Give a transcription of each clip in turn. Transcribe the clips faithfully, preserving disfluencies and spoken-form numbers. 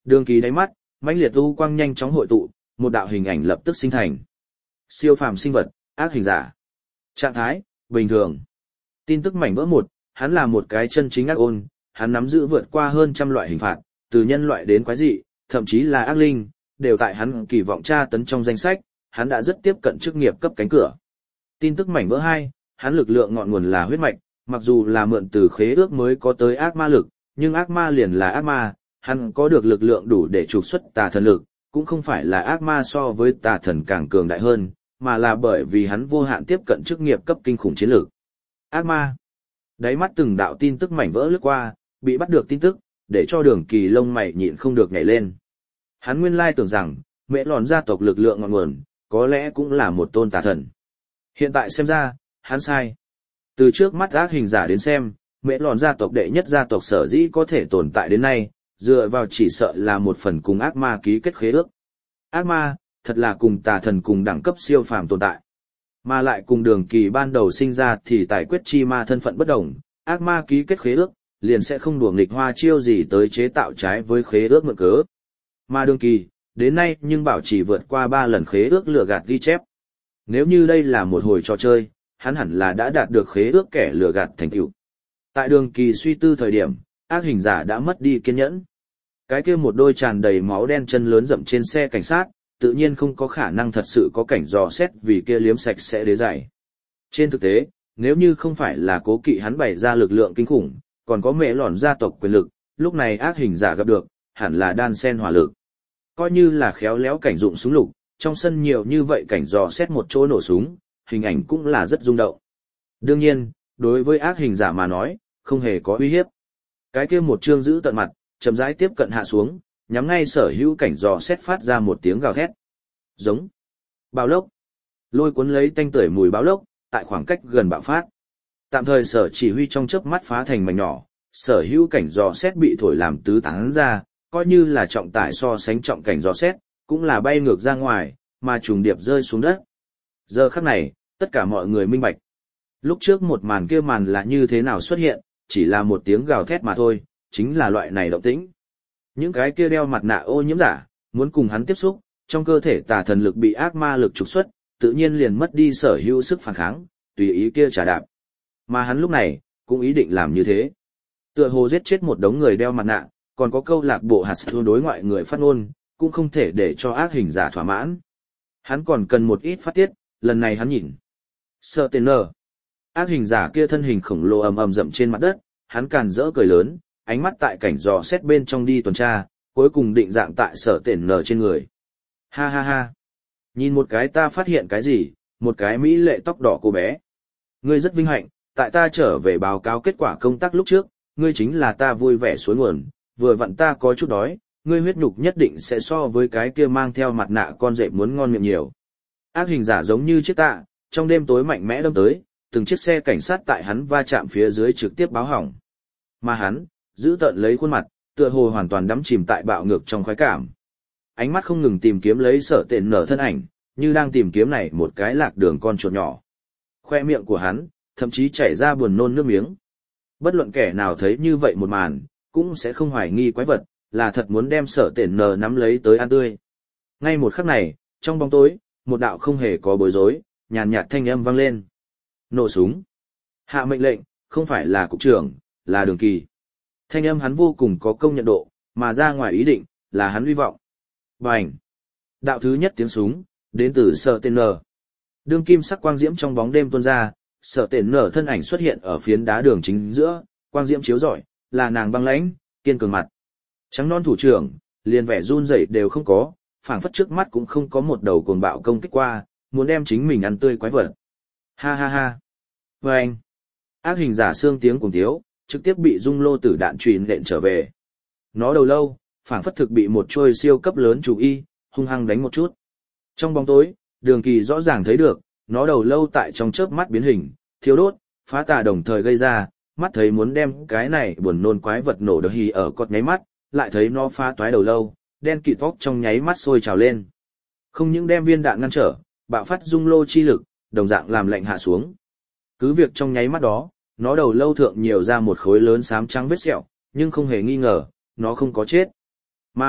Đường Kỳ đáy mắt, mãnh liệt u quang nhanh chóng hội tụ, một đạo hình ảnh lập tức sinh thành. Siêu phàm sinh vật, ác hình giả. Trạng thái, bình thường. Tin tức mảnh vỡ một, hắn là một cái chân chính ác ôn, hắn nắm giữ vượt qua hơn trăm loại hình phạt, từ nhân loại đến quái dị, thậm chí là ác linh, đều tại hắn kỳ vọng tra tấn trong danh sách, hắn đã rất tiếp cận chức nghiệp cấp cánh cửa. Tin tức mảnh vỡ hai, hắn lực lượng ngọn nguồn là huyết mạch, mặc dù là mượn từ khế ước mới có tới ác ma lực, nhưng ác ma liền là ác ma, hắn có được lực lượng đủ để trục xuất tà thần lực, cũng không phải là ác ma so với tà thần càng cường đại hơn, mà là bởi vì hắn vô hạn tiếp cận chức nghiệp cấp kinh khủng chiến lược. Ác ma. Đáy mắt từng đạo tin tức mảnh vỡ lướt qua, bị bắt được tin tức, để cho Đường Kỳ lông mày nhịn không được nhảy lên. Hắn nguyên lai tưởng rằng, mẹ lòn gia tộc lực lượng ngọn nguồn, có lẽ cũng là một tôn tà thần. Hiện tại xem ra, hắn sai. Từ trước mắt ác hình giả đến xem, mẹ lòn gia tộc đệ nhất gia tộc sở dĩ có thể tồn tại đến nay, dựa vào chỉ sợ là một phần cùng ác ma ký kết khế ước. Ác ma, thật là cùng tà thần cùng đẳng cấp siêu phàm tồn tại. Mà lại cùng Đường Kỳ ban đầu sinh ra thì tài quyết chi ma thân phận bất đồng, ác ma ký kết khế ước, liền sẽ không đùa nghịch hoa chiêu gì tới chế tạo trái với khế ước mượn cớ. Mà Đường Kỳ, đến nay nhưng bảo chỉ vượt qua ba lần khế ước lừa gạt ghi chép. Nếu như đây là một hồi trò chơi, hắn hẳn là đã đạt được khế ước kẻ lừa gạt thành tựu. Tại Đường Kỳ suy tư thời điểm, ác hình giả đã mất đi kiên nhẫn. Cái kia một đôi tràn đầy máu đen chân lớn dậm trên xe cảnh sát, tự nhiên không có khả năng thật sự có cảnh dò xét vì kia liếm sạch sẽ đế giày. Trên thực tế, nếu như không phải là cố kỵ hắn bày ra lực lượng kinh khủng, còn có mẹ lòn gia tộc quyền lực, lúc này ác hình giả gặp được, hẳn là đan sen hỏa lực. Coi như là khéo léo cảnh dụng súng lục, trong sân nhiều như vậy cảnh dò xét một chỗ nổ súng, hình ảnh cũng là rất rung động. Đương nhiên, đối với ác hình giả mà nói, không hề có uy hiếp. Cái kia một trương giữ tận mặt, chậm rãi tiếp cận hạ xuống, nhắm ngay sở hữu cảnh dò xét phát ra một tiếng gào thét. Giống. Báo lốc. Lôi cuốn lấy tanh tưởi mùi báo lốc, tại khoảng cách gần bạo phát. Tạm thời sở chỉ huy trong chớp mắt phá thành mảnh nhỏ, sở hữu cảnh dò xét bị thổi làm tứ tán ra, coi như là trọng tải so sánh trọng cảnh dò xét, cũng là bay ngược ra ngoài, mà trùng điệp rơi xuống đất. Giờ khắc này, tất cả mọi người minh bạch. Lúc trước một màn kia màn là như thế nào xuất hiện, chỉ là một tiếng gào thét mà thôi, chính là loại này động tĩnh. Những cái kia đeo mặt nạ ô nhiễm giả, muốn cùng hắn tiếp xúc, trong cơ thể tà thần lực bị ác ma lực trục xuất, tự nhiên liền mất đi sở hữu sức phản kháng, tùy ý kia trả đạp. Mà hắn lúc này, cũng ý định làm như thế. Tựa hồ giết chết một đống người đeo mặt nạ, còn có câu lạc bộ hạt thua đối ngoại người phát ngôn, cũng không thể để cho ác hình giả thỏa mãn. Hắn còn cần một ít phát tiết, lần này hắn nhìn. Sợ tên nở. Ác hình giả kia thân hình khổng lồ ầm ầm dậm trên mặt đất, hắn càn rỡ cười lớn, ánh mắt tại cảnh dò xét bên trong đi tuần tra, cuối cùng định dạng tại sở tển nở trên người. Ha ha ha. Nhìn một cái ta phát hiện cái gì, một cái mỹ lệ tóc đỏ cô bé. Ngươi rất vinh hạnh, tại ta trở về báo cáo kết quả công tác lúc trước, ngươi chính là ta vui vẻ suối nguồn, vừa vặn ta có chút đói, ngươi huyết nhục nhất định sẽ so với cái kia mang theo mặt nạ con dẹp muốn ngon miệng nhiều. Ác hình giả giống như chiếc tạ, trong đêm tối mạnh mẽ đâm tới, từng chiếc xe cảnh sát tại hắn va chạm phía dưới trực tiếp báo hỏng. Mà hắn, giữ tợn lấy khuôn mặt, tựa hồ hoàn toàn đắm chìm tại bạo ngược trong khoái cảm. Ánh mắt không ngừng tìm kiếm lấy sở tện nở thân ảnh, như đang tìm kiếm này một cái lạc đường con chuột nhỏ. Khoe miệng của hắn, thậm chí chảy ra buồn nôn nước miếng. Bất luận kẻ nào thấy như vậy một màn, cũng sẽ không hoài nghi quái vật, là thật muốn đem sở tện nở nắm lấy tới ăn tươi. Ngay một khắc này, trong bóng tối, một đạo không hề có bối rối, nhàn nhạt thanh âm vang lên. Nổ súng. Hạ mệnh lệnh, không phải là cục trưởng, là Đường Kỳ. Thanh âm hắn vô cùng có công nhận độ, mà ra ngoài ý định, là hắn hy vọng. Bành. Đạo thứ nhất tiếng súng, đến từ sở tên nở. Đương kim sắc quang diễm trong bóng đêm tuôn ra, sở tên nở thân ảnh xuất hiện ở phiến đá đường chính giữa, quang diễm chiếu rọi, là nàng băng lãnh, kiên cường mặt. Trắng non thủ trưởng, liền vẻ run rẩy đều không có, phảng phất trước mắt cũng không có một đầu cuồng bạo công kích qua, muốn đem chính mình ăn tươi quái vật. Ha ha ha. Bành. Ác hình giả xương tiếng cùng thiếu, trực tiếp bị dung lô tử đạn truyền đện trở về. Nó đầu lâu, phảng phất thực bị một trôi siêu cấp lớn chủ y, hung hăng đánh một chút. Trong bóng tối, Đường Kỳ rõ ràng thấy được, nó đầu lâu tại trong chớp mắt biến hình, thiêu đốt, phá tà đồng thời gây ra, mắt thấy muốn đem cái này buồn nôn quái vật nổ đờ hì ở cột nháy mắt, lại thấy nó phá toái đầu lâu, đen kịt tóc trong nháy mắt sôi trào lên. Không những đem viên đạn ngăn trở, bạo phát dung lô chi lực, đồng dạng làm lạnh hạ xuống. Cứ việc trong nháy mắt đó, nó đầu lâu thượng nhiều ra một khối lớn xám trắng vết sẹo, nhưng không hề nghi ngờ, nó không có chết. Mà,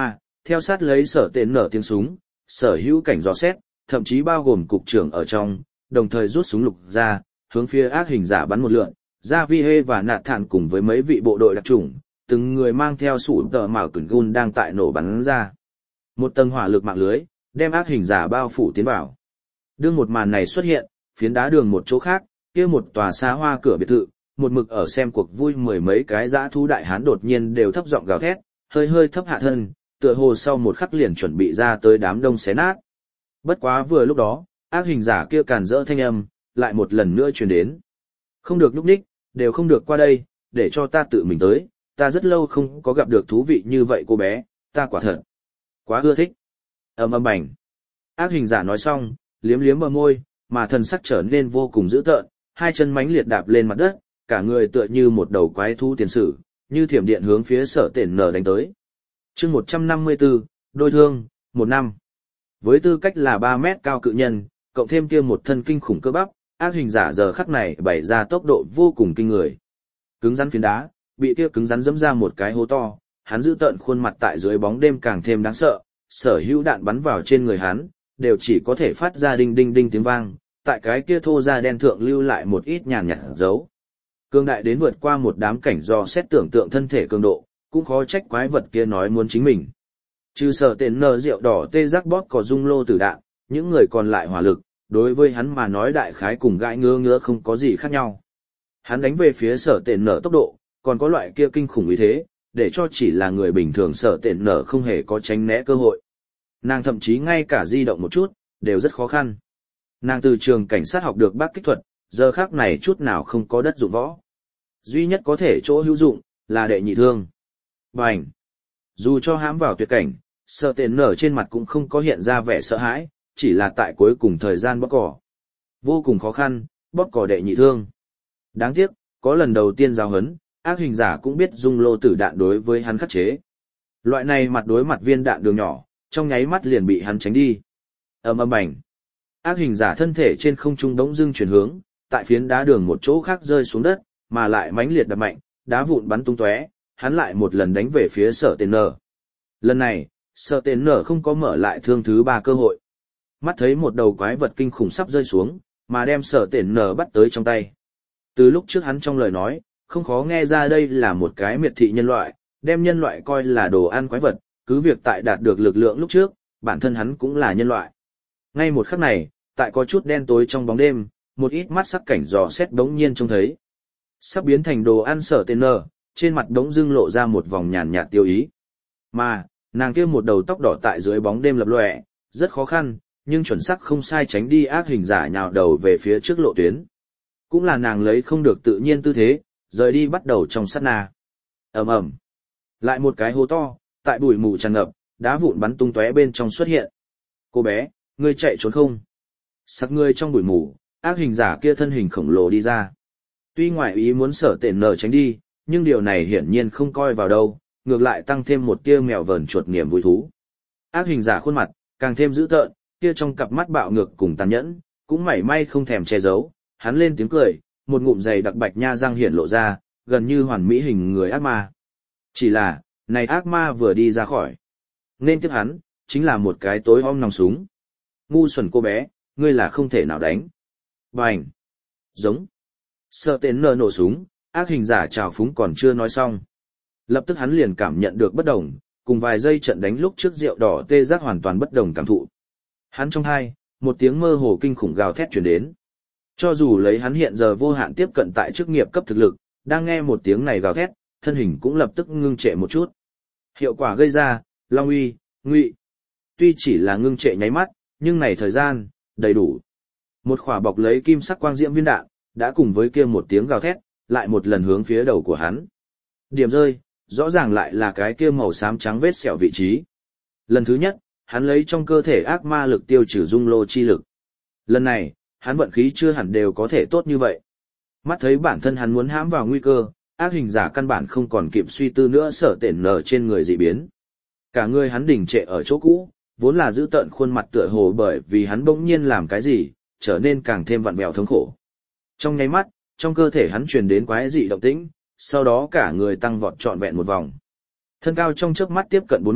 theo sát lấy sở tên nở tiếng súng, sở hữu cảnh dò xét, thậm chí bao gồm cục trưởng ở trong, đồng thời rút súng lục ra, hướng phía ác hình giả bắn một lượn, ra vi hê và nạt thản cùng với mấy vị bộ đội đặc chủng, từng người mang theo sủ tờ mảo cẩn gun đang tại nổ bắn ra. Một tầng hỏa lực mạng lưới, đem ác hình giả bao phủ tiến vào. Đương một màn này xuất hiện, phiến đá đường một chỗ khác, kia một tòa xa hoa cửa biệt thự, một mực ở xem cuộc vui mười mấy cái dã thú đại hán đột nhiên đều thấp giọng gào thét, hơi hơi thấp hạ thân, tựa hồ sau một khắc liền chuẩn bị ra tới đám đông xé nát. Bất quá vừa lúc đó, ác hình giả kia càn rỡ thanh âm, lại một lần nữa truyền đến. Không được núp ních, đều không được qua đây, để cho ta tự mình tới, ta rất lâu không có gặp được thú vị như vậy cô bé, ta quả thật quá ưa thích. Ầm ầm bành. Ác hình giả nói xong, liếm liếm bờ môi, mà thần sắc trở nên vô cùng dữ tợn, hai chân mãnh liệt đạp lên mặt đất, cả người tựa như một đầu quái thú tiền sử, như thiểm điện hướng phía sở tển nở đánh tới. Chương một trăm năm mươi tư, đôi thương, một năm. Với tư cách là ba mét cao cự nhân, cộng thêm kia một thân kinh khủng cơ bắp, ác hình giả giờ khắc này bày ra tốc độ vô cùng kinh người. Cứng rắn phiến đá, bị kia cứng rắn dẫm ra một cái hố to, hắn giữ tợn khuôn mặt tại dưới bóng đêm càng thêm đáng sợ, sở hữu đạn bắn vào trên người hắn, đều chỉ có thể phát ra đinh đinh đinh tiếng vang, tại cái kia thô ra đen thượng lưu lại một ít nhàn nhạt dấu. Cương đại đến vượt qua một đám cảnh do xét tưởng tượng thân thể cường độ, cũng khó trách quái vật kia nói muốn chính mình. Trừ sở tên nở rượu đỏ tê giác bóp có dung lô tử đạn, những người còn lại hỏa lực, đối với hắn mà nói đại khái cùng gãi ngứa ngứa không có gì khác nhau. Hắn đánh về phía sở tên nở tốc độ, còn có loại kia kinh khủng ý thế, để cho chỉ là người bình thường sở tên nở không hề có tránh né cơ hội. Nàng thậm chí ngay cả di động một chút, đều rất khó khăn. Nàng từ trường cảnh sát học được bác kích thuật, giờ khác này chút nào không có đất dụng võ. Duy nhất có thể chỗ hữu dụng, là đệ nhị thương. Bành! Dù cho hãm vào tuyệt cảnh, sở tên nở trên mặt cũng không có hiện ra vẻ sợ hãi, chỉ là tại cuối cùng thời gian bóp cỏ. Vô cùng khó khăn, bóp cỏ đệ nhị thương. Đáng tiếc, có lần đầu tiên giao hấn, ác hình giả cũng biết dung lô tử đạn đối với hắn khắc chế. Loại này mặt đối mặt viên đạn đường nhỏ, trong nháy mắt liền bị hắn tránh đi. Ầm ầm bành. Ác hình giả thân thể trên không trung đống dưng chuyển hướng, tại phiến đá đường một chỗ khác rơi xuống đất, mà lại mãnh liệt đập mạnh, đá vụn bắn tung tóe, hắn lại một lần đánh về phía sở tên nở. Lần này, sở tên nở không có mở lại thương thứ ba cơ hội. Mắt thấy một đầu quái vật kinh khủng sắp rơi xuống, mà đem sở tên nở bắt tới trong tay. Từ lúc trước hắn trong lời nói, không khó nghe ra đây là một cái miệt thị nhân loại, đem nhân loại coi là đồ ăn quái vật, cứ việc tại đạt được lực lượng lúc trước, bản thân hắn cũng là nhân loại. Ngay một khắc này, tại có chút đen tối trong bóng đêm, một ít mắt sắc cảnh dò xét đống nhiên trông thấy. Sắp biến thành đồ ăn sở tên nở, trên mặt đống dưng lộ ra một vòng nhàn nhạt tiêu ý. Mà, nàng kia một đầu tóc đỏ tại dưới bóng đêm lập lòe, rất khó khăn, nhưng chuẩn xác không sai tránh đi ác hình giả nhào đầu về phía trước lộ tuyến. Cũng là nàng lấy không được tự nhiên tư thế, rời đi bắt đầu trong sát na. Ầm ầm. Lại một cái hố to, tại bụi mù tràn ngập, đá vụn bắn tung tóe bên trong xuất hiện. Cô bé, ngươi chạy trốn không? Sắc ngươi trong bụi mù, ác hình giả kia thân hình khổng lồ đi ra. Tuy ngoại ý muốn sở tện nở tránh đi, nhưng điều này hiển nhiên không coi vào đâu, ngược lại tăng thêm một tia mèo vờn chuột niềm vui thú. Ác hình giả khuôn mặt, càng thêm dữ tợn, kia trong cặp mắt bạo ngược cùng tàn nhẫn, cũng mảy may không thèm che giấu, hắn lên tiếng cười, một ngụm dày đặc bạch nha răng hiển lộ ra, gần như hoàn mỹ hình người ác ma. Chỉ là, này ác ma vừa đi ra khỏi, nên tiếp hắn, chính là một cái tối om nòng súng. Ngu xuẩn cô bé, ngươi là không thể nào đánh. Bành! Giống! Sợ tên nở nổ súng, ác hình giả trào phúng còn chưa nói xong. Lập tức hắn liền cảm nhận được bất đồng, cùng vài giây trận đánh lúc trước rượu đỏ tê giác hoàn toàn bất đồng cảm thụ. Hắn trong hai, một tiếng mơ hồ kinh khủng gào thét truyền đến. Cho dù lấy hắn hiện giờ vô hạn tiếp cận tại chức nghiệp cấp thực lực, đang nghe một tiếng này gào thét, thân hình cũng lập tức ngưng trệ một chút. Hiệu quả gây ra, Long Uy, Ngụy. Tuy chỉ là ngưng trệ nháy mắt, nhưng này thời gian, đầy đủ. Một khỏa bọc lấy kim sắc quang diễm viên đạn, đã cùng với kia một tiếng gào thét, lại một lần hướng phía đầu của hắn. Điểm rơi, rõ ràng lại là cái kia màu xám trắng vết sẹo vị trí. Lần thứ nhất, hắn lấy trong cơ thể ác ma lực tiêu trừ dung lô chi lực. Lần này, hắn vận khí chưa hẳn đều có thể tốt như vậy. Mắt thấy bản thân hắn muốn hãm vào nguy cơ, ác hình giả căn bản không còn kịp suy tư nữa sở tển nở trên người dị biến. Cả người hắn đình trệ ở chỗ cũ, vốn là giữ tợn khuôn mặt tựa hồ bởi vì hắn bỗng nhiên làm cái gì, trở nên càng thêm vặn vẹo thống khổ. Trong nháy mắt, trong cơ thể hắn truyền đến quái dị động tĩnh, sau đó cả người tăng vọt trọn vẹn một vòng. Thân cao trong chớp mắt tiếp cận bốn mét,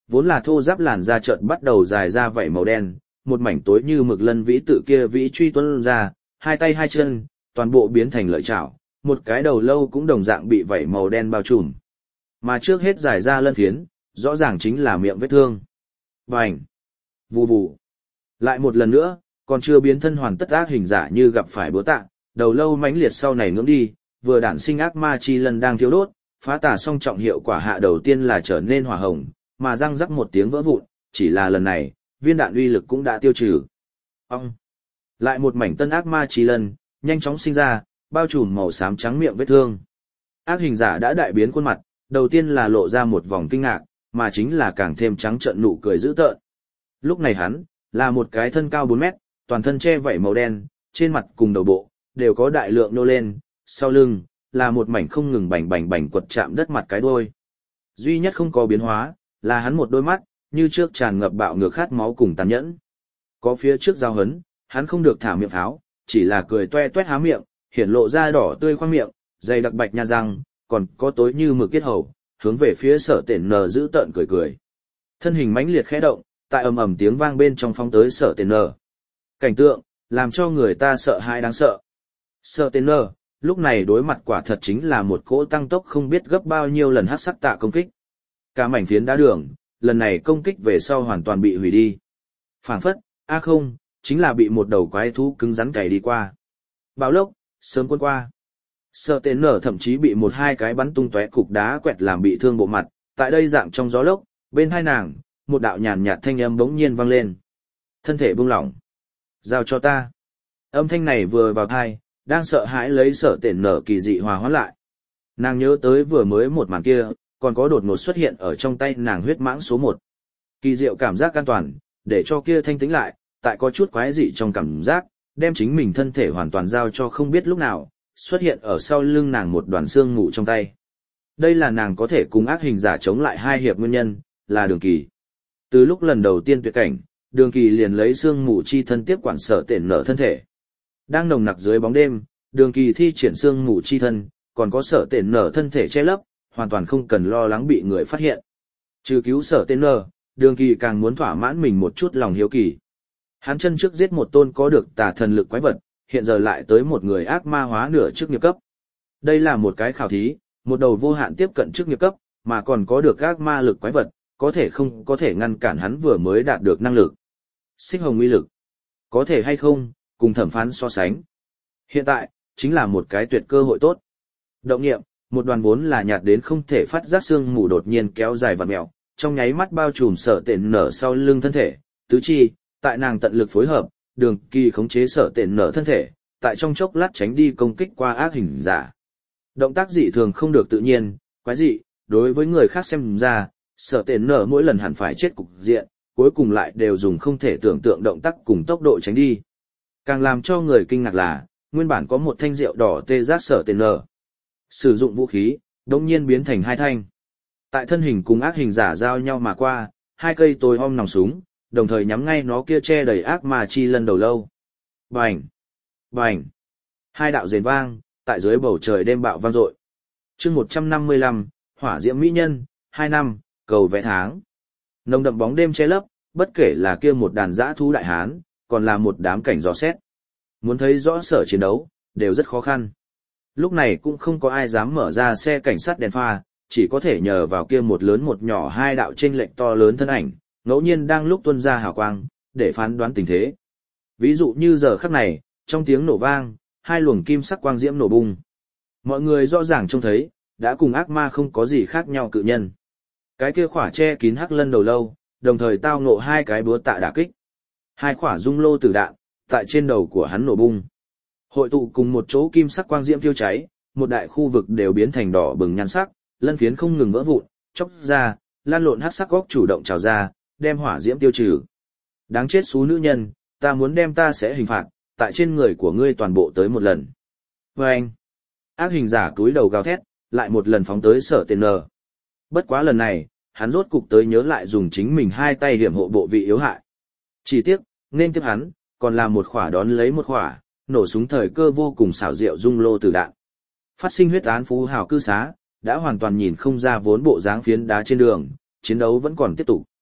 vốn là thô ráp làn da chợt bắt đầu dài ra vảy màu đen, một mảnh tối như mực lân vĩ tự kia vĩ truy tuôn ra, hai tay hai chân, toàn bộ biến thành lợi chảo, một cái đầu lâu cũng đồng dạng bị vảy màu đen bao trùm. Mà trước hết dài ra lân phiến, rõ ràng chính là miệng vết thương. Bành! Vù vù! Lại một lần nữa, còn chưa biến thân hoàn tất ác hình giả như gặp phải búa tạ, đầu lâu mãnh liệt sau này ngưỡng đi, vừa đản sinh ác ma chi lân đang thiêu đốt, phá tà song trọng hiệu quả hạ đầu tiên là trở nên hỏa hồng, mà răng rắc một tiếng vỡ vụn, chỉ là lần này, viên đạn uy lực cũng đã tiêu trừ. Ông! Lại một mảnh tân ác ma chi lân, nhanh chóng sinh ra, bao trùm màu xám trắng miệng vết thương. Ác hình giả đã đại biến khuôn mặt, đầu tiên là lộ ra một vòng kinh ngạc, mà chính là càng thêm trắng trợn nụ cười dữ tợn. Lúc này hắn, là một cái thân cao bốn mét, toàn thân che vảy màu đen, trên mặt cùng đầu bộ, đều có đại lượng nô lên, sau lưng, là một mảnh không ngừng bành bành bành quật chạm đất mặt cái đuôi. Duy nhất không có biến hóa, là hắn một đôi mắt, như trước tràn ngập bạo ngược khát máu cùng tàn nhẫn. Có phía trước giao hấn, hắn không được thả miệng pháo, chỉ là cười toe toét há miệng, hiển lộ ra đỏ tươi khoang miệng, dày đặc bạch nha răng, còn có tối như mực kết hầu, hướng về phía Sở Tển Nờ giữ tợn cười cười. Thân hình mãnh liệt khẽ động, tại ầm ầm tiếng vang bên trong phóng tới Sở Tển Nờ. Cảnh tượng làm cho người ta sợ hãi đáng sợ. Sở Tển Nờ lúc này đối mặt quả thật chính là một cỗ tăng tốc không biết gấp bao nhiêu lần hắc sắc tạ công kích. Cả mảnh phiến đá đường, lần này công kích về sau hoàn toàn bị hủy đi. Phảng phất, a không, chính là bị một đầu quái thú cứng rắn cày đi qua. Bão lốc, sớm quân qua. Sở Tển Nở thậm chí bị một hai cái bắn tung tóe cục đá quẹt làm bị thương bộ mặt, tại đây dạng trong gió lốc, bên hai nàng, một đạo nhàn nhạt thanh âm bỗng nhiên vang lên. Thân thể buông lỏng. Giao cho ta. Âm thanh này vừa vào tai, đang sợ hãi lấy Sở Tển Nở kỳ dị hòa hoãn lại. Nàng nhớ tới vừa mới một màn kia, còn có đột ngột xuất hiện ở trong tay nàng huyết mãng số một. Kỳ diệu cảm giác an toàn, để cho kia thanh tĩnh lại, tại có chút quái dị trong cảm giác, đem chính mình thân thể hoàn toàn giao cho không biết lúc nào, xuất hiện ở sau lưng nàng một đoàn xương mù trong tay. Đây là nàng có thể cùng ác hình giả chống lại hai hiệp nguyên nhân, là Đường Kỳ. Từ lúc lần đầu tiên tuyệt cảnh, Đường Kỳ liền lấy xương mù chi thân tiếp quản Sở Tển Nở thân thể. Đang nồng nặc dưới bóng đêm, Đường Kỳ thi triển xương mù chi thân, còn có Sở Tển Nở thân thể che lấp, hoàn toàn không cần lo lắng bị người phát hiện. Trừ cứu Sở Tển Nở, Đường Kỳ càng muốn thỏa mãn mình một chút lòng hiếu kỳ. Hắn chân trước giết một tôn có được tà thần lực quái vật, hiện giờ lại tới một người ác ma hóa nửa chức nghiệp cấp. Đây là một cái khảo thí, một đầu vô hạn tiếp cận chức nghiệp cấp, mà còn có được ác ma lực quái vật, có thể không có thể ngăn cản hắn vừa mới đạt được năng lực. Xích hồng uy lực, có thể hay không, cùng thẩm phán so sánh. Hiện tại, chính là một cái tuyệt cơ hội tốt. Động nghiệm, một đoàn vốn là nhạt đến không thể phát giác xương mù đột nhiên kéo dài vặn mèo, trong nháy mắt bao trùm Sở Tển Nở sau lưng thân thể, tứ chi, tại nàng tận lực phối hợp, Đường Kỳ khống chế Sở Tển Nở thân thể, tại trong chốc lát tránh đi công kích qua ác hình giả. Động tác dị thường không được tự nhiên, quái dị, đối với người khác xem ra, Sở Tển Nở mỗi lần hẳn phải chết cục diện, cuối cùng lại đều dùng không thể tưởng tượng động tác cùng tốc độ tránh đi. Càng làm cho người kinh ngạc là, nguyên bản có một thanh rượu đỏ tê giác Sở Tển Nở. Sử dụng vũ khí, đột nhiên biến thành hai thanh. Tại thân hình cùng ác hình giả giao nhau mà qua, hai cây tối om nòng súng, đồng thời nhắm ngay nó kia che đầy ác ma chi lân đầu lâu. Bành! Bành! Hai đạo rền vang, tại dưới bầu trời đêm bạo vang dội. Chương một trăm năm mươi lăm, Hỏa diễm mỹ nhân, hai năm, cầu vẽ tháng. Nồng đậm bóng đêm che lấp, bất kể là kia một đàn dã thú đại hán, còn là một đám cảnh dò xét. Muốn thấy rõ sở chiến đấu, đều rất khó khăn. Lúc này cũng không có ai dám mở ra xe cảnh sát đèn pha, chỉ có thể nhờ vào kia một lớn một nhỏ hai đạo chênh lệch to lớn thân ảnh, ngẫu nhiên đang lúc tuôn ra hào quang, để phán đoán tình thế. Ví dụ như giờ khắc này, trong tiếng nổ vang, hai luồng kim sắc quang diễm nổ bung. Mọi người rõ ràng trông thấy, đã cùng ác ma không có gì khác nhau cự nhân. Cái kia khỏa che kín hắc lân đầu lâu, đồng thời tao ngộ hai cái búa tạ đả kích. Hai khỏa dung lô tử đạn, tại trên đầu của hắn nổ bung. Hội tụ cùng một chỗ kim sắc quang diễm thiêu cháy, một đại khu vực đều biến thành đỏ bừng nhan sắc, lân phiến không ngừng vỡ vụn, chóc ra, lan lộn hắc sắc góc chủ động trào ra, đem hỏa diễm tiêu trừ. Đáng chết xú nữ nhân, ta muốn đem ta sẽ hình phạt, tại trên người của ngươi toàn bộ tới một lần. Và anh, ác hình giả túi đầu gào thét, lại một lần phóng tới Sở Tển Nở. Bất quá lần này, hắn rốt cục tới nhớ lại dùng chính mình hai tay hiểm hộ bộ vị yếu hại. Chỉ tiếc, nên tiếp hắn, còn là một khỏa đón lấy một khỏa, nổ súng thời cơ vô cùng xảo diệu dung lô tử đạn. Phát sinh huyết án phú hào cư xá, đã hoàn toàn nhìn không ra vốn bộ dáng phiến đá trên đường, chiến đấu vẫn còn tiếp tục.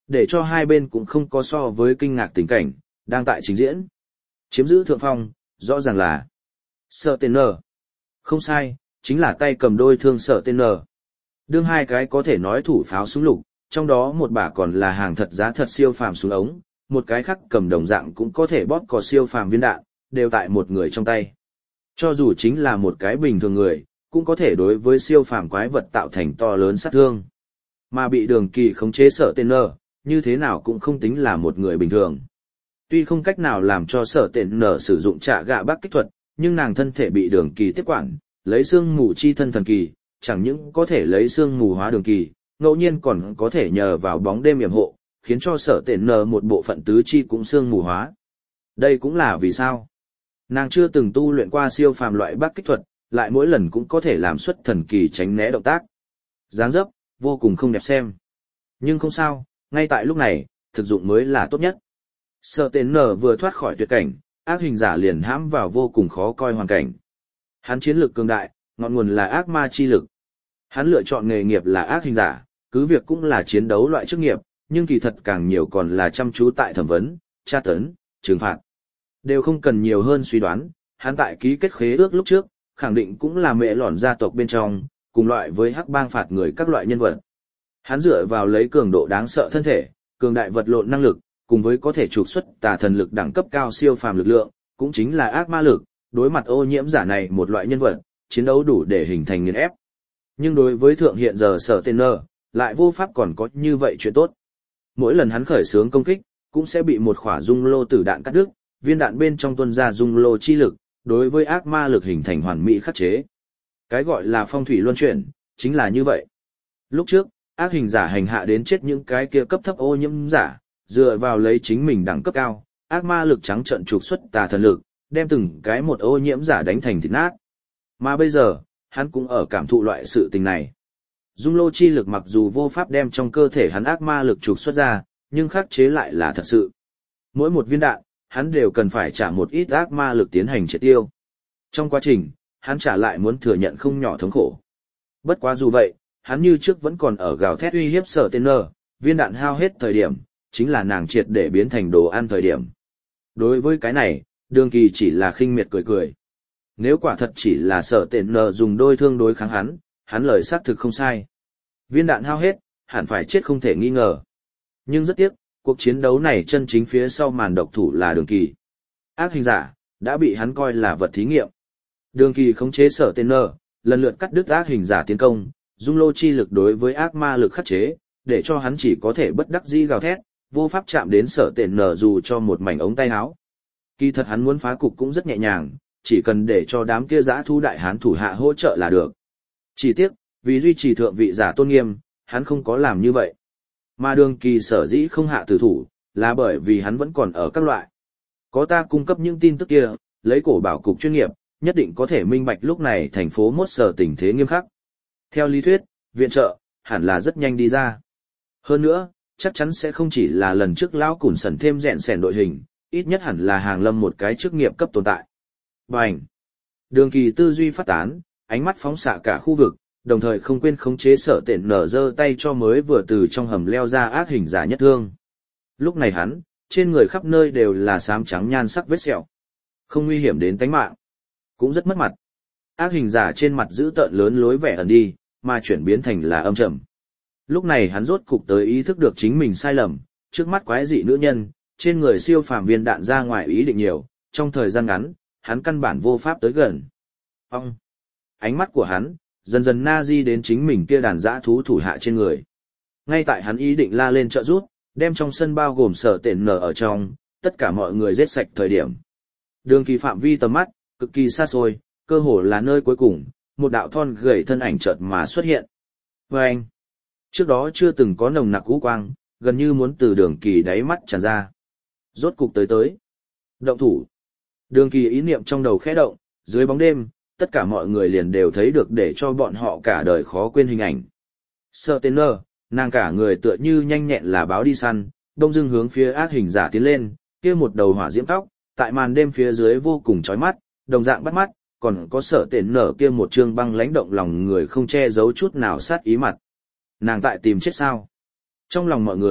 Để cho hai bên cũng không có so với kinh ngạc tình cảnh, đang tại trình diễn. Chiếm giữ thượng phong, rõ ràng là Sở Tên Nờ. Không sai, chính là tay cầm đôi thương Sở Tên Nờ. Đương hai cái có thể nói thủ pháo súng lục, trong đó một bả còn là hàng thật giá thật siêu phàm súng ống, một cái khác cầm đồng dạng cũng có thể bóp cò siêu phàm viên đạn, đều tại một người trong tay. Cho dù chính là một cái bình thường người, cũng có thể đối với siêu phàm quái vật tạo thành to lớn sát thương. Mà bị Đường Kỳ khống chế Sở Tên Nờ, như thế nào cũng không tính là một người bình thường. Tuy không cách nào làm cho Sở Tên Nờ sử dụng trả gạ bác kích thuật, nhưng nàng thân thể bị Đường Kỳ tiếp quản, lấy xương mù chi thân thần kỳ, chẳng những có thể lấy xương mù hóa Đường Kỳ, ngẫu nhiên còn có thể nhờ vào bóng đêm yểm hộ, khiến cho Sở Tên Nờ một bộ phận tứ chi cũng xương mù hóa. Đây cũng là vì sao nàng chưa từng tu luyện qua siêu phàm loại bác kích thuật, lại mỗi lần cũng có thể làm xuất thần kỳ tránh né động tác. Dáng dấp vô cùng không đẹp xem. Nhưng không sao, ngay tại lúc này, thực dụng mới là tốt nhất. Sở Tên Nờ vừa thoát khỏi tuyệt cảnh, ác hình giả liền hãm vào vô cùng khó coi hoàn cảnh. Hắn chiến lược cường đại, ngọn nguồn là ác ma chi lực. Hắn lựa chọn nghề nghiệp là ác hình giả, cứ việc cũng là chiến đấu loại chức nghiệp, nhưng kỳ thật càng nhiều còn là chăm chú tại thẩm vấn, tra tấn, trừng phạt. Đều không cần nhiều hơn suy đoán, hắn tại ký kết khế ước lúc trước, khẳng định cũng là mẹ lỏn gia tộc bên trong, cùng loại với hắc bang phạt người các loại nhân vật. Hắn dựa vào lấy cường độ đáng sợ thân thể, cường đại vật lộn năng lực, cùng với có thể trục xuất tà thần lực đẳng cấp cao siêu phàm lực lượng, cũng chính là ác ma lực, đối mặt ô nhiễm giả này một loại nhân vật, chiến đấu đủ để hình thành nghiền ép. Nhưng đối với thượng hiện giờ Sở Tên Nờ, lại vô pháp còn có như vậy chuyện tốt. Mỗi lần hắn khởi xướng công kích, cũng sẽ bị một khỏa dung lô tử đạn cắt đứt, viên đạn bên trong tuôn ra dung lô chi lực, đối với ác ma lực hình thành hoàn mỹ khắc chế. Cái gọi là phong thủy luân chuyển, chính là như vậy. Lúc trước, ác hình giả hành hạ đến chết những cái kia cấp thấp ô nhiễm giả, dựa vào lấy chính mình đẳng cấp cao, ác ma lực trắng trợn trục xuất tà thần lực, đem từng cái một ô nhiễm giả đánh thành thịt nát. Mà bây giờ, hắn cũng ở cảm thụ loại sự tình này. Dung lô chi lực mặc dù vô pháp đem trong cơ thể hắn ác ma lực trục xuất ra, nhưng khắc chế lại là thật sự. Mỗi một viên đạn, hắn đều cần phải trả một ít ác ma lực tiến hành triệt tiêu. Trong quá trình, hắn trả lại muốn thừa nhận không nhỏ thống khổ. Bất quá dù vậy, hắn như trước vẫn còn ở gào thét uy hiếp Sở Tên Nờ, viên đạn hao hết thời điểm, chính là nàng triệt để biến thành đồ ăn thời điểm. Đối với cái này, Đường Kỳ chỉ là khinh miệt cười cười. Nếu quả thật chỉ là Sở Tên Nờ dùng đôi thương đối kháng hắn, hắn lời xác thực không sai. Viên đạn hao hết, hẳn phải chết không thể nghi ngờ. Nhưng rất tiếc, cuộc chiến đấu này chân chính phía sau màn độc thủ là Đường Kỳ. Ác hình giả, đã bị hắn coi là vật thí nghiệm. Đường Kỳ khống chế Sở Tên Nờ, lần lượt cắt đứt ác hình giả tiến công, dung lô chi lực đối với ác ma lực khắc chế, để cho hắn chỉ có thể bất đắc dĩ gào thét, vô pháp chạm đến Sở Tên Nờ dù cho một mảnh ống tay áo. Kỳ thật hắn muốn phá cục cũng rất nhẹ nhàng, chỉ cần để cho đám kia dã thu đại hán thủ hạ hỗ trợ là được. Chỉ tiếc, vì duy trì thượng vị giả tôn nghiêm, hắn không có làm như vậy. Mà Đường Kỳ sở dĩ không hạ tử thủ, là bởi vì hắn vẫn còn ở các loại. Có ta cung cấp những tin tức kia, lấy cổ bảo cục chuyên nghiệp, nhất định có thể minh bạch lúc này thành phố Mốt Sở tình thế nghiêm khắc. Theo lý thuyết, viện trợ, hẳn là rất nhanh đi ra. Hơn nữa, chắc chắn sẽ không chỉ là lần trước lão cùn sần thêm rẹn sẻn đội hình, ít nhất hẳn là hàng lâm một cái chức nghiệp cấp tồn tại. Bành! Đường Kỳ tư duy phát tán, ánh mắt phóng xạ cả khu vực, đồng thời không quên khống chế Sở Tên Nờ giơ tay cho mới vừa từ trong hầm leo ra ác hình giả nhất thương. Lúc này hắn, trên người khắp nơi đều là xám trắng nhan sắc vết sẹo. Không nguy hiểm đến tính mạng, cũng rất mất mặt. Ác hình giả trên mặt giữ tợn lớn lối vẻ ẩn đi, mà chuyển biến thành là âm trầm. Lúc này hắn rốt cục tới ý thức được chính mình sai lầm, trước mắt quái dị nữ nhân, trên người siêu phàm viên đạn ra ngoài ý định nhiều, trong thời gian ngắn, hắn căn bản vô pháp tới gần. Ông! Ánh mắt của hắn, dần dần na di đến chính mình kia đàn dã thú thủ hạ trên người. Ngay tại hắn ý định la lên trợ rút, đem trong sân bao gồm Sở Tên Nờ ở trong, tất cả mọi người giết sạch thời điểm. Đường Kỳ phạm vi tầm mắt, cực kỳ xa xôi, cơ hồ là nơi cuối cùng, một đạo thon gầy thân ảnh chợt mà xuất hiện. Và anh, trước đó chưa từng có nồng nặc cú quang, gần như muốn từ Đường Kỳ đáy mắt tràn ra. Rốt cục tới tới. Động thủ. Đường Kỳ ý niệm trong đầu khẽ động, dưới bóng đêm, tất cả mọi người liền đều thấy được để cho bọn họ cả đời khó quên hình ảnh. Sở Tên Nờ, nàng cả người tựa như nhanh nhẹn là báo đi săn, đông dưng hướng phía ác hình giả tiến lên, kia một đầu hỏa diễm tóc, tại màn đêm phía dưới vô cùng chói mắt, đồng dạng bắt mắt, còn có Sở Tên Nờ kia một trương băng lãnh động lòng người không che giấu chút nào sát ý mặt. Nàng tại tìm chết sao? Trong lòng mọi người,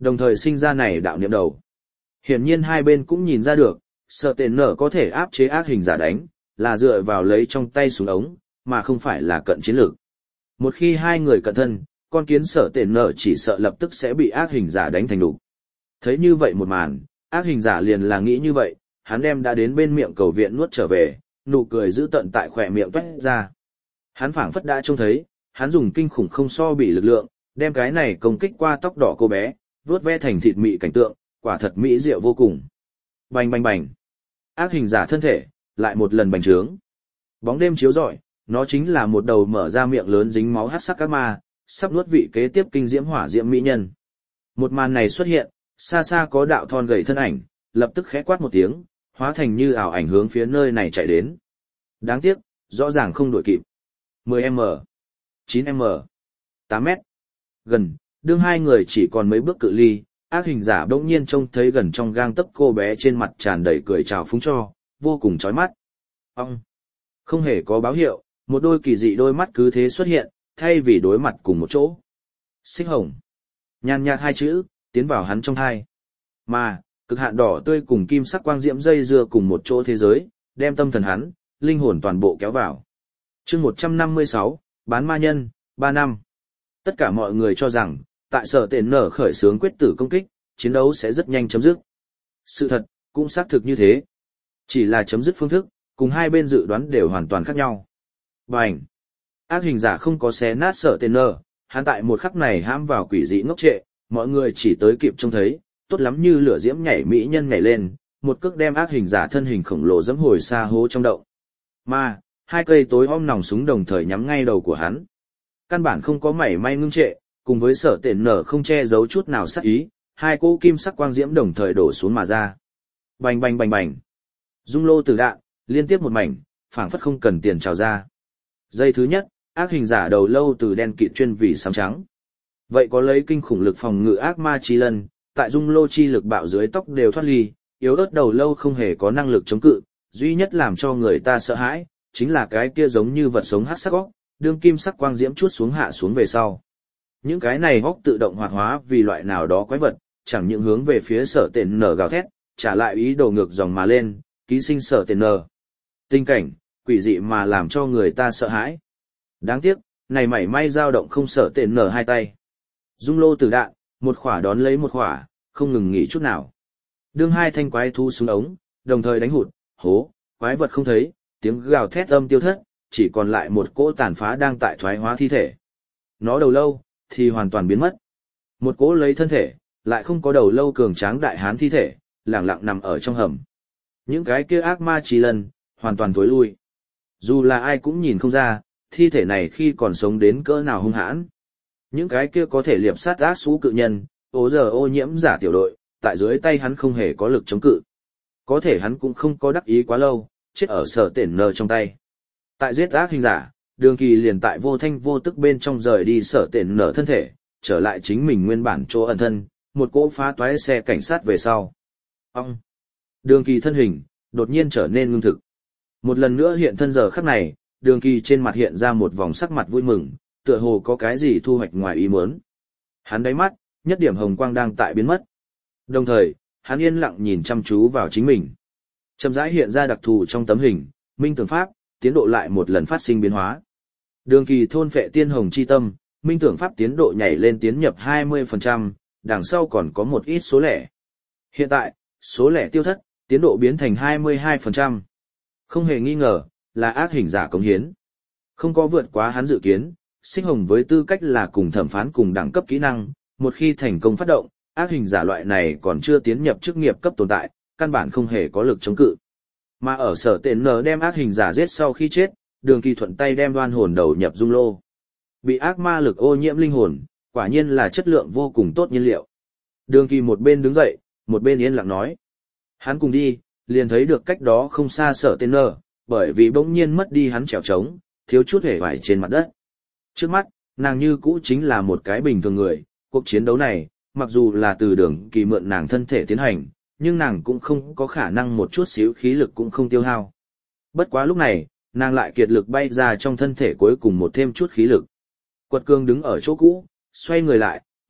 Đồng thời sinh ra này đạo niệm đầu. Hiển nhiên hai bên cũng nhìn ra được, Sở Tện Nở có thể áp chế ác hình giả đánh, là dựa vào lấy trong tay súng ống, mà không phải là cận chiến lược. Một khi hai người cận thân, con kiến Sở Tện Nở chỉ sợ lập tức sẽ bị ác hình giả đánh thành đủ. Thấy như vậy một màn, ác hình giả liền là nghĩ như vậy, hắn đem đã đến bên miệng cầu viện nuốt trở về, nụ cười giữ tận tại khỏe miệng toét ra. Hắn phảng phất đã trông thấy, hắn dùng kinh khủng không so bị lực lượng, đem cái này công kích qua tóc đỏ cô bé, vuốt ve thành thịt mị cảnh tượng, quả thật mỹ diệu vô cùng. Bành bành bành. Ác hình giả thân thể, lại một lần bành trướng. Bóng đêm chiếu rọi, nó chính là một đầu mở ra miệng lớn dính máu hắc sắc các ma, sắp nuốt vị kế tiếp kinh diễm hỏa diễm mỹ nhân. Một màn này xuất hiện, xa xa có đạo thon gầy thân ảnh, lập tức khẽ quát một tiếng, hóa thành như ảo ảnh hướng phía nơi này chạy đến. Đáng tiếc, rõ ràng không đuổi kịp. mười mét, chín mét, tám mét. Gần, đương hai người chỉ còn mấy bước cự ly, ác hình giả bỗng nhiên trông thấy gần trong gang tấc cô bé trên mặt tràn đầy cười chào phúng cho, vô cùng chói mắt. Ông! Không hề có báo hiệu, một đôi kỳ dị đôi mắt cứ thế xuất hiện, thay vì đối mặt cùng một chỗ. Xích hồng. Nhàn nhạt hai chữ, tiến vào hắn trong hai. Mà, cực hạn đỏ tươi cùng kim sắc quang diễm dây dưa cùng một chỗ thế giới, đem tâm thần hắn, linh hồn toàn bộ kéo vào. chương một trăm năm mươi sáu, bán ma nhân, ba năm. Tất cả mọi người cho rằng, tại Sở Tện Nở khởi xướng quyết tử công kích, chiến đấu sẽ rất nhanh chấm dứt. Sự thật, cũng xác thực như thế. Chỉ là chấm dứt phương thức, cùng hai bên dự đoán đều hoàn toàn khác nhau. Bành! Ác hình giả không có xé nát Sở Tện Nở, hắn tại một khắc này hãm vào quỷ dị ngốc trệ, mọi người chỉ tới kịp trông thấy, tốt lắm như lửa diễm nhảy mỹ nhân nhảy lên, một cước đem ác hình giả thân hình khổng lồ dẫm hồi xa hố trong động. Mà, hai cây tối om nòng súng đồng thời nhắm ngay đầu của hắn. Căn bản không có mảy may ngưng trệ, cùng với Sở Tện Nở không che giấu chút nào sát ý, hai cỗ kim sắc quang diễm đồng thời đổ xuống mà ra. Bành bành bành bành. Dung lô tử đạn, liên tiếp một mảnh, phảng phất không cần tiền trào ra. Giây thứ nhất, ác hình giả đầu lâu từ đen kịt chuyên vì xám trắng. Vậy có lấy kinh khủng lực phòng ngự ác ma chi lân, tại dung lô chi lực bạo dưới tóc đều thoát ly, yếu ớt đầu lâu không hề có năng lực chống cự, duy nhất làm cho người ta sợ hãi, chính là cái kia giống như vật sống hắc sắc óc, đương kim sắc quang diễm chuốt xuống hạ xuống về sau. Những cái này óc tự động hoạt hóa vì loại nào đó quái vật, chẳng những hướng về phía Sở Tện Nở gào thét, trả lại ý đồ ngược dòng mà lên, ký sinh Sở Tện Nở. Tình cảnh, quỷ dị mà làm cho người ta sợ hãi. Đáng tiếc, này mảy may dao động không Sở Tện Nở hai tay. Dung lô tử đạn, một khỏa đón lấy một khỏa, không ngừng nghỉ chút nào. Đương hai thanh quái thu xuống ống, đồng thời đánh hụt, hố, quái vật không thấy, tiếng gào thét âm tiêu thất, chỉ còn lại một cỗ tàn phá đang tại thoái hóa thi thể. Nó đầu lâu, thì hoàn toàn biến mất. Một cỗ lấy thân thể, lại không có đầu lâu cường tráng đại hán thi thể, lẳng lặng nằm ở trong hầm. Những cái kia ác ma trì lần, hoàn toàn tối lui. Dù là ai cũng nhìn không ra, thi thể này khi còn sống đến cỡ nào hung hãn. Những cái kia có thể liệp sát ác xú cự nhân, ố giờ ô nhiễm giả tiểu đội, tại dưới tay hắn không hề có lực chống cự. Có thể hắn cũng không có đắc ý quá lâu, chết ở Sở Tện Nở trong tay. Tại giết ác hình giả, Đường Kỳ liền tại vô thanh vô tức bên trong rời đi Sở Tện Nở thân thể, trở lại chính mình nguyên bản chỗ ẩn thân, một cỗ phá toái xe cảnh sát về sau. Ông! Đường Kỳ thân hình, đột nhiên trở nên ngưng thực. Một lần nữa hiện thân giờ khắc này, Đường Kỳ trên mặt hiện ra một vòng sắc mặt vui mừng, tựa hồ có cái gì thu hoạch ngoài ý muốn. Hắn đáy mắt, nhất điểm hồng quang đang tại biến mất. Đồng thời, hắn yên lặng nhìn chăm chú vào chính mình. Chậm rãi hiện ra đặc thù trong tấm hình, minh tưởng pháp, tiến độ lại một lần phát sinh biến hóa. Đường Kỳ thôn phệ tiên hồng chi tâm, minh tưởng pháp tiến độ nhảy lên tiến nhập hai mươi phần trăm, đằng sau còn có một ít số lẻ. Hiện tại, số lẻ tiêu thất, tiến độ biến thành hai mươi hai phần trăm. Không hề nghi ngờ, là ác hình giả cống hiến. Không có vượt quá hắn dự kiến, Xích Hồng với tư cách là cùng thẩm phán cùng đẳng cấp kỹ năng, một khi thành công phát động, ác hình giả loại này còn chưa tiến nhập chức nghiệp cấp tồn tại, căn bản không hề có lực chống cự. Mà ở Sở Tện Nở đem ác hình giả giết sau khi chết, Đường Kỳ thuận tay đem đoan hồn đầu nhập dung lô. Bị ác ma lực ô nhiễm linh hồn, quả nhiên là chất lượng vô cùng tốt nhiên liệu. Đường Kỳ một bên đứng dậy, một bên yên lặng nói. Hắn cùng đi, liền thấy được cách đó không xa Sở Tện Nở, bởi vì bỗng nhiên mất đi hắn trèo trống, thiếu chút hể vải trên mặt đất. Trước mắt, nàng như cũ chính là một cái bình thường người, cuộc chiến đấu này, mặc dù là từ Đường Kỳ mượn nàng thân thể tiến hành, nhưng nàng cũng không có khả năng một chút xíu khí lực cũng không tiêu hao. Bất quá lúc này, nàng lại kiệt lực bay ra trong thân thể cuối cùng một thêm chút khí lực. Quật Cương đứng ở chỗ cũ, xoay người lại,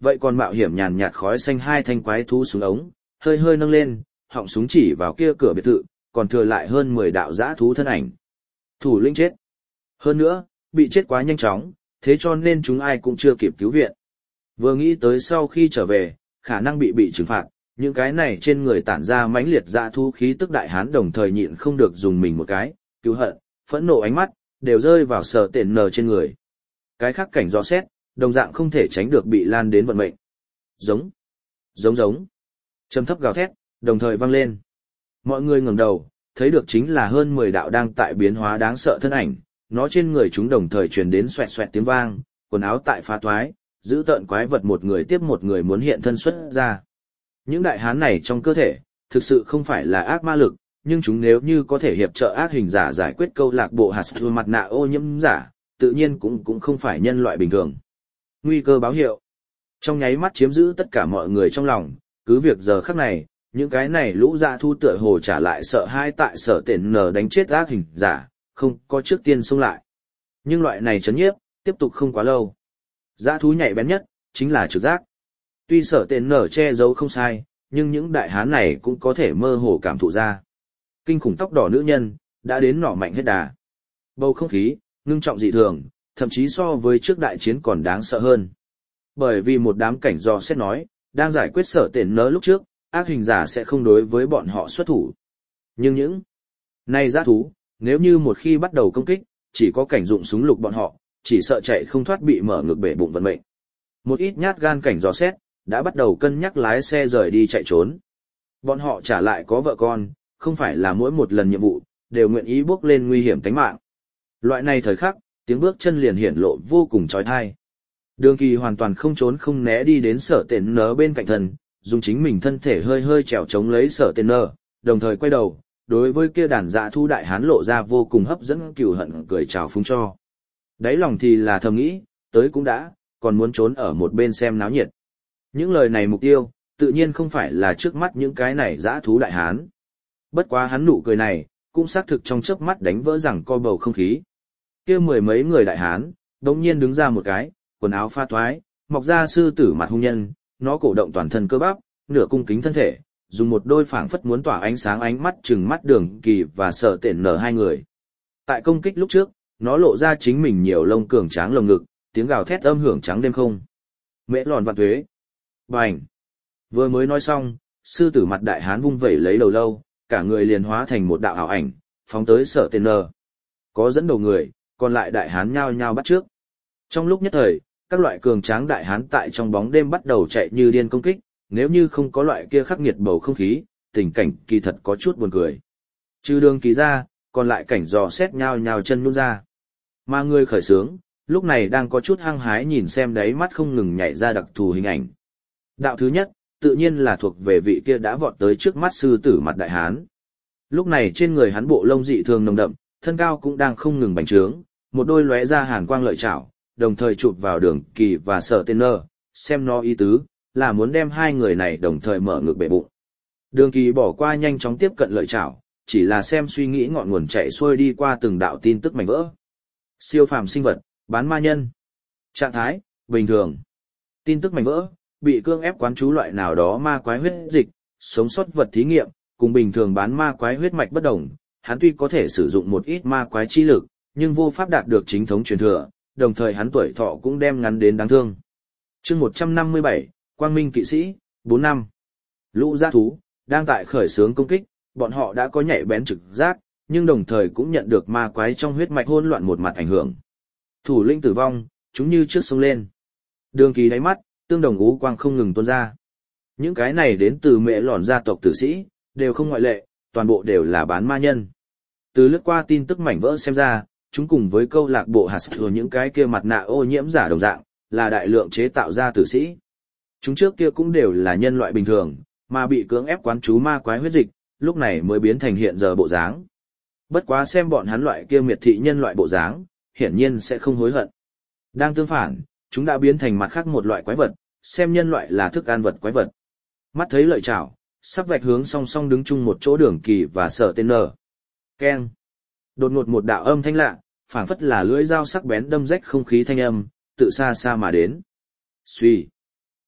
vậy còn mạo hiểm nhàn nhạt khói xanh hai thanh quái thú súng ống, hơi hơi nâng lên, họng súng chỉ vào kia cửa biệt thự, còn thừa lại hơn mười đạo dã thú thân ảnh. Thủ lĩnh chết. Hơn nữa, bị chết quá nhanh chóng, thế cho nên chúng ai cũng chưa kịp cứu viện. Vừa nghĩ tới sau khi trở về, khả năng bị bị trừng phạt, những cái này trên người tản ra mãnh liệt dã thú khí tức đại hán đồng thời nhịn không được dùng mình một cái, cứu hận, phẫn nộ ánh mắt, đều rơi vào sở tện nờ trên người. Cái khác cảnh do xét, đồng dạng không thể tránh được bị lan đến vận mệnh. Giống, giống giống, trầm thấp gào thét, đồng thời vang lên. Mọi người ngẩng đầu, thấy được chính là hơn mười đạo đang tại biến hóa đáng sợ thân ảnh, nó trên người chúng đồng thời truyền đến xoẹt xoẹt tiếng vang, quần áo tại phá toái, giữ tợn quái vật một người tiếp một người muốn hiện thân xuất ra. Những đại hán này trong cơ thể, thực sự không phải là ác ma lực, nhưng chúng nếu như có thể hiệp trợ ác hình giả giải quyết câu lạc bộ hạt thua mặt nạ ô nhiễm giả, tự nhiên cũng cũng không phải nhân loại bình thường. Nguy cơ báo hiệu. Trong nháy mắt chiếm giữ tất cả mọi người trong lòng, cứ việc giờ khắc này, những cái này lũ dã thu tựa hồ trả lại sợ hãi tại sở tện nở đánh chết ác hình giả, không có trước tiên xông lại. Nhưng loại này chấn nhiếp, tiếp tục không quá lâu. Dã thú nhạy bén nhất, chính là trực giác. Tuy sở tện nở che giấu không sai, nhưng những đại hán này cũng có thể mơ hồ cảm thụ ra. Kinh khủng tóc đỏ nữ nhân, đã đến nỏ mạnh hết đà. Bầu không khí, ngưng trọng dị thường, thậm chí so với trước đại chiến còn đáng sợ hơn. Bởi vì một đám cảnh do xét nói, đang giải quyết sở tện nở lúc trước, ác hình giả sẽ không đối với bọn họ xuất thủ. Nhưng những này dã thú, nếu như một khi bắt đầu công kích, chỉ có cảnh dụng súng lục bọn họ, chỉ sợ chạy không thoát bị mở ngược bể bụng vận mệnh. Một ít nhát gan cảnh dò xét, đã bắt đầu cân nhắc lái xe rời đi chạy trốn. Bọn họ trả lại có vợ con, không phải là mỗi một lần nhiệm vụ, đều nguyện ý bước lên nguy hiểm tính mạng. Loại này thời khắc, tiếng bước chân liền hiển lộ vô cùng chói tai. Đường Kỳ hoàn toàn không trốn không né đi đến sở tện nở bên cạnh thân, dùng chính mình thân thể hơi hơi trèo chống lấy sở tện nở, đồng thời quay đầu, đối với kia đàn dạ thu đại hán lộ ra vô cùng hấp dẫn cừu hận cười chào phúng cho. Đáy lòng thì là thầm nghĩ, tới cũng đã, còn muốn trốn ở một bên xem náo nhiệt. Những lời này mục tiêu, tự nhiên không phải là trước mắt những cái này dã thú đại hán. Bất quá hắn nụ cười này, cũng xác thực trong chớp mắt đánh vỡ rằng co bầu không khí. Kia mười mấy người đại hán, đột nhiên đứng ra một cái, quần áo pha toái, mọc ra sư tử mặt hung nhân, nó cổ động toàn thân cơ bắp, nửa cung kính thân thể, dùng một đôi phảng phất muốn tỏa ánh sáng ánh mắt trừng mắt Đường Kỳ và Sở Tện nở hai người. Tại công kích lúc trước, nó lộ ra chính mình nhiều lông cường tráng lồng ngực, tiếng gào thét âm hưởng trắng đêm không. Mễ lòn vạn thuế. Bành. Vừa mới nói xong, sư tử mặt đại hán vung vẩy lấy đầu lâu, cả người liền hóa thành một đạo ảo ảnh, phóng tới Sở Tện nở. Có dẫn đầu người, còn lại đại hán nhao nhao bắt trước. Trong lúc nhất thời, các loại cường tráng đại hán tại trong bóng đêm bắt đầu chạy như điên công kích, nếu như không có loại kia khắc nghiệt bầu không khí, tình cảnh kỳ thật có chút buồn cười. Trừ Đường Kỳ ra, còn lại cảnh dò xét nhao nhao chân nhún ra. Mà người khởi sướng, lúc này đang có chút hăng hái nhìn xem đáy mắt không ngừng nhảy ra đặc thù hình ảnh. Đạo thứ nhất, tự nhiên là thuộc về vị kia đã vọt tới trước mắt sư tử mặt đại hán. Lúc này trên người hắn bộ lông dị thường nồng đậm, thân cao cũng đang không ngừng bành trướng, một đôi lóe ra hàn quang lợi chảo, đồng thời chụp vào Đường Kỳ và Sở Tện nở, xem nó ý tứ, là muốn đem hai người này đồng thời mở ngược bể bụng. Đường Kỳ bỏ qua nhanh chóng tiếp cận lợi chảo, chỉ là xem suy nghĩ ngọn nguồn chạy xuôi đi qua từng đạo tin tức mảnh vỡ. Siêu phàm sinh vật, bán ma nhân. Trạng thái, bình thường. Tin tức mảnh vỡ, bị cưỡng ép quán chú loại nào đó ma quái huyết dịch, sống sót vật thí nghiệm, cùng bình thường bán ma quái huyết mạch bất đồng. Hắn tuy có thể sử dụng một ít ma quái chi lực, nhưng vô pháp đạt được chính thống truyền thừa, đồng thời hắn tuổi thọ cũng đem ngắn đến đáng thương. Chương một trăm năm mươi bảy, Quang Minh kỵ sĩ, bốn năm. Lũ dã thú, đang tại khởi xướng công kích, bọn họ đã có nhạy bén trực giác, nhưng đồng thời cũng nhận được ma quái trong huyết mạch hỗn loạn một mặt ảnh hưởng. Thủ lĩnh tử vong, chúng như trước sông lên. Đường Kỳ đáy mắt, tương đồng ú quang không ngừng tuôn ra. Những cái này đến từ Mễ Lòn gia tộc tử sĩ, đều không ngoại lệ, toàn bộ đều là bán ma nhân. Từ lướt qua tin tức mảnh vỡ xem ra, chúng cùng với câu lạc bộ hạt thừa những cái kia mặt nạ ô nhiễm giả đồng dạng, là đại lượng chế tạo ra tử sĩ. Chúng trước kia cũng đều là nhân loại bình thường, mà bị cưỡng ép quán chú ma quái huyết dịch, lúc này mới biến thành hiện giờ bộ dáng. Bất quá xem bọn hắn loại kia miệt thị nhân loại bộ dáng, hiển nhiên sẽ không hối hận. Đang tương phản, chúng đã biến thành mặt khác một loại quái vật, xem nhân loại là thức ăn vật quái vật. Mắt thấy lợi chảo, sắp vạch hướng song song đứng chung một chỗ Đường Kỳ và Sở Tện nở. Keng. Đột ngột một đạo âm thanh lạ, phảng phất là lưỡi dao sắc bén đâm rách không khí thanh âm, tự xa xa mà đến. Xuy.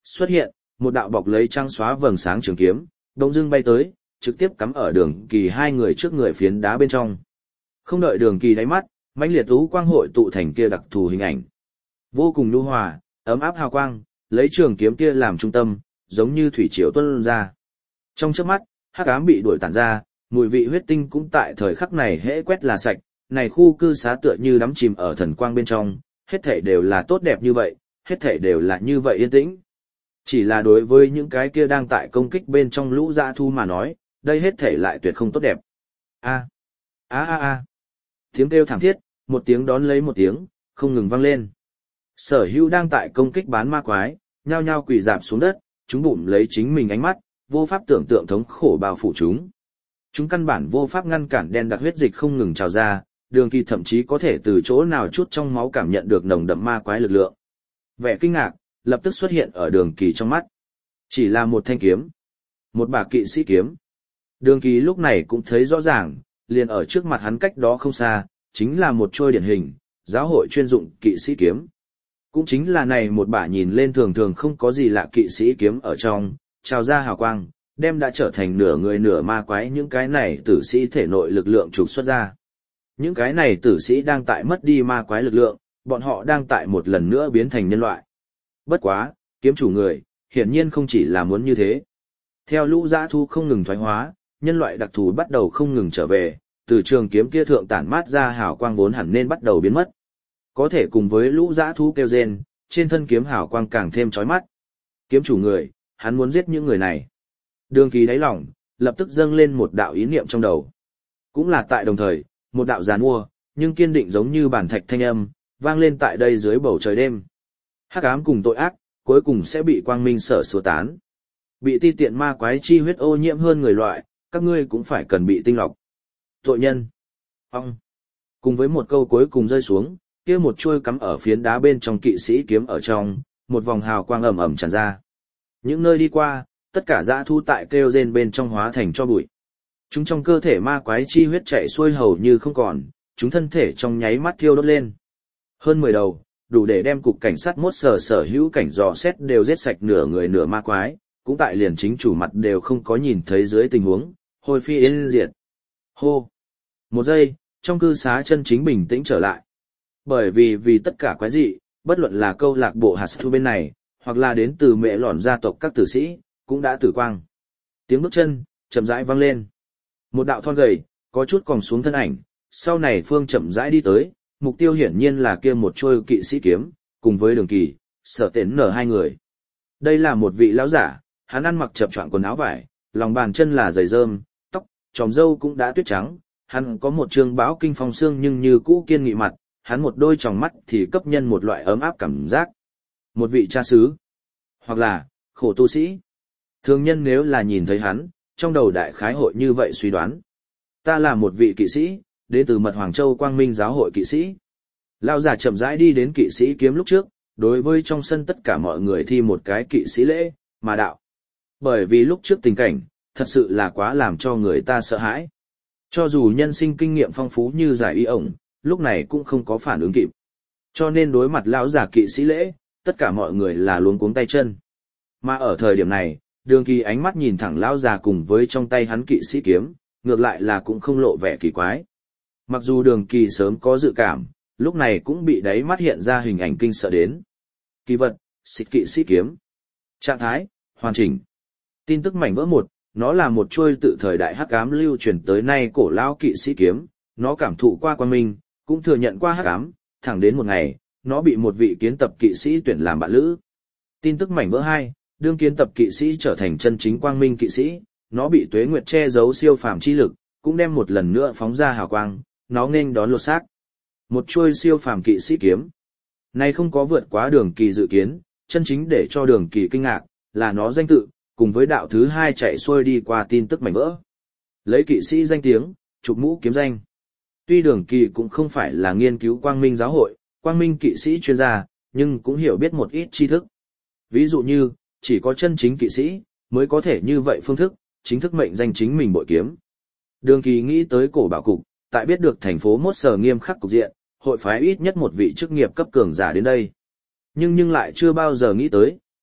Xuất hiện, một đạo bọc lấy trăng xóa vầng sáng trường kiếm, đông dưng bay tới, trực tiếp cắm ở đường kỳ hai người trước người phiến đá bên trong. Không đợi đường kỳ đáy mắt, mãnh liệt ú quang hội tụ thành kia đặc thù hình ảnh. Vô cùng nhu hòa, ấm áp hào quang, lấy trường kiếm kia làm trung tâm, giống như thủy triều tuôn ra. Trong chớp mắt, hắc ám bị đuổi tản ra, mùi vị huyết tinh cũng tại thời khắc này hễ quét là sạch, này khu cư xá tựa như đắm chìm ở thần quang bên trong, hết thảy đều là tốt đẹp như vậy, hết thảy đều là như vậy yên tĩnh. Chỉ là đối với những cái kia đang tại công kích bên trong lũ dã thu mà nói, đây hết thảy lại tuyệt không tốt đẹp. A a a a. Tiếng kêu thảm thiết, một tiếng đón lấy một tiếng, không ngừng vang lên. Sở Hữu đang tại công kích bán ma quái, nhao nhao quỳ rạp xuống đất, chúng bụng lấy chính mình ánh mắt, vô pháp tưởng tượng thống khổ bao phủ chúng. Chúng căn bản vô pháp ngăn cản đen đặc huyết dịch không ngừng trào ra, Đường Kỳ thậm chí có thể từ chỗ nào chút trong máu cảm nhận được nồng đậm ma quái lực lượng. Vẻ kinh ngạc lập tức xuất hiện ở Đường Kỳ trong mắt. Chỉ là một thanh kiếm, một bả kỵ sĩ kiếm. Đường Kỳ lúc này cũng thấy rõ ràng, liền ở trước mặt hắn cách đó không xa, chính là một trôi điển hình, giáo hội chuyên dụng kỵ sĩ kiếm. Cũng chính là này một bả nhìn lên thường thường không có gì lạ kỵ sĩ kiếm ở trong, trào ra hào quang, đem đã trở thành nửa người nửa ma quái những cái này tử sĩ thể nội lực lượng trục xuất ra. Những cái này tử sĩ đang tại mất đi ma quái lực lượng, bọn họ đang tại một lần nữa biến thành nhân loại. Bất quá, kiếm chủ người, hiển nhiên không chỉ là muốn như thế. Theo lũ dã thu không ngừng thoái hóa, nhân loại đặc thù bắt đầu không ngừng trở về, từ trường kiếm kia thượng tản mát ra hào quang vốn hẳn nên bắt đầu biến mất. Có thể cùng với lũ dã thú kêu rên, trên thân kiếm hào quang càng thêm chói mắt. Kiếm chủ người, hắn muốn giết những người này. Đường Kỳ đáy lòng, lập tức dâng lên một đạo ý niệm trong đầu. Cũng là tại đồng thời, một đạo giàn mua, nhưng kiên định giống như bản thạch thanh âm, vang lên tại đây dưới bầu trời đêm. Hắc ám cùng tội ác, cuối cùng sẽ bị quang minh sở xua tán. Bị ti tiện ma quái chi huyết ô nhiễm hơn người loại, các ngươi cũng phải cần bị tinh lọc. Tội nhân. Ông. Cùng với một câu cuối cùng rơi xuống, kia một chuôi cắm ở phiến đá bên trong kỵ sĩ kiếm ở trong, một vòng hào quang ầm ầm tràn ra. Những nơi đi qua, tất cả dã thu tại kêu rên bên trong hóa thành cho bụi. Chúng trong cơ thể ma quái chi huyết chạy xuôi hầu như không còn, chúng thân thể trong nháy mắt thiêu đốt lên. Hơn mười đầu, đủ để đem cục cảnh sát mốt sở sở hữu cảnh dò xét đều giết sạch nửa người nửa ma quái, cũng tại liền chính chủ mặt đều không có nhìn thấy dưới tình huống, hồi phi yên diệt. Hô! Một giây, trong cư xá chân chính bình tĩnh trở lại. Bởi vì vì tất cả quái dị, bất luận là câu lạc bộ hạt thu bên này, hoặc là đến từ mẹ lỏn gia tộc các tử sĩ, cũng đã tử quang. Tiếng bước chân, chậm rãi vang lên. Một đạo thon gầy, có chút còng xuống thân ảnh, sau này Phương chậm rãi đi tới, mục tiêu hiển nhiên là kia một trôi kỵ sĩ kiếm, cùng với Đường Kỳ, Sở Tến nở hai người. Đây là một vị lão giả, hắn ăn mặc chập choạng quần áo vải, lòng bàn chân là giày rơm, tóc, tròm râu cũng đã tuyết trắng, hắn có một trương bão kinh phong xương nhưng như cũ kiên nghị mặt, hắn một đôi tròng mắt thì cấp nhân một loại ấm áp cảm giác. Một vị cha xứ, hoặc là khổ tu sĩ. Thường nhân nếu là nhìn thấy hắn, trong đầu đại khái hội như vậy suy đoán. Ta là một vị kỵ sĩ, đến từ Mật Hoàng Châu Quang Minh giáo hội kỵ sĩ. Lão giả chậm rãi đi đến kỵ sĩ kiếm lúc trước, đối với trong sân tất cả mọi người thi một cái kỵ sĩ lễ, mà đạo. Bởi vì lúc trước tình cảnh, thật sự là quá làm cho người ta sợ hãi. Cho dù nhân sinh kinh nghiệm phong phú như giải y ổng, lúc này cũng không có phản ứng kịp. Cho nên đối mặt lão giả kỵ sĩ lễ, tất cả mọi người là luống cuống tay chân. Mà ở thời điểm này, Đường Kỳ ánh mắt nhìn thẳng lão già cùng với trong tay hắn kỵ sĩ kiếm, ngược lại là cũng không lộ vẻ kỳ quái. Mặc dù Đường Kỳ sớm có dự cảm, lúc này cũng bị đáy mắt hiện ra hình ảnh kinh sợ đến. Kỳ vật, xịt kỵ sĩ kiếm. Trạng thái, hoàn chỉnh. Tin tức mảnh vỡ một, nó là một chuôi tự thời đại hắc ám lưu truyền tới nay cổ lão kỵ sĩ kiếm, nó cảm thụ qua quang minh, cũng thừa nhận qua hắc ám, thẳng đến một ngày, nó bị một vị kiến tập kỵ sĩ tuyển làm bạn lữ. Tin tức mảnh vỡ hai, đương kiến tập kỵ sĩ trở thành chân chính quang minh kỵ sĩ, nó bị tuế nguyệt che giấu siêu phàm chi lực, cũng đem một lần nữa phóng ra hào quang, nó nên đón lột xác. Một chuôi siêu phàm kỵ sĩ kiếm. Này không có vượt quá Đường Kỳ dự kiến, chân chính để cho Đường Kỳ kinh ngạc, là nó danh tự, cùng với đạo thứ hai chạy xuôi đi qua tin tức mảnh vỡ. Lấy kỵ sĩ danh tiếng, chụp mũ kiếm danh. Tuy Đường Kỳ cũng không phải là nghiên cứu quang minh giáo hội, quang minh kỵ sĩ chuyên gia, nhưng cũng hiểu biết một ít tri thức. Ví dụ như, chỉ có chân chính kỵ sĩ, mới có thể như vậy phương thức, chính thức mệnh danh chính mình bội kiếm. Đường Kỳ nghĩ tới cổ bảo cục, tại biết được thành phố Mốt Sở nghiêm khắc cục diện, hội phái ít nhất một vị chức nghiệp cấp cường giả đến đây. Nhưng nhưng lại chưa bao giờ nghĩ tới,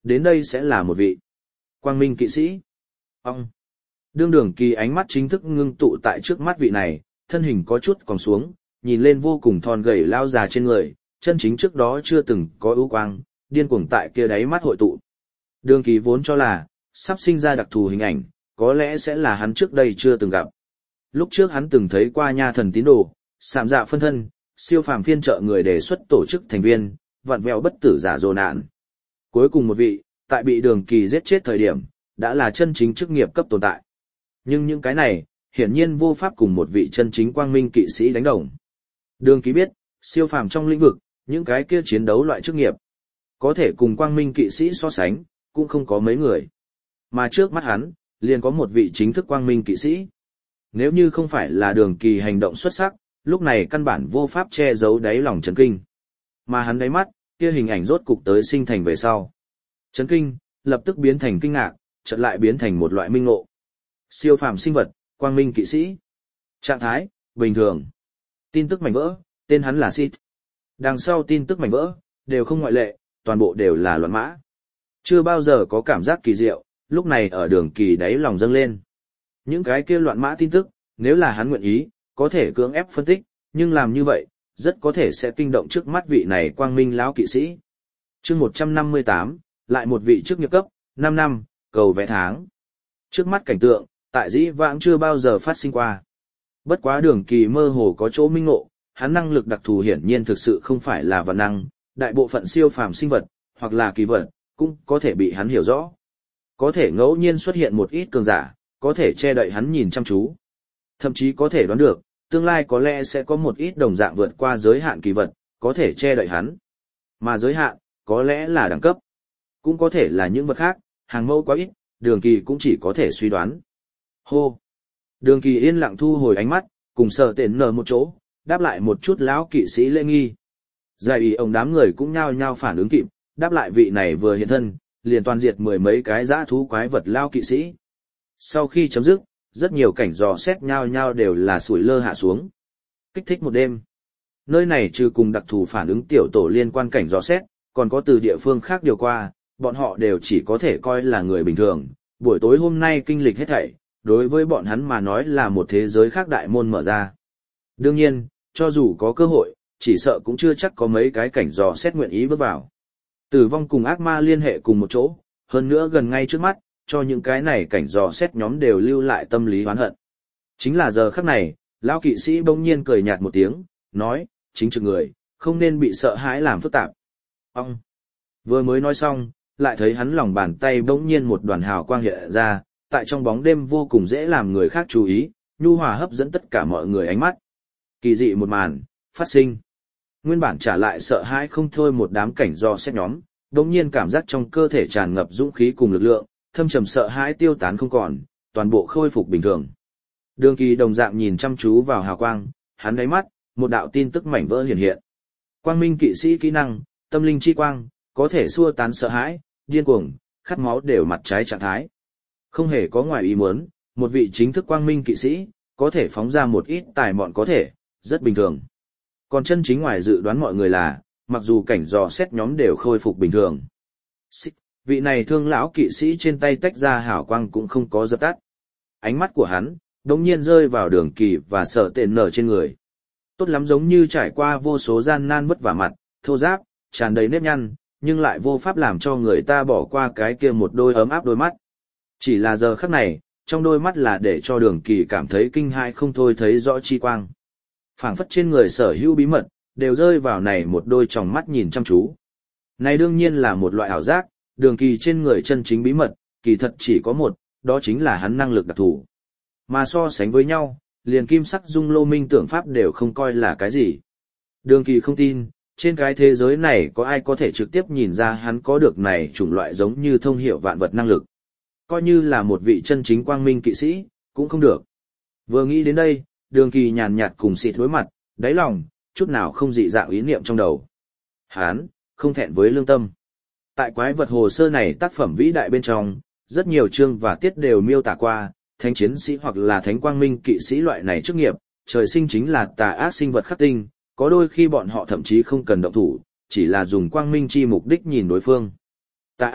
đến đây sẽ là một vị quang minh kỵ sĩ. Ông! Đương Đường Kỳ ánh mắt chính thức ngưng tụ tại trước mắt vị này, thân hình có chút còn xuống, nhìn lên vô cùng thon gầy lao già trên người, chân chính trước đó chưa từng có ưu quang, điên cuồng tại kia đáy mắt hội tụ. Đường Kỳ vốn cho là, sắp sinh ra đặc thù hình ảnh, có lẽ sẽ là hắn trước đây chưa từng gặp. Lúc trước hắn từng thấy qua nha thần tín đồ, sạm dạ phân thân, siêu phàm phiên trợ người đề xuất tổ chức thành viên, vặn vẹo bất tử giả dồ nạn. Cuối cùng một vị, tại bị Đường Kỳ giết chết thời điểm, đã là chân chính chức nghiệp cấp tồn tại. Nhưng những cái này, hiển nhiên vô pháp cùng một vị chân chính quang minh kỵ sĩ đánh đồng. Đường Kỳ biết, siêu phàm trong lĩnh vực, những cái kia chiến đấu loại chức nghiệp, có thể cùng quang minh kỵ sĩ so sánh, cũng không có mấy người. Mà trước mắt hắn, liền có một vị chính thức quang minh kỵ sĩ. Nếu như không phải là Đường Kỳ hành động xuất sắc, lúc này căn bản vô pháp che giấu đáy lòng chấn kinh. Mà hắn đáy mắt, kia hình ảnh rốt cục tới sinh thành về sau. Chấn kinh, lập tức biến thành kinh ngạc, chợt lại biến thành một loại minh ngộ. Siêu phàm sinh vật, quang minh kỵ sĩ. Trạng thái, bình thường. Tin tức mảnh vỡ, tên hắn là Sith. Đằng sau tin tức mảnh vỡ, đều không ngoại lệ, toàn bộ đều là loạn mã. Chưa bao giờ có cảm giác kỳ diệu, lúc này ở Đường Kỳ đáy lòng dâng lên. Những cái kia loạn mã tin tức, nếu là hắn nguyện ý, có thể cưỡng ép phân tích, nhưng làm như vậy, rất có thể sẽ kinh động trước mắt vị này quang minh lão kỵ sĩ. Chương một trăm năm mươi tám, lại một vị chức nghiệp cấp, năm năm, cầu vẽ tháng. Trước mắt cảnh tượng, tại dĩ vãng chưa bao giờ phát sinh qua. Bất quá Đường Kỳ mơ hồ có chỗ minh ngộ, hắn năng lực đặc thù hiển nhiên thực sự không phải là vật năng, đại bộ phận siêu phàm sinh vật, hoặc là kỳ vật, cũng có thể bị hắn hiểu rõ. Có thể ngẫu nhiên xuất hiện một ít cường giả, có thể che đậy hắn nhìn chăm chú. Thậm chí có thể đoán được, tương lai có lẽ sẽ có một ít đồng dạng vượt qua giới hạn kỳ vật, có thể che đậy hắn. Mà giới hạn, có lẽ là đẳng cấp, cũng có thể là những vật khác, hàng mẫu quá ít, Đường Kỳ cũng chỉ có thể suy đoán. Hô! Đường Kỳ yên lặng thu hồi ánh mắt, cùng Sở Tện nở một chỗ, đáp lại một chút lão kỵ sĩ lễ nghi. Giải ý ông đám người cũng nhao nhao phản ứng kịp, đáp lại vị này vừa hiện thân, liền toàn diệt mười mấy cái dã thú quái vật lao kỵ sĩ. Sau khi chấm dứt, rất nhiều cảnh dò xét nhao nhao đều là sủi lơ hạ xuống. Kích thích một đêm. Nơi này trừ cùng đặc thù phản ứng tiểu tổ liên quan cảnh dò xét, còn có từ địa phương khác điều qua, bọn họ đều chỉ có thể coi là người bình thường. Buổi tối hôm nay kinh lịch hết thảy, đối với bọn hắn mà nói là một thế giới khác đại môn mở ra. Đương nhiên, cho dù có cơ hội, chỉ sợ cũng chưa chắc có mấy cái cảnh dò xét nguyện ý bước vào. Tử vong cùng ác ma liên hệ cùng một chỗ, hơn nữa gần ngay trước mắt, cho những cái này cảnh dò xét nhóm đều lưu lại tâm lý oán hận. Chính là giờ khắc này, lão kỵ sĩ bỗng nhiên cười nhạt một tiếng, nói, chính trực người, không nên bị sợ hãi làm phức tạp. Ông! Vừa mới nói xong, lại thấy hắn lòng bàn tay bỗng nhiên một đoàn hào quang hiện ra, tại trong bóng đêm vô cùng dễ làm người khác chú ý, nhu hòa hấp dẫn tất cả mọi người ánh mắt. Kỳ dị một màn, phát sinh. Nguyên bản trả lại sợ hãi không thôi một đám cảnh dò xét nhóm, bỗng nhiên cảm giác trong cơ thể tràn ngập dũng khí cùng lực lượng, thâm trầm sợ hãi tiêu tán không còn, toàn bộ khôi phục bình thường. Đường Kỳ đồng dạng nhìn chăm chú vào hào quang, hắn đáy mắt, một đạo tin tức mảnh vỡ hiện hiện. Quang minh kỵ sĩ kỹ năng, tâm linh chi quang, có thể xua tán sợ hãi, điên cuồng, khát máu đều mặt trái trạng thái. Không hề có ngoài ý muốn, một vị chính thức quang minh kỵ sĩ, có thể phóng ra một ít tài mọn có thể, rất bình thường. Còn chân chính ngoài dự đoán mọi người là, mặc dù cảnh dò xét nhóm đều khôi phục bình thường. Xích, vị này thương lão kỵ sĩ trên tay tách ra hào quang cũng không có dập tắt. Ánh mắt của hắn, đống nhiên rơi vào Đường Kỳ và Sở Tện nở trên người. Tốt lắm giống như trải qua vô số gian nan vất vả mặt, thô ráp, tràn đầy nếp nhăn, nhưng lại vô pháp làm cho người ta bỏ qua cái kia một đôi ấm áp đôi mắt. Chỉ là giờ khắc này, trong đôi mắt là để cho Đường Kỳ cảm thấy kinh hãi không thôi thấy rõ chi quang. Phảng phất trên người sở hữu bí mật, đều rơi vào này một đôi tròng mắt nhìn chăm chú. Này đương nhiên là một loại ảo giác, Đường Kỳ trên người chân chính bí mật, kỳ thật chỉ có một, đó chính là hắn năng lực đặc thù. Mà so sánh với nhau, liền kim sắc dung lô minh tưởng pháp đều không coi là cái gì. Đường Kỳ không tin, trên cái thế giới này có ai có thể trực tiếp nhìn ra hắn có được này chủng loại giống như thông hiểu vạn vật năng lực. Coi như là một vị chân chính quang minh kỵ sĩ, cũng không được. Vừa nghĩ đến đây, Đường Kỳ nhàn nhạt cùng Xịt đối mặt, đáy lòng, chút nào không dị dạng ý niệm trong đầu. Hán, không thẹn với lương tâm. Tại quái vật hồ sơ này tác phẩm vĩ đại bên trong, rất nhiều chương và tiết đều miêu tả qua, thánh chiến sĩ hoặc là thánh quang minh kỵ sĩ loại này chức nghiệp, trời sinh chính là tà ác sinh vật khắc tinh, có đôi khi bọn họ thậm chí không cần động thủ, chỉ là dùng quang minh chi mục đích nhìn đối phương. Tà ác,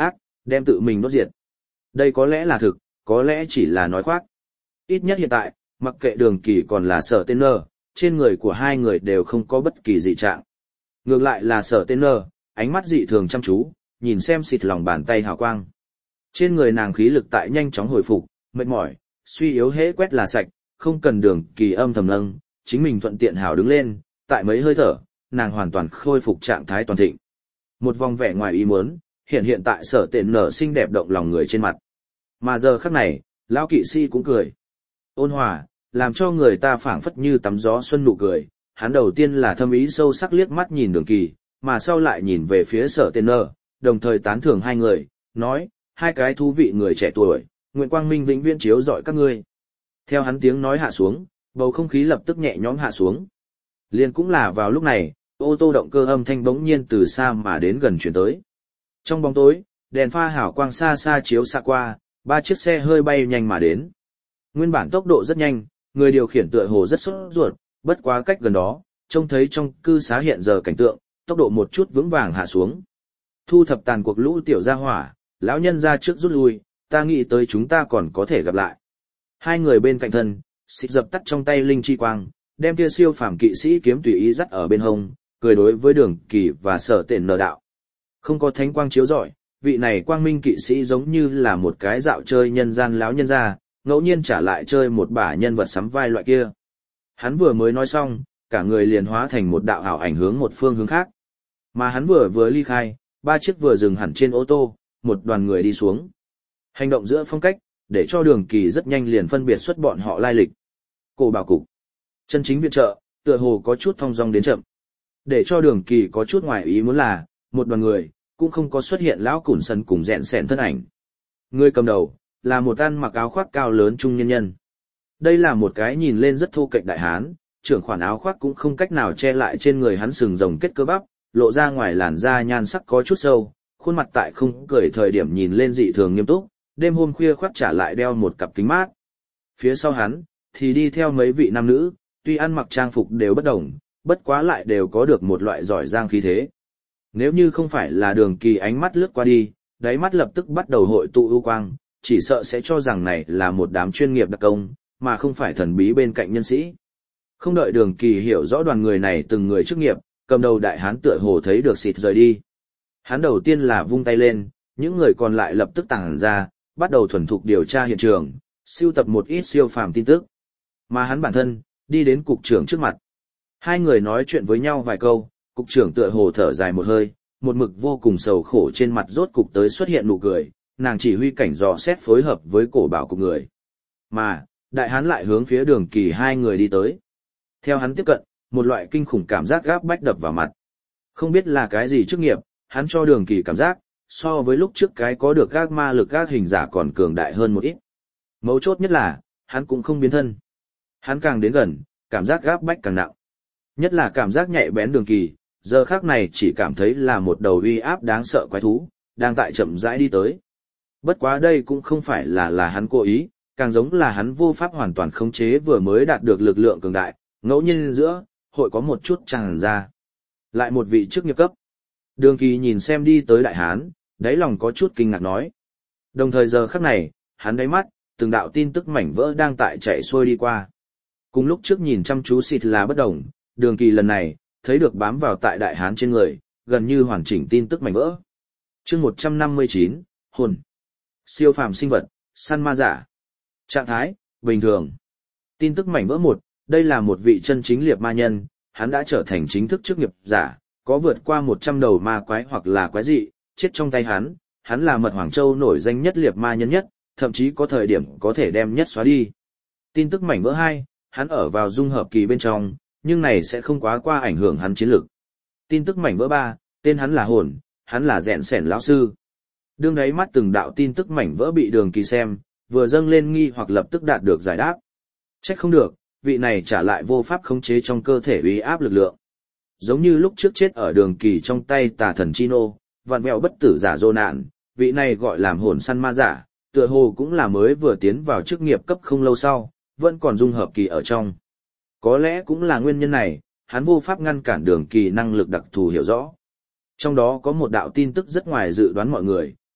đem tự mình đốt diệt. Đây có lẽ là thực, có lẽ chỉ là nói khoác. Ít nhất hiện tại, mặc kệ Đường Kỳ còn là Sở Tên Nơ, trên người của hai người đều không có bất kỳ dị trạng. Ngược lại là Sở Tên Nơ, ánh mắt dị thường chăm chú, nhìn xem xịt lòng bàn tay hào quang. Trên người nàng khí lực tại nhanh chóng hồi phục, mệt mỏi, suy yếu hễ quét là sạch, không cần Đường Kỳ âm thầm lâng, chính mình thuận tiện hào đứng lên, tại mấy hơi thở, nàng hoàn toàn khôi phục trạng thái toàn thịnh. Một vòng vẻ ngoài ý muốn, hiện hiện tại Sở Tên Nơ xinh đẹp động lòng người trên mặt. Mà giờ khắc này, lão kỵ sĩ cũng cười. Ôn hòa, làm cho người ta phảng phất như tắm gió xuân nụ cười. Hắn đầu tiên là thâm ý sâu sắc liếc mắt nhìn Đường Kỳ, mà sau lại nhìn về phía Sở Tên Nơ, đồng thời tán thưởng hai người, nói, hai cái thú vị người trẻ tuổi, nguyện quang minh vĩnh viễn chiếu rọi các ngươi. Theo hắn tiếng nói hạ xuống, bầu không khí lập tức nhẹ nhõm hạ xuống. Liền cũng là vào lúc này, ô tô động cơ âm thanh bỗng nhiên từ xa mà đến gần chuyển tới. Trong bóng tối, đèn pha hào quang xa xa chiếu xa qua, ba chiếc xe hơi bay nhanh mà đến. Nguyên bản tốc độ rất nhanh, người điều khiển tựa hồ rất sốt ruột, bất quá cách gần đó, trông thấy trong cư xá hiện giờ cảnh tượng, tốc độ một chút vững vàng hạ xuống. Thu thập tàn cuộc lũ tiểu gia hỏa, lão nhân ra trước rút lui, ta nghĩ tới chúng ta còn có thể gặp lại. Hai người bên cạnh thân, xịt dập tắt trong tay linh chi quang, đem kia siêu phàm kỵ sĩ kiếm tùy ý dắt ở bên hông, cười đối với Đường Kỳ và Sở Tên Nơ đạo. Không có thánh quang chiếu rọi, vị này quang minh kỵ sĩ giống như là một cái dạo chơi nhân gian lão nhân ra, ngẫu nhiên trả lại chơi một bả nhân vật sắm vai loại kia. Hắn vừa mới nói xong, cả người liền hóa thành một đạo ảo ảnh hướng một phương hướng khác. Mà hắn vừa vừa ly khai, ba chiếc vừa dừng hẳn trên ô tô, một đoàn người đi xuống. Hành động giữa phong cách, để cho Đường Kỳ rất nhanh liền phân biệt xuất bọn họ lai lịch. Cổ bảo cục, chân chính viện trợ, tựa hồ có chút thong dong đến chậm. Để cho Đường Kỳ có chút ngoài ý muốn là, một đoàn người, cũng không có xuất hiện lão cùn sân cùng rẹn sẹn thân ảnh. Người cầm đầu, là một ăn mặc áo khoác cao lớn trung nhân nhân. Đây là một cái nhìn lên rất thô kệch đại hán, trưởng khoản áo khoác cũng không cách nào che lại trên người hắn sừng rồng kết cơ bắp, lộ ra ngoài làn da nhan sắc có chút sâu, khuôn mặt tại không cười thời điểm nhìn lên dị thường nghiêm túc, đêm hôm khuya khoác trả lại đeo một cặp kính mát. Phía sau hắn, thì đi theo mấy vị nam nữ, tuy ăn mặc trang phục đều bất đồng, bất quá lại đều có được một loại giỏi giang khí thế. Nếu như không phải là Đường Kỳ ánh mắt lướt qua đi, đáy mắt lập tức bắt đầu hội tụ ưu quang, chỉ sợ sẽ cho rằng này là một đám chuyên nghiệp đặc công, mà không phải thần bí bên cạnh nhân sĩ. Không đợi Đường Kỳ hiểu rõ đoàn người này từng người chức nghiệp, cầm đầu đại hán tựa hồ thấy được xịt rời đi. Hắn đầu tiên là vung tay lên, những người còn lại lập tức tản ra, bắt đầu thuần thục điều tra hiện trường, sưu tập một ít siêu phàm tin tức. Mà hắn bản thân, đi đến cục trưởng trước mặt. Hai người nói chuyện với nhau vài câu, cục trưởng tựa hồ thở dài một hơi, một mực vô cùng sầu khổ trên mặt rốt cục tới xuất hiện nụ cười, nàng chỉ huy cảnh dò xét phối hợp với cổ bảo cục người. Mà, đại hán lại hướng phía Đường Kỳ hai người đi tới. Theo hắn tiếp cận, một loại kinh khủng cảm giác gáp bách đập vào mặt. Không biết là cái gì chức nghiệp, hắn cho Đường Kỳ cảm giác, so với lúc trước cái có được các ma lực các hình giả còn cường đại hơn một ít. Mấu chốt nhất là, hắn cũng không biến thân. Hắn càng đến gần, cảm giác gáp bách càng nặng. Nhất là cảm giác nhạy bén Đường Kỳ, giờ khác này chỉ cảm thấy là một đầu uy áp đáng sợ quái thú, đang tại chậm rãi đi tới. Bất quá đây cũng không phải là là hắn cố ý, càng giống là hắn vô pháp hoàn toàn khống chế vừa mới đạt được lực lượng cường đại, ngẫu nhiên giữa, hội có một chút tràn ra. Lại một vị chức nghiệp cấp. Đường Kỳ nhìn xem đi tới đại hán, đáy lòng có chút kinh ngạc nói. Đồng thời giờ khắc này, hắn đáy mắt, từng đạo tin tức mảnh vỡ đang tại chạy xuôi đi qua. Cùng lúc trước nhìn chăm chú xịt là bất đồng, Đường Kỳ lần này, thấy được bám vào tại đại hán trên người, gần như hoàn chỉnh tin tức mảnh vỡ. Chương một trăm năm mươi chín, hồn. Siêu phàm sinh vật, săn ma giả. Trạng thái, bình thường. Tin tức mảnh vỡ một, đây là một vị chân chính liệp ma nhân, hắn đã trở thành chính thức chức nghiệp giả, có vượt qua một trăm đầu ma quái hoặc là quái dị, chết trong tay hắn, hắn là mật Hoàng Châu nổi danh nhất liệp ma nhân nhất, thậm chí có thời điểm có thể đem nhất xóa đi. Tin tức mảnh vỡ hai, hắn ở vào dung hợp kỳ bên trong, nhưng này sẽ không quá qua ảnh hưởng hắn chiến lược. Tin tức mảnh vỡ ba, tên hắn là hồn, hắn là rèn sẻn lão sư. Đương đáy mắt từng đạo tin tức mảnh vỡ bị Đường Kỳ xem, vừa dâng lên nghi hoặc lập tức đạt được giải đáp. Trách không được, vị này trả lại vô pháp khống chế trong cơ thể uy áp lực lượng. Giống như lúc trước chết ở Đường Kỳ trong tay tà thần Chino, vạn vẹo bất tử giả dô nạn, vị này gọi làm hồn săn ma giả, tựa hồ cũng là mới vừa tiến vào chức nghiệp cấp không lâu sau, vẫn còn dung hợp kỳ ở trong. Có lẽ cũng là nguyên nhân này, hắn vô pháp ngăn cản Đường Kỳ năng lực đặc thù hiểu rõ. Trong đó có một đạo tin tức rất ngoài dự đoán mọi người,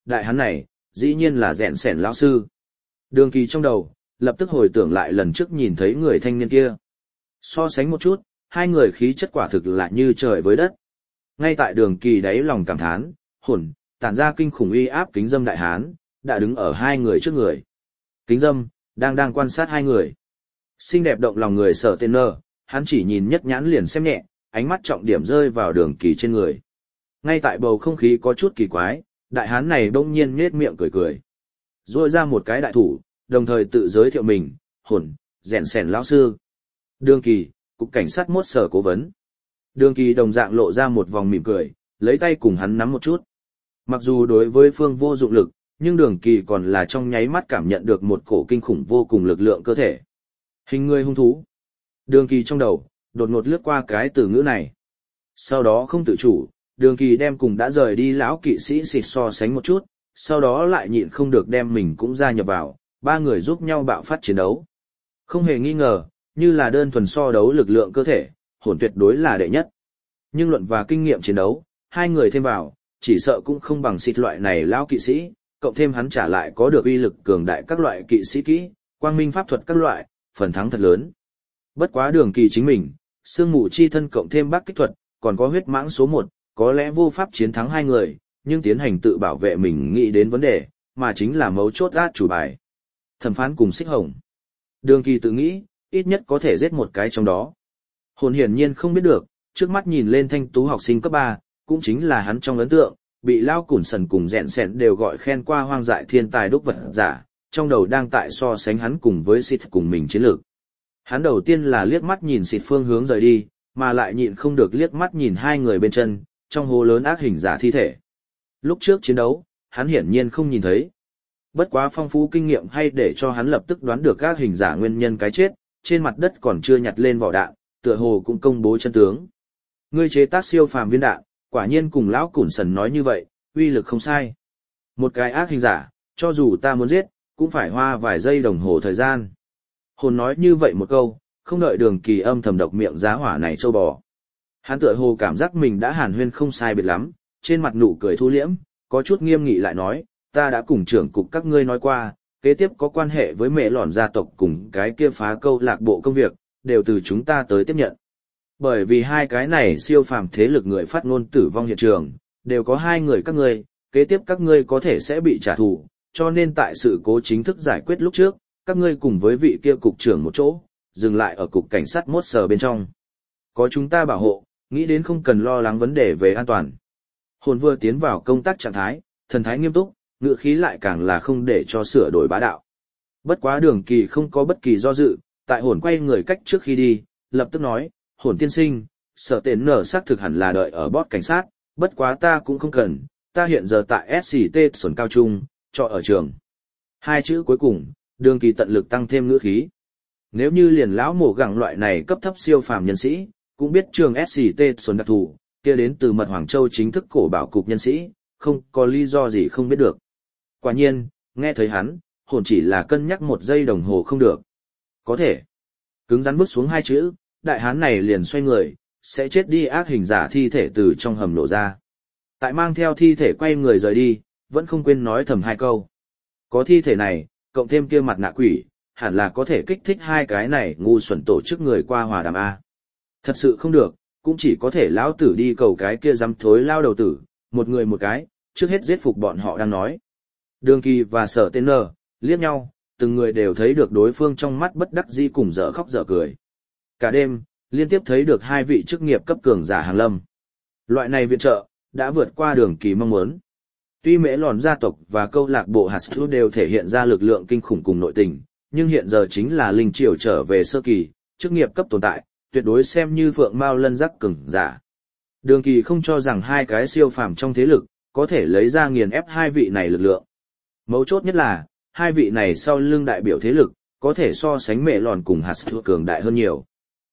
đại hán này, dĩ nhiên là rèn sẻn lão sư. Đường Kỳ trong đầu, lập tức hồi tưởng lại lần trước nhìn thấy người thanh niên kia. So sánh một chút, hai người khí chất quả thực là như trời với đất. Ngay tại Đường Kỳ đáy lòng cảm thán, hồn, tản ra kinh khủng uy áp kính dâm đại hán, đã đứng ở hai người trước người. Kính dâm, đang đang quan sát hai người. Xinh đẹp động lòng người Sở Tên Nơ, hắn chỉ nhìn nhất nhãn liền xem nhẹ, ánh mắt trọng điểm rơi vào Đường Kỳ trên người. Ngay tại bầu không khí có chút kỳ quái, đại hán này bỗng nhiên nhếch miệng cười cười. Rồi ra một cái đại thủ, đồng thời tự giới thiệu mình, hồn, rèn sẻn lão sư. Đường Kỳ, cục cảnh sát mốt sở cố vấn. Đường Kỳ đồng dạng lộ ra một vòng mỉm cười, lấy tay cùng hắn nắm một chút. Mặc dù đối với phương vô dụng lực, nhưng Đường Kỳ còn là trong nháy mắt cảm nhận được một cổ kinh khủng vô cùng lực lượng cơ thể. Hình người hung thú. Đường Kỳ trong đầu, đột ngột lướt qua cái từ ngữ này. Sau đó không tự chủ, Đường Kỳ đem cùng đã rời đi lão kỵ sĩ xịt so sánh một chút, sau đó lại nhịn không được đem mình cũng gia nhập vào, ba người giúp nhau bạo phát chiến đấu. Không hề nghi ngờ, như là đơn thuần so đấu lực lượng cơ thể, hồn tuyệt đối là đệ nhất. Nhưng luận và kinh nghiệm chiến đấu, hai người thêm vào, chỉ sợ cũng không bằng xịt loại này lão kỵ sĩ, cộng thêm hắn trả lại có được uy lực cường đại các loại kỵ sĩ kỹ, quang minh pháp thuật các loại, phần thắng thật lớn. Bất quá Đường Kỳ chính mình, sương mù chi thân cộng thêm bác kích thuật, còn có huyết mãng số một, có lẽ vô pháp chiến thắng hai người, nhưng tiến hành tự bảo vệ mình nghĩ đến vấn đề, mà chính là mấu chốt át chủ bài. Thẩm phán cùng xích hồng. Đường Kỳ tự nghĩ, ít nhất có thể giết một cái trong đó. Hồn hiển nhiên không biết được, trước mắt nhìn lên thanh tú học sinh cấp ba, cũng chính là hắn trong ấn tượng, bị lao củn sần cùng rèn sẹn đều gọi khen qua hoang dại thiên tài đúc vật giả, trong đầu đang tại so sánh hắn cùng với xịt cùng mình chiến lược. Hắn đầu tiên là liếc mắt nhìn xịt phương hướng rời đi, mà lại nhịn không được liếc mắt nhìn hai người bên chân, trong hố lớn ác hình giả thi thể. Lúc trước chiến đấu, hắn hiển nhiên không nhìn thấy. Bất quá phong phú kinh nghiệm hay để cho hắn lập tức đoán được các hình giả nguyên nhân cái chết, trên mặt đất còn chưa nhặt lên vỏ đạn, tựa hồ cũng công bố chân tướng. Ngươi chế tác siêu phàm viên đạn, quả nhiên cùng lão củn sần nói như vậy, uy lực không sai. Một cái ác hình giả, cho dù ta muốn giết, cũng phải hoa vài giây đồng hồ thời gian. Hồn nói như vậy một câu, không đợi Đường Kỳ âm thầm độc miệng giá hỏa này trâu bò. Hắn tựa hồ cảm giác mình đã hàn huyên không sai biệt lắm, trên mặt nụ cười thu liễm, có chút nghiêm nghị lại nói, ta đã cùng trưởng cục các ngươi nói qua, kế tiếp có quan hệ với mẹ lòn gia tộc cùng cái kia phá câu lạc bộ công việc, đều từ chúng ta tới tiếp nhận. Bởi vì hai cái này siêu phàm thế lực người phát ngôn tử vong hiện trường, đều có hai người các ngươi, kế tiếp các ngươi có thể sẽ bị trả thù, cho nên tại sự cố chính thức giải quyết lúc trước, các ngươi cùng với vị kia cục trưởng một chỗ, dừng lại ở cục cảnh sát mốt sờ bên trong. Có chúng ta bảo hộ, nghĩ đến không cần lo lắng vấn đề về an toàn. Hồn vừa tiến vào công tác trạng thái, thần thái nghiêm túc, ngựa khí lại càng là không để cho sửa đổi bá đạo. Bất quá Đường Kỳ không có bất kỳ do dự, tại hồn quay người cách trước khi đi, lập tức nói, hồn tiên sinh, sở tên nở xác thực hẳn là đợi ở bót cảnh sát, bất quá ta cũng không cần, ta hiện giờ tại ét xê tê xuân cao trung, trọ ở trường. Hai chữ cuối cùng, Đường Kỳ tận lực tăng thêm ngữ khí. Nếu như liền lão mổ gẳng loại này cấp thấp siêu phàm nhân sĩ, cũng biết trường ét xê tê xuân đặc thù, kia đến từ mật Hoàng Châu chính thức cổ bảo cục nhân sĩ, không có lý do gì không biết được. Quả nhiên, nghe thấy hắn, hồn chỉ là cân nhắc một giây đồng hồ không được. Có thể. Cứng rắn bước xuống hai chữ, đại hán này liền xoay người, sẽ chết đi ác hình giả thi thể từ trong hầm nổ ra. Tại mang theo thi thể quay người rời đi, vẫn không quên nói thầm hai câu. Có thi thể này, cộng thêm kia mặt nạ quỷ, hẳn là có thể kích thích hai cái này ngu xuẩn tổ chức người qua hòa đàm A. Thật sự không được, cũng chỉ có thể lão tử đi cầu cái kia dám thối lao đầu tử, một người một cái, trước hết giết phục bọn họ đang nói. Đường Kỳ và Sở Tên Nơ liếc nhau, từng người đều thấy được đối phương trong mắt bất đắc dĩ cùng dở khóc dở cười. Cả đêm, liên tiếp thấy được hai vị chức nghiệp cấp cường giả hàng lâm. Loại này viện trợ, đã vượt qua Đường Kỳ mong muốn. Tuy mễ lòn gia tộc và câu lạc bộ Hạt đều thể hiện ra lực lượng kinh khủng cùng nội tình, nhưng hiện giờ chính là linh triều trở về sơ kỳ, chức nghiệp cấp tồn tại, tuyệt đối xem như phượng mao lân giác cường giả. Đường Kỳ không cho rằng hai cái siêu phàm trong thế lực, có thể lấy ra nghiền ép hai vị này lực lượng. Mấu chốt nhất là, hai vị này sau lưng đại biểu thế lực, có thể so sánh mẹ lòn cùng hạt cường đại hơn nhiều.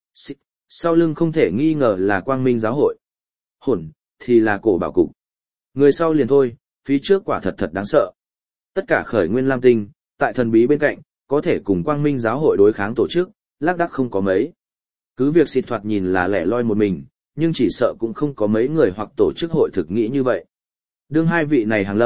Sau lưng không thể nghi ngờ là quang minh giáo hội. Hồn, thì là cổ bảo cục. Người sau liền thôi, phía trước quả thật thật đáng sợ. Tất cả khởi nguyên lam tinh, tại thần bí bên cạnh, có thể cùng quang minh giáo hội đối kháng tổ chức, lác đác không có mấy. Cứ việc xịt thoạt nhìn là lẻ loi một mình, nhưng chỉ sợ cũng không có mấy người hoặc tổ chức hội thực nghĩ như vậy. Đương hai vị này hàng lâm,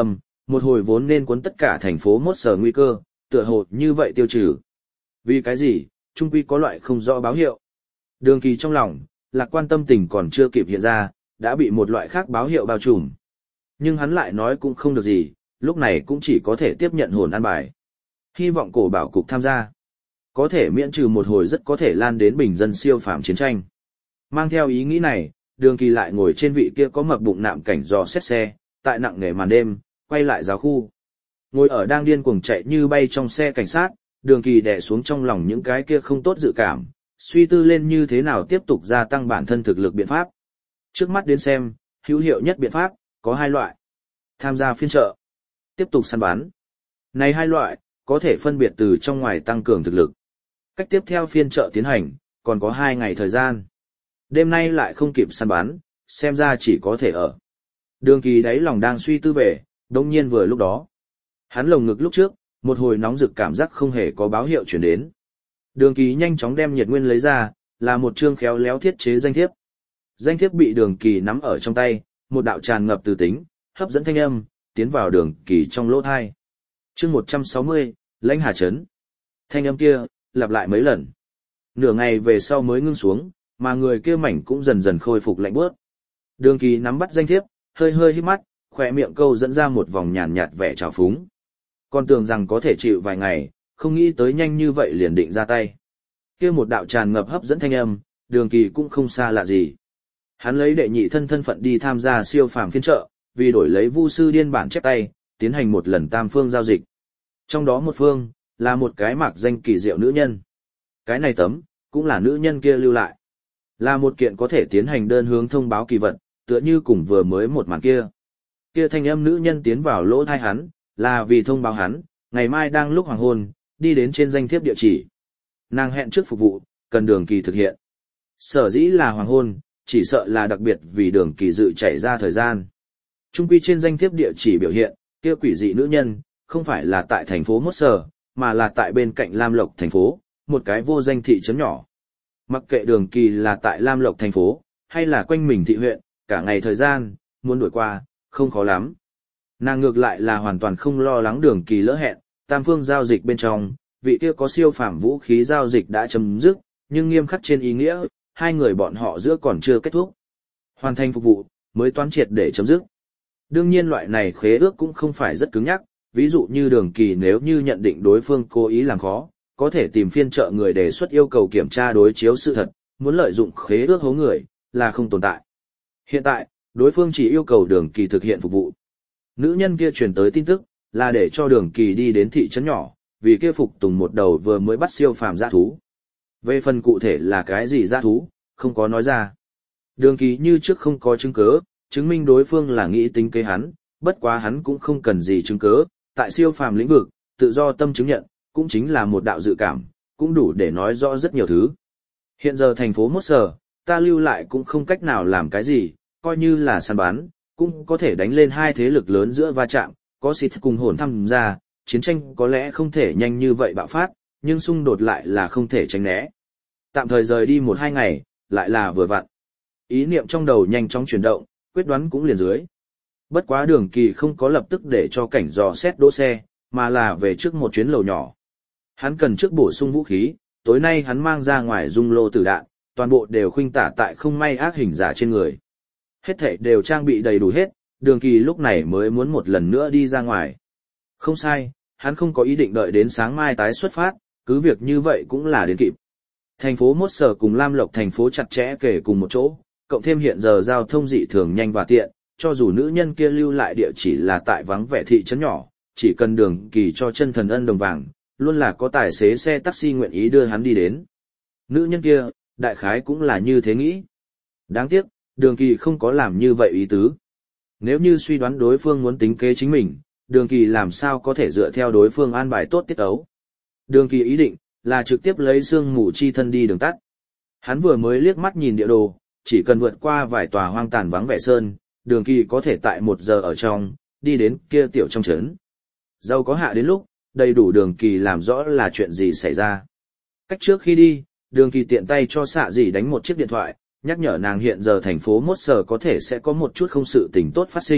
một hồi vốn nên cuốn tất cả thành phố mốt sở nguy cơ, tựa hồ như vậy tiêu trừ. Vì cái gì, trung quy có loại không rõ báo hiệu. Đường Kỳ trong lòng, lạc quan tâm tình còn chưa kịp hiện ra, đã bị một loại khác báo hiệu bao trùm. Nhưng hắn lại nói cũng không được gì, lúc này cũng chỉ có thể tiếp nhận hồn an bài. Hy vọng cổ bảo cục tham gia. Có thể miễn trừ một hồi rất có thể lan đến bình dân siêu phàm chiến tranh. Mang theo ý nghĩ này, Đường Kỳ lại ngồi trên vị kia có mập bụng nạm cảnh dò xét xe, tại nặng nề màn đêm, quay lại giáo khu. Ngồi ở đang điên cuồng chạy như bay trong xe cảnh sát, Đường Kỳ đè xuống trong lòng những cái kia không tốt dự cảm, suy tư lên như thế nào tiếp tục gia tăng bản thân thực lực biện pháp. Trước mắt đến xem, hữu hiệu nhất biện pháp, có hai loại. Tham gia phiên chợ, tiếp tục săn bắn. Này hai loại, có thể phân biệt từ trong ngoài tăng cường thực lực. Cách tiếp theo phiên chợ tiến hành, còn có hai ngày thời gian. Đêm nay lại không kịp săn bắn, xem ra chỉ có thể ở. Đường Kỳ đáy lòng đang suy tư về, đồng nhiên vừa lúc đó. Hắn lồng ngực lúc trước, một hồi nóng rực cảm giác không hề có báo hiệu chuyển đến. Đường Kỳ nhanh chóng đem nhiệt nguyên lấy ra, là một chương khéo léo thiết chế danh thiếp. Danh thiếp bị Đường Kỳ nắm ở trong tay, một đạo tràn ngập từ tính, hấp dẫn thanh âm, tiến vào Đường Kỳ trong lỗ tai. Chương một trăm sáu mươi, Lãnh Hà Trấn. Thanh âm kia, lặp lại mấy lần. Nửa ngày về sau mới ngưng xuống, mà người kia mảnh cũng dần dần khôi phục lạnh bước. Đường Kỳ nắm bắt danh thiếp, hơi hơi hít mắt, khỏe miệng câu dẫn ra một vòng nhàn nhạt vẻ trào phúng. Còn tưởng rằng có thể chịu vài ngày, không nghĩ tới nhanh như vậy liền định ra tay. Kia một đạo tràn ngập hấp dẫn thanh âm, Đường Kỳ cũng không xa lạ gì. Hắn lấy đệ nhị thân thân phận đi tham gia siêu phàm phiên chợ, vì đổi lấy vu sư điên bản chép tay, tiến hành một lần tam phương giao dịch. Trong đó một phương, là một cái mạc danh kỳ diệu nữ nhân. Cái này tấm, cũng là nữ nhân kia lưu lại. Là một kiện có thể tiến hành đơn hướng thông báo kỳ vật, tựa như cùng vừa mới một màn kia. Kia thanh âm nữ nhân tiến vào lỗ thai hắn, là vì thông báo hắn, ngày mai đang lúc hoàng hôn, đi đến trên danh thiếp địa chỉ. Nàng hẹn trước phục vụ, cần Đường Kỳ thực hiện. Sở dĩ là hoàng hôn, chỉ sợ là đặc biệt vì Đường Kỳ dự chạy ra thời gian. Trung quy trên danh thiếp địa chỉ biểu hiện, kia quỷ dị nữ nhân, không phải là tại thành phố Mốt Sở, mà là tại bên cạnh Lam Lộc thành phố, một cái vô danh thị trấn nhỏ. Mặc kệ Đường Kỳ là tại Lam Lộc thành phố, hay là quanh mình thị huyện, cả ngày thời gian, muốn đuổi qua, không khó lắm. Nàng ngược lại là hoàn toàn không lo lắng Đường Kỳ lỡ hẹn, tam phương giao dịch bên trong, vị kia có siêu phàm vũ khí giao dịch đã chấm dứt, nhưng nghiêm khắc trên ý nghĩa, hai người bọn họ giữa còn chưa kết thúc. Hoàn thành phục vụ, mới toán triệt để chấm dứt. Đương nhiên loại này khế ước cũng không phải rất cứng nhắc, ví dụ như Đường Kỳ nếu như nhận định đối phương cố ý làm khó, có thể tìm phiên trợ người đề xuất yêu cầu kiểm tra đối chiếu sự thật, muốn lợi dụng khế ước hố người, là không tồn tại. Hiện tại, đối phương chỉ yêu cầu Đường Kỳ thực hiện phục vụ. Nữ nhân kia truyền tới tin tức, là để cho Đường Kỳ đi đến thị trấn nhỏ, vì kia phục tùng một đầu vừa mới bắt siêu phàm dã thú. Về phần cụ thể là cái gì dã thú, không có nói ra. Đường Kỳ như trước không có chứng cứ, chứng minh đối phương là nghĩ tính kế hắn, bất quá hắn cũng không cần gì chứng cứ, tại siêu phàm lĩnh vực, tự do tâm chứng nhận, cũng chính là một đạo dự cảm, cũng đủ để nói rõ rất nhiều thứ. Hiện giờ thành phố Mốt Sở, ta lưu lại cũng không cách nào làm cái gì, coi như là săn bắn, cũng có thể đánh lên hai thế lực lớn giữa va chạm, có xịt cùng hồn tham gia, chiến tranh có lẽ không thể nhanh như vậy bạo phát, nhưng xung đột lại là không thể tránh né. Tạm thời rời đi một hai ngày, lại là vừa vặn. Ý niệm trong đầu nhanh chóng chuyển động, quyết đoán cũng liền dưới. Bất quá Đường Kỳ không có lập tức để cho cảnh dò xét đỗ xe, mà là về trước một chuyến lầu nhỏ. Hắn cần trước bổ sung vũ khí, tối nay hắn mang ra ngoài dung lô tử đạn, toàn bộ đều khuynh tả tại không may ác hình giả trên người. Hết thảy đều trang bị đầy đủ hết, Đường Kỳ lúc này mới muốn một lần nữa đi ra ngoài. Không sai, hắn không có ý định đợi đến sáng mai tái xuất phát, cứ việc như vậy cũng là đến kịp. Thành phố Mốt Sở cùng Lam Lộc thành phố chặt chẽ kể cùng một chỗ, cộng thêm hiện giờ giao thông dị thường nhanh và tiện, cho dù nữ nhân kia lưu lại địa chỉ là tại vắng vẻ thị trấn nhỏ, chỉ cần Đường Kỳ cho chân thần ân đồng vàng, luôn là có tài xế xe taxi nguyện ý đưa hắn đi đến. Nữ nhân kia, đại khái cũng là như thế nghĩ. Đáng tiếc, Đường Kỳ không có làm như vậy ý tứ. Nếu như suy đoán đối phương muốn tính kế chính mình, Đường Kỳ làm sao có thể dựa theo đối phương an bài tốt tiết ấu. Đường Kỳ ý định, là trực tiếp lấy xương mù chi thân đi đường tắt. Hắn vừa mới liếc mắt nhìn địa đồ, chỉ cần vượt qua vài tòa hoang tàn vắng vẻ sơn, Đường Kỳ có thể tại một giờ ở trong, đi đến kia tiểu trong trấn. Dâu có hạ đến lúc, đầy đủ Đường Kỳ làm rõ là chuyện gì xảy ra. Cách trước khi đi, Đường Kỳ tiện tay cho xạ dì đánh một chiếc điện thoại, nhắc nhở nàng hiện giờ thành phố Mốt Sở có thể sẽ có một chút không sự tình tốt phát sinh,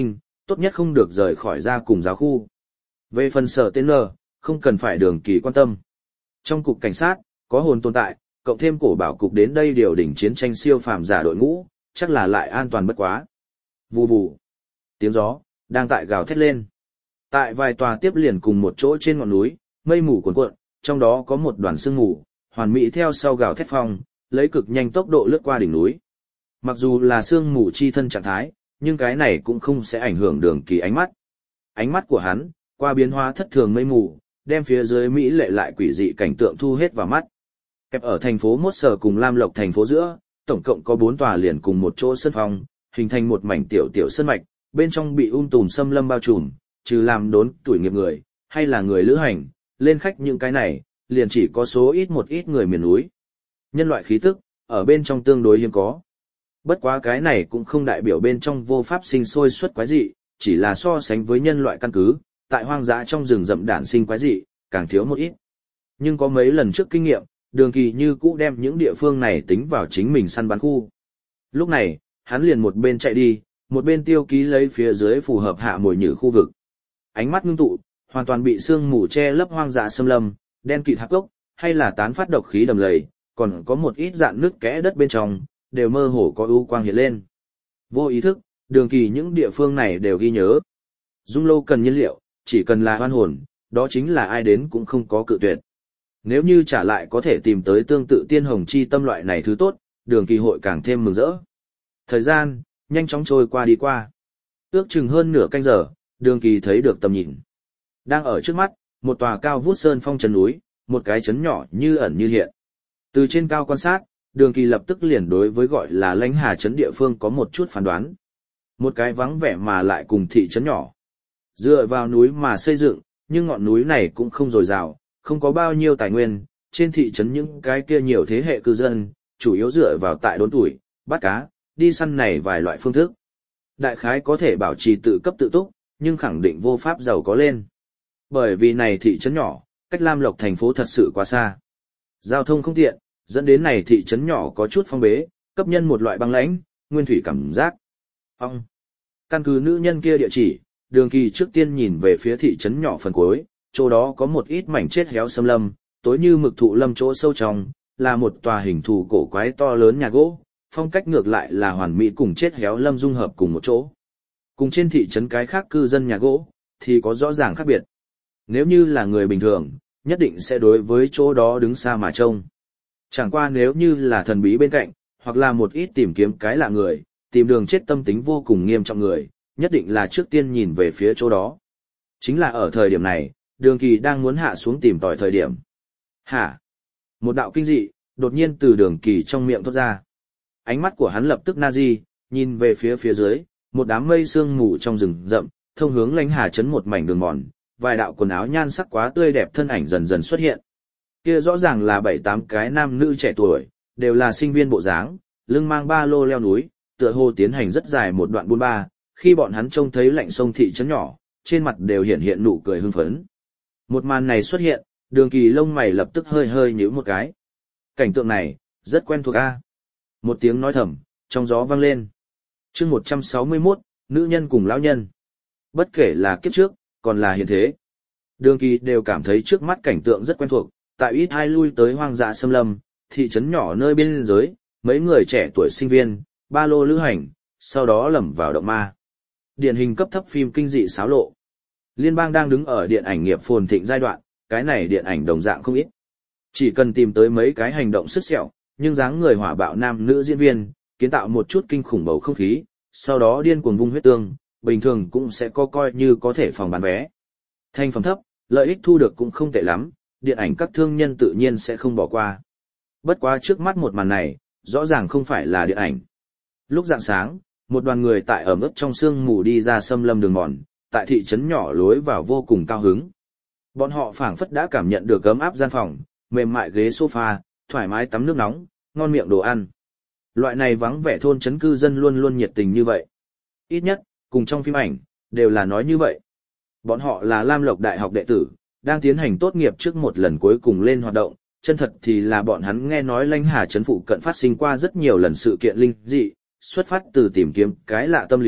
tốt nhất không được rời khỏi ra cùng giáo khu. Về phần sở tên L, không cần phải Đường Kỳ quan tâm. Trong cục cảnh sát, có hồn tồn tại, cộng thêm cổ bảo cục đến đây điều đỉnh chiến tranh siêu phàm giả đội ngũ, chắc là lại an toàn bất quá. Vù vù. Tiếng gió, đang tại gào thét lên. Tại vài tòa tiếp liền cùng một chỗ trên ngọn núi, mây mù cuồn cuộn, trong đó có một đoàn sương mù, hoàn mỹ theo sau gào thét phong, lấy cực nhanh tốc độ lướt qua đỉnh núi. Mặc dù là sương mù chi thân trạng thái, nhưng cái này cũng không sẽ ảnh hưởng Đường Kỳ ánh mắt. Ánh mắt của hắn, qua biến hóa thất thường mây mù, đem phía dưới Mỹ lệ lại quỷ dị cảnh tượng thu hết vào mắt. Kẹp ở thành phố Mốt Sở cùng Lam Lộc thành phố giữa, tổng cộng có bốn tòa liền cùng một chỗ sân phong, hình thành một mảnh tiểu tiểu sân mạch, bên trong bị um tùm xâm lâm bao trùm, trừ làm đốn tuổi nghiệp người, hay là người lữ hành, lên khách những cái này, liền chỉ có số ít một ít người miền núi. Nhân loại khí tức, ở bên trong tương đối hiếm có. Bất quá cái này cũng không đại biểu bên trong vô pháp sinh sôi xuất quái dị, chỉ là so sánh với nhân loại căn cứ, tại hoang dã trong rừng rậm đản sinh quái dị, càng thiếu một ít. Nhưng có mấy lần trước kinh nghiệm, Đường Kỳ như cũ đem những địa phương này tính vào chính mình săn bắn khu. Lúc này, hắn liền một bên chạy đi, một bên tiêu ký lấy phía dưới phù hợp hạ mồi nhử khu vực. Ánh mắt ngưng tụ, hoàn toàn bị sương mù che lấp hoang dã xâm lâm, đen kịt hắc gốc, hay là tán phát độc khí đầm lầy, còn có một ít dạn nước kẽ đất bên trong, đều mơ hồ có ưu quang hiện lên. Vô ý thức, Đường Kỳ những địa phương này đều ghi nhớ. Dung Lâu cần nhiên liệu, chỉ cần là hoan hồn, đó chính là ai đến cũng không có cự tuyệt. Nếu như trả lại có thể tìm tới tương tự tiên hồng chi tâm loại này thứ tốt, Đường Kỳ hội càng thêm mừng rỡ. Thời gian, nhanh chóng trôi qua đi qua. Ước chừng hơn nửa canh giờ, Đường Kỳ thấy được tầm nhìn. Đang ở trước mắt, một tòa cao vút sơn phong trấn núi, một cái trấn nhỏ như ẩn như hiện. Từ trên cao quan sát, Đường Kỳ lập tức liền đối với gọi là Lãnh Hà trấn địa phương có một chút phán đoán. Một cái vắng vẻ mà lại cùng thị trấn nhỏ. Dựa vào núi mà xây dựng, nhưng ngọn núi này cũng không dồi dào, không có bao nhiêu tài nguyên, trên thị trấn những cái kia nhiều thế hệ cư dân, chủ yếu dựa vào tại đốn tuổi, bắt cá, đi săn này vài loại phương thức. Đại khái có thể bảo trì tự cấp tự túc, nhưng khẳng định vô pháp giàu có lên. Bởi vì này thị trấn nhỏ, cách Lam Lộc thành phố thật sự quá xa. Giao thông không tiện, dẫn đến này thị trấn nhỏ có chút phong bế, cấp nhân một loại băng lãnh, nguyên thủy cảm giác. Ông, căn cứ nữ nhân kia địa chỉ, Đường Kỳ trước tiên nhìn về phía thị trấn nhỏ phần cuối, chỗ đó có một ít mảnh chết héo xâm lâm, tối như mực thụ lâm chỗ sâu trong, là một tòa hình thù cổ quái to lớn nhà gỗ, phong cách ngược lại là hoàn mỹ cùng chết héo lâm dung hợp cùng một chỗ. Cùng trên thị trấn cái khác cư dân nhà gỗ, thì có rõ ràng khác biệt. Nếu như là người bình thường, nhất định sẽ đối với chỗ đó đứng xa mà trông. Chẳng qua nếu như là thần bí bên cạnh, hoặc là một ít tìm kiếm cái lạ người, tìm đường chết tâm tính vô cùng nghiêm trọng người, nhất định là trước tiên nhìn về phía chỗ đó. Chính là ở thời điểm này, Đường Kỳ đang muốn hạ xuống tìm tòi thời điểm. Hả? Một đạo kinh dị, đột nhiên từ Đường Kỳ trong miệng thoát ra. Ánh mắt của hắn lập tức na di, nhìn về phía phía dưới, một đám mây sương mù trong rừng rậm, thông hướng Lãnh Hà trấn một mảnh đường mòn, vài đạo quần áo nhan sắc quá tươi đẹp thân ảnh dần dần xuất hiện. Kia rõ ràng là bảy tám cái nam nữ trẻ tuổi, đều là sinh viên bộ dáng, lưng mang ba lô leo núi, tựa hồ tiến hành rất dài một đoạn buôn ba, khi bọn hắn trông thấy lạnh sông thị trấn nhỏ, trên mặt đều hiện hiện nụ cười hưng phấn. Một màn này xuất hiện, Đường Kỳ lông mày lập tức hơi hơi nhíu một cái. Cảnh tượng này, rất quen thuộc a. Một tiếng nói thầm, trong gió vang lên. Chương một trăm sáu mươi mốt, nữ nhân cùng lão nhân. Bất kể là kiếp trước, còn là hiện thế. Đường Kỳ đều cảm thấy trước mắt cảnh tượng rất quen thuộc, tại ít hai lui tới hoang dã xâm lâm, thị trấn nhỏ nơi biên giới, mấy người trẻ tuổi sinh viên, ba lô lữ hành, sau đó lầm vào động ma. Điển hình cấp thấp phim kinh dị xáo lộ. Liên bang đang đứng ở điện ảnh nghiệp phồn thịnh giai đoạn, cái này điện ảnh đồng dạng không ít. Chỉ cần tìm tới mấy cái hành động sức sẹo, nhưng dáng người hỏa bạo nam nữ diễn viên, kiến tạo một chút kinh khủng bầu không khí, sau đó điên cuồng vung huyết tương, bình thường cũng sẽ có coi như có thể phòng bán vé. Thành phẩm thấp, lợi ích thu được cũng không tệ lắm, điện ảnh các thương nhân tự nhiên sẽ không bỏ qua. Bất quá trước mắt một màn này, rõ ràng không phải là điện ảnh. Lúc rạng sáng, một đoàn người tại ẩm ướt trong sương mù đi ra xâm lâm đường mòn, tại thị trấn nhỏ lối vào vô cùng cao hứng. Bọn họ phảng phất đã cảm nhận được ấm áp gian phòng, mềm mại ghế sofa, thoải mái tắm nước nóng, ngon miệng đồ ăn. Loại này vắng vẻ thôn trấn cư dân luôn luôn nhiệt tình như vậy. Ít nhất, cùng trong phim ảnh, đều là nói như vậy. Bọn họ là Lam Lộc Đại học đệ tử, đang tiến hành tốt nghiệp trước một lần cuối cùng lên hoạt động, chân thật thì là bọn hắn nghe nói Lãnh Hà trấn phụ cận phát sinh qua rất nhiều lần sự kiện linh dị, xuất phát từ tìm kiếm cái lạ tâm lý,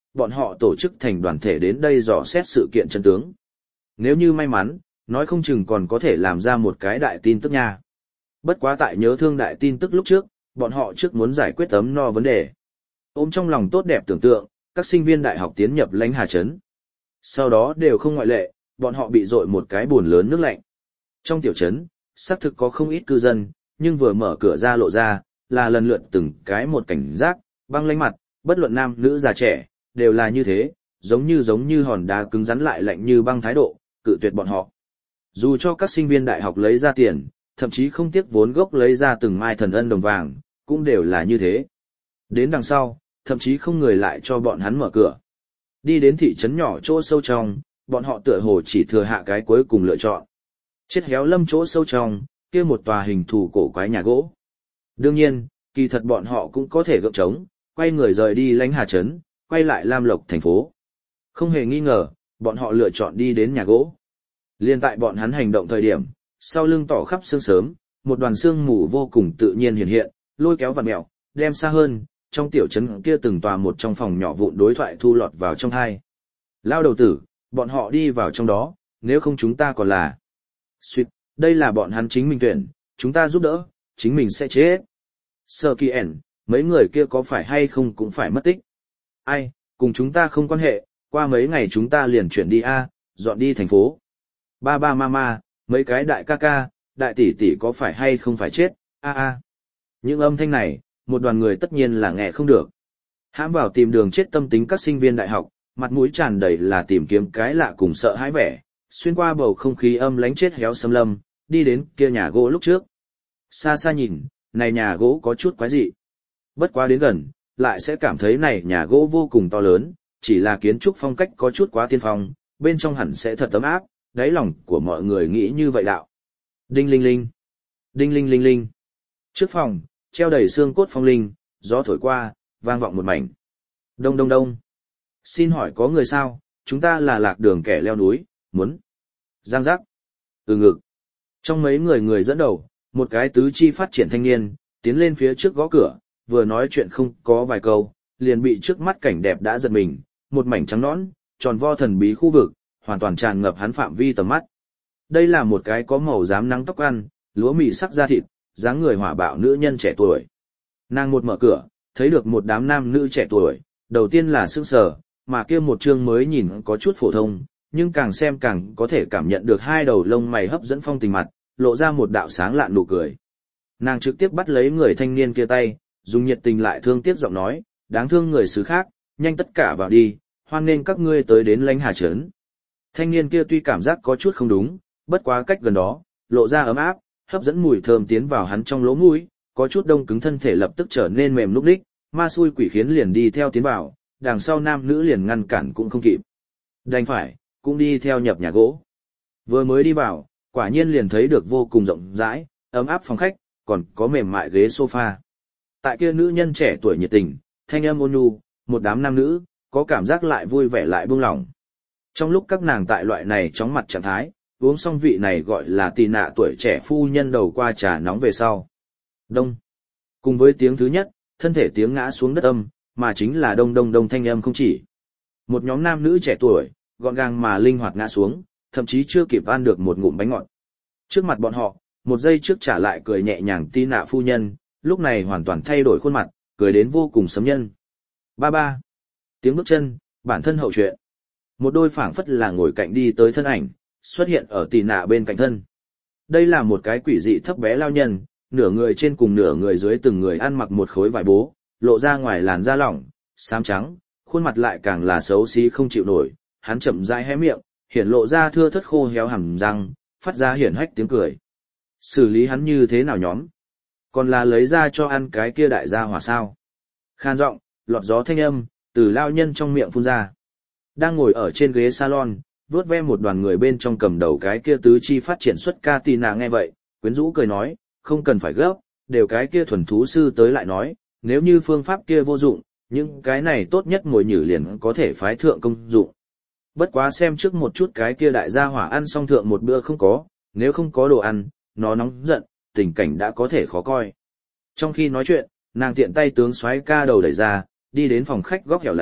bọn họ tổ chức thành đoàn thể đến đây dò xét sự kiện chân tướng. Nếu như may mắn, nói không chừng còn có thể làm ra một cái đại tin tức nha. Bất quá tại nhớ thương đại tin tức lúc trước, bọn họ trước muốn giải quyết ấm no vấn đề. Ôm trong lòng tốt đẹp tưởng tượng, các sinh viên đại học tiến nhập Lãnh Hà Trấn. Sau đó đều không ngoại lệ, bọn họ bị dội một cái bồn lớn nước lạnh. Trong tiểu trấn, xác thực có không ít cư dân, nhưng vừa mở cửa ra lộ ra, là lần lượt từng cái một cảnh giác, băng lãnh mặt, bất luận nam nữ già trẻ, đều là như thế, giống như giống như hòn đá cứng rắn lại lạnh như băng thái độ, cự tuyệt bọn họ. Dù cho các sinh viên đại học lấy ra tiền, thậm chí không tiếc vốn gốc lấy ra từng mai thần ân đồng vàng, cũng đều là như thế. Đến đằng sau, thậm chí không người lại cho bọn hắn mở cửa. Đi đến thị trấn nhỏ chỗ sâu trong, bọn họ tựa hồ chỉ thừa hạ cái cuối cùng lựa chọn. Chết héo lâm chỗ sâu trong, kia một tòa hình thù cổ quái nhà gỗ. Đương nhiên, kỳ thật bọn họ cũng có thể gượng trống, quay người rời đi Lãnh Hà Trấn, quay lại Lam Lộc thành phố. Không hề nghi ngờ, bọn họ lựa chọn đi đến nhà gỗ. Liên tại bọn hắn hành động thời điểm, sau lưng tỏ khắp sương sớm, một đoàn sương mù vô cùng tự nhiên hiện hiện, lôi kéo vặn mèo, đem xa hơn, trong tiểu trấn kia từng tòa một trong phòng nhỏ vụn đối thoại thu lọt vào trong hai. Lao đầu tử, bọn họ đi vào trong đó, nếu không chúng ta còn là... Xuyệt, đây là bọn hắn chính mình tuyển, chúng ta giúp đỡ, chính mình sẽ chết. Sơ kỳ ẻn, mấy người kia có phải hay không cũng phải mất tích. Ai, cùng chúng ta không quan hệ, qua mấy ngày chúng ta liền chuyển đi A, dọn đi thành phố. Ba ba mama, mấy cái đại ca ca, đại tỷ tỷ có phải hay không phải chết, a a. Những âm thanh này, một đoàn người tất nhiên là nghe không được. Hãm vào tìm đường chết tâm tính các sinh viên đại học, mặt mũi tràn đầy là tìm kiếm cái lạ cùng sợ hãi vẻ, xuyên qua bầu không khí âm lánh chết héo xâm lâm, đi đến kia nhà gỗ lúc trước. Xa xa nhìn, này nhà gỗ có chút quái dị. Bất quá đến gần, lại sẽ cảm thấy này nhà gỗ vô cùng to lớn, chỉ là kiến trúc phong cách có chút quá tiên phong, bên trong hẳn sẽ thật ấm áp, đáy lòng của mọi người nghĩ như vậy đạo. Đinh linh linh, đinh linh linh linh. Trước phòng, treo đầy xương cốt phong linh, gió thổi qua, vang vọng một mảnh. Đông đông đông. Xin hỏi có người sao, chúng ta là lạc đường kẻ leo núi, muốn. Giang giác. Từ ngực. Trong mấy người người dẫn đầu, một cái tứ chi phát triển thanh niên, tiến lên phía trước gõ cửa, vừa nói chuyện không có vài câu, liền bị trước mắt cảnh đẹp đã giật mình, một mảnh trắng nõn, tròn vo thần bí khu vực, hoàn toàn tràn ngập hắn phạm vi tầm mắt. Đây là một cái có màu rám nắng tóc ăn, lúa mì sắc da thịt, dáng người hỏa bạo nữ nhân trẻ tuổi. Nàng một mở cửa, thấy được một đám nam nữ trẻ tuổi, đầu tiên là sững sờ, mà kia một chương mới nhìn có chút phổ thông, nhưng càng xem càng có thể cảm nhận được hai đầu lông mày hấp dẫn phong tình mặt, lộ ra một đạo sáng lạn nụ cười. Nàng trực tiếp bắt lấy người thanh niên kia tay, dùng nhiệt tình lại thương tiếc giọng nói, đáng thương người xứ khác, nhanh tất cả vào đi, hoan nên các ngươi tới đến Lãnh Hà Trấn. Thanh niên kia tuy cảm giác có chút không đúng, bất quá cách gần đó, lộ ra ấm áp, hấp dẫn mùi thơm tiến vào hắn trong lỗ mũi, có chút đông cứng thân thể lập tức trở nên mềm lúc đích, ma xui quỷ khiến liền đi theo tiến vào, đằng sau nam nữ liền ngăn cản cũng không kịp. Đành phải, cũng đi theo nhập nhà gỗ. Vừa mới đi vào, quả nhiên liền thấy được vô cùng rộng rãi, ấm áp phòng khách, còn có mềm mại ghế sofa. Tại kia nữ nhân trẻ tuổi nhiệt tình, thanh âm ôn nhu, một đám nam nữ, có cảm giác lại vui vẻ lại buông lỏng. Trong lúc các nàng tại loại này chóng mặt trạng thái, uống xong vị này gọi là tì nạ tuổi trẻ phu nhân đầu qua trà nóng về sau. Đông. Cùng với tiếng thứ nhất, thân thể tiếng ngã xuống đất âm, mà chính là đông đông đông thanh âm không chỉ. Một nhóm nam nữ trẻ tuổi, gọn gàng mà linh hoạt ngã xuống, thậm chí chưa kịp ăn được một ngụm bánh ngọt. Trước mặt bọn họ, một giây trước trả lại cười nhẹ nhàng tì nạ phu nhân, lúc này hoàn toàn thay đổi khuôn mặt, cười đến vô cùng sấm nhân. Ba ba. Tiếng bước chân, bản thân hậu truyện. Một đôi phảng phất là ngồi cạnh đi tới thân ảnh, xuất hiện ở tì nạ bên cạnh thân. Đây là một cái quỷ dị thấp bé lao nhân, nửa người trên cùng nửa người dưới từng người ăn mặc một khối vải bố, lộ ra ngoài làn da lỏng, xám trắng, khuôn mặt lại càng là xấu xí không chịu nổi, hắn chậm rãi hé miệng, hiển lộ ra thưa thất khô héo hàm răng, phát ra hiển hách tiếng cười. Xử lý hắn như thế nào nhóm? Còn là lấy ra cho ăn cái kia đại gia hỏa sao? Khan giọng, lọt gió thanh âm, từ lao nhân trong miệng phun ra. Đang ngồi ở trên ghế salon, vuốt ve một đoàn người bên trong cầm đầu cái kia tứ chi phát triển xuất ca tì nạ nghe vậy, quyến rũ cười nói, không cần phải gấp, đều cái kia thuần thú sư tới lại nói, nếu như phương pháp kia vô dụng, những cái này tốt nhất ngồi nhử liền có thể phái thượng công dụng. Bất quá xem trước một chút cái kia đại gia hỏa ăn xong thượng một bữa không có, nếu không có đồ ăn, nó nóng giận, tình cảnh đã có thể khó coi. Trong khi nói chuyện, nàng tiện tay tướng xoáy ca đầu đẩy ra, đi đến phòng khách góc hẻo lánh,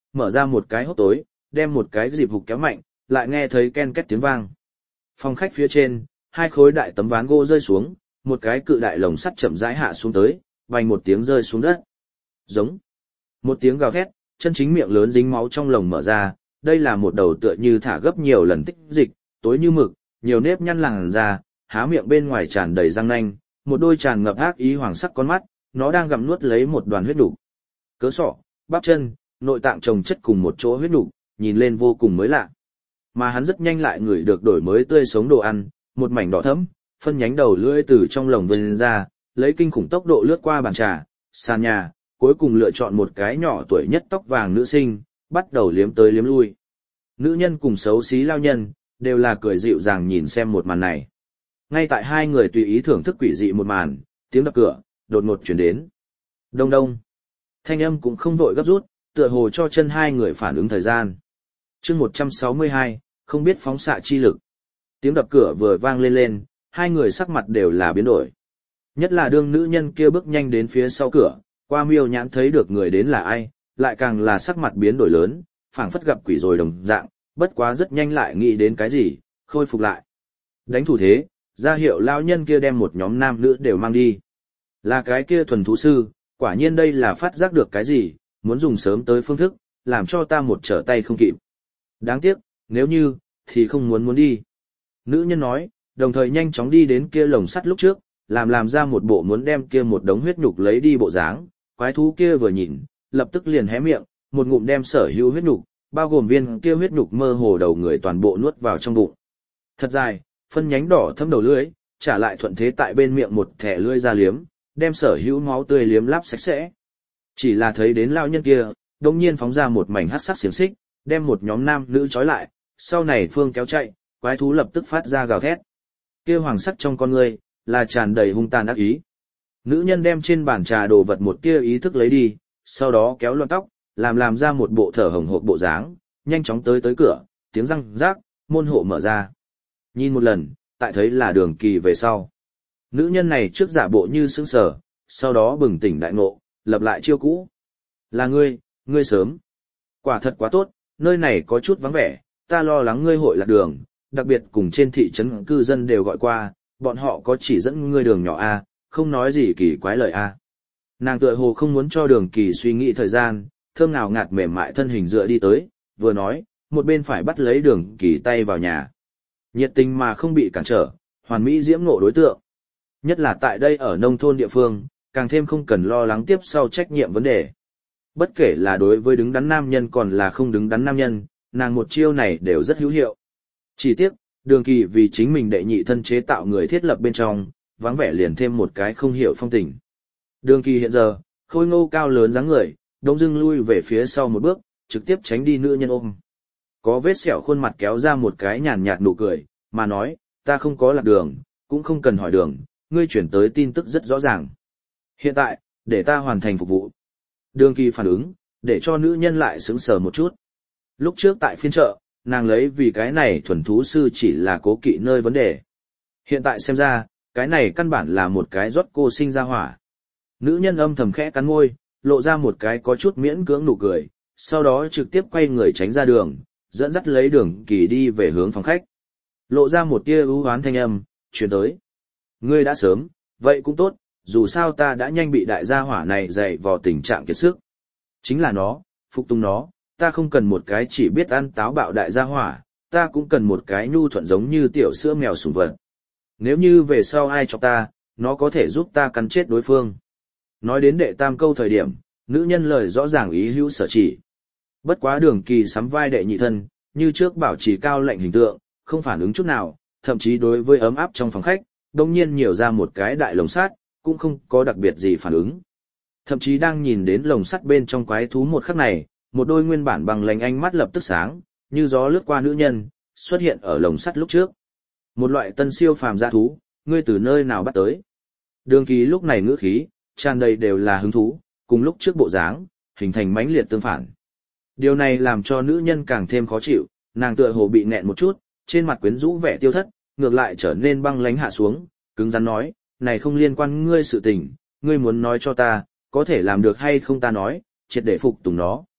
mở ra một cái hốc tối, đem một cái dịp hục kéo mạnh, lại nghe thấy ken két tiếng vang. Phòng khách phía trên, hai khối đại tấm ván gỗ rơi xuống, một cái cự đại lồng sắt chậm rãi hạ xuống tới, vành một tiếng rơi xuống đất. Giống. Một tiếng gào thét, chân chính miệng lớn dính máu trong lồng mở ra, đây là một đầu tựa như thả gấp nhiều lần tích dịch, tối như mực, nhiều nếp nhăn làn ra, há miệng bên ngoài tràn đầy răng nanh, một đôi tràn ngập ác ý hoàng sắc con mắt, nó đang gặm nuốt lấy một đoàn huyết nục. Cớ sọ, bắp chân, nội tạng chồng chất cùng một chỗ huyết nục, nhìn lên vô cùng mới lạ. Mà hắn rất nhanh lại ngửi được đổi mới tươi sống đồ ăn, một mảnh đỏ thẫm, phân nhánh đầu lưỡi từ trong lồng vươn ra, lấy kinh khủng tốc độ lướt qua bàn trà, sàn nhà, cuối cùng lựa chọn một cái nhỏ tuổi nhất tóc vàng nữ sinh, bắt đầu liếm tới liếm lui. Nữ nhân cùng xấu xí lao nhân, đều là cười dịu dàng nhìn xem một màn này. Ngay tại hai người tùy ý thưởng thức quỷ dị một màn, tiếng đập cửa, đột ngột chuyển đến. Đông đông. Thanh âm cũng không vội gấp rút, tựa hồ cho chân hai người phản ứng thời gian. chương một trăm sáu mươi hai, không biết phóng xạ chi lực. Tiếng đập cửa vừa vang lên lên, hai người sắc mặt đều là biến đổi. Nhất là đương nữ nhân kia bước nhanh đến phía sau cửa, qua miêu nhãn thấy được người đến là ai, lại càng là sắc mặt biến đổi lớn, phảng phất gặp quỷ rồi đồng dạng, bất quá rất nhanh lại nghĩ đến cái gì, khôi phục lại. Đánh thủ thế, ra hiệu lão nhân kia đem một nhóm nam nữ đều mang đi. Là cái kia thuần thú sư, quả nhiên đây là phát giác được cái gì, muốn dùng sớm tới phương thức, làm cho ta một trở tay không kịp. Đáng tiếc, nếu như, thì không muốn muốn đi. Nữ nhân nói, đồng thời nhanh chóng đi đến kia lồng sắt lúc trước, làm làm ra một bộ muốn đem kia một đống huyết nhục lấy đi bộ dáng. Quái thú kia vừa nhìn, lập tức liền hé miệng, một ngụm đem sở hữu huyết nhục, bao gồm viên kia huyết nhục mơ hồ đầu người toàn bộ nuốt vào trong bụng. Thật dài, phân nhánh đỏ thâm đầu lưỡi, trả lại thuận thế tại bên miệng một thẻ lưỡi ra liếm, đem sở hữu máu tươi liếm láp sạch sẽ. Chỉ là thấy đến lao nhân kia, đông nhiên phóng ra một mảnh hắc sắc xiềng xích, đem một nhóm nam nữ trói lại, sau này phương kéo chạy, quái thú lập tức phát ra gào thét. Kia hoàng sắc trong con ngươi là tràn đầy hung tàn ác ý. Nữ nhân đem trên bàn trà đồ vật một tia ý thức lấy đi, sau đó kéo loạn tóc, làm làm ra một bộ thở hồng hộc bộ dáng, nhanh chóng tới tới cửa, tiếng răng rác, môn hộ mở ra. Nhìn một lần, tại thấy là Đường Kỳ về sau. Nữ nhân này trước giả bộ như sững sờ, sau đó bừng tỉnh đại ngộ, lập lại chiêu cũ. Là ngươi, ngươi sớm. Quả thật quá tốt, nơi này có chút vắng vẻ, ta lo lắng ngươi hội lạc đường, đặc biệt cùng trên thị trấn cư dân đều gọi qua, bọn họ có chỉ dẫn ngươi đường nhỏ A, không nói gì kỳ quái lời A. Nàng tựa hồ không muốn cho Đường Kỳ suy nghĩ thời gian, thơm nào ngạt mềm mại thân hình dựa đi tới, vừa nói, một bên phải bắt lấy Đường Kỳ tay vào nhà. Nhiệt tình mà không bị cản trở, hoàn mỹ diễm ngộ đối tượng. Nhất là tại đây ở nông thôn địa phương, càng thêm không cần lo lắng tiếp sau trách nhiệm vấn đề. Bất kể là đối với đứng đắn nam nhân còn là không đứng đắn nam nhân, nàng một chiêu này đều rất hữu hiệu. Chỉ tiếc, Đường Kỳ vì chính mình đệ nhị thân chế tạo người thiết lập bên trong, vắng vẻ liền thêm một cái không hiểu phong tình. Đường Kỳ hiện giờ, khôi ngô cao lớn dáng người, đông dưng lui về phía sau một bước, trực tiếp tránh đi nữ nhân ôm. Có vết sẹo khuôn mặt kéo ra một cái nhàn nhạt nụ cười, mà nói, ta không có lạc đường, cũng không cần hỏi đường, ngươi chuyển tới tin tức rất rõ ràng. Hiện tại, để ta hoàn thành phục vụ. Đường Kỳ phản ứng, để cho nữ nhân lại sững sờ một chút. Lúc trước tại phiên chợ, nàng lấy vì cái này thuần thú sư chỉ là cố kỵ nơi vấn đề. Hiện tại xem ra, cái này căn bản là một cái rót cô sinh ra hỏa. Nữ nhân âm thầm khẽ cắn môi, lộ ra một cái có chút miễn cưỡng nụ cười, sau đó trực tiếp quay người tránh ra đường, dẫn dắt lấy Đường Kỳ đi về hướng phòng khách. Lộ ra một tia ưu hoán thanh âm, truyền tới. Ngươi đã sớm, vậy cũng tốt, dù sao ta đã nhanh bị đại gia hỏa này dày vào tình trạng kiệt sức. Chính là nó, phục tùng nó, ta không cần một cái chỉ biết ăn táo bạo đại gia hỏa, ta cũng cần một cái nhu thuận giống như tiểu sữa mèo sủng vật. Nếu như về sau ai chọc ta, nó có thể giúp ta cắn chết đối phương. Nói đến đệ tam câu thời điểm, nữ nhân lời rõ ràng ý hữu sở chỉ. Bất quá Đường Kỳ sắm vai đệ nhị thân, như trước bảo trì cao lạnh hình tượng, không phản ứng chút nào, thậm chí đối với ấm áp trong phòng khách, đông nhiên nhiều ra một cái đại lồng sắt, cũng không có đặc biệt gì phản ứng. Thậm chí đang nhìn đến lồng sắt bên trong quái thú một khắc này, một đôi nguyên bản bằng lành ánh mắt lập tức sáng, như gió lướt qua nữ nhân, xuất hiện ở lồng sắt lúc trước. Một loại tân siêu phàm dã thú, ngươi từ nơi nào bắt tới? Đường Kỳ lúc này ngữ khí, tràn đầy đều là hứng thú, cùng lúc trước bộ dáng, hình thành mãnh liệt tương phản. Điều này làm cho nữ nhân càng thêm khó chịu, nàng tựa hồ bị nghẹn một chút, trên mặt quyến rũ vẻ tiêu thất, ngược lại trở nên băng lãnh hạ xuống, cứng rắn nói, này không liên quan ngươi sự tình, ngươi muốn nói cho ta, có thể làm được hay không ta nói, triệt để phục tùng nó.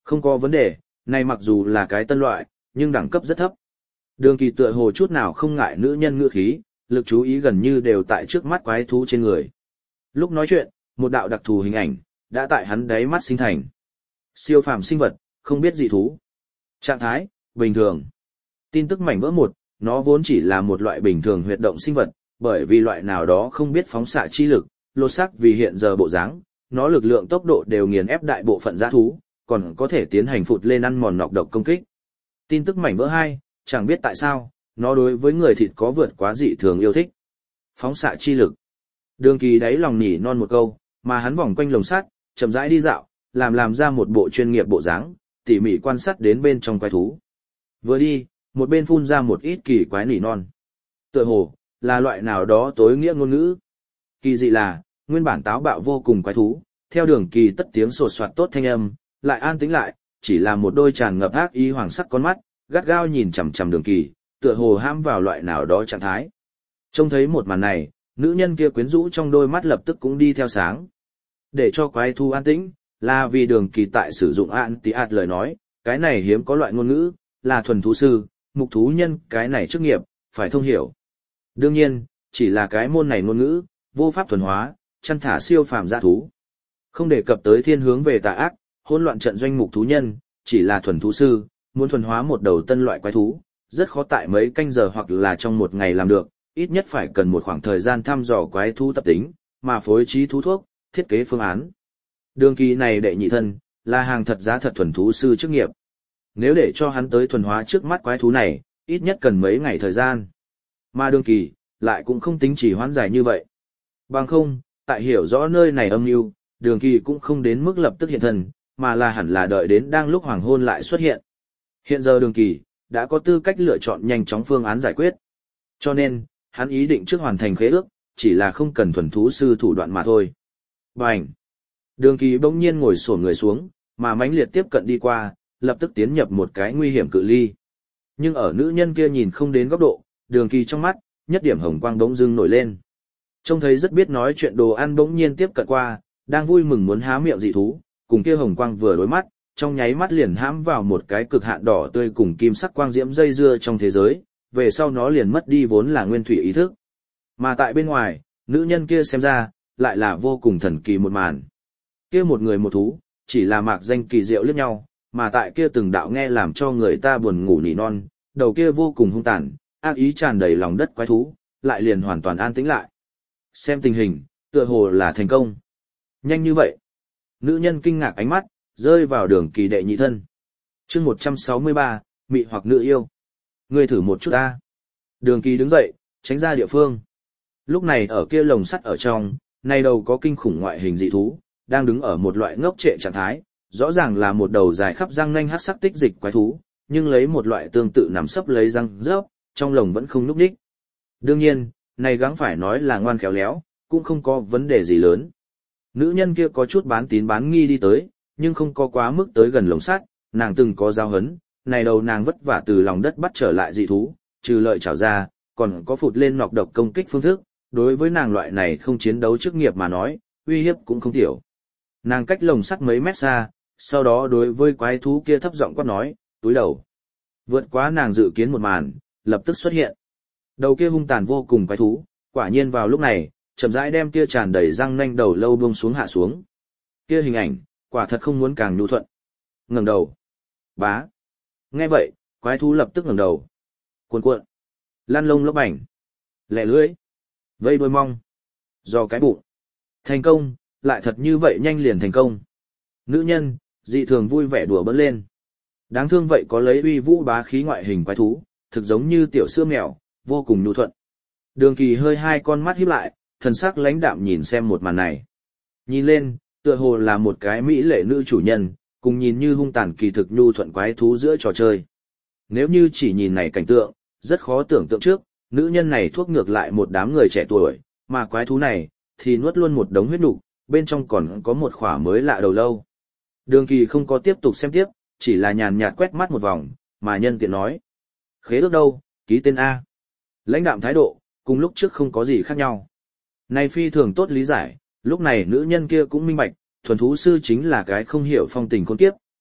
Không có vấn đề, này mặc dù là cái tân loại, nhưng đẳng cấp rất thấp. Đường Kỳ tựa hồ chút nào không ngại nữ nhân ngữ khí, lực chú ý gần như đều tại trước mắt quái thú trên người. Lúc nói chuyện, một đạo đặc thù hình ảnh đã tại hắn đáy mắt sinh thành. Siêu phàm sinh vật, không biết dị thú. Trạng thái bình thường. Tin tức mảnh vỡ một, nó vốn chỉ là một loại bình thường huyệt động sinh vật, bởi vì loại nào đó không biết phóng xạ chi lực, lột xác vì hiện giờ bộ dáng, nó lực lượng tốc độ đều nghiền ép đại bộ phận dã thú, còn có thể tiến hành phụt lên ăn mòn nọc độc công kích. Tin tức mảnh vỡ hai, chẳng biết tại sao, nó đối với người thịt có vượt quá dị thường yêu thích. Phóng xạ chi lực. Đường Kỳ đáy lòng nhỉ non một câu, mà hắn vòng quanh lồng sắt, chậm rãi đi dạo, làm làm ra một bộ chuyên nghiệp bộ dáng, tỉ mỉ quan sát đến bên trong quái thú. Vừa đi, một bên phun ra một ít kỳ quái nỉ non. Tựa hồ là loại nào đó tối nghĩa ngôn ngữ. Kỳ dị là, nguyên bản táo bạo vô cùng quái thú, theo Đường Kỳ tất tiếng sột soạt tốt thanh âm, lại an tĩnh lại, chỉ là một đôi tràn ngập ác ý hoàng sắc con mắt, gắt gao nhìn chằm chằm Đường Kỳ, tựa hồ ham vào loại nào đó trạng thái. Trông thấy một màn này, nữ nhân kia quyến rũ trong đôi mắt lập tức cũng đi theo sáng. Để cho quái thú an tĩnh, là vì Đường Kỳ tại sử dụng anti-art lời nói, cái này hiếm có loại ngôn ngữ, là thuần thú sư, mục thú nhân, cái này chức nghiệp, phải thông hiểu. Đương nhiên, chỉ là cái môn này ngôn ngữ, vô pháp thuần hóa, chăn thả siêu phàm dã thú. Không đề cập tới thiên hướng về tà ác, hỗn loạn trận doanh mục thú nhân, chỉ là thuần thú sư, muốn thuần hóa một đầu tân loại quái thú, rất khó tại mấy canh giờ hoặc là trong một ngày làm được, ít nhất phải cần một khoảng thời gian thăm dò quái thú tập tính, mà phối trí thú thuốc, thiết kế phương án. Đường Kỳ này đệ nhị thân, là hàng thật giá thật thuần thú sư chức nghiệp. Nếu để cho hắn tới thuần hóa trước mắt quái thú này, ít nhất cần mấy ngày thời gian. Mà Đường Kỳ, lại cũng không tính chỉ hoãn dài như vậy. Bằng không, tại hiểu rõ nơi này âm mưu, Đường Kỳ cũng không đến mức lập tức hiện thân, mà là hẳn là đợi đến đang lúc hoàng hôn lại xuất hiện. Hiện giờ Đường Kỳ, đã có tư cách lựa chọn nhanh chóng phương án giải quyết. Cho nên, hắn ý định trước hoàn thành khế ước, chỉ là không cần thuần thú sư thủ đoạn mà thôi. Bành! Đường Kỳ bỗng nhiên ngồi xổm người xuống, mà mãnh liệt tiếp cận đi qua, lập tức tiến nhập một cái nguy hiểm cự ly. Nhưng ở nữ nhân kia nhìn không đến góc độ, Đường Kỳ trong mắt, nhất điểm hồng quang bỗng dưng nổi lên. Trông thấy rất biết nói chuyện đồ ăn bỗng nhiên tiếp cận qua, đang vui mừng muốn há miệng dị thú, cùng kia hồng quang vừa đối mắt, trong nháy mắt liền hãm vào một cái cực hạn đỏ tươi cùng kim sắc quang diễm dây dưa trong thế giới, về sau nó liền mất đi vốn là nguyên thủy ý thức. Mà tại bên ngoài, nữ nhân kia xem ra, lại là vô cùng thần kỳ một màn. Kia một người một thú, chỉ là mạc danh kỳ diệu liếc nhau, mà tại kia từng đạo nghe làm cho người ta buồn ngủ nỉ non, đầu kia vô cùng hung tàn, ác ý tràn đầy lòng đất quái thú, lại liền hoàn toàn an tĩnh lại. Xem tình hình, tựa hồ là thành công. Nhanh như vậy. Nữ nhân kinh ngạc ánh mắt, rơi vào Đường Kỳ đệ nhị thân. chương một trăm sáu mươi ba, mị hoặc nữ yêu. Ngươi thử một chút ta. Đường Kỳ đứng dậy, tránh ra địa phương. Lúc này ở kia lồng sắt ở trong, này đầu có kinh khủng ngoại hình dị thú, đang đứng ở một loại ngốc trệ trạng thái, rõ ràng là một đầu dài khắp răng nanh hắc sắc tích dịch quái thú, nhưng lấy một loại tương tự nằm sấp lấy răng rớp, trong lồng vẫn không núp đích. Đương nhiên, này gắng phải nói là ngoan khéo léo, cũng không có vấn đề gì lớn. Nữ nhân kia có chút bán tín bán nghi đi tới, nhưng không có quá mức tới gần lồng sắt, nàng từng có giao hấn, này đầu nàng vất vả từ lòng đất bắt trở lại dị thú, trừ lợi trảo ra, còn có phụt lên nọc độc công kích phương thức, đối với nàng loại này không chiến đấu chức nghiệp mà nói, uy hiếp cũng không tiểu. Nàng cách lồng sắt mấy mét xa, sau đó đối với quái thú kia thấp giọng quát nói, túi đầu. Vượt quá nàng dự kiến một màn, lập tức xuất hiện. Đầu kia hung tàn vô cùng quái thú, quả nhiên vào lúc này, chậm rãi đem kia tràn đầy răng nanh đầu lâu buông xuống hạ xuống. Kia hình ảnh, quả thật không muốn càng nhu thuận. Ngẩng đầu. Bá. Nghe vậy, quái thú lập tức ngẩng đầu. Cuộn cuộn. Lan lông lốc ảnh. Lẹ lưỡi. Vây đôi mong. Do cái bụng. Thành công, lại thật như vậy nhanh liền thành công. Nữ nhân, dị thường vui vẻ đùa bỡn lên. Đáng thương vậy có lấy uy vũ bá khí ngoại hình quái thú, thực giống như tiểu sữa mèo, vô cùng nhu thuận. Đường Kỳ hơi hai con mắt híp lại, thần sắc lãnh đạm nhìn xem một màn này. Nhìn lên, tựa hồ là một cái mỹ lệ nữ chủ nhân, cùng nhìn như hung tàn kỳ thực nhu thuận quái thú giữa trò chơi. Nếu như chỉ nhìn này cảnh tượng, rất khó tưởng tượng trước, nữ nhân này thuốc ngược lại một đám người trẻ tuổi, mà quái thú này, thì nuốt luôn một đống huyết nục, bên trong còn có một khỏa mới lạ đầu lâu. Đường Kỳ không có tiếp tục xem tiếp, chỉ là nhàn nhạt quét mắt một vòng, mà nhân tiện nói. Khế ước đâu, ký tên A. Lãnh đạm thái độ, cùng lúc trước không có gì khác nhau. Này phi thường tốt lý giải, lúc này nữ nhân kia cũng minh bạch, thuần thú sư chính là cái không hiểu phong tình khôn kiếp,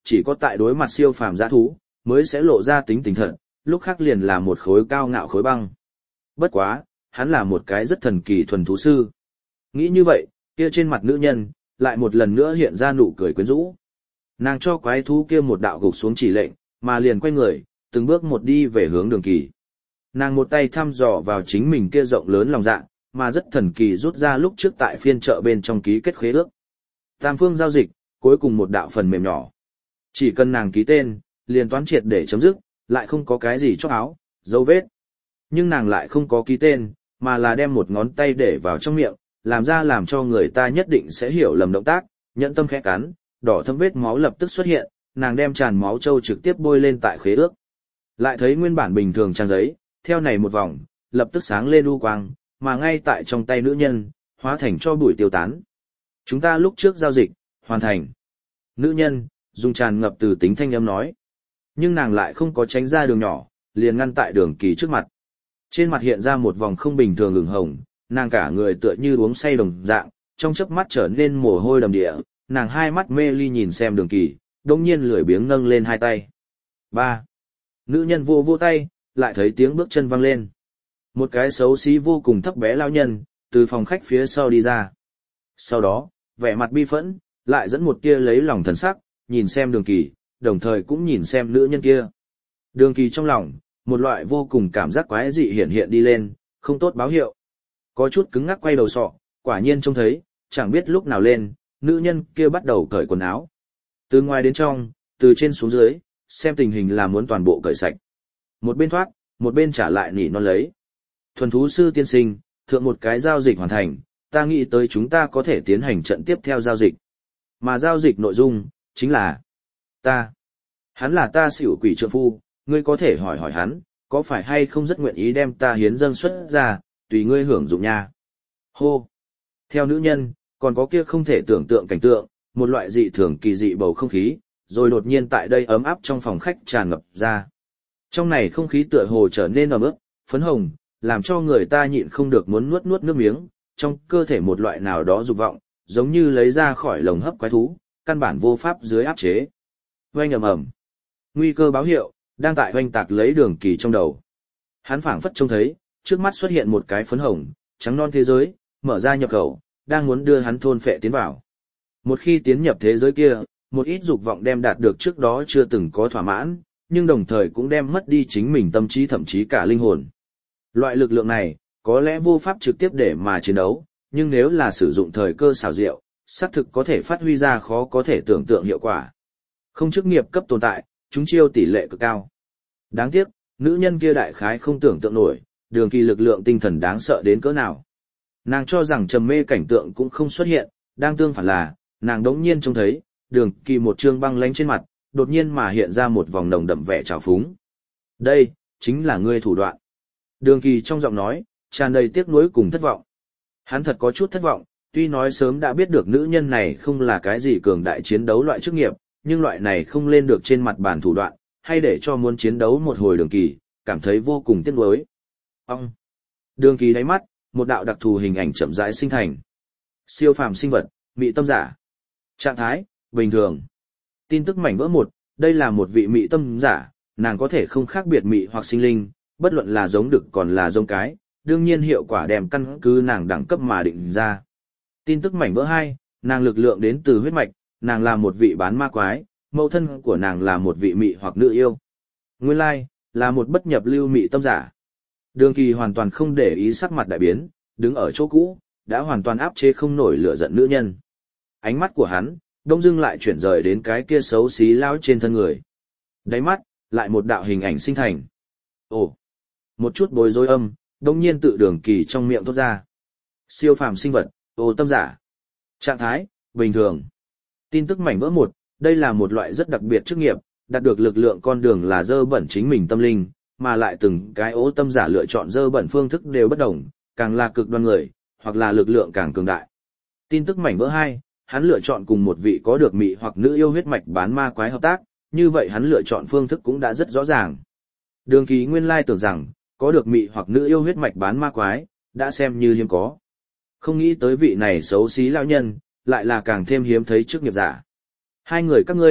chỉ có tại đối mặt siêu phàm dã thú, mới sẽ lộ ra tính tình thật, lúc khác liền là một khối cao ngạo khối băng. Bất quá, hắn là một cái rất thần kỳ thuần thú sư. Nghĩ như vậy, kia trên mặt nữ nhân, lại một lần nữa hiện ra nụ cười quyến rũ. Nàng cho quái thú kia một đạo gục xuống chỉ lệnh, mà liền quay người, từng bước một đi về hướng Đường Kỳ. Nàng một tay thăm dò vào chính mình kia rộng lớn lòng dạ, mà rất thần kỳ rút ra lúc trước tại phiên chợ bên trong ký kết khế ước. Tam phương giao dịch, cuối cùng một đạo phần mềm nhỏ. Chỉ cần nàng ký tên, liền toán triệt để chấm dứt, lại không có cái gì chóc áo, dấu vết. Nhưng nàng lại không có ký tên, mà là đem một ngón tay để vào trong miệng, làm ra làm cho người ta nhất định sẽ hiểu lầm động tác, nhẫn tâm khẽ cắn, đỏ thâm vết máu lập tức xuất hiện, nàng đem tràn máu trâu trực tiếp bôi lên tại khế ước. Lại thấy nguyên bản bình thường trang giấy, theo này một vòng, lập tức sáng lên u quang, mà ngay tại trong tay nữ nhân, hóa thành cho bụi tiêu tán. Chúng ta lúc trước giao dịch, hoàn thành. Nữ nhân, dùng tràn ngập từ tính thanh âm nói. Nhưng nàng lại không có tránh ra đường nhỏ, liền ngăn tại Đường Kỳ trước mặt. Trên mặt hiện ra một vòng không bình thường ửng hồng, nàng cả người tựa như uống say đồng dạng, trong chớp mắt trở nên mồ hôi đầm địa, nàng hai mắt mê ly nhìn xem Đường Kỳ, đông nhiên lười biếng nâng lên hai tay. Ba. Nữ nhân vô vô tay, lại thấy tiếng bước chân vang lên. Một cái xấu xí vô cùng thấp bé lao nhân, từ phòng khách phía sau đi ra. Sau đó, vẻ mặt bi phẫn, lại dẫn một tia lấy lòng thần sắc, nhìn xem Đường Kỳ, đồng thời cũng nhìn xem nữ nhân kia. Đường Kỳ trong lòng, một loại vô cùng cảm giác quái dị hiện hiện đi lên, không tốt báo hiệu. Có chút cứng ngắc quay đầu sọ, quả nhiên trông thấy, chẳng biết lúc nào lên, nữ nhân kia bắt đầu cởi quần áo. Từ ngoài đến trong, từ trên xuống dưới, xem tình hình là muốn toàn bộ cởi sạch. Một bên thoát, một bên trả lại nỉ non lấy. Thuần thú sư tiên sinh, thượng một cái giao dịch hoàn thành, ta nghĩ tới chúng ta có thể tiến hành trận tiếp theo giao dịch. Mà giao dịch nội dung, chính là ta. Hắn là ta xỉu quỷ trượng phu, ngươi có thể hỏi hỏi hắn, có phải hay không rất nguyện ý đem ta hiến dâng xuất ra, tùy ngươi hưởng dụng nha. Hô! Theo nữ nhân, còn có kia không thể tưởng tượng cảnh tượng, một loại dị thường kỳ dị bầu không khí, rồi đột nhiên tại đây ấm áp trong phòng khách tràn ngập ra. Trong này không khí tựa hồ trở nên ẩm ướt, phấn hồng, làm cho người ta nhịn không được muốn nuốt nuốt nước miếng, trong cơ thể một loại nào đó dục vọng, giống như lấy ra khỏi lồng hấp quái thú, căn bản vô pháp dưới áp chế. Oanh ầm ầm. Nguy cơ báo hiệu, đang tại oanh tạc lấy Đường Kỳ trong đầu. Hắn phảng phất trông thấy, trước mắt xuất hiện một cái phấn hồng, trắng non thế giới, mở ra nhập khẩu, đang muốn đưa hắn thôn phệ tiến vào. Một khi tiến nhập thế giới kia, một ít dục vọng đem đạt được trước đó chưa từng có thỏa mãn, nhưng đồng thời cũng đem mất đi chính mình tâm trí thậm chí cả linh hồn. Loại lực lượng này, có lẽ vô pháp trực tiếp để mà chiến đấu, nhưng nếu là sử dụng thời cơ xảo diệu, xác thực có thể phát huy ra khó có thể tưởng tượng hiệu quả. Không chức nghiệp cấp tồn tại, chúng chiêu tỷ lệ cực cao. Đáng tiếc, nữ nhân kia đại khái không tưởng tượng nổi, Đường Kỳ lực lượng tinh thần đáng sợ đến cỡ nào. Nàng cho rằng trầm mê cảnh tượng cũng không xuất hiện, đang tương phản là, nàng đống nhiên trông thấy, Đường Kỳ một trương băng lánh trên mặt, đột nhiên mà hiện ra một vòng nồng đậm vẻ trào phúng. Đây, chính là ngươi thủ đoạn. Đường Kỳ trong giọng nói, tràn đầy tiếc nuối cùng thất vọng. Hắn thật có chút thất vọng, tuy nói sớm đã biết được nữ nhân này không là cái gì cường đại chiến đấu loại chức nghiệp, nhưng loại này không lên được trên mặt bàn thủ đoạn, hay để cho muốn chiến đấu một hồi Đường Kỳ, cảm thấy vô cùng tiếc nuối. Ông! Đường Kỳ đáy mắt, một đạo đặc thù hình ảnh chậm rãi sinh thành. Siêu phàm sinh vật, mị tâm giả. Trạng thái, bình thường. Tin tức mảnh vỡ một, đây là một vị mị tâm giả, nàng có thể không khác biệt mị hoặc sinh linh, bất luận là giống đực còn là giống cái, đương nhiên hiệu quả đem căn cứ nàng đẳng cấp mà định ra. Tin tức mảnh vỡ hai, nàng lực lượng đến từ huyết mạch, nàng là một vị bán ma quái, mẫu thân của nàng là một vị mị hoặc nữ yêu. Nguyên lai, là một bất nhập lưu mị tâm giả. Đường Kỳ hoàn toàn không để ý sắc mặt đại biến, đứng ở chỗ cũ, đã hoàn toàn áp chế không nổi lửa giận nữ nhân. Ánh mắt của hắn, đông dưng lại chuyển rời đến cái kia xấu xí lao trên thân người. Đáy mắt, lại một đạo hình ảnh sinh thành. Ồ! Một chút bối rối âm, đông nhiên tự Đường Kỳ trong miệng thốt ra. Siêu phàm sinh vật, ô tâm giả. Trạng thái, bình thường. Tin tức mảnh vỡ một, đây là một loại rất đặc biệt chức nghiệp, đạt được lực lượng con đường là dơ bẩn chính mình tâm linh, mà lại từng cái ố tâm giả lựa chọn dơ bẩn phương thức đều bất đồng, càng là cực đoan người, hoặc là lực lượng càng cường đại. Tin tức mảnh vỡ hai, hắn lựa chọn cùng một vị có được mị hoặc nữ yêu huyết mạch bán ma quái hợp tác, như vậy hắn lựa chọn phương thức cũng đã rất rõ ràng. Đường Kỳ nguyên lai tưởng rằng, có được mị hoặc nữ yêu huyết mạch bán ma quái, đã xem như hiếm có. Không nghĩ tới vị này xấu xí lão nhân, lại là càng thêm hiếm thấy chức nghiệp giả. Hai người các ngươi,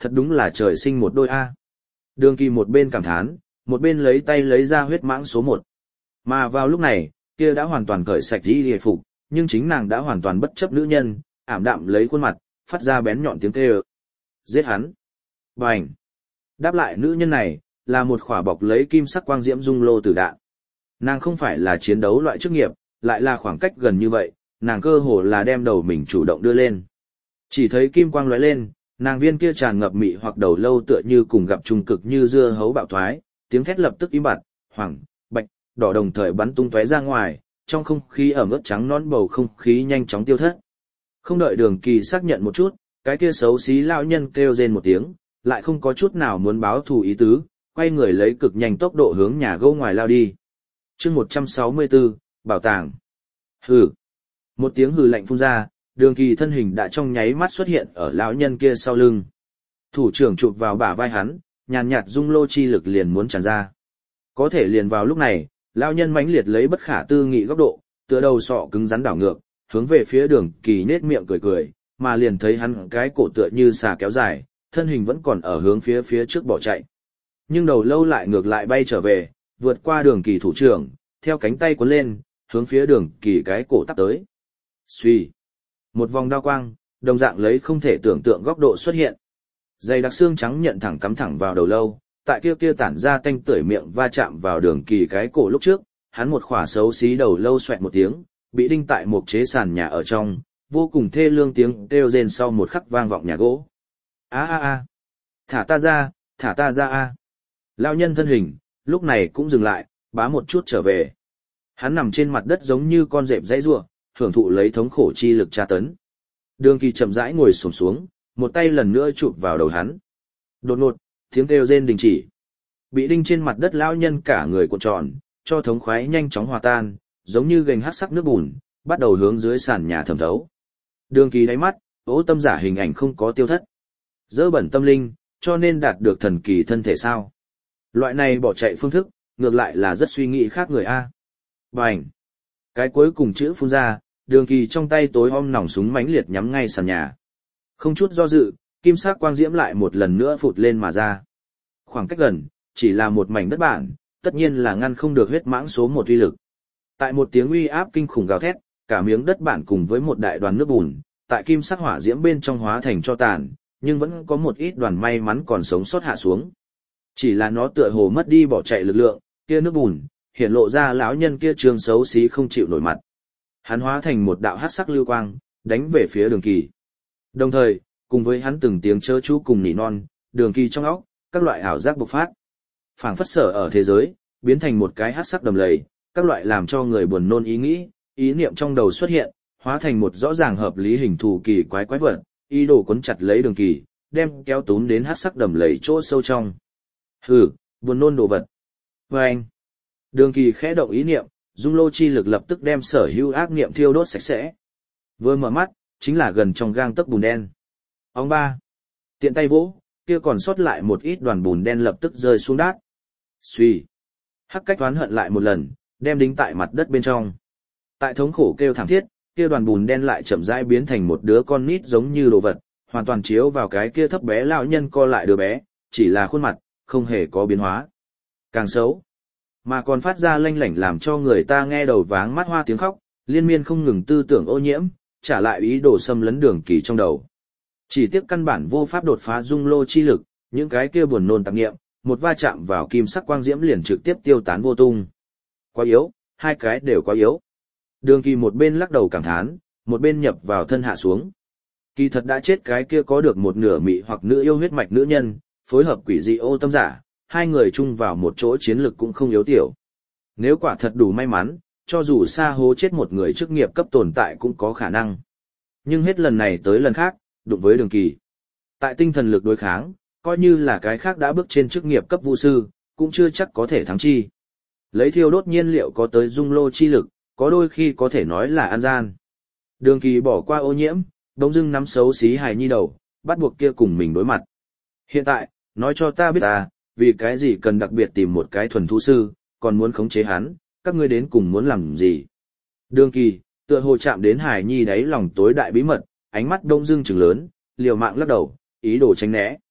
thật đúng là trời sinh một đôi A. Đường Kỳ một bên cảm thán, một bên lấy tay lấy ra huyết mãng số một. Mà vào lúc này, kia đã hoàn toàn cởi sạch y hề phục, nhưng chính nàng đã hoàn toàn bất chấp nữ nhân, ảm đạm lấy khuôn mặt, phát ra bén nhọn tiếng kêu. Giết hắn. Bành. Đáp lại nữ nhân này, là một khỏa bọc lấy kim sắc quang diễm dung lô tử đạn. Nàng không phải là chiến đấu loại chức nghiệp, lại là khoảng cách gần như vậy, nàng cơ hồ là đem đầu mình chủ động đưa lên. Chỉ thấy kim quang lóe lên, nàng viên kia tràn ngập mị hoặc đầu lâu tựa như cùng gặp trung cực như dưa hấu bạo thoái, tiếng thét lập tức im bặt, hoàng, bạch, đỏ đồng thời bắn tung tóe ra ngoài, trong không khí ẩm ướt trắng nón bầu không khí nhanh chóng tiêu thất. Không đợi Đường Kỳ xác nhận một chút, cái kia xấu xí lão nhân kêu rên một tiếng, lại không có chút nào muốn báo thù ý tứ, quay người lấy cực nhanh tốc độ hướng nhà gỗ ngoài lao đi. Chương một trăm sáu mươi tư, bảo tàng. Hừ. Một tiếng hừ lạnh phun ra, Đường Kỳ thân hình đã trong nháy mắt xuất hiện ở lão nhân kia sau lưng. Thủ trưởng chụp vào bả vai hắn, nhàn nhạt dung lô chi lực liền muốn tràn ra. Có thể liền vào lúc này, lão nhân mãnh liệt lấy bất khả tư nghị góc độ, tựa đầu sọ cứng rắn đảo ngược, hướng về phía Đường Kỳ nết miệng cười cười, mà liền thấy hắn cái cổ tựa như xà kéo dài, thân hình vẫn còn ở hướng phía phía trước bỏ chạy. Nhưng đầu lâu lại ngược lại bay trở về, vượt qua Đường Kỳ thủ trưởng, theo cánh tay cuốn lên, hướng phía Đường Kỳ cái cổ tắp tới. Xuy. Một vòng đao quang, đồng dạng lấy không thể tưởng tượng góc độ xuất hiện. Dày đặc xương trắng nhận thẳng cắm thẳng vào đầu lâu, tại kia kia tản ra tanh tưởi miệng va chạm vào Đường Kỳ cái cổ lúc trước, hắn một khỏa xấu xí đầu lâu xoẹt một tiếng, bị đinh tại một chế sàn nhà ở trong, vô cùng thê lương tiếng kêu rên sau một khắc vang vọng nhà gỗ. A a a, thả ta ra, thả ta ra a. Lão nhân thân hình, lúc này cũng dừng lại, bá một chút trở về. Hắn nằm trên mặt đất giống như con dẹp dãy rủa, hưởng thụ lấy thống khổ chi lực tra tấn. Đường Kỳ chậm rãi ngồi xổm xuống, một tay lần nữa chụp vào đầu hắn. Đột ngột, tiếng kêu rên đình chỉ. Bị đinh trên mặt đất lão nhân cả người cuộn tròn, cho thống khoái nhanh chóng hòa tan, giống như gềnh hắc sắc nước bùn, bắt đầu hướng dưới sàn nhà thẩm thấu. Đường Kỳ đáy mắt, ố tâm giả hình ảnh không có tiêu thất. Dơ bẩn tâm linh, cho nên đạt được thần kỳ thân thể sao. Loại này bỏ chạy phương thức, ngược lại là rất suy nghĩ khác người A. Bành! Cái cuối cùng chữ phun ra, Đường Kỳ trong tay tối om nòng súng mãnh liệt nhắm ngay sàn nhà. Không chút do dự, kim sắc quang diễm lại một lần nữa phụt lên mà ra. Khoảng cách gần, chỉ là một mảnh đất bản, tất nhiên là ngăn không được huyết mãng số một uy lực. Tại một tiếng uy áp kinh khủng gào thét, cả miếng đất bản cùng với một đại đoàn nước bùn, tại kim sắc hỏa diễm bên trong hóa thành cho tàn, nhưng vẫn có một ít đoàn may mắn còn sống sót hạ xuống. Chỉ là nó tựa hồ mất đi bỏ chạy lực lượng, kia nước bùn, hiện lộ ra lão nhân kia trương xấu xí không chịu nổi mặt. Hắn hóa thành một đạo hắc sắc lưu quang, đánh về phía Đường Kỳ. Đồng thời, cùng với hắn từng tiếng chớ chú cùng nỉ non, Đường Kỳ trong óc, các loại ảo giác bộc phát. Phảng phất sở ở thế giới, biến thành một cái hắc sắc đầm lầy, các loại làm cho người buồn nôn ý nghĩ, ý niệm trong đầu xuất hiện, hóa thành một rõ ràng hợp lý hình thù kỳ quái quái vật, ý đồ cuốn chặt lấy Đường Kỳ, đem kéo túm đến hắc sắc đầm lầy chỗ sâu trong. Hừ, buồn nôn đồ vật. Và anh, Đường Kỳ khẽ động ý niệm, dung lô chi lực lập tức đem sở hữu ác niệm thiêu đốt sạch sẽ. Vừa mở mắt, chính là gần trong gang tấc bùn đen. Ông ba, tiện tay vỗ, kia còn sót lại một ít đoàn bùn đen lập tức rơi xuống đát. Xuy, hắc cách oán hận lại một lần, đem đính tại mặt đất bên trong. Tại thống khổ kêu thảm thiết, kia đoàn bùn đen lại chậm rãi biến thành một đứa con nít giống như đồ vật, hoàn toàn chiếu vào cái kia thấp bé lão nhân co lại đứa bé, chỉ là khuôn mặt, không hề có biến hóa. Càng xấu, mà còn phát ra lanh lảnh làm cho người ta nghe đầu váng mắt hoa tiếng khóc, liên miên không ngừng tư tưởng ô nhiễm, trả lại ý đồ xâm lấn Đường Kỳ trong đầu. Chỉ tiếc căn bản vô pháp đột phá dung lô chi lực, những cái kia buồn nôn tạp niệm, một va chạm vào kim sắc quang diễm liền trực tiếp tiêu tán vô tung. Quá yếu, hai cái đều quá yếu. Đường Kỳ một bên lắc đầu cảm thán, một bên nhập vào thân hạ xuống. Kỳ thật đã chết cái kia có được một nửa mị hoặc nữ yêu huyết mạch nữ nhân, phối hợp quỷ dị ô tâm giả, hai người chung vào một chỗ chiến lực cũng không yếu tiểu. Nếu quả thật đủ may mắn, cho dù xa hố chết một người chức nghiệp cấp tồn tại cũng có khả năng. Nhưng hết lần này tới lần khác, đụng với Đường Kỳ. Tại tinh thần lực đối kháng, coi như là cái khác đã bước trên chức nghiệp cấp vu sư, cũng chưa chắc có thể thắng chi. Lấy thiêu đốt nhiên liệu có tới dung lô chi lực, có đôi khi có thể nói là an gian. Đường Kỳ bỏ qua ô nhiễm, đống dưng nắm xấu xí hài nhi đầu, bắt buộc kia cùng mình đối mặt. Hiện tại, nói cho ta biết ta, vì cái gì cần đặc biệt tìm một cái thuần thú sư, còn muốn khống chế hắn, các ngươi đến cùng muốn làm gì. Đường Kỳ, tựa hồ chạm đến hài nhi đáy lòng tối đại bí mật, ánh mắt đông dưng trừng lớn, liều mạng lắc đầu, ý đồ tránh né.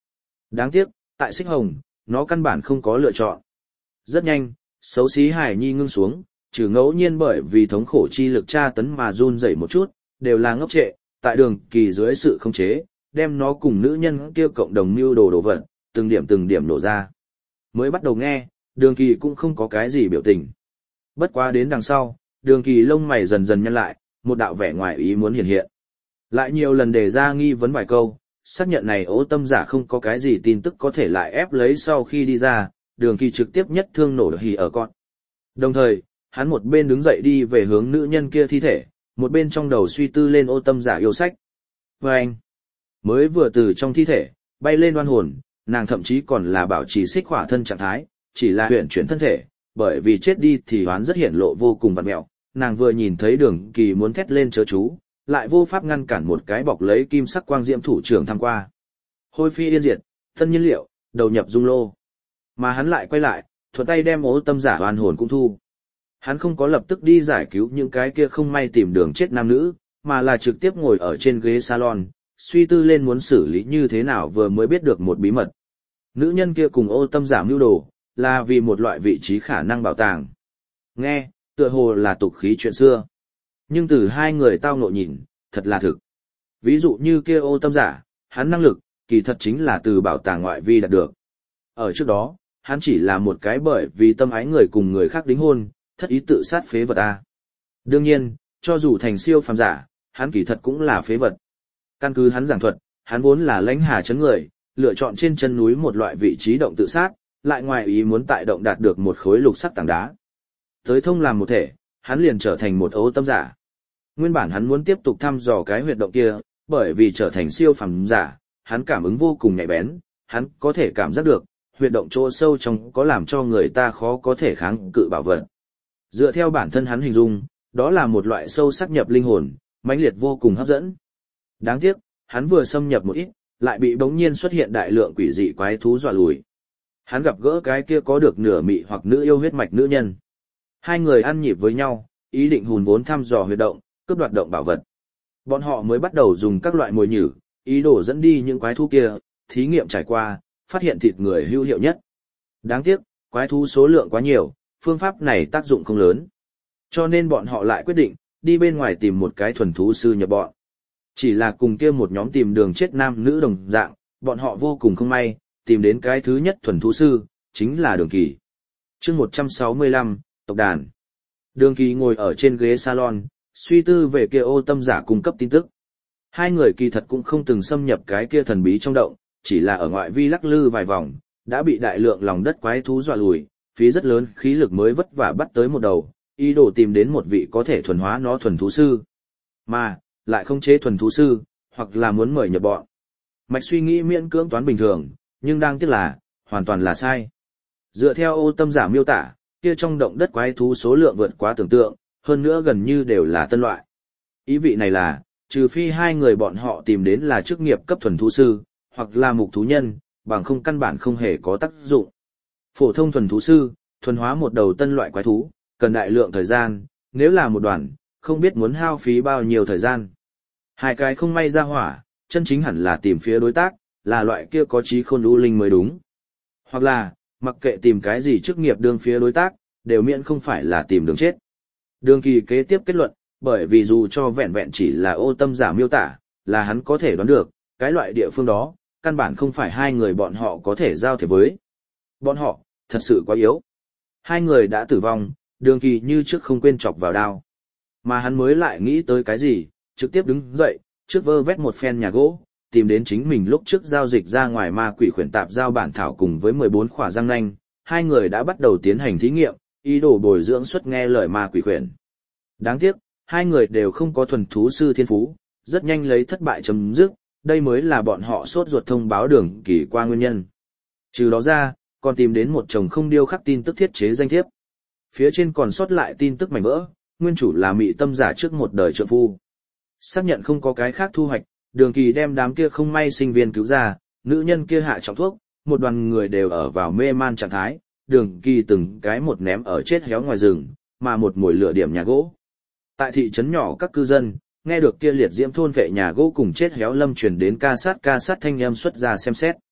Đáng tiếc, tại Xích Hồng, nó căn bản không có lựa chọn. Rất nhanh, xấu xí Hải Nhi ngưng xuống, trừ ngẫu nhiên bởi vì thống khổ chi lực tra tấn mà run rẩy một chút, đều là ngốc trệ, tại Đường Kỳ dưới sự khống chế, đem nó cùng nữ nhân kia cộng đồng mưu đồ đồ vật, từng điểm từng điểm nổ ra. Mới bắt đầu nghe, Đường Kỳ cũng không có cái gì biểu tình. Bất quá đến đằng sau, Đường Kỳ lông mày dần dần nhăn lại, một đạo vẻ ngoài ý muốn hiện hiện. Lại nhiều lần đề ra nghi vấn vài câu, xác nhận này Ô Tâm Giả không có cái gì tin tức có thể lại ép lấy sau khi đi ra, Đường Kỳ trực tiếp nhất thương nổ hỉ ở con. Đồng thời, hắn một bên đứng dậy đi về hướng nữ nhân kia thi thể, một bên trong đầu suy tư lên Ô Tâm Giả yêu sách. Và anh, mới vừa từ trong thi thể, bay lên oan hồn, nàng thậm chí còn là bảo trì xích hỏa thân trạng thái, chỉ là huyển chuyển thân thể, bởi vì chết đi thì hoán rất hiển lộ vô cùng vặn mẹo. Nàng vừa nhìn thấy Đường Kỳ muốn thét lên chớ chú, lại vô pháp ngăn cản một cái bọc lấy kim sắc quang diễm thủ trưởng thăng qua. Hôi phi yên diệt, thân nhiên liệu, đầu nhập dung lô. Mà hắn lại quay lại, thuận tay đem Ô Tâm Giả oan hồn cũng thu. Hắn không có lập tức đi giải cứu những cái kia không may tìm đường chết nam nữ, mà là trực tiếp ngồi ở trên ghế salon, suy tư lên muốn xử lý như thế nào vừa mới biết được một bí mật. Nữ nhân kia cùng Ô Tâm Giả mưu đồ, là vì một loại vị trí khả năng bảo tàng. Nghe, tựa hồ là tục khí chuyện xưa. Nhưng từ hai người tao ngộ nhìn, thật là thực. Ví dụ như kia Ô Tâm Giả, hắn năng lực, kỳ thật chính là từ bảo tàng ngoại vi đạt được. Ở trước đó, hắn chỉ là một cái bởi vì tâm ái người cùng người khác đính hôn, thất ý tự sát phế vật a. Đương nhiên, cho dù thành siêu phàm giả, hắn kỳ thật cũng là phế vật. Căn cứ hắn giảng thuật, hắn vốn là lãnh hà chấn người, lựa chọn trên chân núi một loại vị trí động tự sát, lại ngoài ý muốn tại động đạt được một khối lục sắc tảng đá. Tới thông làm một thể, hắn liền trở thành một Ô Tâm Giả. Nguyên bản hắn muốn tiếp tục thăm dò cái huyệt động kia, bởi vì trở thành siêu phàm giả, hắn cảm ứng vô cùng nhạy bén, hắn có thể cảm giác được, huyệt động chỗ sâu trong có làm cho người ta khó có thể kháng cự bảo vật. Dựa theo bản thân hắn hình dung, đó là một loại sâu sắc nhập linh hồn, mãnh liệt vô cùng hấp dẫn. Đáng tiếc, hắn vừa xâm nhập một ít, lại bị bỗng nhiên xuất hiện đại lượng quỷ dị quái thú dọa lùi. Hắn gặp gỡ cái kia có được nửa mị hoặc nữ yêu huyết mạch nữ nhân. Hai người ăn nhịp với nhau, ý định hùn vốn thăm dò huyệt động, cướp đoạt động bảo vật. Bọn họ mới bắt đầu dùng các loại mồi nhử, ý đồ dẫn đi những quái thú kia, thí nghiệm trải qua, phát hiện thịt người hữu hiệu nhất. Đáng tiếc, quái thú số lượng quá nhiều, phương pháp này tác dụng không lớn. Cho nên bọn họ lại quyết định, đi bên ngoài tìm một cái thuần thú sư nhập bọn. Chỉ là cùng kia một nhóm tìm đường chết nam nữ đồng dạng, bọn họ vô cùng không may, tìm đến cái thứ nhất thuần thú sư, chính là Đường Kỳ. chương một trăm sáu mươi lăm, tộc đàn. Đường Kỳ ngồi ở trên ghế salon, suy tư về kia Ô Tâm Giả cung cấp tin tức. Hai người kỳ thật cũng không từng xâm nhập cái kia thần bí trong động, chỉ là ở ngoại vi lắc lư vài vòng, đã bị đại lượng lòng đất quái thú dọa lùi, phí rất lớn khí lực mới vất vả bắt tới một đầu, ý đồ tìm đến một vị có thể thuần hóa nó thuần thú sư. Mà, lại không chế thuần thú sư, hoặc là muốn mời nhập bọn. Mạch suy nghĩ miễn cưỡng toán bình thường, nhưng đang tiếc là, hoàn toàn là sai. Dựa theo Ô Tâm Giả miêu tả, kia trong động đất quái thú số lượng vượt quá tưởng tượng, hơn nữa gần như đều là tân loại. Ý vị này là, trừ phi hai người bọn họ tìm đến là chức nghiệp cấp thuần thú sư, hoặc là mục thú nhân, bằng không căn bản không hề có tác dụng. Phổ thông thuần thú sư, thuần hóa một đầu tân loại quái thú, cần đại lượng thời gian, nếu là một đoàn, không biết muốn hao phí bao nhiêu thời gian. Hai cái không may ra hỏa, chân chính hẳn là tìm phía đối tác, là loại kia có trí khôn u linh mới đúng. Hoặc là, mặc kệ tìm cái gì chức nghiệp đương phía đối tác, đều miễn không phải là tìm đường chết. Đường Kỳ kế tiếp kết luận, bởi vì dù cho vẹn vẹn chỉ là Ô Tâm Giả miêu tả, là hắn có thể đoán được, cái loại địa phương đó, căn bản không phải hai người bọn họ có thể giao thiệp với. Bọn họ, thật sự quá yếu. Hai người đã tử vong, Đường Kỳ như trước không quên chọc vào đao. Mà hắn mới lại nghĩ tới cái gì, trực tiếp đứng dậy, trước vơ vét một phen nhà gỗ, tìm đến chính mình lúc trước giao dịch ra ngoài ma quỷ khuyển tạp giao bản thảo cùng với mười bốn khỏa răng nanh, hai người đã bắt đầu tiến hành thí nghiệm, ý đồ bồi dưỡng xuất nghe lời ma quỷ khuyển. Đáng tiếc, hai người đều không có thuần thú sư thiên phú, rất nhanh lấy thất bại chấm dứt, đây mới là bọn họ sốt ruột thông báo Đường Kỳ qua nguyên nhân. Trừ đó ra, còn tìm đến một chồng không điêu khắc tin tức thiết chế danh thiếp. Phía trên còn sót lại tin tức mảnh vỡ, nguyên chủ là Mị Tâm Giả trước một đời trượng phu. Xác nhận không có cái khác thu hoạch, Đường Kỳ đem đám kia không may sinh viên cứu ra, nữ nhân kia hạ trọng thuốc, một đoàn người đều ở vào mê man trạng thái, Đường Kỳ từng cái một ném ở chết héo ngoài rừng, mà một mồi lửa điểm nhà gỗ. Tại thị trấn nhỏ các cư dân, nghe được kia liệt diễm thôn vệ nhà gỗ cùng chết héo lâm truyền đến ca sát ca sát thanh âm xuất ra xem xét.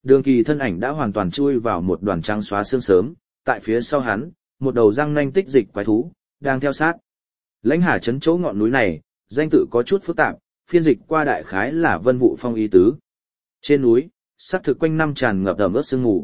Đường Kỳ thân ảnh đã hoàn toàn chui vào một đoàn trắng xóa sương sớm, tại phía sau hắn, một đầu răng nanh tích dịch quái thú, đang theo sát. Lãnh Hà trấn chỗ ngọn núi này, danh tự có chút phức tạp, phiên dịch qua đại khái là Vân Vụ Phong ý tứ. Trên núi, sắc thực quanh năm tràn ngập ẩm ướt sương mù.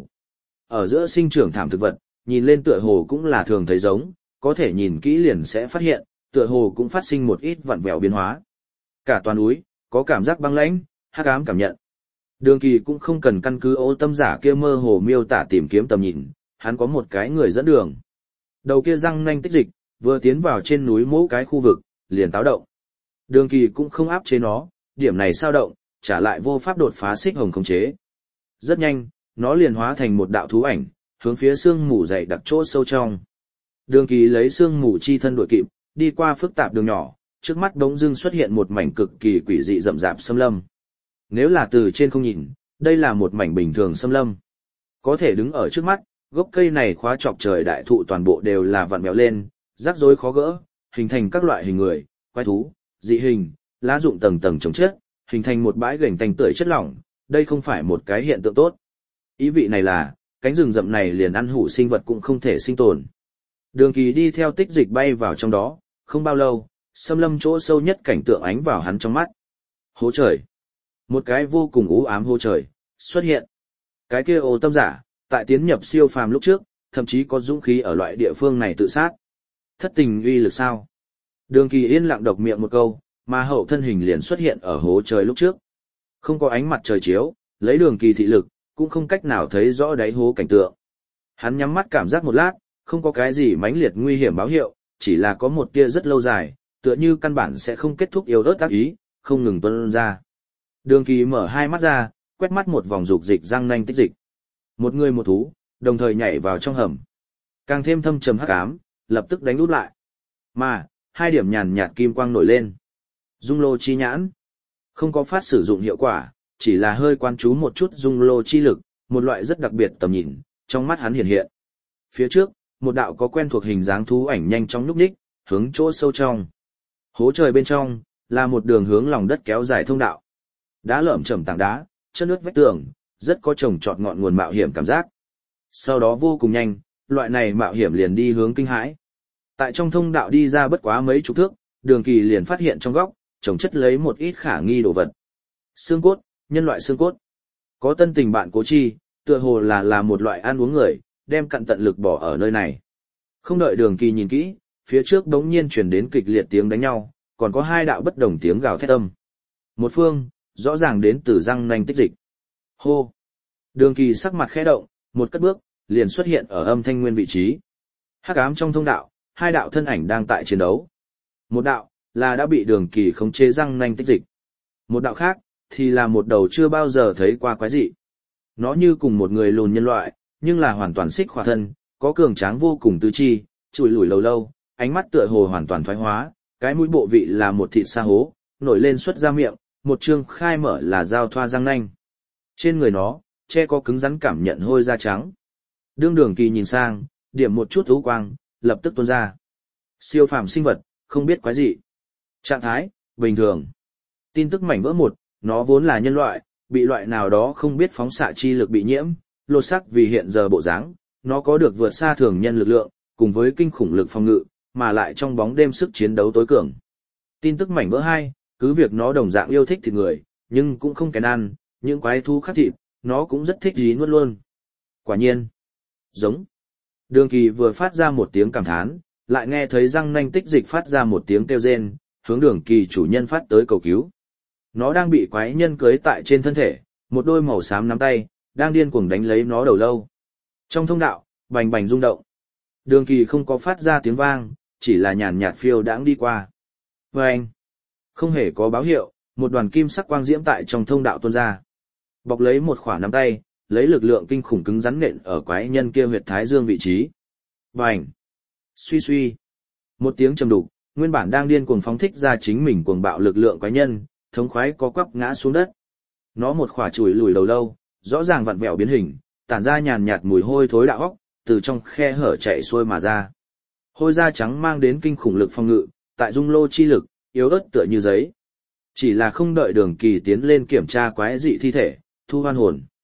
Ở giữa sinh trưởng thảm thực vật, nhìn lên tựa hồ cũng là thường thấy giống, có thể nhìn kỹ liền sẽ phát hiện, tựa hồ cũng phát sinh một ít vặn vẹo biến hóa. Cả toàn núi, có cảm giác băng lãnh, hắc ám cảm nhận. Đường Kỳ cũng không cần căn cứ Ô Tâm giả kia mơ hồ miêu tả tìm kiếm tầm nhìn, hắn có một cái người dẫn đường. Đầu kia răng nanh tích dịch, vừa tiến vào trên núi mỗi cái khu vực, liền táo động. Đường Kỳ cũng không áp chế nó, điểm này sao động, trả lại vô pháp đột phá xích hồng khống chế. Rất nhanh, nó liền hóa thành một đạo thú ảnh, hướng phía sương mù dày đặc chỗ sâu trong. Đường Kỳ lấy sương mù chi thân đuổi kịp, đi qua phức tạp đường nhỏ, trước mắt bỗng dưng xuất hiện một mảnh cực kỳ quỷ dị rậm rạp xâm lâm. Nếu là từ trên không nhìn, đây là một mảnh bình thường xâm lâm. Có thể đứng ở trước mắt, gốc cây này khóa chọc trời đại thụ toàn bộ đều là vặn vẹo lên, rắc rối khó gỡ, hình thành các loại hình người, quái thú, dị hình, lá rụng tầng tầng chồng chất, hình thành một bãi gành tanh tưởi chất lỏng, đây không phải một cái hiện tượng tốt. Ý vị này là, cánh rừng rậm này liền ăn hủ sinh vật cũng không thể sinh tồn. Đường Kỳ đi theo tích dịch bay vào trong đó, không bao lâu, xâm lâm chỗ sâu nhất cảnh tượng ánh vào hắn trong mắt. Hố trời. Một cái vô cùng u ám hố trời, xuất hiện. Cái kia Ô Tâm giả, tại tiến nhập siêu phàm lúc trước, thậm chí có dũng khí ở loại địa phương này tự sát. Thất tình uy lực sao? Đường Kỳ yên lặng độc miệng một câu, mà hậu thân hình liền xuất hiện ở hố trời lúc trước. Không có ánh mặt trời chiếu, lấy Đường Kỳ thị lực, cũng không cách nào thấy rõ đáy hố cảnh tượng. Hắn nhắm mắt cảm giác một lát, không có cái gì mãnh liệt nguy hiểm báo hiệu, chỉ là có một tia rất lâu dài, tựa như căn bản sẽ không kết thúc yếu ớt ác ý, không ngừng tuôn ra. Đường Kỳ mở hai mắt ra, quét mắt một vòng dục dịch răng nanh tích dịch. Một người một thú, đồng thời nhảy vào trong hầm. Càng thêm thâm trầm hắc ám, lập tức đánh út lại. Mà, hai điểm nhàn nhạt kim quang nổi lên. Dung lô chi nhãn. Không có phát sử dụng hiệu quả, chỉ là hơi quan chú một chút dung lô chi lực, một loại rất đặc biệt tầm nhìn, trong mắt hắn hiện hiện. Phía trước, một đạo có quen thuộc hình dáng thú ảnh nhanh chóng nhúc nhích, hướng chỗ sâu trong. Hố trời bên trong, là một đường hướng lòng đất kéo dài thông đạo. Đá lởm chởm tảng đá, chân nước vách tường, rất có trồng trọt ngọn nguồn mạo hiểm cảm giác. Sau đó vô cùng nhanh, loại này mạo hiểm liền đi hướng kinh hãi. Tại trong thông đạo đi ra bất quá mấy chục thước, Đường Kỳ liền phát hiện trong góc, trồng chất lấy một ít khả nghi đồ vật. Xương cốt, nhân loại xương cốt. Có tân tình bạn Cố Chi, tựa hồ là là một loại ăn uống người, đem cặn tận lực bỏ ở nơi này. Không đợi Đường Kỳ nhìn kỹ, phía trước đống nhiên truyền đến kịch liệt tiếng đánh nhau, còn có hai đạo bất đồng tiếng gào thét âm. Một phương, rõ ràng đến từ răng nanh tích dịch. Hô! Đường Kỳ sắc mặt khẽ động, một cất bước, liền xuất hiện ở âm thanh nguyên vị trí. Hắc ám trong thông đạo, hai đạo thân ảnh đang tại chiến đấu. Một đạo, là đã bị Đường Kỳ khống chế răng nanh tích dịch. Một đạo khác, thì là một đầu chưa bao giờ thấy qua quái dị. Nó như cùng một người lùn nhân loại, nhưng là hoàn toàn xích khỏa thân, có cường tráng vô cùng tứ chi, chùi lủi lâu lâu, ánh mắt tựa hồ hoàn toàn thoái hóa, cái mũi bộ vị là một thịt sa hố, nổi lên xuất ra miệng, một trương khai mở là dao thoa răng nanh. Trên người nó, che có cứng rắn cảm nhận hôi da trắng. Đương Đường Kỳ nhìn sang, điểm một chút u quang, lập tức tuôn ra. Siêu phàm sinh vật, không biết quái gì. Trạng thái, bình thường. Tin tức mảnh vỡ một, nó vốn là nhân loại, bị loại nào đó không biết phóng xạ chi lực bị nhiễm, lột xác vì hiện giờ bộ dáng, nó có được vượt xa thường nhân lực lượng, cùng với kinh khủng lực phòng ngự, mà lại trong bóng đêm sức chiến đấu tối cường. Tin tức mảnh vỡ hai, cứ việc nó đồng dạng yêu thích thịt người, nhưng cũng không kén ăn, những quái thú khác thịt, nó cũng rất thích dí nuốt luôn. Quả nhiên, giống. Đường Kỳ vừa phát ra một tiếng cảm thán, lại nghe thấy răng nanh tích dịch phát ra một tiếng kêu rên, hướng Đường Kỳ chủ nhân phát tới cầu cứu. Nó đang bị quái nhân cưới tại trên thân thể, một đôi màu xám nắm tay, đang điên cuồng đánh lấy nó đầu lâu. Trong thông đạo, bành bành rung động. Đường Kỳ không có phát ra tiếng vang, chỉ là nhàn nhạt phiêu đãng đi qua. Và anh, không hề có báo hiệu, một đoàn kim sắc quang diễm tại trong thông đạo tuôn ra. Bọc lấy một khỏa nắm tay, lấy lực lượng kinh khủng cứng rắn nện ở quái nhân kia huyệt thái dương vị trí. Bành, suy suy. Một tiếng trầm đục, nguyên bản đang điên cuồng phóng thích ra chính mình cuồng bạo lực lượng quái nhân, thống khoái có quắp ngã xuống đất. Nó một khỏa chùi lùi đầu lâu, rõ ràng vặn vẹo biến hình, tản ra nhàn nhạt mùi hôi thối đạo óc, từ trong khe hở chạy xuôi mà ra. Hôi da trắng mang đến kinh khủng lực phòng ngự, tại dung lô chi lực, yếu ớt tựa như giấy. Chỉ là không đợi Đường Kỳ tiến lên kiểm tra quái dị thi thể, thu hoan hồn.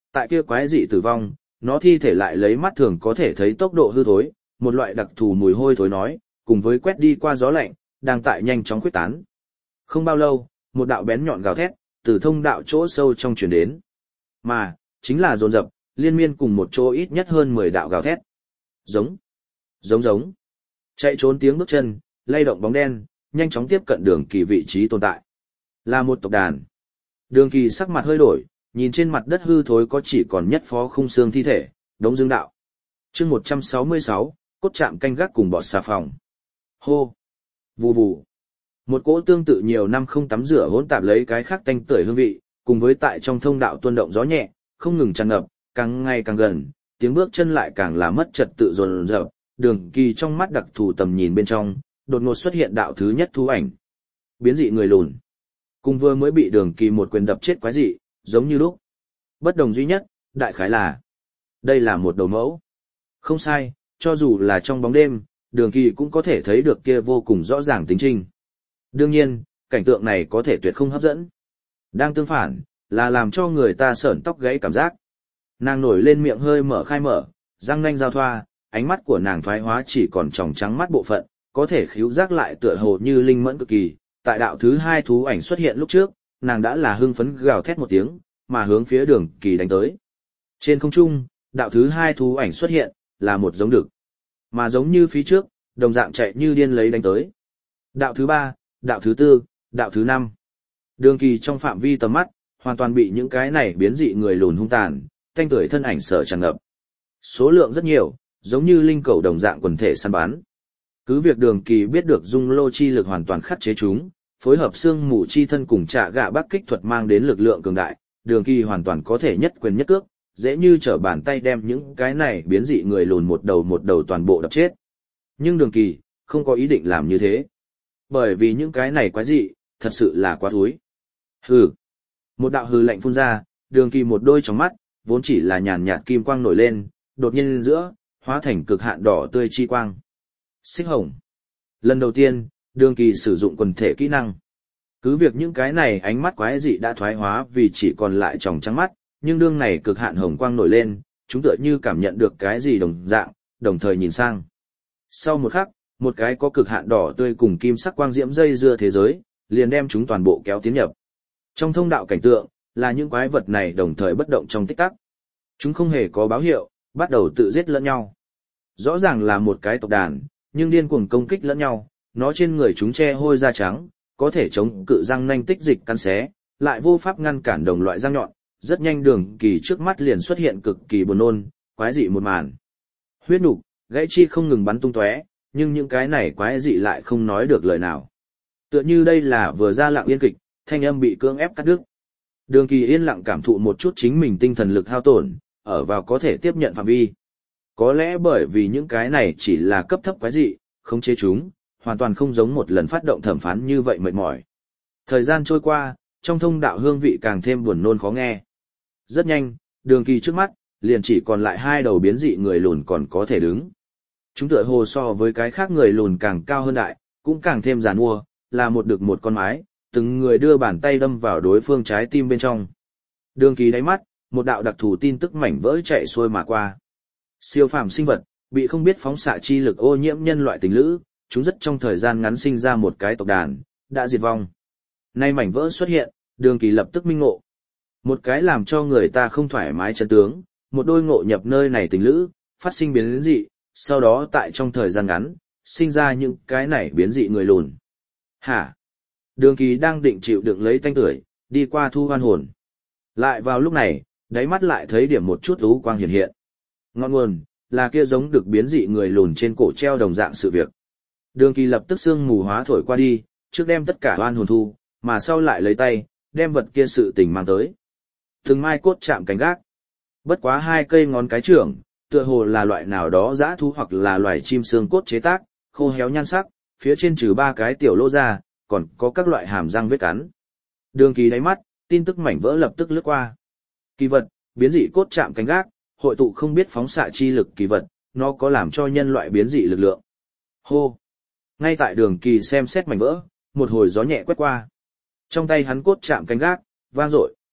Tại kia quái dị tử vong, nó thi thể lại lấy mắt thường có thể thấy tốc độ hư thối, một loại đặc thù mùi hôi thối nói, cùng với quét đi qua gió lạnh, đang tại nhanh chóng khuếch tán. Không bao lâu, một đạo bén nhọn gào thét, từ thông đạo chỗ sâu trong truyền đến. Mà, chính là dồn dập, liên miên cùng một chỗ ít nhất hơn mười đạo gào thét. Giống, giống giống. Chạy trốn tiếng bước chân, lay động bóng đen, nhanh chóng tiếp cận Đường Kỳ vị trí tồn tại. Là một tộc đàn. Đường Kỳ sắc mặt hơi đổi, nhìn trên mặt đất hư thối có chỉ còn nhất phó khung xương thi thể, đống dương đạo. Chương một trăm sáu mươi sáu, cốt chạm canh gác cùng bọt xà phòng. Hô. Vù vù. Một cỗ tương tự nhiều năm không tắm rửa hỗn tạp lấy cái khác tanh tưởi hương vị, cùng với tại trong thông đạo tuôn động gió nhẹ, không ngừng tràn ngập, càng ngày càng gần, tiếng bước chân lại càng là mất trật tự dồn dập. Đường Kỳ trong mắt đặc thù tầm nhìn bên trong, đột ngột xuất hiện đạo thứ nhất thú ảnh. Biến dị người lùn. Cùng vừa mới bị Đường Kỳ một quyền đập chết quái dị, giống như lúc. Bất đồng duy nhất, đại khái là đây là một đầu mẫu. Không sai, cho dù là trong bóng đêm, Đường Kỳ cũng có thể thấy được kia vô cùng rõ ràng tính trình. Đương nhiên, cảnh tượng này có thể tuyệt không hấp dẫn. Đang tương phản, là làm cho người ta sởn tóc gáy cảm giác. Nàng nổi lên miệng hơi mở khai mở, răng nanh giao thoa, ánh mắt của nàng thoái hóa chỉ còn tròng trắng mắt bộ phận, có thể khíu giác lại tựa hồ như linh mẫn cực kỳ. Tại đạo thứ hai thú ảnh xuất hiện lúc trước, nàng đã là hưng phấn gào thét một tiếng, mà hướng phía Đường Kỳ đánh tới. Trên không trung, đạo thứ hai thú ảnh xuất hiện, là một giống đực. Mà giống như phía trước, đồng dạng chạy như điên lấy đánh tới. Đạo thứ ba, đạo thứ tư, đạo thứ năm. Đường Kỳ trong phạm vi tầm mắt, hoàn toàn bị những cái này biến dị người lùn hung tàn, thanh tuổi thân ảnh sở tràn ngập. Số lượng rất nhiều, giống như linh cầu đồng dạng quần thể săn bắn. Cứ việc Đường Kỳ biết được dung lô chi lực hoàn toàn khắc chế chúng, phối hợp xương mù chi thân cùng trả gạ bắc kích thuật mang đến lực lượng cường đại, Đường Kỳ hoàn toàn có thể nhất quyền nhất cước, dễ như trở bàn tay đem những cái này biến dị người lùn một đầu một đầu toàn bộ đập chết. Nhưng Đường Kỳ không có ý định làm như thế. Bởi vì những cái này quái dị, thật sự là quá thúi. Hừ. Một đạo hừ lạnh phun ra, Đường Kỳ một đôi trong mắt, vốn chỉ là nhàn nhạt kim quang nổi lên, đột nhiên lên giữa, hóa thành cực hạn đỏ tươi chi quang. Xích hồng. Lần đầu tiên, Đường Kỳ sử dụng quần thể kỹ năng. Cứ việc những cái này ánh mắt quái dị đã thoái hóa vì chỉ còn lại tròng trắng mắt, nhưng đương này cực hạn hồng quang nổi lên, chúng tựa như cảm nhận được cái gì đồng dạng, đồng thời nhìn sang. Sau một khắc, một cái có cực hạn đỏ tươi cùng kim sắc quang diễm dây dưa thế giới, liền đem chúng toàn bộ kéo tiến nhập. Trong thông đạo cảnh tượng, là những quái vật này đồng thời bất động trong tích tắc. Chúng không hề có báo hiệu, bắt đầu tự giết lẫn nhau. Rõ ràng là một cái tộc đàn, nhưng điên cuồng công kích lẫn nhau, nó trên người chúng che hôi da trắng, có thể chống cự răng nanh tích dịch cắn xé, lại vô pháp ngăn cản đồng loại răng nhọn. Rất nhanh Đường Kỳ trước mắt liền xuất hiện cực kỳ buồn nôn, quái dị một màn. Huyết nục, gãy chi không ngừng bắn tung tóe, nhưng những cái này quái dị lại không nói được lời nào. Tựa như đây là vừa ra lặng yên kịch, thanh âm bị cưỡng ép cắt đứt. Đường Kỳ yên lặng cảm thụ một chút chính mình tinh thần lực hao tổn, ở vào có thể tiếp nhận phạm vi. Có lẽ bởi vì những cái này chỉ là cấp thấp quái dị, không chế chúng, hoàn toàn không giống một lần phát động thẩm phán như vậy mệt mỏi. Thời gian trôi qua, trong thông đạo hương vị càng thêm buồn nôn khó nghe. Rất nhanh, Đường Kỳ trước mắt, liền chỉ còn lại hai đầu biến dị người lùn còn có thể đứng. Chúng tựa hồ so với cái khác người lùn càng cao hơn đại, cũng càng thêm giàn mua, là một đực một con mái, từng người đưa bàn tay đâm vào đối phương trái tim bên trong. Đường Kỳ đáy mắt, một đạo đặc thù tin tức mảnh vỡ chạy xuôi mà qua. Siêu phàm sinh vật, bị không biết phóng xạ chi lực ô nhiễm nhân loại tình lữ, chúng rất trong thời gian ngắn sinh ra một cái tộc đàn, đã diệt vong. Nay mảnh vỡ xuất hiện, Đường Kỳ lập tức minh ngộ. Một cái làm cho người ta không thoải mái chân tướng, một đôi ngộ nhập nơi này tình lữ, phát sinh biến dị, sau đó tại trong thời gian ngắn, sinh ra những cái này biến dị người lùn. Hả? Đường Kỳ đang định chịu đựng lấy tanh tưởi, đi qua thu hoan hồn. Lại vào lúc này, đáy mắt lại thấy điểm một chút ú quang hiện hiện. Ngọn nguồn, là kia giống được biến dị người lùn trên cổ treo đồng dạng sự việc. Đường Kỳ lập tức sương mù hóa thổi qua đi, trước đem tất cả hoan hồn thu, mà sau lại lấy tay, đem vật kia sự tình mang tới. Từng mai cốt chạm cánh gác. Bất quá hai cây ngón cái trưởng, tựa hồ là loại nào đó dã thú hoặc là loài chim xương cốt chế tác, khô héo nhan sắc, phía trên trừ ba cái tiểu lỗ ra, còn có các loại hàm răng vết cắn. Đường Kỳ đáy mắt, tin tức mảnh vỡ lập tức lướt qua. Kỳ vật, biến dị cốt chạm cánh gác, hội tụ không biết phóng xạ chi lực kỳ vật, nó có làm cho nhân loại biến dị lực lượng. Hô! Ngay tại Đường Kỳ xem xét mảnh vỡ, một hồi gió nhẹ quét qua. Trong tay hắn cốt chạm cánh gác, vang dội.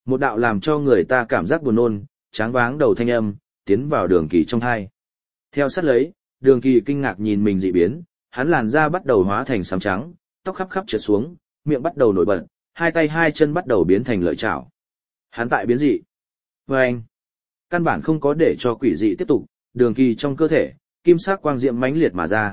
Một đạo làm cho người ta cảm giác buồn nôn, tráng váng đầu thanh âm, tiến vào đường kỳ trong hai. Theo sát lấy, đường kỳ kinh ngạc nhìn mình dị biến, hắn làn da bắt đầu hóa thành xám trắng, tóc khắp khắp trượt xuống, miệng bắt đầu nổi bật, hai tay hai chân bắt đầu biến thành lợi chảo. Hắn tại biến dị. Và anh, căn bản không có để cho quỷ dị tiếp tục, đường kỳ trong cơ thể, kim sắc quang diệm mãnh liệt mà ra.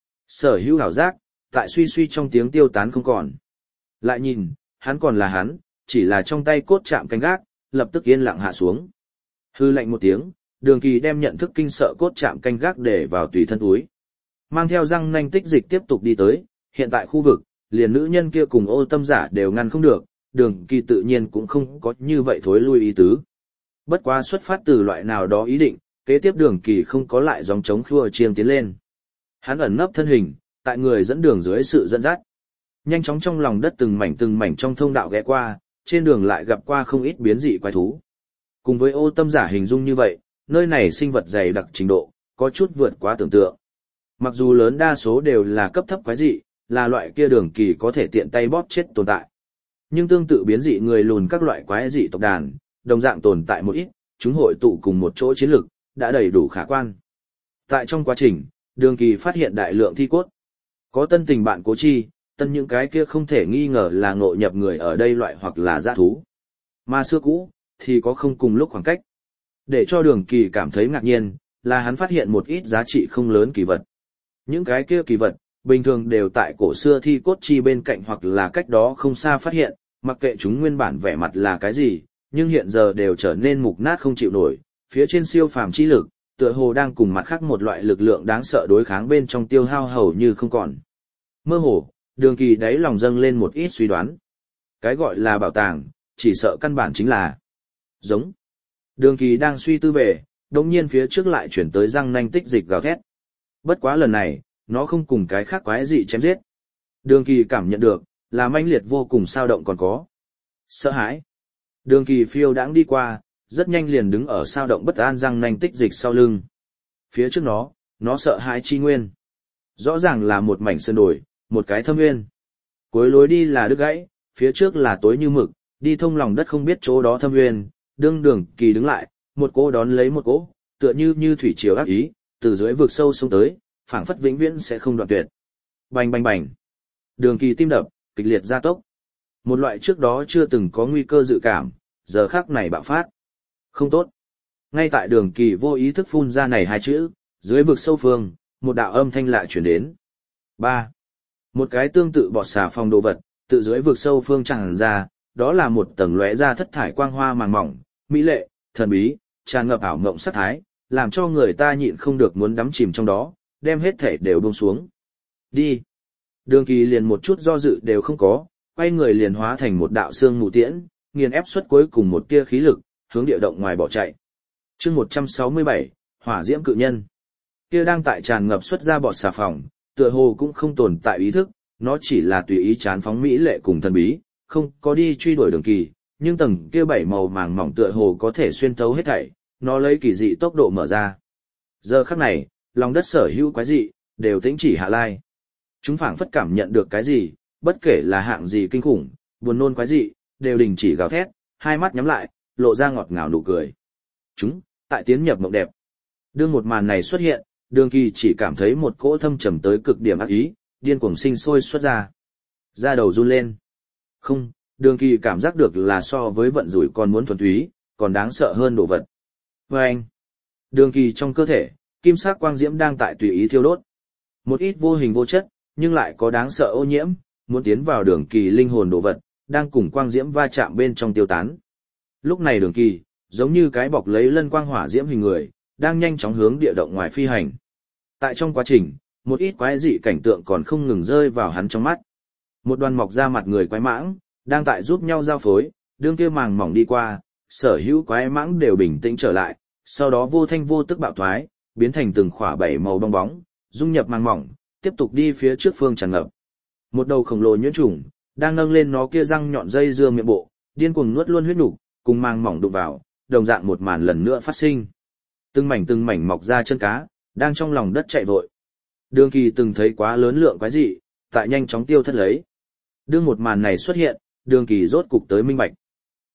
Sở hữu hảo giác, tại suy suy trong tiếng tiêu tán không còn. Lại nhìn, hắn còn là hắn, chỉ là trong tay cốt chạm canh gác, lập tức yên lặng hạ xuống. Hư lạnh một tiếng, đường kỳ đem nhận thức kinh sợ cốt chạm canh gác để vào tùy thân túi. Mang theo răng nanh tích dịch tiếp tục đi tới, hiện tại khu vực, liền nữ nhân kia cùng ô tâm giả đều ngăn không được, đường kỳ tự nhiên cũng không có như vậy thối lui ý tứ. Bất quá xuất phát từ loại nào đó ý định, kế tiếp đường kỳ không có lại dòng chống khua chiêng tiến lên. Hắn ẩn nấp thân hình, tại người dẫn đường dưới sự dẫn dắt. Nhanh chóng trong lòng đất từng mảnh từng mảnh trong thông đạo ghé qua, trên đường lại gặp qua không ít biến dị quái thú. Cùng với ô tâm giả hình dung như vậy, nơi này sinh vật dày đặc trình độ, có chút vượt quá tưởng tượng. Mặc dù lớn đa số đều là cấp thấp quái dị, là loại kia đường kỳ có thể tiện tay bóp chết tồn tại. Nhưng tương tự biến dị người lùn các loại quái dị tộc đàn, đồng dạng tồn tại một ít, chúng hội tụ cùng một chỗ chiến lực, đã đầy đủ khả quan. Tại trong quá trình, đường kỳ phát hiện đại lượng thi cốt. Có tân tình bạn cố chi, tân những cái kia không thể nghi ngờ là ngộ nhập người ở đây loại hoặc là dã thú. Mà xưa cũ, thì có không cùng lúc khoảng cách. Để cho đường kỳ cảm thấy ngạc nhiên, là hắn phát hiện một ít giá trị không lớn kỳ vật. Những cái kia kỳ vật, bình thường đều tại cổ xưa thi cốt chi bên cạnh hoặc là cách đó không xa phát hiện, mặc kệ chúng nguyên bản vẻ mặt là cái gì, nhưng hiện giờ đều trở nên mục nát không chịu nổi, phía trên siêu phàm chi lực, tựa hồ đang cùng mặt khác một loại lực lượng đáng sợ đối kháng bên trong tiêu hao hầu như không còn. Mơ hồ, đường kỳ đáy lòng dâng lên một ít suy đoán. Cái gọi là bảo tàng, chỉ sợ căn bản chính là giống. Đường kỳ đang suy tư về, đồng nhiên phía trước lại chuyển tới răng nanh tích dịch gào thét. Bất quá lần này, nó không cùng cái khác quái dị chém giết. Đường kỳ cảm nhận được, là manh liệt vô cùng sao động còn có. Sợ hãi. Đường kỳ phiêu đãng đi qua, rất nhanh liền đứng ở sao động bất an răng nanh tích dịch sau lưng. Phía trước nó, nó sợ hãi chi nguyên. Rõ ràng là một mảnh sơn đồi, một cái thâm nguyên. Cuối lối đi là đứt gãy, phía trước là tối như mực, đi thông lòng đất không biết chỗ đó thâm nguyên. Đương đường kỳ đứng lại, một cỗ đón lấy một cỗ, tựa như như thủy triều ác ý, từ dưới vực sâu xuống tới, phảng phất vĩnh viễn sẽ không đoạn tuyệt. Bành bành bành. Đường kỳ tim đập, kịch liệt gia tốc. Một loại trước đó chưa từng có nguy cơ dự cảm, giờ khắc này bạo phát. Không tốt. Ngay tại đường kỳ vô ý thức phun ra này hai chữ, dưới vực sâu phương, một đạo âm thanh lạ chuyển đến. Ba. Một cái tương tự bọt xà phòng đồ vật, tự dưới vực sâu phương tràn ra, đó là một tầng lóe ra thất thải quang hoa màng mỏng, mỹ lệ, thần bí, tràn ngập ảo mộng sắc thái, làm cho người ta nhịn không được muốn đắm chìm trong đó, đem hết thể đều buông xuống. Đi. Đường kỳ liền một chút do dự đều không có, quay người liền hóa thành một đạo xương mù tiễn, nghiền ép suất cuối cùng một tia khí lực, hướng địa động ngoài bỏ chạy. Chương một trăm sáu mươi bảy, Hỏa Diễm Cự Nhân. Kia đang tại tràn ngập xuất ra bọt xà phòng, tựa hồ cũng không tồn tại ý thức, nó chỉ là tùy ý chán phóng mỹ lệ cùng thần bí, không có đi truy đuổi đường kỳ, nhưng tầng kia bảy màu màng mỏng tựa hồ có thể xuyên thấu hết thảy, nó lấy kỳ dị tốc độ mở ra. Giờ khắc này, lòng đất sở hữu quái dị, đều tĩnh chỉ hạ lai. Chúng phảng phất cảm nhận được cái gì, bất kể là hạng gì kinh khủng, buồn nôn quái dị, đều đình chỉ gào thét, hai mắt nhắm lại, lộ ra ngọt ngào nụ cười. Chúng, tại tiến nhập mộng đẹp. Đương một màn này xuất hiện, đường kỳ chỉ cảm thấy một cỗ thâm trầm tới cực điểm ác ý, điên cuồng sinh sôi xuất ra. Da đầu run lên. Không, đường kỳ cảm giác được là so với vận rủi còn muốn thuần túy, còn đáng sợ hơn đồ vật. Và anh, đường kỳ trong cơ thể, kim sắc quang diễm đang tại tùy ý thiêu đốt. Một ít vô hình vô chất, nhưng lại có đáng sợ ô nhiễm, muốn tiến vào đường kỳ linh hồn đồ vật, đang cùng quang diễm va chạm bên trong tiêu tán. Lúc này đường kỳ, giống như cái bọc lấy lân quang hỏa diễm hình người, đang nhanh chóng hướng địa động ngoài phi hành. Tại trong quá trình, một ít quái dị cảnh tượng còn không ngừng rơi vào hắn trong mắt. Một đoàn mọc ra mặt người quái mãng, đang tại giúp nhau giao phối, đương kia màng mỏng đi qua, sở hữu quái mãng đều bình tĩnh trở lại, sau đó vô thanh vô tức bạo thoái, biến thành từng khỏa bảy màu bong bóng, dung nhập màng mỏng, tiếp tục đi phía trước phương tràn ngập. Một đầu khổng lồ nhuyễn trùng, đang nâng lên nó kia răng nhọn dây dưa miệng bộ, điên cuồng nuốt luôn huyết nục, cùng màng mỏng đụng vào, đồng dạng một màn lần nữa phát sinh. Từng mảnh từng mảnh mọc ra chân cá, đang trong lòng đất chạy vội. Đường kỳ từng thấy quá lớn lượng quái dị, tại nhanh chóng tiêu thất lấy. Đương một màn này xuất hiện, đường kỳ rốt cục tới minh bạch.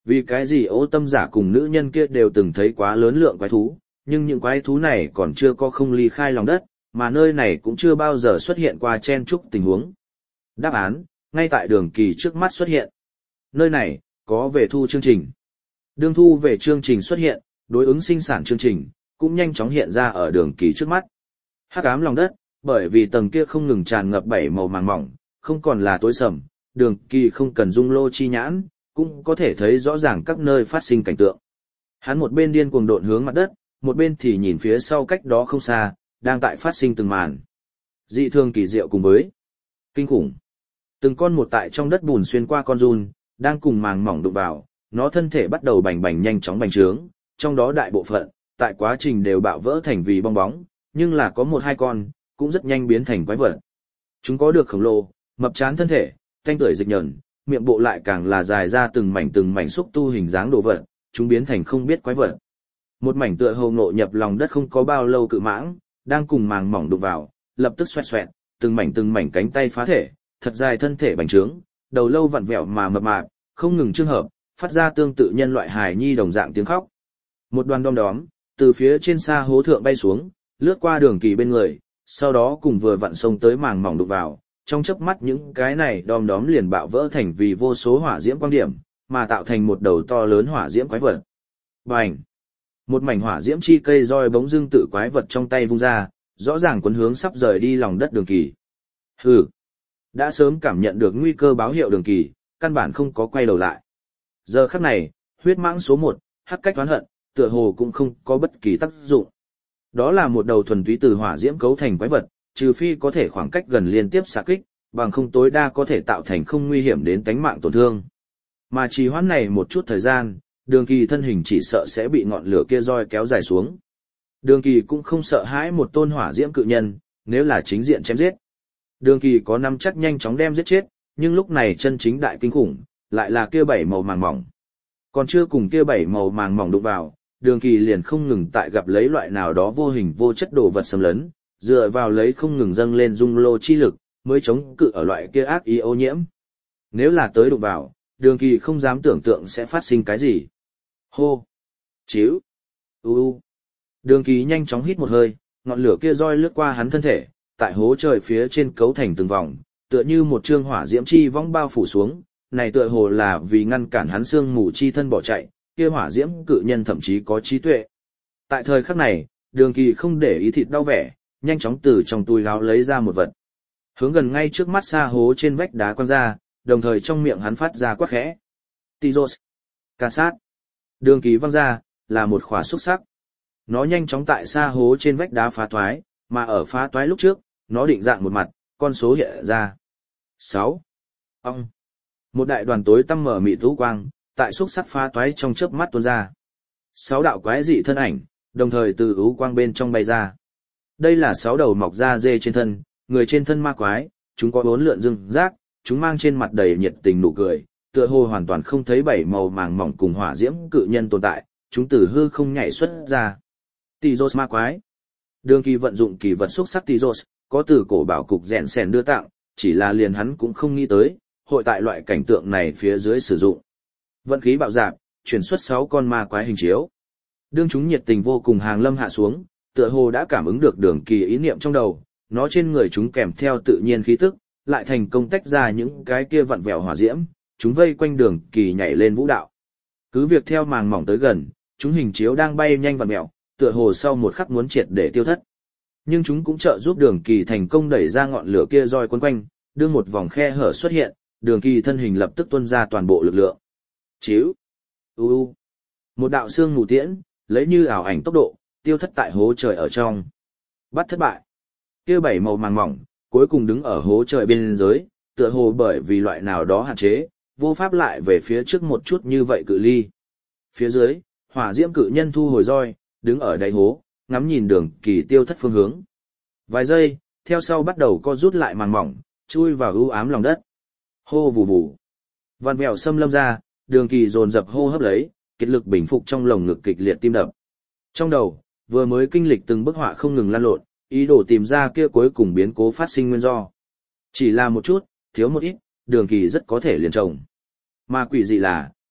Vì cái gì Ô Tâm giả cùng nữ nhân kia đều từng thấy quá lớn lượng quái thú, nhưng những quái thú này còn chưa có không ly khai lòng đất, mà nơi này cũng chưa bao giờ xuất hiện qua chen chúc tình huống. Đáp án, ngay tại Đường Kỳ trước mắt xuất hiện. Nơi này, có về thu chương trình. Đương thu về chương trình xuất hiện, đối ứng sinh sản chương trình, cũng nhanh chóng hiện ra ở Đường Kỳ trước mắt. Hắc ám lòng đất, bởi vì tầng kia không ngừng tràn ngập bảy màu màng mỏng, không còn là tối sầm, Đường Kỳ không cần dung lô chi nhãn, cũng có thể thấy rõ ràng các nơi phát sinh cảnh tượng. Hắn một bên điên cuồng độn hướng mặt đất, một bên thì nhìn phía sau cách đó không xa, đang tại phát sinh từng màn. Dị thường kỳ diệu cùng với kinh khủng. Từng con một tại trong đất bùn xuyên qua con giun, đang cùng màng mỏng đụng vào, nó thân thể bắt đầu bành bành nhanh chóng bành trướng, trong đó đại bộ phận, tại quá trình đều bạo vỡ thành vì bong bóng, nhưng là có một hai con, cũng rất nhanh biến thành quái vật. Chúng có được khổng lồ, mập trán thân thể, thanh tưởi dịch nhờn, miệng bộ lại càng là dài ra từng mảnh từng mảnh xúc tu hình dáng đồ vật, chúng biến thành không biết quái vật. Một mảnh tựa hồ ngộ nhập lòng đất không có bao lâu cự mãng, đang cùng màng mỏng đụng vào, lập tức xoẹt xoẹt, từng mảnh từng mảnh cánh tay phá thể, thật dài thân thể bành trướng, đầu lâu vặn vẹo mà mập mạp, không ngừng trường hợp, phát ra tương tự nhân loại hài nhi đồng dạng tiếng khóc. Một đoàn đom đóm, từ phía trên xa hố thượng bay xuống, lướt qua Đường Kỳ bên người, sau đó cùng vừa vặn xông tới màng mỏng đụng vào, trong chớp mắt những cái này đom đóm liền bạo vỡ thành vì vô số hỏa diễm quang điểm, mà tạo thành một đầu to lớn hỏa diễm quái vật. Bành! Một mảnh hỏa diễm chi cây roi bỗng dưng tự quái vật trong tay vung ra, rõ ràng cuốn hướng sắp rời đi lòng đất Đường Kỳ. Hừ! Đã sớm cảm nhận được nguy cơ báo hiệu Đường Kỳ, căn bản không có quay đầu lại. Giờ khắc này, huyết mãng số một, hắc cách oán hận, tựa hồ cũng không có bất kỳ tác dụng. Đó là một đầu thuần túy từ hỏa diễm cấu thành quái vật, trừ phi có thể khoảng cách gần liên tiếp xạ kích, bằng không tối đa có thể tạo thành không nguy hiểm đến tánh mạng tổn thương. Mà trì hoãn này một chút thời gian, Đường Kỳ thân hình chỉ sợ sẽ bị ngọn lửa kia roi kéo dài xuống. Đường Kỳ cũng không sợ hãi một tôn hỏa diễm cự nhân, nếu là chính diện chém giết. Đường Kỳ có nắm chắc nhanh chóng đem giết chết, nhưng lúc này chân chính đại kinh khủng, lại là kia bảy màu màng mỏng. Còn chưa cùng kia bảy màu màng mỏng đụng vào, Đường Kỳ liền không ngừng tại gặp lấy loại nào đó vô hình vô chất đồ vật xâm lấn, dựa vào lấy không ngừng dâng lên dung lô chi lực, mới chống cự ở loại kia ác ý ô nhiễm. Nếu là tới đụng vào, Đường Kỳ không dám tưởng tượng sẽ phát sinh cái gì. Hô! Chíu! U u! Đường Kỳ nhanh chóng hít một hơi, ngọn lửa kia roi lướt qua hắn thân thể, tại hố trời phía trên cấu thành từng vòng, tựa như một trương hỏa diễm chi vong bao phủ xuống, này tựa hồ là vì ngăn cản hắn xương mù chi thân bỏ chạy, kia hỏa diễm cự nhân thậm chí có trí tuệ. Tại thời khắc này, Đường Kỳ không để ý thịt đau vẻ, nhanh chóng từ trong túi áo lấy ra một vật. Hướng gần ngay trước mắt xa hố trên vách đá quăng ra, đồng thời trong miệng hắn phát ra quát khẽ. Tizos. Ca sát. Đường Kỳ văng ra, là một khỏa xúc sắc. Nó nhanh chóng tại xa hố trên vách đá phá toái, mà ở phá toái lúc trước, nó định dạng một mặt, con số hiện ra. sáu. Ông. Một đại đoàn tối tăm mở mịt u quang, tại xúc sắc phá toái trong chớp mắt tuôn ra. Sáu đạo quái dị thân ảnh, đồng thời từ u quang bên trong bay ra. Đây là sáu đầu mọc da dê trên thân, người trên thân ma quái, chúng có bốn lượn rừng rác, chúng mang trên mặt đầy nhiệt tình nụ cười, tựa hồ hoàn toàn không thấy bảy màu màng mỏng cùng hỏa diễm cự nhân tồn tại, chúng từ hư không nhảy xuất ra. Tizos ma quái. Đường Kỳ vận dụng kỳ vật xúc sắc Tizos, có từ cổ bảo cục rèn sèn đưa tặng, chỉ là liền hắn cũng không nghĩ tới, hội tại loại cảnh tượng này phía dưới sử dụng. Vận khí bạo dạp, chuyển xuất sáu con ma quái hình chiếu. Đương chúng nhiệt tình vô cùng hàng lâm hạ xuống, tựa hồ đã cảm ứng được Đường Kỳ ý niệm trong đầu, nó trên người chúng kèm theo tự nhiên khí tức, lại thành công tách ra những cái kia vặn vẹo hỏa diễm, chúng vây quanh Đường Kỳ nhảy lên vũ đạo. Cứ việc theo màng mỏng tới gần, chúng hình chiếu đang bay nhanh vặn vẹo, tựa hồ sau một khắc muốn triệt để tiêu thất. Nhưng chúng cũng trợ giúp Đường Kỳ thành công đẩy ra ngọn lửa kia roi quấn quanh, đưa một vòng khe hở xuất hiện, Đường Kỳ thân hình lập tức tuôn ra toàn bộ lực lượng. Chíu. U u. Một đạo xương mù tiễn, lấy như ảo ảnh tốc độ, tiêu thất tại hố trời ở trong. Bắt thất bại. Kia bảy màu màng mỏng, cuối cùng đứng ở hố trời bên dưới, tựa hồ bởi vì loại nào đó hạn chế, vô pháp lại về phía trước một chút như vậy cự ly. Phía dưới, hỏa diễm cự nhân thu hồi roi, đứng ở đáy hố, ngắm nhìn Đường Kỳ tiêu thất phương hướng. Vài giây, theo sau bắt đầu co rút lại màng mỏng, chui vào u ám lòng đất. Hô vù vù. Vằn vẹo xâm lâm ra, Đường Kỳ dồn dập hô hấp lấy, kết lực bình phục trong lồng ngực kịch liệt tim đập. Trong đầu, vừa mới kinh lịch từng bức họa không ngừng lan lộn, ý đồ tìm ra kia cuối cùng biến cố phát sinh nguyên do. Chỉ là một chút, thiếu một ít, Đường Kỳ rất có thể liền trồng. Mà quỷ dị là,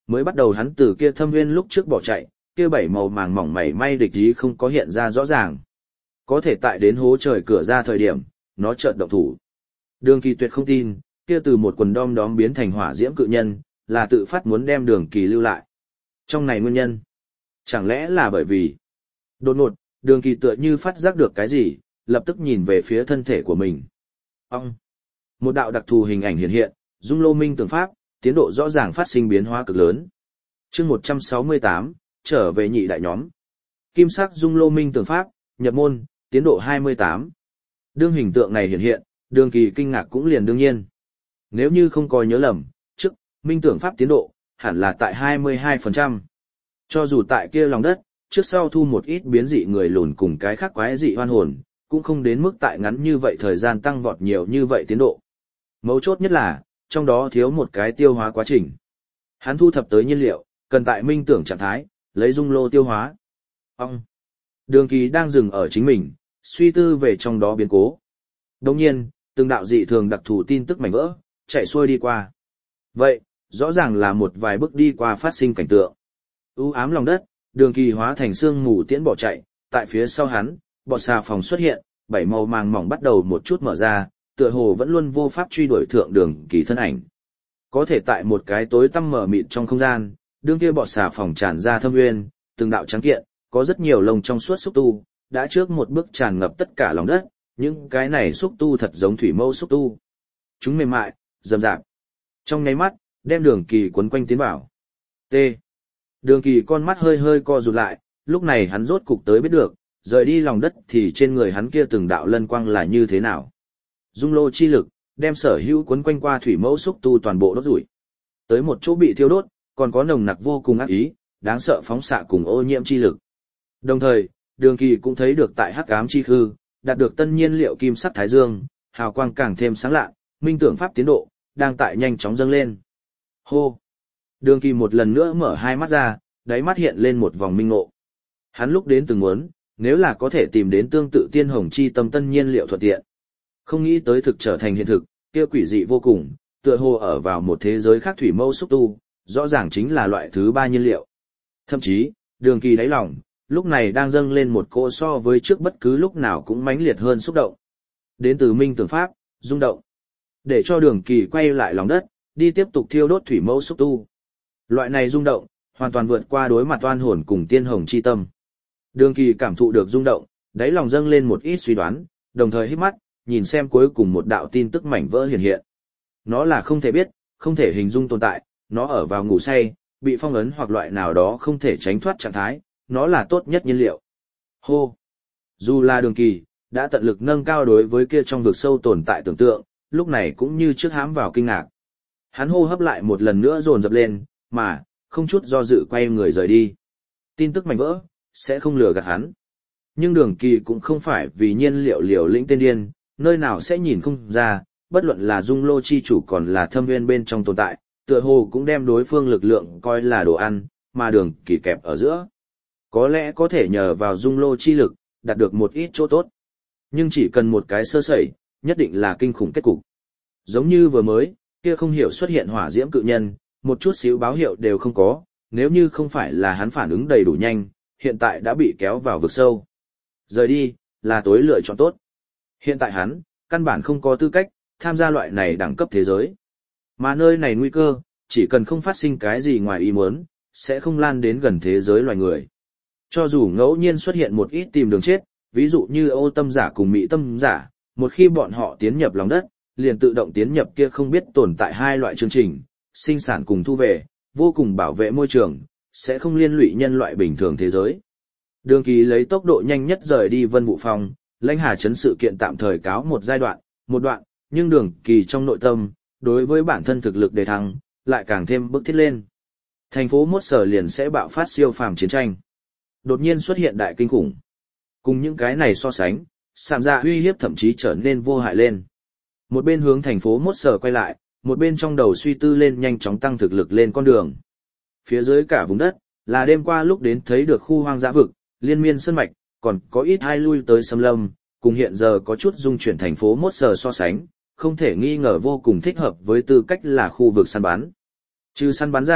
Mới bắt đầu hắn từ kia thâm nguyên lúc trước bỏ chạy, kia bảy màu màng mỏng mảy may địch ý không có hiện ra rõ ràng. Có thể tại đến hố trời cửa ra thời điểm, nó chợt động thủ. Đường Kỳ tuyệt không tin, kia từ một quần đom đóm biến thành hỏa diễm cự nhân, là tự phát muốn đem Đường Kỳ lưu lại. Trong này nguyên nhân, chẳng lẽ là bởi vì... Đột ngột, Đường Kỳ tựa như phát giác được cái gì, lập tức nhìn về phía thân thể của mình. Ông! Một đạo đặc thù hình ảnh hiện hiện, dung lô minh tưởng pháp, tiến độ rõ ràng phát sinh biến hóa cực lớn. Chương một trăm sáu mươi tám, trở về nhị đại nhóm. Kim sắc dung lô minh tưởng pháp, nhập môn, tiến độ hai mươi tám. Đương hình tượng này hiện hiện, Đường Kỳ kinh ngạc cũng liền đương nhiên. Nếu như không có nhớ lầm, trước, minh tưởng pháp tiến độ, hẳn là tại hai mươi hai phần trăm. Cho dù tại kia lòng đất, trước sau thu một ít biến dị người lùn cùng cái khác quái dị hoan hồn, cũng không đến mức tại ngắn như vậy thời gian tăng vọt nhiều như vậy tiến độ. Mấu chốt nhất là, trong đó thiếu một cái tiêu hóa quá trình. Hắn thu thập tới nhiên liệu, cần tại minh tưởng trạng thái, lấy dung lô tiêu hóa. Ông! Đường Kỳ đang dừng ở chính mình, suy tư về trong đó biến cố. Đồng nhiên, từng đạo dị thường đặc thù tin tức mảnh vỡ, chạy xuôi đi qua. Vậy, rõ ràng là một vài bước đi qua phát sinh cảnh tượng. U ám lòng đất, Đường Kỳ hóa thành sương mù tiễn bỏ chạy, tại phía sau hắn, bọt xà phòng xuất hiện, bảy màu màng mỏng bắt đầu một chút mở ra, tựa hồ vẫn luôn vô pháp truy đuổi thượng Đường Kỳ thân ảnh. Có thể tại một cái tối tăm mở mịt trong không gian, đương kia bọt xà phòng tràn ra thâm nguyên, từng đạo trắng kiện, có rất nhiều lông trong suốt xúc tu, đã trước một bước tràn ngập tất cả lòng đất, những cái này xúc tu thật giống thủy mâu xúc tu. Chúng mềm mại, rậm rạp. Trong nháy mắt, đem Đường Kỳ quấn quanh tiến vào. T. Đường Kỳ con mắt hơi hơi co rụt lại, lúc này hắn rốt cục tới biết được, rời đi lòng đất thì trên người hắn kia từng đạo lân quang là như thế nào. Dung lô chi lực, đem sở hữu quấn quanh qua thủy mẫu xúc tu toàn bộ đốt rủi. Tới một chỗ bị thiêu đốt, còn có nồng nặc vô cùng ác ý, đáng sợ phóng xạ cùng ô nhiễm chi lực. Đồng thời, Đường Kỳ cũng thấy được tại hắc ám chi khư, đạt được tân nhiên liệu kim sắc thái dương, hào quang càng thêm sáng lạ, minh tưởng pháp tiến độ, đang tại nhanh chóng dâng lên. Hô! Đường Kỳ một lần nữa mở hai mắt ra, đáy mắt hiện lên một vòng minh ngộ. Hắn lúc đến từng muốn, nếu là có thể tìm đến tương tự tiên hồng chi tâm tân nhiên liệu thuận tiện. Không nghĩ tới thực trở thành hiện thực, kia quỷ dị vô cùng, tựa hồ ở vào một thế giới khác thủy mâu xúc tu, rõ ràng chính là loại thứ ba nhiên liệu. Thậm chí, Đường Kỳ đáy lòng, lúc này đang dâng lên một cỗ so với trước bất cứ lúc nào cũng mãnh liệt hơn xúc động. Đến từ minh tưởng pháp, rung động. Để cho Đường Kỳ quay lại lòng đất, đi tiếp tục thiêu đốt thủy mâu xúc tu. Loại này rung động, hoàn toàn vượt qua đối mặt oan hồn cùng tiên hồng chi tâm. Đường Kỳ cảm thụ được rung động, đáy lòng dâng lên một ít suy đoán, đồng thời hít mắt, nhìn xem cuối cùng một đạo tin tức mảnh vỡ hiện hiện. Nó là không thể biết, không thể hình dung tồn tại, nó ở vào ngủ say, bị phong ấn hoặc loại nào đó không thể tránh thoát trạng thái, nó là tốt nhất nhiên liệu. Hô! Dù là Đường Kỳ, đã tận lực nâng cao đối với kia trong vực sâu tồn tại tưởng tượng, lúc này cũng như trước hãm vào kinh ngạc. Hắn hô hấp lại một lần nữa dồn dập lên, mà, không chút do dự quay người rời đi. Tin tức mảnh vỡ, sẽ không lừa gạt hắn. Nhưng Đường Kỳ cũng không phải vì nhiên liệu liều lĩnh tên điên, nơi nào sẽ nhìn không ra, bất luận là dung lô chi chủ còn là thâm nguyên bên trong tồn tại, tựa hồ cũng đem đối phương lực lượng coi là đồ ăn, mà Đường Kỳ kẹp ở giữa. Có lẽ có thể nhờ vào dung lô chi lực, đạt được một ít chỗ tốt. Nhưng chỉ cần một cái sơ sẩy, nhất định là kinh khủng kết cục. Giống như vừa mới, kia không hiểu xuất hiện hỏa diễm cự nhân, một chút xíu báo hiệu đều không có, nếu như không phải là hắn phản ứng đầy đủ nhanh, hiện tại đã bị kéo vào vực sâu. Rời đi, là tối lựa chọn tốt. Hiện tại hắn, căn bản không có tư cách, tham gia loại này đẳng cấp thế giới. Mà nơi này nguy cơ, chỉ cần không phát sinh cái gì ngoài ý muốn, sẽ không lan đến gần thế giới loài người. Cho dù ngẫu nhiên xuất hiện một ít tìm đường chết, ví dụ như ô tâm giả cùng mỹ tâm giả, một khi bọn họ tiến nhập lòng đất, liền tự động tiến nhập kia không biết tồn tại hai loại chương trình, sinh sản cùng thu về, vô cùng bảo vệ môi trường, sẽ không liên lụy nhân loại bình thường thế giới. Đường Kỳ lấy tốc độ nhanh nhất rời đi Vân Vũ Phong, Lãnh Hà Trấn sự kiện tạm thời cáo một giai đoạn, một đoạn, nhưng Đường Kỳ trong nội tâm, đối với bản thân thực lực đề thăng, lại càng thêm bức thiết lên. Thành phố Mốt Sở liền sẽ bạo phát siêu phàm chiến tranh. Đột nhiên xuất hiện đại kinh khủng. Cùng những cái này so sánh, Sạm Dạ uy hiếp thậm chí trở nên vô hại lên. Một bên hướng thành phố Mốt Sở quay lại, một bên trong đầu suy tư lên nhanh chóng tăng thực lực lên con đường. Phía dưới cả vùng đất, là đêm qua lúc đến thấy được khu hoang dã vực, liên miên sơn mạch, còn có ít hai lui tới xâm lâm, cùng hiện giờ có chút dung chuyển thành phố Mốt Sở so sánh, không thể nghi ngờ vô cùng thích hợp với tư cách là khu vực săn bắn. Trừ săn bắn ra,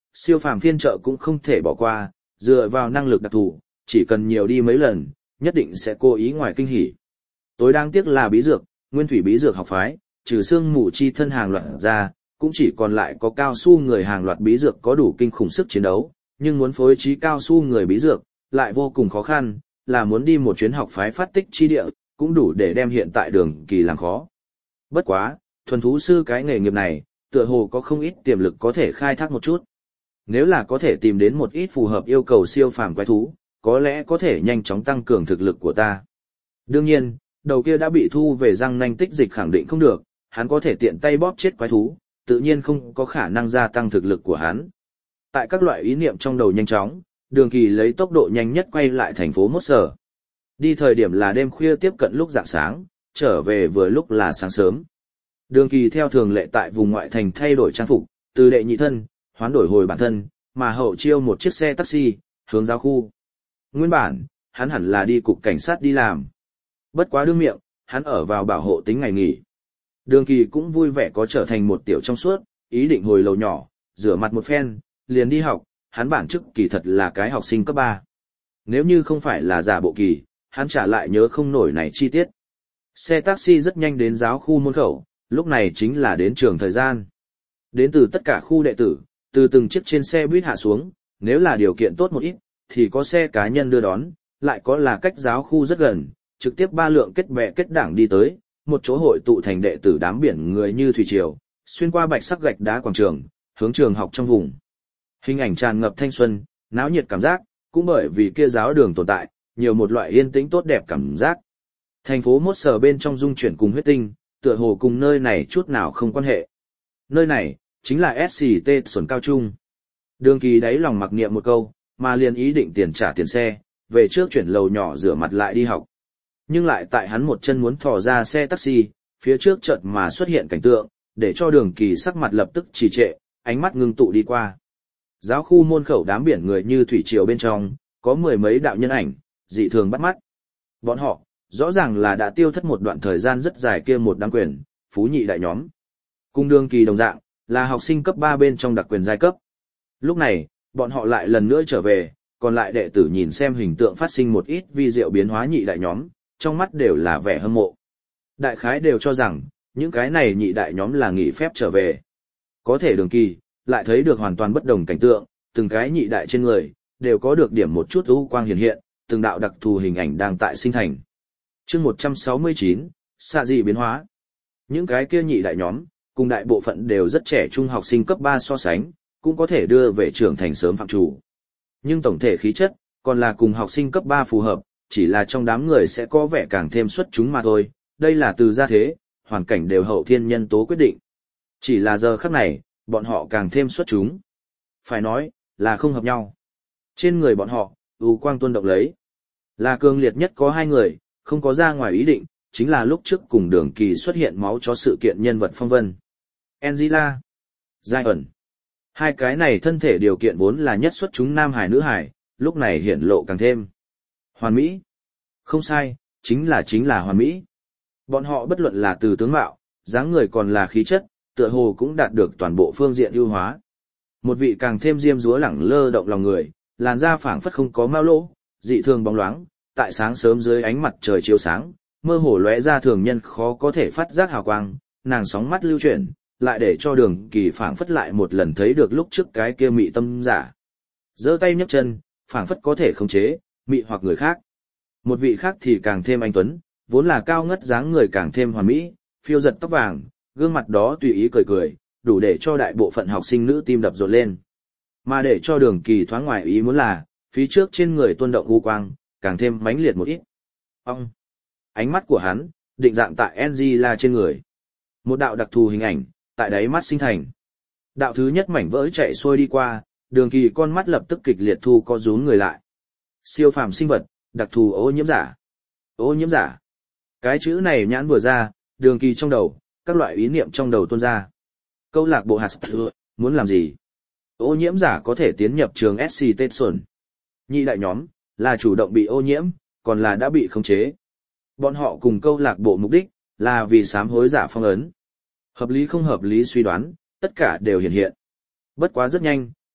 siêu phàm phiên trợ cũng không thể bỏ qua, dựa vào năng lực đặc thù, chỉ cần nhiều đi mấy lần, nhất định sẽ cố ý ngoài kinh hỉ. Tối đáng tiếc là bí dược, nguyên thủy bí dược học phái, trừ xương mù chi thân hàng loạt ra, cũng chỉ còn lại có cao su người hàng loạt bí dược có đủ kinh khủng sức chiến đấu, nhưng muốn phối trí cao su người bí dược, lại vô cùng khó khăn, là muốn đi một chuyến học phái phát tích chi địa, cũng đủ để đem hiện tại Đường Kỳ làm khó. Bất quá, thuần thú sư cái nghề nghiệp này, tựa hồ có không ít tiềm lực có thể khai thác một chút. Nếu là có thể tìm đến một ít phù hợp yêu cầu siêu phàm quái thú, có lẽ có thể nhanh chóng tăng cường thực lực của ta. Đương nhiên, đầu kia đã bị thu về răng nanh tích dịch khẳng định không được, hắn có thể tiện tay bóp chết quái thú, tự nhiên không có khả năng gia tăng thực lực của hắn. Tại các loại ý niệm trong đầu nhanh chóng, Đường Kỳ lấy tốc độ nhanh nhất quay lại thành phố Mốt Sở. Đi thời điểm là đêm khuya tiếp cận lúc rạng sáng, trở về vừa lúc là sáng sớm. Đường Kỳ theo thường lệ tại vùng ngoại thành thay đổi trang phục, từ đệ nhị thân, hoán đổi hồi bản thân, mà hậu chiêu một chiếc xe taxi, hướng giáo khu. Nguyên bản, hắn hẳn là đi cục cảnh sát đi làm. Bất quá đương miệng, hắn ở vào bảo hộ tính ngày nghỉ. Đường Kỳ cũng vui vẻ có trở thành một tiểu trong suốt, ý định hồi lầu nhỏ, rửa mặt một phen, liền đi học, hắn bản chức kỳ thật là cái học sinh cấp ba. Nếu như không phải là giả bộ kỳ, hắn trả lại nhớ không nổi này chi tiết. Xe taxi rất nhanh đến giáo khu môn khẩu, lúc này chính là đến trường thời gian. Đến từ tất cả khu đệ tử, từ từng chiếc trên xe buýt hạ xuống, nếu là điều kiện tốt một ít, thì có xe cá nhân đưa đón, lại có là cách giáo khu rất gần, trực tiếp ba lượng kết bè kết đảng đi tới, một chỗ hội tụ thành đệ tử đám biển người như thủy triều, xuyên qua bạch sắc gạch đá quảng trường, hướng trường học trong vùng. Hình ảnh tràn ngập thanh xuân, náo nhiệt cảm giác, cũng bởi vì kia giáo đường tồn tại, nhiều một loại yên tĩnh tốt đẹp cảm giác. Thành phố Mốt Sở bên trong dung chuyển cùng huyết tinh, tựa hồ cùng nơi này chút nào không quan hệ. Nơi này, chính là ét xê tê Xuân Cao Trung. Đường Kỳ đáy lòng mặc niệm một câu, mà liền ý định tiền trả tiền xe, về trước chuyển lầu nhỏ rửa mặt lại đi học. Nhưng lại tại hắn một chân muốn thò ra xe taxi, phía trước chợt mà xuất hiện cảnh tượng, để cho Đường Kỳ sắc mặt lập tức trì trệ, ánh mắt ngưng tụ đi qua. Giáo khu môn khẩu đám biển người như thủy triều bên trong, có mười mấy đạo nhân ảnh, dị thường bắt mắt. Bọn họ, rõ ràng là đã tiêu thất một đoạn thời gian rất dài kia một đám quyền, phú nhị đại nhóm. Cùng Đường Kỳ đồng dạng, là học sinh cấp ba bên trong đặc quyền giai cấp. Lúc này, bọn họ lại lần nữa trở về, còn lại đệ tử nhìn xem hình tượng phát sinh một ít vi diệu biến hóa nhị đại nhóm, trong mắt đều là vẻ hâm mộ. Đại khái đều cho rằng, những cái này nhị đại nhóm là nghỉ phép trở về. Có thể Đường Kỳ, lại thấy được hoàn toàn bất đồng cảnh tượng, từng cái nhị đại trên người, đều có được điểm một chút u quang hiện hiện, từng đạo đặc thù hình ảnh đang tại sinh thành. Chương một trăm sáu mươi chín, xạ dị biến hóa. Những cái kia nhị đại nhóm, cùng đại bộ phận đều rất trẻ trung học sinh cấp ba so sánh, cũng có thể đưa về trưởng thành sớm phạm chủ. Nhưng tổng thể khí chất, còn là cùng học sinh cấp ba phù hợp, chỉ là trong đám người sẽ có vẻ càng thêm xuất chúng mà thôi, đây là từ gia thế, hoàn cảnh đều hậu thiên nhân tố quyết định. Chỉ là giờ khắc này, bọn họ càng thêm xuất chúng. Phải nói, là không hợp nhau. Trên người bọn họ, u quang tuôn động lấy. Là cường liệt nhất có hai người, không có ra ngoài ý định, chính là lúc trước cùng Đường Kỳ xuất hiện máu chó sự kiện nhân vật phong vân. Angela, Giai ẩn. Hai cái này thân thể điều kiện vốn là nhất xuất chúng nam hải nữ hải, lúc này hiển lộ càng thêm. Hoàn mỹ. Không sai, chính là chính là hoàn mỹ. Bọn họ bất luận là từ tướng mạo, dáng người còn là khí chất, tựa hồ cũng đạt được toàn bộ phương diện ưu hóa. Một vị càng thêm diêm dúa lẳng lơ động lòng người, làn da phảng phất không có mao lỗ, dị thường bóng loáng, tại sáng sớm dưới ánh mặt trời chiếu sáng, mơ hồ lóe ra thường nhân khó có thể phát giác hào quang, nàng sóng mắt lưu chuyển, lại để cho Đường Kỳ phảng phất lại một lần thấy được lúc trước cái kia mị tâm giả. Giơ tay nhấc chân, phảng phất có thể khống chế, mị hoặc người khác. Một vị khác thì càng thêm anh tuấn, vốn là cao ngất dáng người càng thêm hoàn mỹ, phiêu giật tóc vàng, gương mặt đó tùy ý cười cười, đủ để cho đại bộ phận học sinh nữ tim đập rộn lên. Mà để cho Đường Kỳ thoáng ngoài ý muốn là, phía trước trên người tuôn động u quang, càng thêm mãnh liệt một ít. Ông! Ánh mắt của hắn, định dạng tại Angela trên người. Một đạo đặc thù hình ảnh, tại đáy mắt sinh thành. Đạo thứ nhất mảnh vỡ chạy xuôi đi qua, Đường Kỳ con mắt lập tức kịch liệt thu co rúm người lại. Siêu phàm sinh vật, đặc thù ô nhiễm giả. Ô nhiễm giả. Cái chữ này nhãn vừa ra, Đường Kỳ trong đầu, các loại ý niệm trong đầu tuôn ra. Câu lạc bộ hạt muốn làm gì? Ô nhiễm giả có thể tiến nhập trường ét xê tê Xuân. Nhị đại nhóm, là chủ động bị ô nhiễm, còn là đã bị khống chế. Bọn họ cùng câu lạc bộ mục đích, là vì sám hối giả phong ấn. Hợp lý không hợp lý suy đoán, tất cả đều hiện hiện. Bất quá rất nhanh,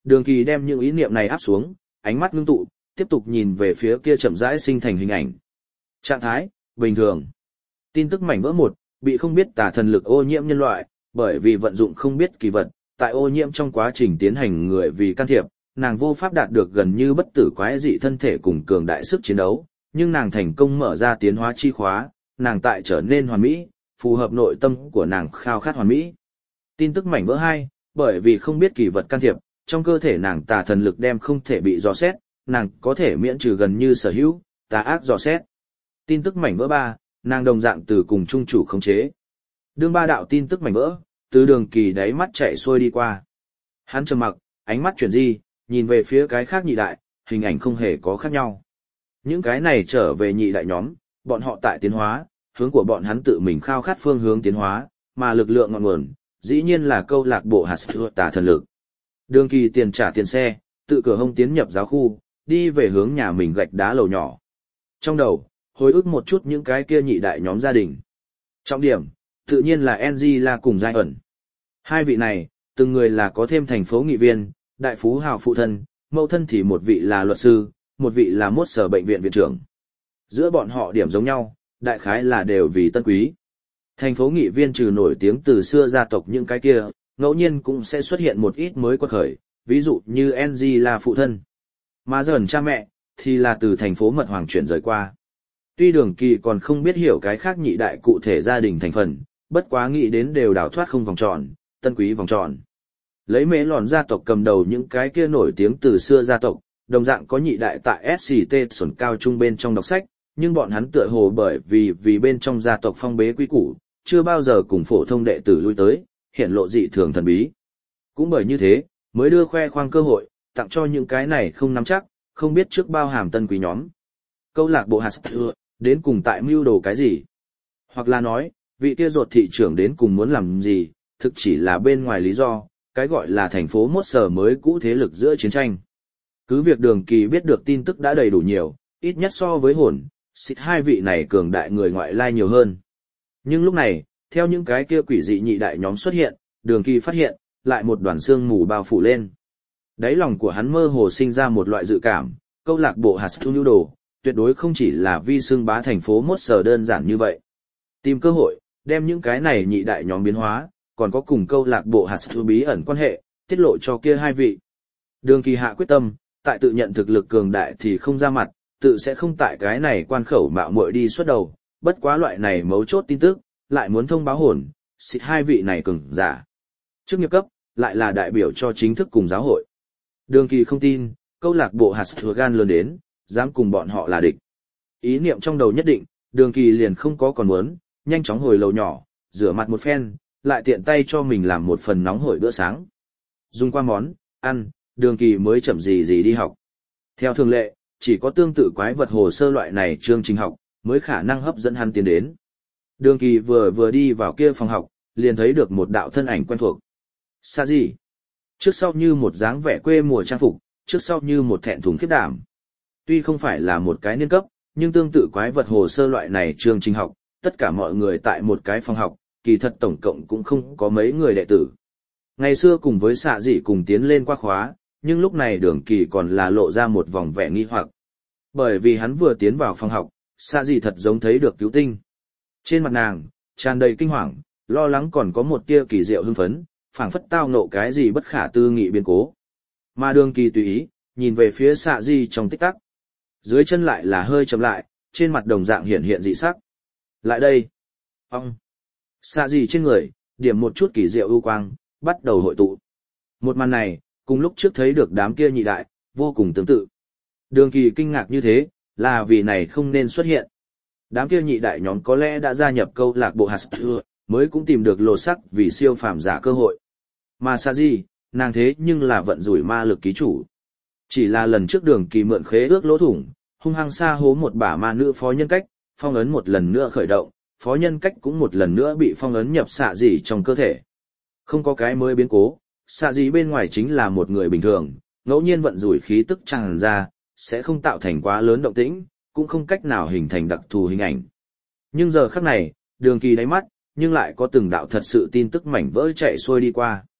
Đường Kỳ đem những ý niệm này áp xuống, ánh mắt ngưng tụ, tiếp tục nhìn về phía kia chậm rãi sinh thành hình ảnh. Trạng thái, bình thường. Tin tức mảnh vỡ một, bị không biết tà thần lực ô nhiễm nhân loại, bởi vì vận dụng không biết kỳ vật, tại ô nhiễm trong quá trình tiến hành người vì can thiệp, nàng vô pháp đạt được gần như bất tử quái dị thân thể cùng cường đại sức chiến đấu, nhưng nàng thành công mở ra tiến hóa chi khóa, nàng tại trở nên hoàn mỹ, phù hợp nội tâm của nàng khao khát hoàn mỹ. Tin tức mảnh vỡ hai, bởi vì không biết kỳ vật can thiệp, trong cơ thể nàng tà thần lực đem không thể bị dò xét, nàng có thể miễn trừ gần như sở hữu, tà ác dò xét. Tin tức mảnh vỡ ba, nàng đồng dạng từ cùng trung chủ khống chế. Đương ba đạo tin tức mảnh vỡ, từ Đường Kỳ đáy mắt chạy xuôi đi qua. Hắn trầm mặc, ánh mắt chuyển di, nhìn về phía cái khác nhị đại, hình ảnh không hề có khác nhau. Những cái này trở về nhị đại nhóm, bọn họ tại tiến hóa, hướng của bọn hắn tự mình khao khát phương hướng tiến hóa, mà lực lượng ngọn nguồn, dĩ nhiên là câu lạc bộ hạt tà thần lực. Đường Kỳ tiền trả tiền xe, tự cửa hông tiến nhập giáo khu, đi về hướng nhà mình gạch đá lầu nhỏ. Trong đầu, hồi ức một chút những cái kia nhị đại nhóm gia đình. Trọng điểm, tự nhiên là Angela cùng Giai ẩn. Hai vị này, từng người là có thêm thành phố nghị viên, đại phú hào phụ thân, mẫu thân thì một vị là luật sư, một vị là mốt sở bệnh viện viện trưởng. Giữa bọn họ điểm giống nhau, đại khái là đều vì tân quý. Thành phố nghị viên trừ nổi tiếng từ xưa gia tộc những cái kia, ngẫu nhiên cũng sẽ xuất hiện một ít mới quật khởi, ví dụ như Angela phụ thân. Mà dần cha mẹ, thì là từ thành phố mật hoàng chuyển rời qua. Tuy Đường Kỳ còn không biết hiểu cái khác nhị đại cụ thể gia đình thành phần, bất quá nghĩ đến đều đào thoát không vòng tròn, tân quý vòng tròn. Lấy mễ lòn gia tộc cầm đầu những cái kia nổi tiếng từ xưa gia tộc, đồng dạng có nhị đại tại ét xê tê xuẩn cao trung bên trong đọc sách, nhưng bọn hắn tựa hồ bởi vì vì bên trong gia tộc phong bế quý củ, chưa bao giờ cùng phổ thông đệ tử lui tới, hiện lộ dị thường thần bí. Cũng bởi như thế, mới đưa khoe khoang cơ hội, tặng cho những cái này không nắm chắc, không biết trước bao hàm tân quý nhóm. Câu lạc bộ hạt đến cùng tại mưu đồ cái gì? Hoặc là nói, vị kia ruột thị trưởng đến cùng muốn làm gì, thực chỉ là bên ngoài lý do, cái gọi là thành phố mốt sở mới cũ thế lực giữa chiến tranh. Cứ việc Đường Kỳ biết được tin tức đã đầy đủ nhiều, ít nhất so với hồn, xịt hai vị này cường đại người ngoại lai nhiều hơn. Nhưng lúc này, theo những cái kia quỷ dị nhị đại nhóm xuất hiện, Đường Kỳ phát hiện, lại một đoàn sương mù bao phủ lên. Đáy lòng của hắn mơ hồ sinh ra một loại dự cảm, câu lạc bộ hạt thu nhu đồ, tuyệt đối không chỉ là vi xương bá thành phố mốt sở đơn giản như vậy. Tìm cơ hội, đem những cái này nhị đại nhóm biến hóa, còn có cùng câu lạc bộ hạt thu bí ẩn quan hệ, tiết lộ cho kia hai vị. Đường Kỳ hạ quyết tâm, tại tự nhận thực lực cường đại thì không ra mặt, tự sẽ không tại cái này quan khẩu mạo muội đi xuất đầu, bất quá loại này mấu chốt tin tức, lại muốn thông báo hồn, xịt hai vị này cường giả. Chức nghiệp cấp, lại là đại biểu cho chính thức cùng giáo hội. Đường Kỳ không tin, câu lạc bộ hạt thừa gan lớn đến, dám cùng bọn họ là địch. Ý niệm trong đầu nhất định, Đường Kỳ liền không có còn muốn, nhanh chóng hồi lầu nhỏ, rửa mặt một phen, lại tiện tay cho mình làm một phần nóng hổi bữa sáng. Dùng qua món, ăn, Đường Kỳ mới chậm gì gì đi học. Theo thường lệ, chỉ có tương tự quái vật hồ sơ loại này chương trình học, mới khả năng hấp dẫn hắn tiến đến. Đường Kỳ vừa vừa đi vào kia phòng học, liền thấy được một đạo thân ảnh quen thuộc. Sa gì? Trước sau như một dáng vẻ quê mùa trang phục, trước sau như một thẹn thùng khiếp đảm. Tuy không phải là một cái niên cấp, nhưng tương tự quái vật hồ sơ loại này chương trình học, tất cả mọi người tại một cái phòng học, kỳ thật tổng cộng cũng không có mấy người đệ tử. Ngày xưa cùng với xạ dị cùng tiến lên qua khóa, nhưng lúc này Đường Kỳ còn là lộ ra một vòng vẻ nghi hoặc. Bởi vì hắn vừa tiến vào phòng học, xạ dị thật giống thấy được cứu tinh. Trên mặt nàng, tràn đầy kinh hoàng, lo lắng còn có một tia kỳ diệu hưng phấn, phảng phất tao nộ cái gì bất khả tư nghị biến cố. Mà Đường Kỳ tùy ý, nhìn về phía xạ dị trong tích tắc. Dưới chân lại là hơi chậm lại, trên mặt đồng dạng hiện hiện dị sắc. Lại đây. Ông. Xạ dị trên người, điểm một chút kỳ diệu ưu quang, bắt đầu hội tụ. Một màn này, cùng lúc trước thấy được đám kia nhị đại, vô cùng tương tự. Đường Kỳ kinh ngạc như thế, là vì này không nên xuất hiện. Đám kia nhị đại nhóm có lẽ đã gia nhập câu lạc bộ hạt mới cũng tìm được lột sắc vì siêu phàm giả cơ hội. Mà Sa Di, nàng thế nhưng là vận rủi ma lực ký chủ. Chỉ là lần trước Đường Kỳ mượn khế ước lỗ thủng, hung hăng xa hố một bả ma nữ phó nhân cách, phong ấn một lần nữa khởi động, phó nhân cách cũng một lần nữa bị phong ấn nhập xạ dị trong cơ thể. Không có cái mới biến cố, xạ dị bên ngoài chính là một người bình thường, ngẫu nhiên vận rủi khí tức tràn ra, sẽ không tạo thành quá lớn động tĩnh, cũng không cách nào hình thành đặc thù hình ảnh. Nhưng giờ khắc này, Đường Kỳ đáy mắt, nhưng lại có từng đạo thật sự tin tức mảnh vỡ chạy xuôi đi qua.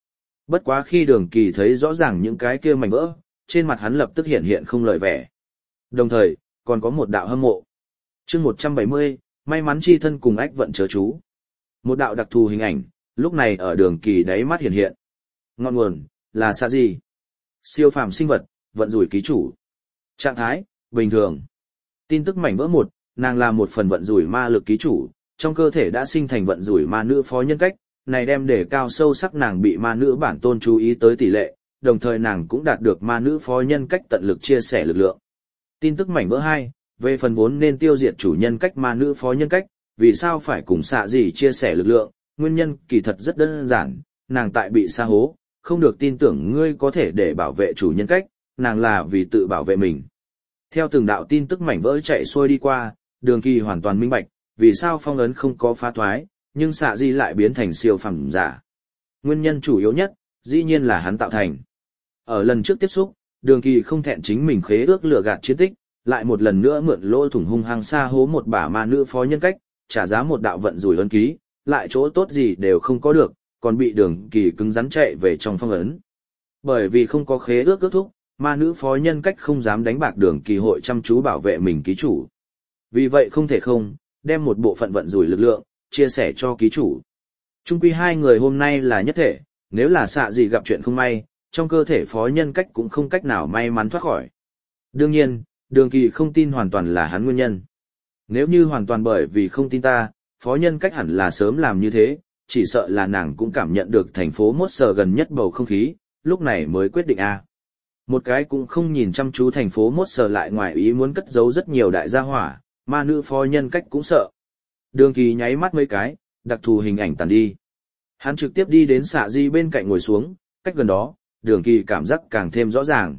Bất quá khi Đường Kỳ thấy rõ ràng những cái kia mảnh vỡ, trên mặt hắn lập tức hiện hiện không lời vẻ. Đồng thời, còn có một đạo hâm mộ. Chương một trăm bảy mươi, may mắn chi thân cùng ách vận chớ chú. Một đạo đặc thù hình ảnh, lúc này ở Đường Kỳ đáy mắt hiện hiện. Ngọn nguồn là xa gì? Siêu phàm sinh vật, vận rủi ký chủ. Trạng thái bình thường. Tin tức mảnh vỡ một, nàng là một phần vận rủi ma lực ký chủ, trong cơ thể đã sinh thành vận rủi ma nữ phó nhân cách, này đem để cao sâu sắc nàng bị ma nữ bản tôn chú ý tới tỷ lệ, đồng thời nàng cũng đạt được ma nữ phó nhân cách tận lực chia sẻ lực lượng. Tin tức mảnh vỡ hai, về phần vốn nên tiêu diệt chủ nhân cách ma nữ phó nhân cách, vì sao phải cùng xạ gì chia sẻ lực lượng, nguyên nhân kỳ thật rất đơn giản, nàng tại bị sa hố, không được tin tưởng ngươi có thể để bảo vệ chủ nhân cách, nàng là vì tự bảo vệ mình. Theo từng đạo tin tức mảnh vỡ chạy xuôi đi qua, Đường Kỳ hoàn toàn minh bạch, vì sao phong ấn không có phá thoái, nhưng xạ di lại biến thành siêu phàm giả. Nguyên nhân chủ yếu nhất, dĩ nhiên là hắn tạo thành. Ở lần trước tiếp xúc, Đường Kỳ không thẹn chính mình khế ước lừa gạt chiến tích, lại một lần nữa mượn lỗ thủng hung hăng xa hố một bả ma nữ phó nhân cách, trả giá một đạo vận rủi ân ký, lại chỗ tốt gì đều không có được, còn bị Đường Kỳ cứng rắn chạy về trong phong ấn. Bởi vì không có khế ước ước thúc, ma nữ phó nhân cách không dám đánh bạc Đường Kỳ hội chăm chú bảo vệ mình ký chủ. Vì vậy không thể không, đem một bộ phận vận rủi lực lượng, chia sẻ cho ký chủ. Chung quy hai người hôm nay là nhất thể, nếu là xạ gì gặp chuyện không may, trong cơ thể phó nhân cách cũng không cách nào may mắn thoát khỏi. Đương nhiên, Đường Kỳ không tin hoàn toàn là hắn nguyên nhân. Nếu như hoàn toàn bởi vì không tin ta, phó nhân cách hẳn là sớm làm như thế, chỉ sợ là nàng cũng cảm nhận được thành phố Mốt Sờ gần nhất bầu không khí, lúc này mới quyết định a. Một cái cũng không nhìn chăm chú thành phố Mốt Sờ lại ngoài ý muốn cất giấu rất nhiều đại gia hỏa, ma nữ phó nhân cách cũng sợ. Đường Kỳ nháy mắt mấy cái, đặc thù hình ảnh tàn đi. Hắn trực tiếp đi đến xạ di bên cạnh ngồi xuống, cách gần đó, Đường Kỳ cảm giác càng thêm rõ ràng.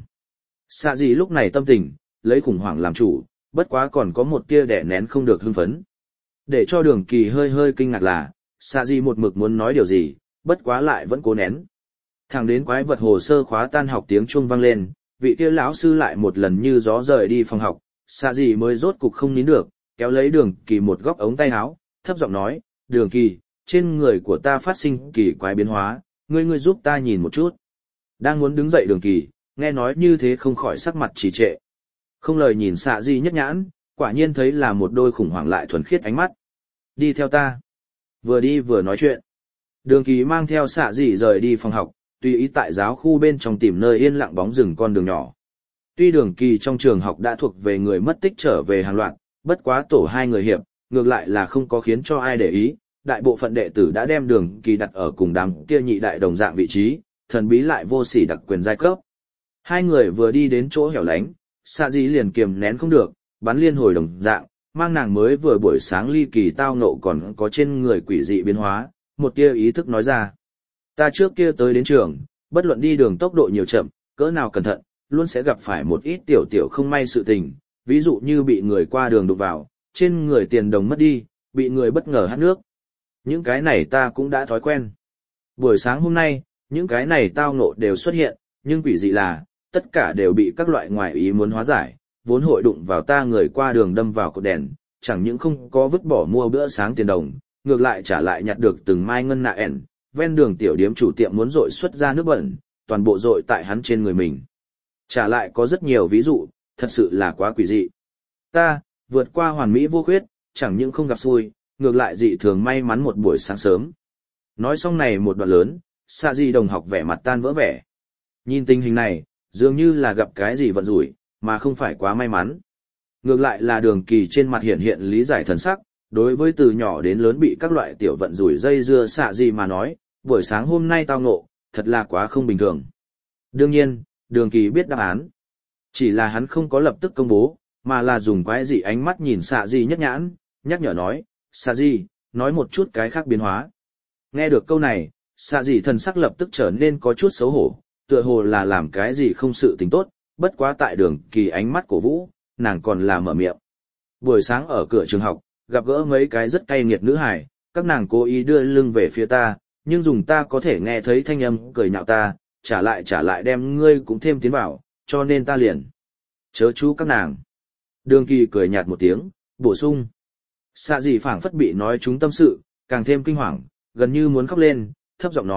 Xạ di lúc này tâm tình, lấy khủng hoảng làm chủ, bất quá còn có một tia đẻ nén không được hưng phấn. Để cho Đường Kỳ hơi hơi kinh ngạc là, xạ di một mực muốn nói điều gì, bất quá lại vẫn cố nén. Thẳng đến quái vật hồ sơ khóa tan học tiếng chuông vang lên, vị kia lão sư lại một lần như gió rời đi phòng học, xạ di mới rốt cục không nín được, kéo lấy Đường Kỳ một góc ống tay áo, thấp giọng nói, Đường Kỳ, trên người của ta phát sinh kỳ quái biến hóa, ngươi ngươi giúp ta nhìn một chút. Đang muốn đứng dậy Đường Kỳ, nghe nói như thế không khỏi sắc mặt trì trệ. Không lời nhìn xạ di nhất nhãn, quả nhiên thấy là một đôi khủng hoảng lại thuần khiết ánh mắt. Đi theo ta. Vừa đi vừa nói chuyện. Đường Kỳ mang theo xạ di rời đi phòng học, tùy ý tại giáo khu bên trong tìm nơi yên lặng bóng rừng con đường nhỏ. Tuy Đường Kỳ trong trường học đã thuộc về người mất tích trở về hàng loạt, bất quá tổ hai người hiệp, ngược lại là không có khiến cho ai để ý, đại bộ phận đệ tử đã đem Đường Kỳ đặt ở cùng đám kia nhị đại đồng dạng vị trí, thần bí lại vô sỉ đặc quyền giai cấp. Hai người vừa đi đến chỗ hẻo lánh, xạ di liền kiềm nén không được, bắn liên hồi đồng dạng, mang nàng mới vừa buổi sáng ly kỳ tao nộ còn có trên người quỷ dị biến hóa, một tia ý thức nói ra. Ta trước kia tới đến trường, bất luận đi đường tốc độ nhiều chậm, cỡ nào cẩn thận, luôn sẽ gặp phải một ít tiểu tiểu không may sự tình, ví dụ như bị người qua đường đụng vào, trên người tiền đồng mất đi, bị người bất ngờ hắt nước. Những cái này ta cũng đã thói quen. Buổi sáng hôm nay, những cái này tao ngộ đều xuất hiện, nhưng quỷ dị là, tất cả đều bị các loại ngoại ý muốn hóa giải, vốn hội đụng vào ta người qua đường đâm vào cột đèn, chẳng những không có vứt bỏ mua bữa sáng tiền đồng, ngược lại trả lại nhặt được từng mai ngân nạ ẻn, ven đường tiểu điếm chủ tiệm muốn dội xuất ra nước bẩn, toàn bộ dội tại hắn trên người mình. Trả lại có rất nhiều ví dụ, thật sự là quá quỷ dị. Ta, vượt qua hoàn mỹ vô khuyết, chẳng những không gặp xui, ngược lại dị thường may mắn một buổi sáng sớm. Nói xong này một đoạn lớn, xạ di đồng học vẻ mặt tan vỡ vẻ. Nhìn tình hình này, dường như là gặp cái gì vận rủi, mà không phải quá may mắn. Ngược lại là Đường Kỳ trên mặt hiện hiện lý giải thần sắc, đối với từ nhỏ đến lớn bị các loại tiểu vận rủi dây dưa xạ di mà nói, buổi sáng hôm nay tao ngộ, thật là quá không bình thường. Đương nhiên, Đường Kỳ biết đáp án. Chỉ là hắn không có lập tức công bố, mà là dùng quái dị ánh mắt nhìn xạ di nhất nhãn, nhắc nhở nói, xạ di, nói một chút cái khác biến hóa. Nghe được câu này, xạ di thần sắc lập tức trở nên có chút xấu hổ, tựa hồ là làm cái gì không sự tính tốt, bất quá tại Đường Kỳ ánh mắt cổ vũ, nàng còn là mở miệng. Buổi sáng ở cửa trường học, gặp gỡ mấy cái rất cay nghiệt nữ hài, các nàng cố ý đưa lưng về phía ta, nhưng dùng ta có thể nghe thấy thanh âm cười nhạo ta, trả lại trả lại đem ngươi cũng thêm tiến vào, cho nên ta liền chớ chú các nàng. Đường Kỳ cười nhạt một tiếng, bổ sung. Xạ gì phảng phất bị nói trúng tâm sự, càng thêm kinh hoàng, gần như muốn khóc lên, thấp giọng nói,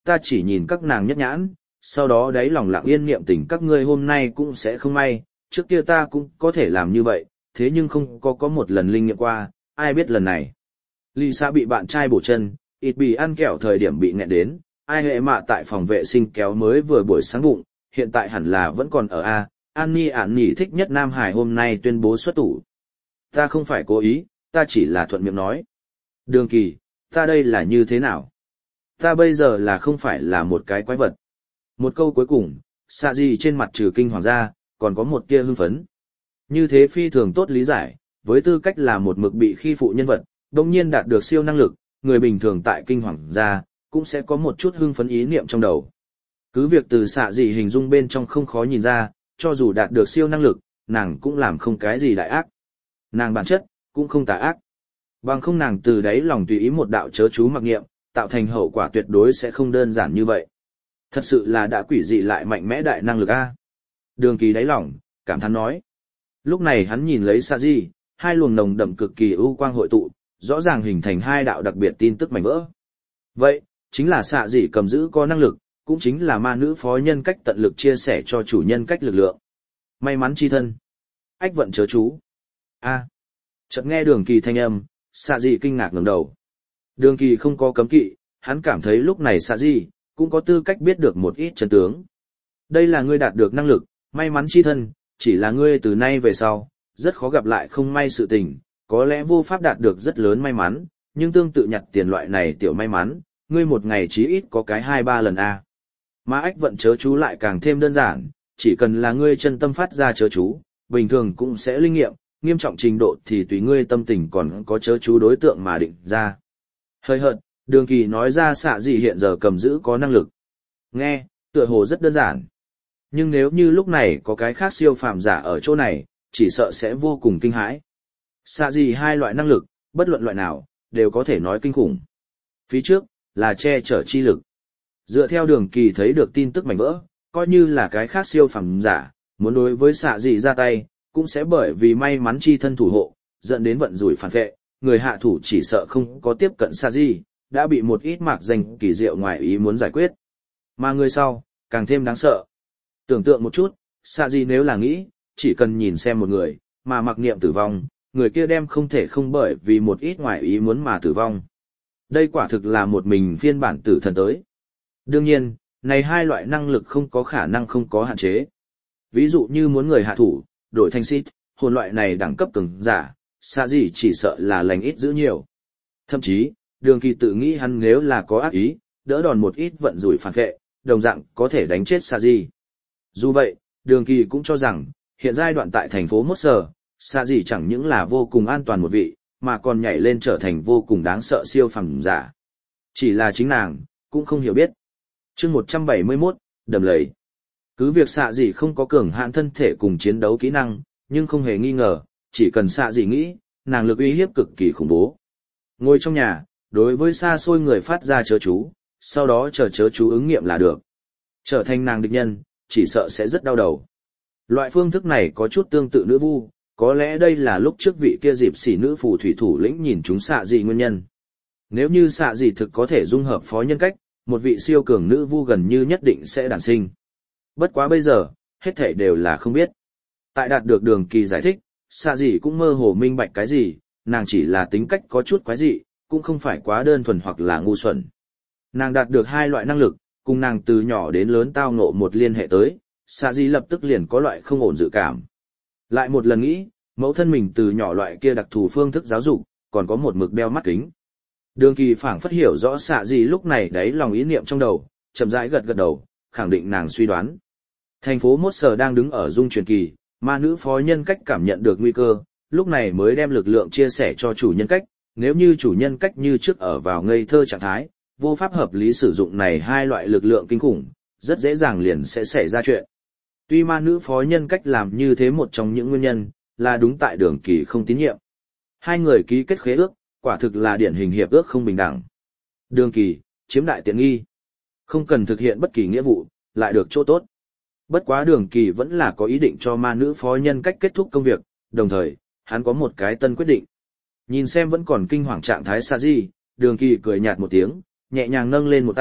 ta chỉ nhìn các nàng nhất nhãn, sau đó đáy lòng lặng yên niệm tình các ngươi hôm nay cũng sẽ không may, trước kia ta cũng có thể làm như vậy, thế nhưng không có có một lần linh nghiệm qua, ai biết lần này. Lisa bị bạn trai bổ chân, ít bị ăn kẹo thời điểm bị nghẹn đến, ai hệ mạ tại phòng vệ sinh kéo mới vừa buổi sáng bụng, hiện tại hẳn là vẫn còn ở A, Annie ản nhỉ thích nhất Nam Hải hôm nay tuyên bố xuất tủ. Ta không phải cố ý, ta chỉ là thuận miệng nói. Đường Kỳ, ta đây là như thế nào? Ta bây giờ là không phải là một cái quái vật. Một câu cuối cùng, xạ gì trên mặt trừ kinh hoàng ra, còn có một tia hưng phấn. Như thế phi thường tốt lý giải, với tư cách là một mực bị khi phụ nhân vật, đồng nhiên đạt được siêu năng lực, người bình thường tại kinh hoàng ra, cũng sẽ có một chút hưng phấn ý niệm trong đầu. Cứ việc từ xạ gì hình dung bên trong không khó nhìn ra, cho dù đạt được siêu năng lực, nàng cũng làm không cái gì đại ác. Nàng bản chất, cũng không tà ác. Bằng không nàng từ đấy lòng tùy ý một đạo chớ chú mặc nghiệm, tạo thành hậu quả tuyệt đối sẽ không đơn giản như vậy. Thật sự là đã quỷ dị lại mạnh mẽ đại năng lực a. Đường Kỳ đáy lòng, cảm thán nói. Lúc này hắn nhìn lấy Sa Di, hai luồng nồng đậm cực kỳ ưu quang hội tụ, rõ ràng hình thành hai đạo đặc biệt tin tức mảnh vỡ. Vậy, chính là Sa Di cầm giữ có năng lực, cũng chính là ma nữ phó nhân cách tận lực chia sẻ cho chủ nhân cách lực lượng. May mắn chi thân. Ách vận chớ chú. A. Chợt nghe Đường Kỳ thanh âm, Sa Di kinh ngạc ngẩng đầu. Đường Kỳ không có cấm kỵ, hắn cảm thấy lúc này Sa Di cũng có tư cách biết được một ít chân tướng. Đây là ngươi đạt được năng lực, may mắn chi thân, chỉ là ngươi từ nay về sau, rất khó gặp lại không may sự tình, có lẽ vô pháp đạt được rất lớn may mắn, nhưng tương tự nhặt tiền loại này tiểu may mắn, ngươi một ngày chí ít có cái hai ba lần a. Mà ách vận chớ chú lại càng thêm đơn giản, chỉ cần là ngươi chân tâm phát ra chớ chú, bình thường cũng sẽ linh nghiệm, nghiêm trọng trình độ thì tùy ngươi tâm tình còn có chớ chú đối tượng mà định ra. Hơi hợt, Đường Kỳ nói ra xạ gì hiện giờ cầm giữ có năng lực. Nghe, tựa hồ rất đơn giản. Nhưng nếu như lúc này có cái khác siêu phàm giả ở chỗ này, chỉ sợ sẽ vô cùng kinh hãi. Xạ gì hai loại năng lực, bất luận loại nào, đều có thể nói kinh khủng. Phía trước, là che chở chi lực. Dựa theo Đường Kỳ thấy được tin tức mảnh vỡ, coi như là cái khác siêu phàm giả, muốn đối với xạ gì ra tay, cũng sẽ bởi vì may mắn chi thân thủ hộ, dẫn đến vận rủi phản vệ, người hạ thủ chỉ sợ không có tiếp cận xạ gì, đã bị một ít mạc danh kỳ diệu ngoài ý muốn giải quyết. Mà người sau, càng thêm đáng sợ. Tưởng tượng một chút, xạ gì nếu là nghĩ, chỉ cần nhìn xem một người, mà mặc niệm tử vong, người kia đem không thể không bởi vì một ít ngoài ý muốn mà tử vong. Đây quả thực là một mình phiên bản tử thần tới. Đương nhiên, này hai loại năng lực không có khả năng không có hạn chế. Ví dụ như muốn người hạ thủ, đổi thành xít, hồn loại này đẳng cấp cường giả, xạ gì chỉ sợ là lành ít giữ nhiều. Thậm chí, Đường Kỳ tự nghĩ hắn nếu là có ác ý, đỡ đòn một ít vận rủi phản vệ, đồng dạng có thể đánh chết Sa Di. Dù vậy, Đường Kỳ cũng cho rằng, hiện giai đoạn tại thành phố Mốt Sở, Sa Di chẳng những là vô cùng an toàn một vị, mà còn nhảy lên trở thành vô cùng đáng sợ siêu phàm giả. Chỉ là chính nàng, cũng không hiểu biết. Chương một trăm bảy mươi mốt, đầm lầy. Cứ việc Sa Di không có cường hạn thân thể cùng chiến đấu kỹ năng, nhưng không hề nghi ngờ, chỉ cần Sa Di nghĩ, nàng lực uy hiếp cực kỳ khủng bố. Ngồi trong nhà, đối với xa xôi người phát ra chớ chú, sau đó chờ chớ chú ứng nghiệm là được. Trở thành nàng địch nhân, chỉ sợ sẽ rất đau đầu. Loại phương thức này có chút tương tự nữ vu, có lẽ đây là lúc trước vị kia dịp xỉ nữ phù thủy thủ lĩnh nhìn chúng xạ gì nguyên nhân. Nếu như xạ gì thực có thể dung hợp phó nhân cách, một vị siêu cường nữ vu gần như nhất định sẽ đản sinh. Bất quá bây giờ, hết thảy đều là không biết. Tại đạt được Đường Kỳ giải thích, xạ gì cũng mơ hồ minh bạch cái gì, nàng chỉ là tính cách có chút quái dị, cũng không phải quá đơn thuần hoặc là ngu xuẩn. Nàng đạt được hai loại năng lực, cùng nàng từ nhỏ đến lớn tao ngộ một liên hệ tới, xạ gì lập tức liền có loại không ổn dự cảm. Lại một lần nghĩ, mẫu thân mình từ nhỏ loại kia đặc thù phương thức giáo dục, còn có một mực đeo mắt kính. Đường Kỳ phảng phất hiểu rõ xạ gì lúc này đấy lòng ý niệm trong đầu, chậm rãi gật gật đầu, khẳng định nàng suy đoán. Thành phố Mốt Sở đang đứng ở dung truyền kỳ, ma nữ phó nhân cách cảm nhận được nguy cơ, lúc này mới đem lực lượng chia sẻ cho chủ nhân cách. Nếu như chủ nhân cách như trước ở vào ngây thơ trạng thái, vô pháp hợp lý sử dụng này hai loại lực lượng kinh khủng, rất dễ dàng liền sẽ xảy ra chuyện. Tuy ma nữ phó nhân cách làm như thế một trong những nguyên nhân, là đúng tại Đường Kỳ không tín nhiệm. Hai người ký kết khế ước, quả thực là điển hình hiệp ước không bình đẳng. Đường Kỳ, chiếm đại tiện nghi. Không cần thực hiện bất kỳ nghĩa vụ, lại được chỗ tốt. Bất quá Đường Kỳ vẫn là có ý định cho ma nữ phó nhân cách kết thúc công việc, đồng thời, hắn có một cái tân quyết định. Nhìn xem vẫn còn kinh hoàng trạng thái Sa Di, Đường Kỳ cười nhạt một tiếng, nhẹ nhàng nâng lên một tay,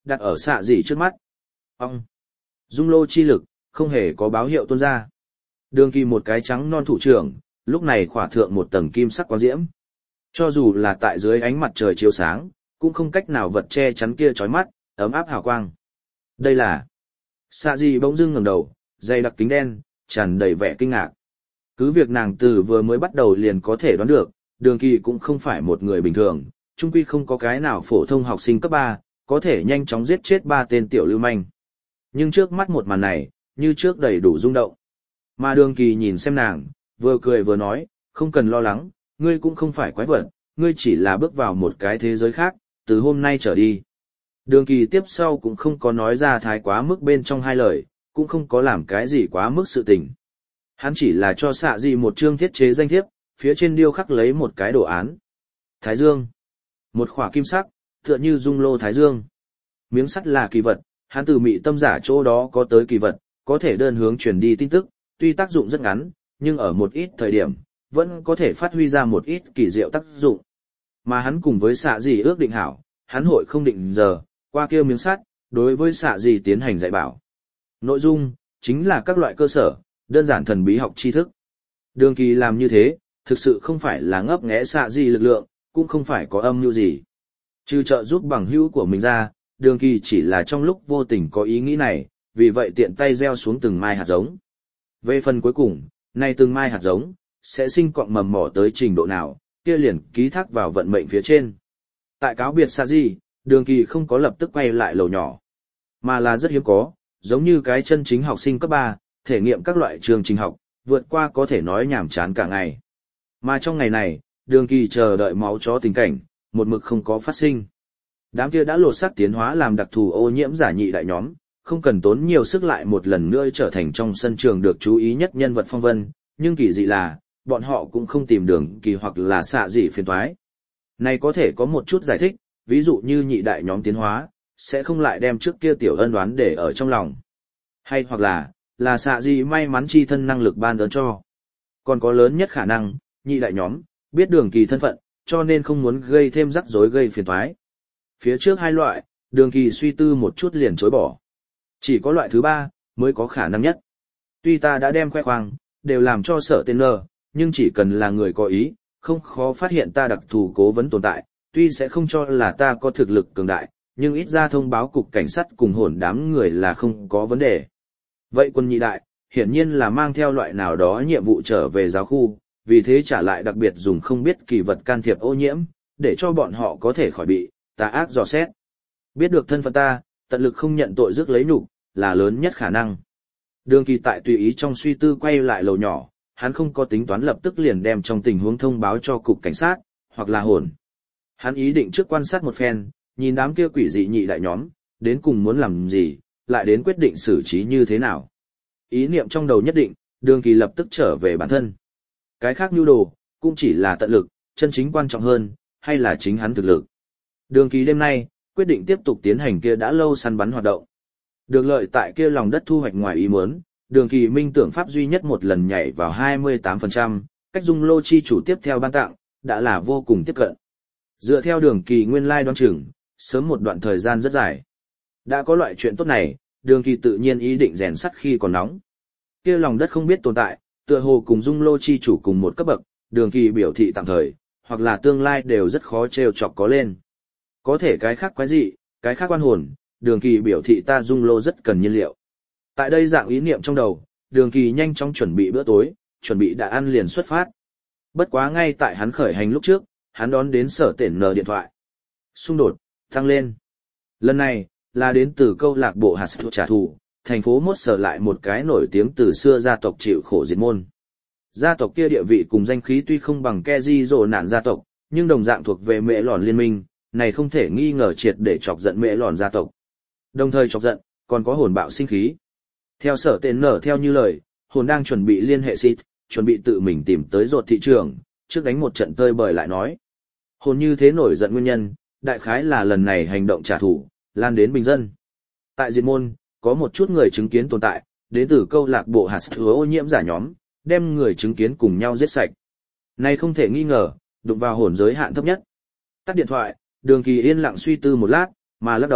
đặt ở xạ dị trước mắt. Ông! Dung lô chi lực, không hề có báo hiệu tuôn ra. Đường Kỳ một cái trắng non thủ trưởng, lúc này khỏa thượng một tầng kim sắc quang diễm. Cho dù là tại dưới ánh mặt trời chiếu sáng, cũng không cách nào vật che chắn kia chói mắt, ấm áp hào quang. Đây là... Xạ dị bỗng dưng ngẩng đầu, dày đặc kính đen, tràn đầy vẻ kinh ngạc. Cứ việc nàng từ vừa mới bắt đầu liền có thể đoán được, Đường Kỳ cũng không phải một người bình thường, chung quy không có cái nào phổ thông học sinh cấp ba có thể nhanh chóng giết chết ba tên tiểu lưu manh. Nhưng trước mắt một màn này, như trước đầy đủ rung động. Mà Đường Kỳ nhìn xem nàng, vừa cười vừa nói, không cần lo lắng, ngươi cũng không phải quái vật, ngươi chỉ là bước vào một cái thế giới khác, từ hôm nay trở đi. Đường Kỳ tiếp sau cũng không có nói ra thái quá mức bên trong hai lời, cũng không có làm cái gì quá mức sự tình. Hắn chỉ là cho xạ dị một chương thiết chế danh thiếp, phía trên điêu khắc lấy một cái đồ án. Thái dương. Một khỏa kim sắc, tựa như dung lô thái dương. Miếng sắt là kỳ vật, hắn từ mị tâm giả chỗ đó có tới kỳ vật, có thể đơn hướng truyền đi tin tức, tuy tác dụng rất ngắn, nhưng ở một ít thời điểm, vẫn có thể phát huy ra một ít kỳ diệu tác dụng. Mà hắn cùng với xạ dị ước định hảo, hắn hội không định giờ, qua kia miếng sắt, đối với xạ dị tiến hành dạy bảo. Nội dung, chính là các loại cơ sở, đơn giản thần bí học tri thức. Đường Kỳ làm như thế, thực sự không phải là ngấp nghé xạ dị lực lượng, cũng không phải có âm mưu gì. Trừ trợ giúp bằng hữu của mình ra, Đường Kỳ chỉ là trong lúc vô tình có ý nghĩ này, vì vậy tiện tay gieo xuống từng mai hạt giống. Về phần cuối cùng, này từng mai hạt giống, sẽ sinh cọng mầm mỏ tới trình độ nào, kia liền ký thác vào vận mệnh phía trên. Tại cáo biệt xa gì, Đường Kỳ không có lập tức quay lại lầu nhỏ, mà là rất hiếm có, giống như cái chân chính học sinh cấp ba, thể nghiệm các loại trường trình học, vượt qua có thể nói nhàm chán cả ngày. Mà trong ngày này, Đường Kỳ chờ đợi máu chó tình cảnh, một mực không có phát sinh. Đám kia đã lột xác tiến hóa làm đặc thù ô nhiễm giả nhị đại nhóm, không cần tốn nhiều sức lại một lần nữa trở thành trong sân trường được chú ý nhất nhân vật phong vân, nhưng kỳ dị là, bọn họ cũng không tìm Đường Kỳ hoặc là xạ dị phiền toái. Này có thể có một chút giải thích, ví dụ như nhị đại nhóm tiến hóa, sẽ không lại đem trước kia tiểu ân đoán để ở trong lòng. Hay hoặc là, là xạ dị may mắn chi thân năng lực ban ơn cho. Còn có lớn nhất khả năng, nhị đại nhóm, biết Đường Kỳ thân phận, cho nên không muốn gây thêm rắc rối gây phiền toái. Phía trước hai loại, Đường Kỳ suy tư một chút liền chối bỏ. Chỉ có loại thứ ba, mới có khả năng nhất. Tuy ta đã đem khoe khoang, đều làm cho sở tên lờ, nhưng chỉ cần là người có ý, không khó phát hiện ta đặc thù cố vấn tồn tại, tuy sẽ không cho là ta có thực lực cường đại, nhưng ít ra thông báo cục cảnh sát cùng hồn đám người là không có vấn đề. Vậy quân nhị đại, hiển nhiên là mang theo loại nào đó nhiệm vụ trở về giáo khu, vì thế trả lại đặc biệt dùng không biết kỳ vật can thiệp ô nhiễm, để cho bọn họ có thể khỏi bị tà ác dò xét. Biết được thân phận ta, tận lực không nhận tội rước lấy nhục, là lớn nhất khả năng. Đường Kỳ tại tùy ý trong suy tư quay lại lầu nhỏ, hắn không có tính toán lập tức liền đem trong tình huống thông báo cho cục cảnh sát, hoặc là hồn. Hắn ý định trước quan sát một phen, nhìn đám kia quỷ dị nhị đại nhóm, đến cùng muốn làm gì, lại đến quyết định xử trí như thế nào. Ý niệm trong đầu nhất định, Đường Kỳ lập tức trở về bản thân. Cái khác nhu đồ, cũng chỉ là tận lực, chân chính quan trọng hơn, hay là chính hắn thực lực. Đường Kỳ đêm nay, quyết định tiếp tục tiến hành kia đã lâu săn bắn hoạt động. Được lợi tại kia lòng đất thu hoạch ngoài ý muốn, Đường Kỳ minh tưởng pháp duy nhất một lần nhảy vào hai mươi tám phần trăm, cách dung lô chi chủ tiếp theo ban tặng, đã là vô cùng tiếp cận. Dựa theo Đường Kỳ nguyên lai đoán chừng, sớm một đoạn thời gian rất dài. Đã có loại chuyện tốt này, Đường Kỳ tự nhiên ý định rèn sắt khi còn nóng. Kia lòng đất không biết tồn tại, tựa hồ cùng dung lô chi chủ cùng một cấp bậc, Đường Kỳ biểu thị tạm thời, hoặc là tương lai đều rất khó trêu chọc có lên. Có thể cái khác quái dị, cái khác quan hồn, Đường Kỳ biểu thị ta dung lô rất cần nhiên liệu. Tại đây dạng ý niệm trong đầu, Đường Kỳ nhanh chóng chuẩn bị bữa tối, chuẩn bị đã ăn liền xuất phát. Bất quá ngay tại hắn khởi hành lúc trước, hắn đón đến sở tển nờ điện thoại. Xung đột, tăng lên. Lần này, là đến từ câu lạc bộ hạt trả thù, thành phố mốt sở lại một cái nổi tiếng từ xưa gia tộc chịu khổ diệt môn. Gia tộc kia địa vị cùng danh khí tuy không bằng Keji rồ nạn gia tộc, nhưng đồng dạng thuộc về mẹ lòn liên minh, này không thể nghi ngờ triệt để chọc giận mẹ lòn gia tộc. Đồng thời chọc giận, còn có hồn bạo sinh khí. Theo sở tên nở theo như lời, hồn đang chuẩn bị liên hệ xịt, chuẩn bị tự mình tìm tới rột thị trường, trước đánh một trận tơi bời lại nói. Hồn như thế nổi giận nguyên nhân, đại khái là lần này hành động trả thù, lan đến bình dân. Tại diệt môn, có một chút người chứng kiến tồn tại, đến từ câu lạc bộ hạt thừa ô nhiễm giả nhóm, đem người chứng kiến cùng nhau giết sạch. Này không thể nghi ngờ, đụng vào hồn giới hạn thấp nhất. Tắt điện thoại, Đường Kỳ yên lặng suy tư một lát, mà lắc đầu,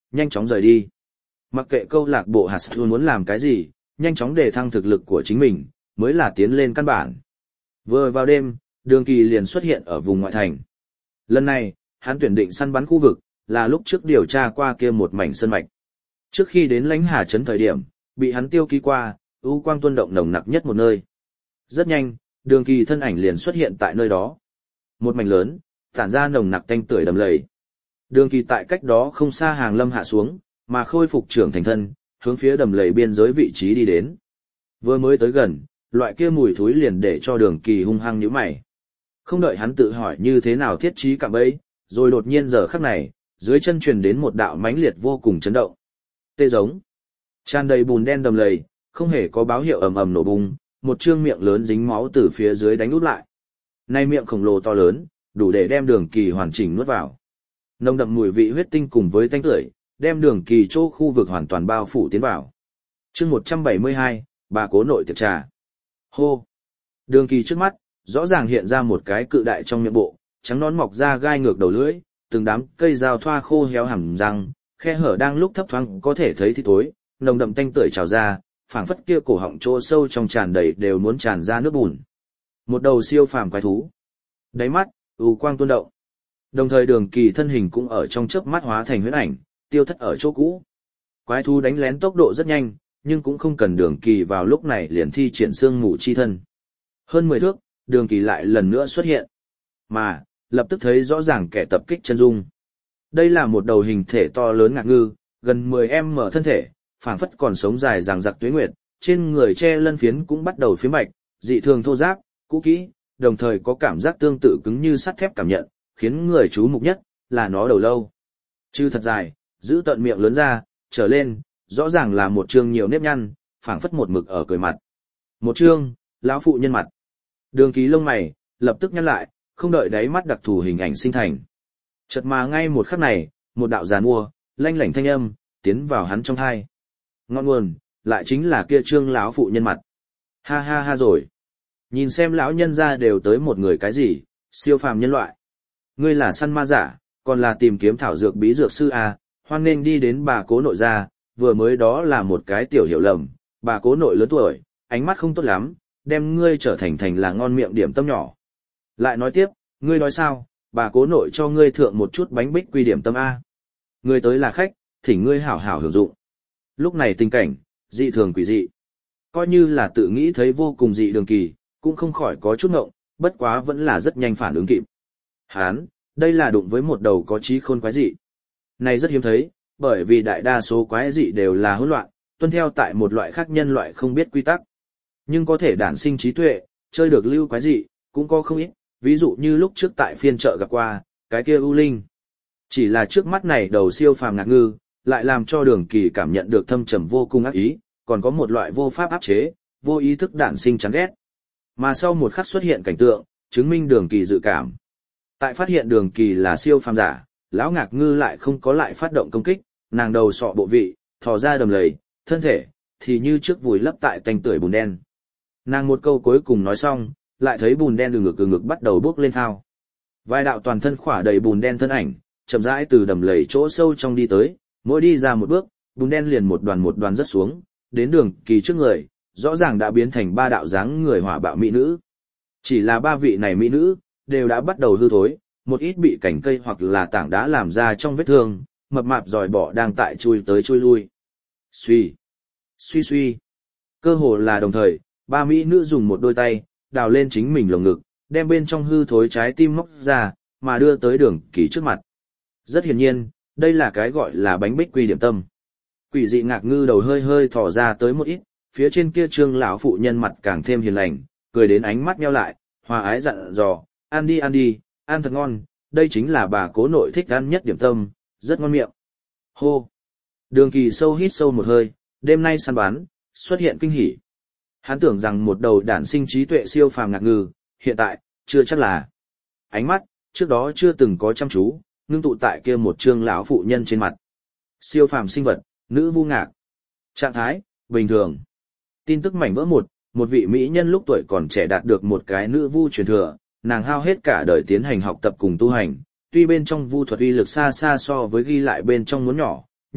nhanh chóng rời đi. Mặc kệ câu lạc bộ Hạt muốn làm cái gì, nhanh chóng đề thăng thực lực của chính mình, mới là tiến lên căn bản. Vừa vào đêm, Đường Kỳ liền xuất hiện ở vùng ngoại thành. Lần này, hắn tuyển định săn bắn khu vực, là lúc trước điều tra qua kia một mảnh sơn mạch. Trước khi đến Lãnh Hà trấn thời điểm, bị hắn tiêu ký qua, ưu quang tuôn động nồng nặc nhất một nơi. Rất nhanh, Đường Kỳ thân ảnh liền xuất hiện tại nơi đó. Một mảnh lớn, tản ra nồng nặc tanh tưởi đầm lầy. Đường Kỳ tại cách đó không xa hàng lâm hạ xuống, mà khôi phục trưởng thành thân, hướng phía đầm lầy biên giới vị trí đi đến. Vừa mới tới gần, loại kia mùi thối liền để cho Đường Kỳ hung hăng nhíu mày. Không đợi hắn tự hỏi như thế nào thiết trí cạm bẫy, rồi đột nhiên giờ khắc này, dưới chân truyền đến một đạo mãnh liệt vô cùng chấn động. Tê giống. Tràn đầy bùn đen đầm lầy, không hề có báo hiệu ầm ầm nổ bung, một trương miệng lớn dính máu từ phía dưới đánh úp lại. Nay miệng khổng lồ to lớn, đủ để đem Đường Kỳ hoàn chỉnh nuốt vào. Nồng đậm mùi vị huyết tinh cùng với tanh tưởi, đem Đường Kỳ chỗ khu vực hoàn toàn bao phủ tiến vào. Chương một trăm bảy mươi hai, bà cố nội tiệc trà. Hô. Đường Kỳ trước mắt, rõ ràng hiện ra một cái cự đại trong miệng bộ, trắng nón mọc ra gai ngược đầu lưỡi, từng đám cây dao thoa khô héo hẳn răng, khe hở đang lúc thấp thoáng có thể thấy thì tối, nồng đậm tanh tưởi trào ra, phảng phất kia cổ họng chỗ sâu trong tràn đầy đều muốn tràn ra nước bùn. Một đầu siêu phàm quái thú. Đáy mắt, u quang tuôn động. Đồng thời Đường Kỳ thân hình cũng ở trong chớp mắt hóa thành huyễn ảnh, tiêu thất ở chỗ cũ. Quái thú đánh lén tốc độ rất nhanh, nhưng cũng không cần Đường Kỳ vào lúc này liền thi triển xương mù chi thân. Hơn mười thước, Đường Kỳ lại lần nữa xuất hiện. Mà, lập tức thấy rõ ràng kẻ tập kích chân dung. Đây là một đầu hình thể to lớn ngạc ngư, gần mười em mở thân thể, phảng phất còn sống dài dằng dặc tuế nguyệt, trên người che lân phiến cũng bắt đầu phiếm bạch, dị thường thô ráp, cũ kỹ, đồng thời có cảm giác tương tự cứng như sắt thép cảm nhận, khiến người chú mục nhất là nó đầu lâu. Chư thật dài, giữ tận miệng lớn ra, trở lên, rõ ràng là một trương nhiều nếp nhăn, phảng phất một mực ở cười mặt. Một trương, lão phụ nhân mặt. Đường Kỳ lông mày lập tức nhăn lại, không đợi đáy mắt đặc thù hình ảnh sinh thành. Chợt mà ngay một khắc này, một đạo giàn mua, lanh lảnh thanh âm tiến vào hắn trong tai. Ngọn nguồn lại chính là kia trương lão phụ nhân mặt. Ha ha ha rồi. Nhìn xem lão nhân ra đều tới một người cái gì, siêu phàm nhân loại. Ngươi là săn ma giả, còn là tìm kiếm thảo dược bí dược sư à, hoan nên đi đến bà cố nội gia, vừa mới đó là một cái tiểu hiểu lầm, bà cố nội lớn tuổi, ánh mắt không tốt lắm, đem ngươi trở thành thành là ngon miệng điểm tâm nhỏ. Lại nói tiếp, ngươi nói sao, bà cố nội cho ngươi thượng một chút bánh bích quy điểm tâm A. Ngươi tới là khách, thỉnh ngươi hảo hảo hưởng dụng. Lúc này tình cảnh, dị thường quỷ dị. Coi như là tự nghĩ thấy vô cùng dị Đường Kỳ, cũng không khỏi có chút ngộng, bất quá vẫn là rất nhanh phản ứng kịp. Hán, đây là đụng với một đầu có trí khôn quái dị. Này rất hiếm thấy, bởi vì đại đa số quái dị đều là hỗn loạn, tuân theo tại một loại khác nhân loại không biết quy tắc. Nhưng có thể đản sinh trí tuệ, chơi được lưu quái dị, cũng có không ít, ví dụ như lúc trước tại phiên chợ gặp qua, cái kia ưu linh. Chỉ là trước mắt này đầu siêu phàm ngạc ngư, lại làm cho Đường Kỳ cảm nhận được thâm trầm vô cùng ác ý, còn có một loại vô pháp áp chế, vô ý thức đản sinh chán ghét. Mà sau một khắc xuất hiện cảnh tượng, chứng minh Đường Kỳ dự cảm. Tại phát hiện Đường Kỳ là siêu phàm giả, lão ngạc ngư lại không có lại phát động công kích, nàng đầu sọ bộ vị, thò ra đầm lầy, thân thể, thì như trước vùi lấp tại tanh tưởi bùn đen. Nàng một câu cuối cùng nói xong, lại thấy bùn đen từ ngực từ ngực bắt đầu bốc lên thao. Vài đạo toàn thân khỏa đầy bùn đen thân ảnh, chậm rãi từ đầm lầy chỗ sâu trong đi tới, mỗi đi ra một bước, bùn đen liền một đoàn một đoàn rớt xuống, đến Đường Kỳ trước người, rõ ràng đã biến thành ba đạo dáng người hỏa bạo mỹ nữ. Chỉ là ba vị này mỹ nữ, đều đã bắt đầu hư thối, một ít bị cành cây hoặc là tảng đá làm ra trong vết thương, mập mạp giòi bọ đang tại chui tới chui lui. Suy, suy suy. Cơ hồ là đồng thời, ba mỹ nữ dùng một đôi tay, đào lên chính mình lồng ngực, đem bên trong hư thối trái tim móc ra, mà đưa tới Đường Kỳ trước mặt. Rất hiển nhiên, đây là cái gọi là bánh bích quy điểm tâm. Quỷ dị ngạc ngư đầu hơi hơi thò ra tới một ít, phía trên kia trương lão phụ nhân mặt càng thêm hiền lành, cười đến ánh mắt nheo lại, hòa ái dặn dò, ăn đi ăn đi, ăn thật ngon, đây chính là bà cố nội thích ăn nhất điểm tâm, rất ngon miệng. Hô! Đường Kỳ sâu hít sâu một hơi, đêm nay săn bắn, xuất hiện kinh hỉ. Hắn tưởng rằng một đầu đản sinh trí tuệ siêu phàm ngạc ngư, hiện tại, chưa chắc là. Ánh mắt, trước đó chưa từng có chăm chú, ngưng tụ tại kia một trương lão phụ nhân trên mặt. Siêu phàm sinh vật, nữ vu ngạc. Trạng thái, bình thường. Tin tức mảnh vỡ một, một vị mỹ nhân lúc tuổi còn trẻ đạt được một cái nữ vu truyền thừa, nàng hao hết cả đời tiến hành học tập cùng tu hành, tuy bên trong vu thuật uy lực xa xa so với ghi lại bên trong muốn nhỏ,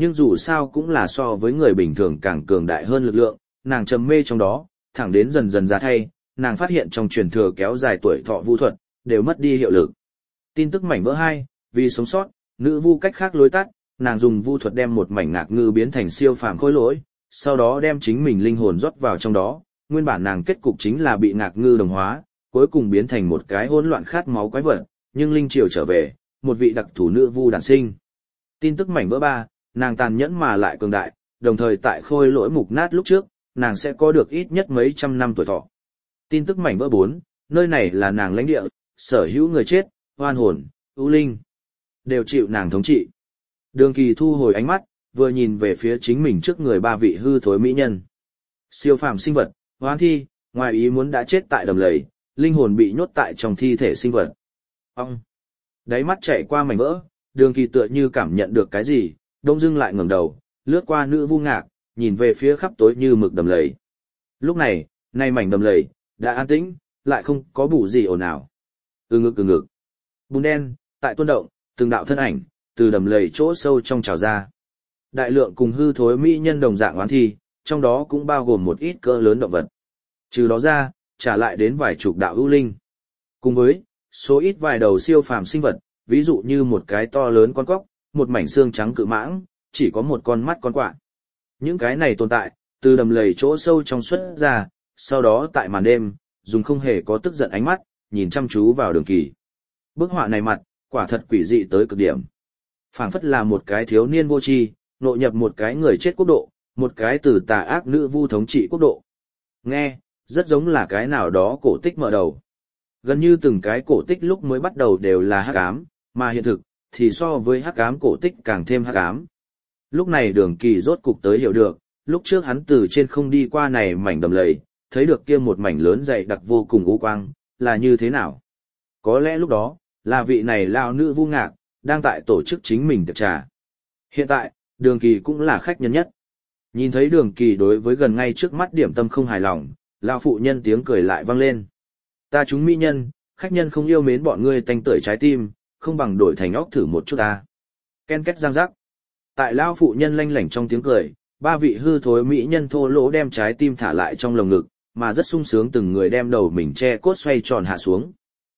Nhưng dù sao cũng là so với người bình thường càng cường đại hơn lực lượng, nàng trầm mê trong đó, thẳng đến dần dần ra thay, nàng phát hiện trong truyền thừa kéo dài tuổi thọ vu thuật, đều mất đi hiệu lực. Tin tức mảnh vỡ hai, vì sống sót, nữ vu cách khác lối tắt, nàng dùng vu thuật đem một mảnh ngạc ngư biến thành siêu phàm khối lỗi, sau đó đem chính mình linh hồn rót vào trong đó, nguyên bản nàng kết cục chính là bị ngạc ngư đồng hóa, cuối cùng biến thành một cái hỗn loạn khát máu quái vật, nhưng linh triều trở về, một vị đặc thủ nữ vu đản sinh. Tin tức mảnh vỡ ba, nàng tàn nhẫn mà lại cường đại, đồng thời tại khôi lỗi mục nát lúc trước, nàng sẽ có được ít nhất mấy trăm năm tuổi thọ. Tin tức mảnh vỡ bốn, nơi này là nàng lãnh địa, sở hữu người chết, oan hồn, ưu linh, đều chịu nàng thống trị. Đường Kỳ thu hồi ánh mắt, vừa nhìn về phía chính mình trước người ba vị hư thối mỹ nhân. Siêu phàm sinh vật, hoán thi, ngoài ý muốn đã chết tại đầm lầy, linh hồn bị nhốt tại trong thi thể sinh vật. Ông! Đáy mắt chạy qua mảnh vỡ, Đường Kỳ tựa như cảm nhận được cái gì, đông dưng lại ngẩng đầu, lướt qua nữ vu ngạc, nhìn về phía khắp tối như mực đầm lầy. Lúc này, nay mảnh đầm lầy, đã an tĩnh, lại không có bù gì ồn ào. Ừ ngực ừ ngực. Bùn đen, tại tuôn động, từng đạo thân ảnh, từ đầm lầy chỗ sâu trong trào ra. Đại lượng cùng hư thối mỹ nhân đồng dạng oán thi, trong đó cũng bao gồm một ít cỡ lớn động vật. Trừ đó ra, trả lại đến vài chục đạo ưu linh. Cùng với, số ít vài đầu siêu phàm sinh vật, ví dụ như một cái to lớn con cóc, một mảnh xương trắng cự mãng, chỉ có một con mắt con quạ. Những cái này tồn tại, từ đầm lầy chỗ sâu trong xuất ra, sau đó tại màn đêm, dùng không hề có tức giận ánh mắt, nhìn chăm chú vào Đường Kỳ. Bức họa này mặt, quả thật quỷ dị tới cực điểm. Phảng phất là một cái thiếu niên vô tri, nội nhập một cái người chết quốc độ, một cái từ tà ác nữ vu thống trị quốc độ. Nghe, rất giống là cái nào đó cổ tích mở đầu. Gần như từng cái cổ tích lúc mới bắt đầu đều là hắc ám, mà hiện thực, thì so với hắc ám cổ tích càng thêm hắc ám. Lúc này Đường Kỳ rốt cục tới hiểu được, lúc trước hắn từ trên không đi qua này mảnh đầm lầy, thấy được kia một mảnh lớn dày đặc vô cùng u quang, là như thế nào. Có lẽ lúc đó, là vị này lao nữ vu ngạc, đang tại tổ chức chính mình tiệc trà. Hiện tại, Đường Kỳ cũng là khách nhân nhất. Nhìn thấy Đường Kỳ đối với gần ngay trước mắt điểm tâm không hài lòng, lão phụ nhân tiếng cười lại vang lên. Ta chúng mỹ nhân, khách nhân không yêu mến bọn ngươi tanh tưởi trái tim, không bằng đổi thành óc thử một chút ta. Ken két giang rắc. Tại lão phụ nhân lanh lảnh trong tiếng cười, ba vị hư thối mỹ nhân thô lỗ đem trái tim thả lại trong lồng ngực, mà rất sung sướng từng người đem đầu mình che cốt xoay tròn hạ xuống.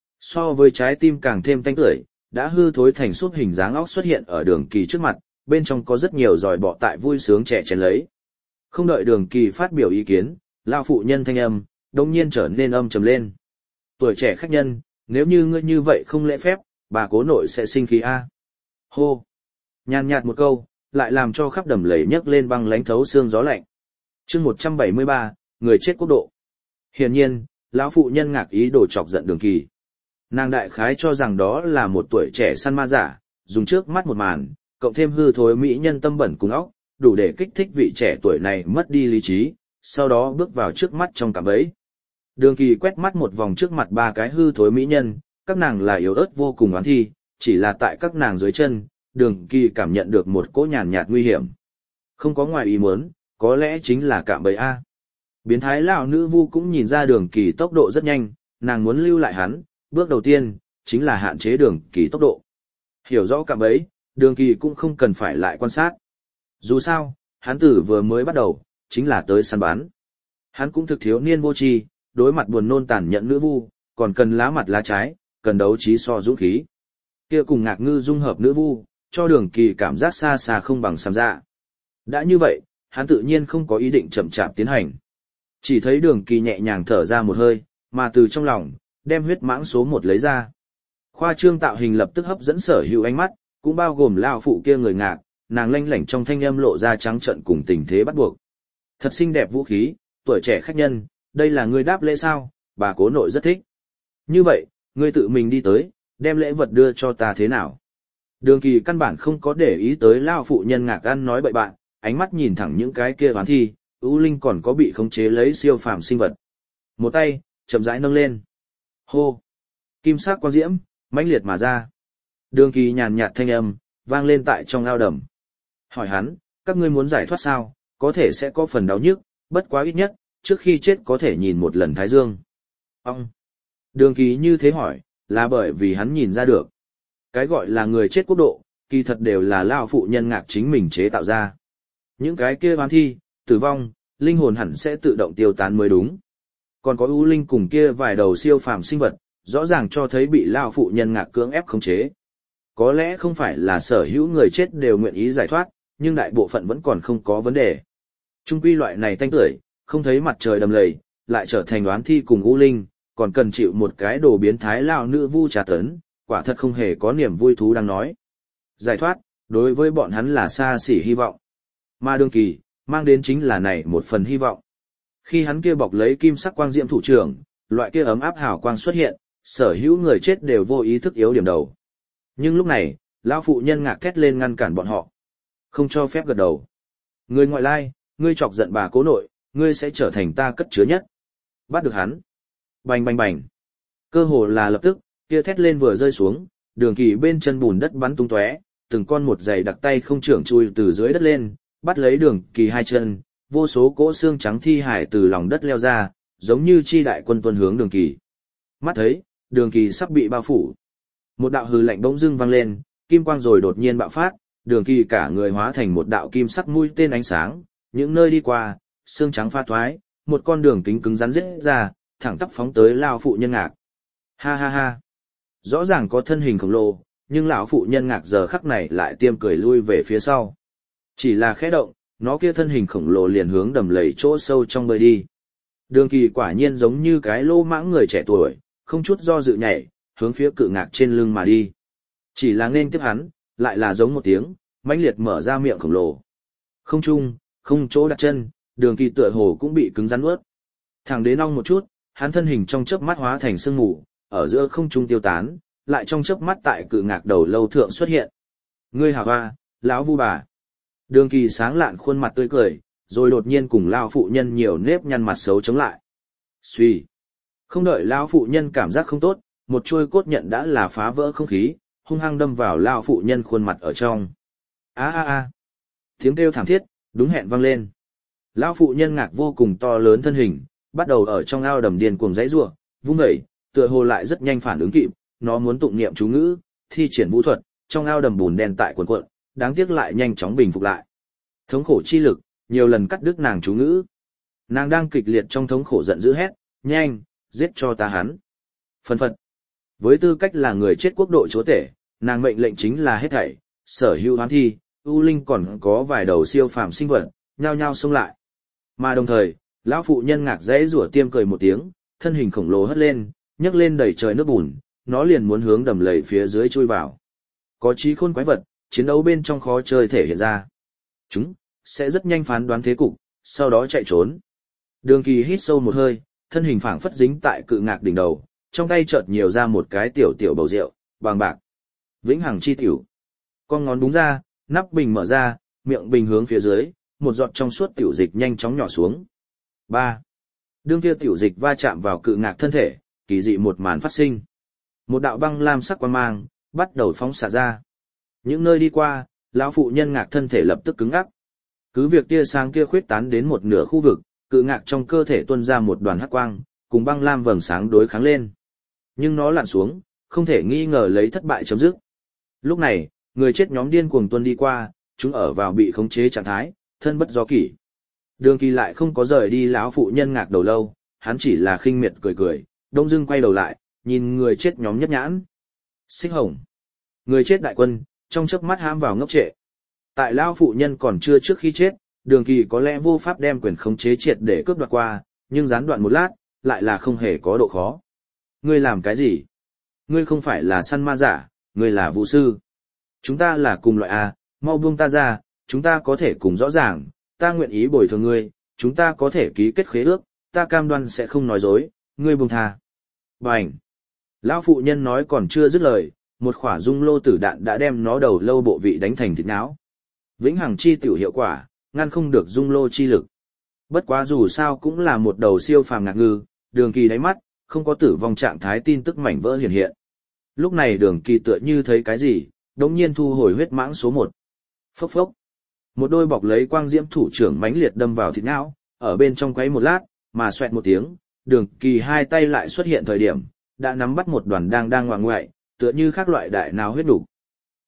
So với trái tim càng thêm tanh tưởi, đã hư thối thành suốt hình dáng óc xuất hiện ở Đường Kỳ trước mặt, bên trong có rất nhiều giòi bọ tại vui sướng trẻ chén lấy. Không đợi Đường Kỳ phát biểu ý kiến, lão phụ nhân thanh âm đột nhiên trở nên âm trầm lên. Tuổi trẻ khách nhân, nếu như ngươi như vậy không lễ phép, bà cố nội sẽ sinh khí a. Hô. Nhàn nhạt một câu, lại làm cho khắp đầm lầy nhấc lên băng lãnh thấu xương gió lạnh. Chương một trăm bảy mươi ba, người chết quốc độ. Hiển nhiên, lão phụ nhân ngạc ý đồ chọc giận Đường Kỳ. Nàng đại khái cho rằng đó là một tuổi trẻ săn ma giả, dùng trước mắt một màn, cộng thêm hư thối mỹ nhân tâm bẩn cùng óc, đủ để kích thích vị trẻ tuổi này mất đi lý trí, sau đó bước vào trước mắt trong cạm bẫy. Đường Kỳ quét mắt một vòng trước mặt ba cái hư thối mỹ nhân, các nàng là yếu ớt vô cùng oán thi, chỉ là tại các nàng dưới chân, Đường Kỳ cảm nhận được một cỗ nhàn nhạt nguy hiểm. Không có ngoài ý muốn, có lẽ chính là cạm bẫy a. Biến thái lão nữ vu cũng nhìn ra Đường Kỳ tốc độ rất nhanh, nàng muốn lưu lại hắn, bước đầu tiên chính là hạn chế Đường Kỳ tốc độ. Hiểu rõ cạm bẫy, Đường Kỳ cũng không cần phải lại quan sát. Dù sao, hắn tử vừa mới bắt đầu, chính là tới săn bắn. Hắn cũng thực thiếu niên vô tri, đối mặt buồn nôn tàn nhẫn nữ vu, còn cần lá mặt lá trái, cần đấu trí so dũng khí. Kia cùng ngạc ngư dung hợp nữ vu, cho Đường Kỳ cảm giác xa xa không bằng sàm dạ. Đã như vậy, hắn tự nhiên không có ý định chậm chạp tiến hành. Chỉ thấy Đường Kỳ nhẹ nhàng thở ra một hơi, mà từ trong lòng, đem huyết mãng số một lấy ra. Khoa trương tạo hình lập tức hấp dẫn sở hữu ánh mắt, cũng bao gồm lão phụ kia người ngạc, nàng lanh lảnh trong thanh âm lộ ra trắng trợn cùng tình thế bắt buộc. Thật xinh đẹp vũ khí, tuổi trẻ khách nhân, đây là ngươi đáp lễ sao? Bà cố nội rất thích. Như vậy, ngươi tự mình đi tới, đem lễ vật đưa cho ta thế nào? Đường Kỳ căn bản không có để ý tới lão phụ nhân ngạc ăn nói bậy bạn, ánh mắt nhìn thẳng những cái kia oán thi, ưu linh còn có bị khống chế lấy siêu phàm sinh vật. Một tay, chậm rãi nâng lên. Hô! Kim sắc quang diễm, mãnh liệt mà ra. Đường Kỳ nhàn nhạt thanh âm, vang lên tại trong ao đầm. Hỏi hắn, các ngươi muốn giải thoát sao, có thể sẽ có phần đau nhức, bất quá ít nhất, trước khi chết có thể nhìn một lần thái dương. Ông! Đường Kỳ như thế hỏi, là bởi vì hắn nhìn ra được. Cái gọi là người chết quốc độ, kỳ thật đều là lao phụ nhân ngạc chính mình chế tạo ra. Những cái kia oán thi, tử vong, linh hồn hẳn sẽ tự động tiêu tán mới đúng. Còn có ưu linh cùng kia vài đầu siêu phàm sinh vật, rõ ràng cho thấy bị lao phụ nhân ngạc cưỡng ép khống chế. Có lẽ không phải là sở hữu người chết đều nguyện ý giải thoát, nhưng đại bộ phận vẫn còn không có vấn đề. Trung quy loại này tanh tưởi, không thấy mặt trời đầm lầy, lại trở thành oán thi cùng ưu linh, còn cần chịu một cái đồ biến thái lao nữ vu trà tấn, quả thật không hề có niềm vui thú đang nói. Giải thoát, đối với bọn hắn là xa xỉ hy vọng. Mà Đường Kỳ, mang đến chính là này một phần hy vọng. Khi hắn kia bọc lấy kim sắc quang diệm thủ trưởng, loại kia ấm áp hào quang xuất hiện, sở hữu người chết đều vô ý thức yếu điểm đầu. Nhưng lúc này, lão phụ nhân ngạc thét lên ngăn cản bọn họ. Không cho phép gật đầu. Người ngoại lai, ngươi chọc giận bà cố nội, ngươi sẽ trở thành ta cất chứa nhất. Bắt được hắn. Bành bành bành. Cơ hồ là lập tức, kia thét lên vừa rơi xuống, Đường Kỳ bên chân bùn đất bắn tung tóe, từng con một giày đặc tay không trưởng chui từ dưới đất lên, bắt lấy Đường Kỳ hai chân, vô số cỗ xương trắng thi hải từ lòng đất leo ra, giống như chi đại quân tuân hướng Đường Kỳ. Mắt thấy, Đường Kỳ sắp bị bao phủ. Một đạo hừ lạnh bỗng dưng vang lên, kim quang rồi đột nhiên bạo phát, Đường Kỳ cả người hóa thành một đạo kim sắc mũi tên ánh sáng, những nơi đi qua, xương trắng pha thoái, một con đường kính cứng rắn rết ra, thẳng tắp phóng tới lao phụ nhân ngạc. Ha ha ha. Rõ ràng có thân hình khổng lồ, nhưng lão phụ nhân ngạc giờ khắc này lại tiêm cười lui về phía sau. Chỉ là khẽ động, nó kia thân hình khổng lồ liền hướng đầm lầy chỗ sâu trong bơi đi. Đường Kỳ quả nhiên giống như cái lô mãng người trẻ tuổi, không chút do dự nhảy, hướng phía cự ngạc trên lưng mà đi. Chỉ là nên tiếp hắn, lại là giống một tiếng, mãnh liệt mở ra miệng khổng lồ. Không trung, không chỗ đặt chân, Đường Kỳ tựa hồ cũng bị cứng rắn nuốt. Thẳng đến ong một chút, hắn thân hình trong chớp mắt hóa thành sương mù, ở giữa không trung tiêu tán, lại trong chớp mắt tại cự ngạc đầu lâu thượng xuất hiện. Ngươi hả hoa, lão vu bà. Đường Kỳ sáng lạn khuôn mặt tươi cười, rồi đột nhiên cùng lao phụ nhân nhiều nếp nhăn mặt xấu chống lại. Xuy. Không đợi lao phụ nhân cảm giác không tốt, một chuôi cốt nhận đã là phá vỡ không khí, hung hăng đâm vào lao phụ nhân khuôn mặt ở trong. A a a. Tiếng kêu thảm thiết, đúng hẹn vang lên. Lao phụ nhân ngạc vô cùng to lớn thân hình, bắt đầu ở trong ao đầm điên cuồng dãy rủa, vung đẩy, tựa hồ lại rất nhanh phản ứng kịp, nó muốn tụng niệm chú ngữ, thi triển vũ thuật, trong ao đầm bùn đen tại cuộn cuộn, đáng tiếc lại nhanh chóng bình phục lại. Thống khổ chi lực, nhiều lần cắt đứt nàng chú ngữ. Nàng đang kịch liệt trong thống khổ giận dữ hét, nhanh, giết cho ta hắn. Phân phật. Với tư cách là người chết quốc độ chúa tể, nàng mệnh lệnh chính là hết thảy, sở hữu hoán thi, ưu linh còn có vài đầu siêu phàm sinh vật, nhao nhao xông lại. Mà đồng thời, lão phụ nhân ngạc dãy rủa tiêm cười một tiếng, thân hình khổng lồ hất lên, nhấc lên đầy trời nước bùn, nó liền muốn hướng đầm lầy phía dưới chui vào. Có trí khôn quái vật, chiến đấu bên trong khó chơi thể hiện ra. Chúng sẽ rất nhanh phán đoán thế cục, sau đó chạy trốn. Đường Kỳ hít sâu một hơi, thân hình phảng phất dính tại cự ngạc đỉnh đầu, trong tay chợt nhiều ra một cái tiểu tiểu bầu rượu, bằng bạc. Vĩnh hằng chi tiểu. Con ngón đúng ra, nắp bình mở ra, miệng bình hướng phía dưới, một giọt trong suốt tiểu dịch nhanh chóng nhỏ xuống. ba. Đương kia tiểu dịch va chạm vào cự ngạc thân thể, kỳ dị một màn phát sinh. Một đạo băng lam sắc quang mang bắt đầu phóng xạ ra. Những nơi đi qua, lão phụ nhân ngạc thân thể lập tức cứng ngắc. Cứ việc tia sáng kia khuyết tán đến một nửa khu vực, cự ngạc trong cơ thể tuôn ra một đoàn hắc quang, cùng băng lam vầng sáng đối kháng lên. Nhưng nó lặn xuống, không thể nghi ngờ lấy thất bại chấm dứt. Lúc này, người chết nhóm điên cuồng tuôn đi qua, chúng ở vào bị khống chế trạng thái, thân bất do kỷ. Đường Kỳ lại không có rời đi lão phụ nhân ngạc đầu lâu, hắn chỉ là khinh miệt cười cười, đông dưng quay đầu lại, nhìn người chết nhóm nhất nhãn. Xích hồng. Người chết đại quân, trong chớp mắt hãm vào ngốc trệ. Tại lão phụ nhân còn chưa trước khi chết, Đường Kỳ có lẽ vô pháp đem quyền khống chế triệt để cướp đoạt qua, nhưng gián đoạn một lát, lại là không hề có độ khó. Ngươi làm cái gì? Ngươi không phải là săn ma giả, ngươi là vũ sư. Chúng ta là cùng loại A, mau buông ta ra, chúng ta có thể cùng rõ ràng, ta nguyện ý bồi thường ngươi, chúng ta có thể ký kết khế ước, ta cam đoan sẽ không nói dối, ngươi buông tha. Bành! Lão phụ nhân nói còn chưa dứt lời, một khỏa dung lô tử đạn đã đem nó đầu lâu bộ vị đánh thành thịt não. Vĩnh hằng chi tiểu hiệu quả, ngăn không được dung lô chi lực. Bất quá dù sao cũng là một đầu siêu phàm ngạc ngư, Đường Kỳ đáy mắt, không có tử vong trạng thái tin tức mảnh vỡ hiện hiện. Lúc này Đường Kỳ tựa như thấy cái gì, đống nhiên thu hồi huyết mãng số một. Phốc phốc. Một đôi bọc lấy quang diễm thủ trưởng mãnh liệt đâm vào thịt não, ở bên trong quấy một lát, mà xoẹt một tiếng, Đường Kỳ hai tay lại xuất hiện thời điểm, đã nắm bắt một đoàn đang đang ngoạng ngoại, tựa như khác loại đại não huyết đủ.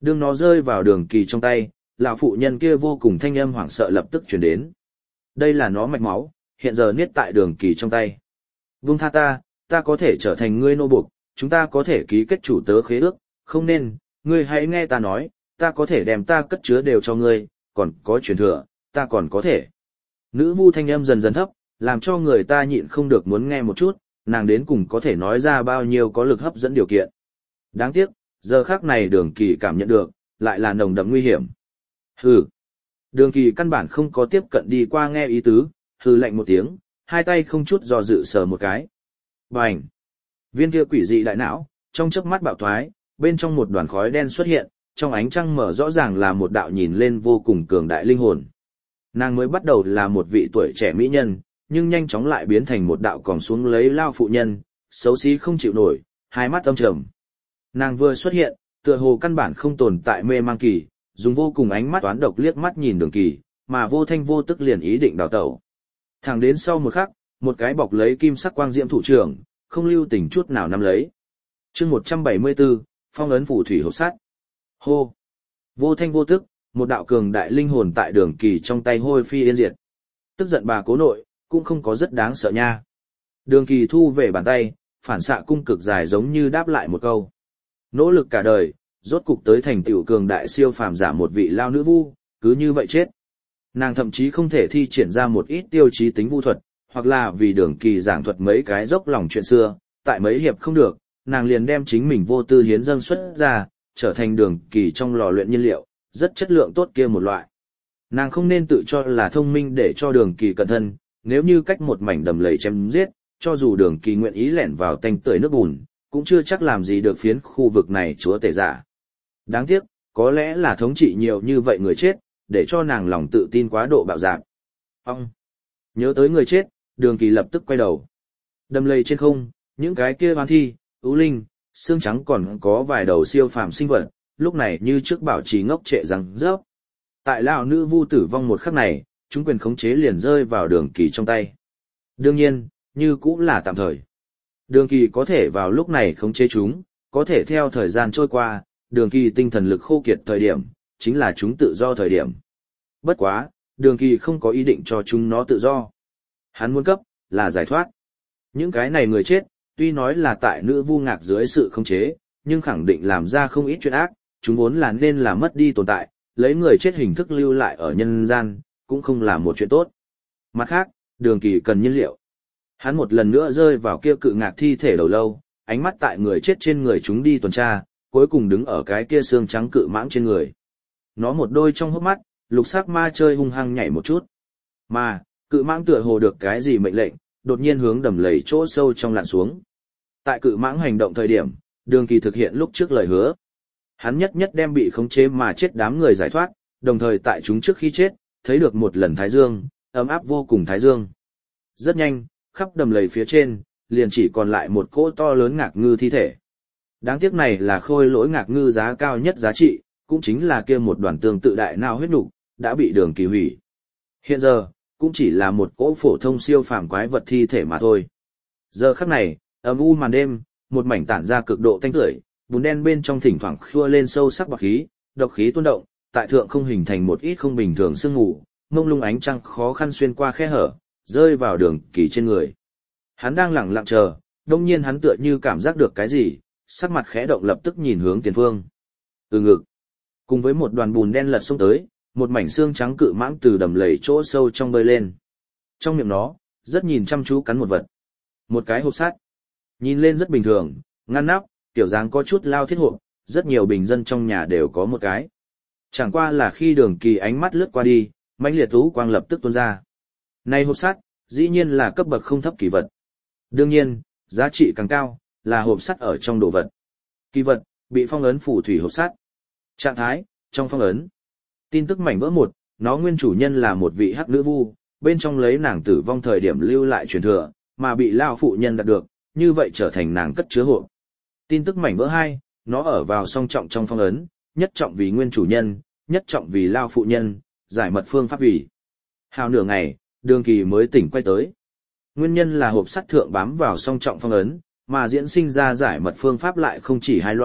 Đương nó rơi vào Đường Kỳ trong tay, lão phụ nhân kia vô cùng thanh âm hoảng sợ lập tức truyền đến. Đây là nó mạch máu, hiện giờ niết tại Đường Kỳ trong tay. Buông tha ta, ta có thể trở thành ngươi nô buộc, chúng ta có thể ký kết chủ tớ khế ước, không nên, ngươi hãy nghe ta nói, ta có thể đem ta cất chứa đều cho ngươi, còn có truyền thừa, ta còn có thể. Nữ vu thanh âm dần dần thấp, làm cho người ta nhịn không được muốn nghe một chút, nàng đến cùng có thể nói ra bao nhiêu có lực hấp dẫn điều kiện. Đáng tiếc, giờ khắc này Đường Kỳ cảm nhận được, lại là nồng đậm nguy hiểm. Hừ. Đường Kỳ căn bản không có tiếp cận đi qua nghe ý tứ, hừ lạnh một tiếng, hai tay không chút do dự sờ một cái. Bành! Viên kia quỷ dị đại não, trong chớp mắt bạo thoái, bên trong một đoàn khói đen xuất hiện, trong ánh trăng mở rõ ràng là một đạo nhìn lên vô cùng cường đại linh hồn. Nàng mới bắt đầu là một vị tuổi trẻ mỹ nhân, nhưng nhanh chóng lại biến thành một đạo còng xuống lấy lao phụ nhân, xấu xí không chịu nổi, hai mắt âm trầm. Nàng vừa xuất hiện, tựa hồ căn bản không tồn tại mê mang kỳ, dùng vô cùng ánh mắt toán độc liếc mắt nhìn Đường Kỳ, mà vô thanh vô tức liền ý định đào tẩu. Thẳng đến sau một khắc, một cái bọc lấy kim sắc quang diễm thủ trưởng, không lưu tình chút nào nắm lấy. Chương một trăm bảy mươi bốn, phong ấn phù thủy hộp sắt. Hô! Vô thanh vô tức, một đạo cường đại linh hồn tại Đường Kỳ trong tay hôi phi yên diệt. Tức giận bà cố nội, cũng không có rất đáng sợ nha. Đường Kỳ thu về bàn tay, phản xạ cung cực dài giống như đáp lại một câu. Nỗ lực cả đời, rốt cục tới thành tựu cường đại siêu phàm giả một vị lao nữ vu, cứ như vậy chết. Nàng thậm chí không thể thi triển ra một ít tiêu chí tính vu thuật, hoặc là vì Đường Kỳ giảng thuật mấy cái dốc lòng chuyện xưa, tại mấy hiệp không được, nàng liền đem chính mình vô tư hiến dâng xuất ra, trở thành Đường Kỳ trong lò luyện nhiên liệu, rất chất lượng tốt kia một loại. Nàng không nên tự cho là thông minh để cho Đường Kỳ cẩn thân, nếu như cách một mảnh đầm lầy chém giết, cho dù Đường Kỳ nguyện ý lẻn vào tanh tưởi nước bùn, cũng chưa chắc làm gì được phiến khu vực này chúa tể giả. Đáng tiếc, có lẽ là thống trị nhiều như vậy người chết, để cho nàng lòng tự tin quá độ bạo dạn. Ông! Nhớ tới người chết, Đường Kỳ lập tức quay đầu. Đầm lầy trên không, những cái kia oan thi, ưu linh, xương trắng còn có vài đầu siêu phàm sinh vật, lúc này như trước bảo trì ngốc trệ răng rớp. Tại lão nữ vu tử vong một khắc này, chúng quyền khống chế liền rơi vào Đường Kỳ trong tay. Đương nhiên, như cũng là tạm thời. Đường Kỳ có thể vào lúc này khống chế chúng, có thể theo thời gian trôi qua, Đường Kỳ tinh thần lực khô kiệt thời điểm, chính là chúng tự do thời điểm. Bất quá, Đường Kỳ không có ý định cho chúng nó tự do. Hắn muốn cấp, là giải thoát. Những cái này người chết, tuy nói là tại nữ vu ngạc dưới sự khống chế, nhưng khẳng định làm ra không ít chuyện ác, chúng vốn là nên là mất đi tồn tại, lấy người chết hình thức lưu lại ở nhân gian, cũng không là một chuyện tốt. Mặt khác, Đường Kỳ cần nhiên liệu. Hắn một lần nữa rơi vào kia cự ngạc thi thể đầu lâu, ánh mắt tại người chết trên người chúng đi tuần tra, cuối cùng đứng ở cái kia xương trắng cự mãng trên người. Nó một đôi trong hốc mắt, lục sắc ma chơi hung hăng nhảy một chút. Mà, cự mãng tựa hồ được cái gì mệnh lệnh, đột nhiên hướng đầm lầy chỗ sâu trong lặn xuống. Tại cự mãng hành động thời điểm, Đường Kỳ thực hiện lúc trước lời hứa. Hắn nhất nhất đem bị khống chế mà chết đám người giải thoát, đồng thời tại chúng trước khi chết, thấy được một lần thái dương, ấm áp vô cùng thái dương. Rất nhanh, khắp đầm lầy phía trên, liền chỉ còn lại một cỗ to lớn ngạc ngư thi thể. Đáng tiếc này là khôi lỗi ngạc ngư giá cao nhất giá trị, cũng chính là kia một đoàn tương tự đại nào huyết nục, đã bị Đường Kỳ hủy. Hiện giờ, cũng chỉ là một cỗ phổ thông siêu phàm quái vật thi thể mà thôi. Giờ khắc này, âm u màn đêm, một mảnh tản ra cực độ tanh tưởi, bùn đen bên trong thỉnh thoảng khua lên sâu sắc bạc khí, độc khí tuôn động, tại thượng không hình thành một ít không bình thường sương mù, mông lung ánh trăng khó khăn xuyên qua khe hở, rơi vào Đường Kỳ trên người. Hắn đang lặng lặng chờ, đông nhiên hắn tựa như cảm giác được cái gì, sắc mặt khẽ động lập tức nhìn hướng tiền phương. Từ ngực, cùng với một đoàn bùn đen lật xông tới, một mảnh xương trắng cự mãng từ đầm lầy chỗ sâu trong bơi lên. Trong miệng nó, rất nhìn chăm chú cắn một vật. Một cái hộp sắt. Nhìn lên rất bình thường, ngăn nắp, kiểu dáng có chút lao thiết hộp, rất nhiều bình dân trong nhà đều có một cái. Chẳng qua là khi Đường Kỳ ánh mắt lướt qua đi, mãnh liệt tú quang lập tức tuôn ra. Này hộp sắt, dĩ nhiên là cấp bậc không thấp kỳ vật. Đương nhiên, giá trị càng cao, là hộp sắt ở trong đồ vật. Kỳ vật, bị phong ấn phù thủy hộp sắt. Trạng thái, trong phong ấn. Tin tức mảnh vỡ một, nó nguyên chủ nhân là một vị hắc nữ vu, bên trong lấy nàng tử vong thời điểm lưu lại truyền thừa, mà bị lao phụ nhân đạt được, như vậy trở thành nàng cất chứa hộp. Tin tức mảnh vỡ hai, nó ở vào song trọng trong phong ấn, nhất trọng vì nguyên chủ nhân, nhất trọng vì lao phụ nhân, giải mật phương pháp vì. Hào nửa ngày, Đường Kỳ mới tỉnh quay tới. Nguyên nhân là hộp sắt thượng bám vào song trọng phong ấn, mà diễn sinh ra giải mật phương pháp lại không chỉ hai loại,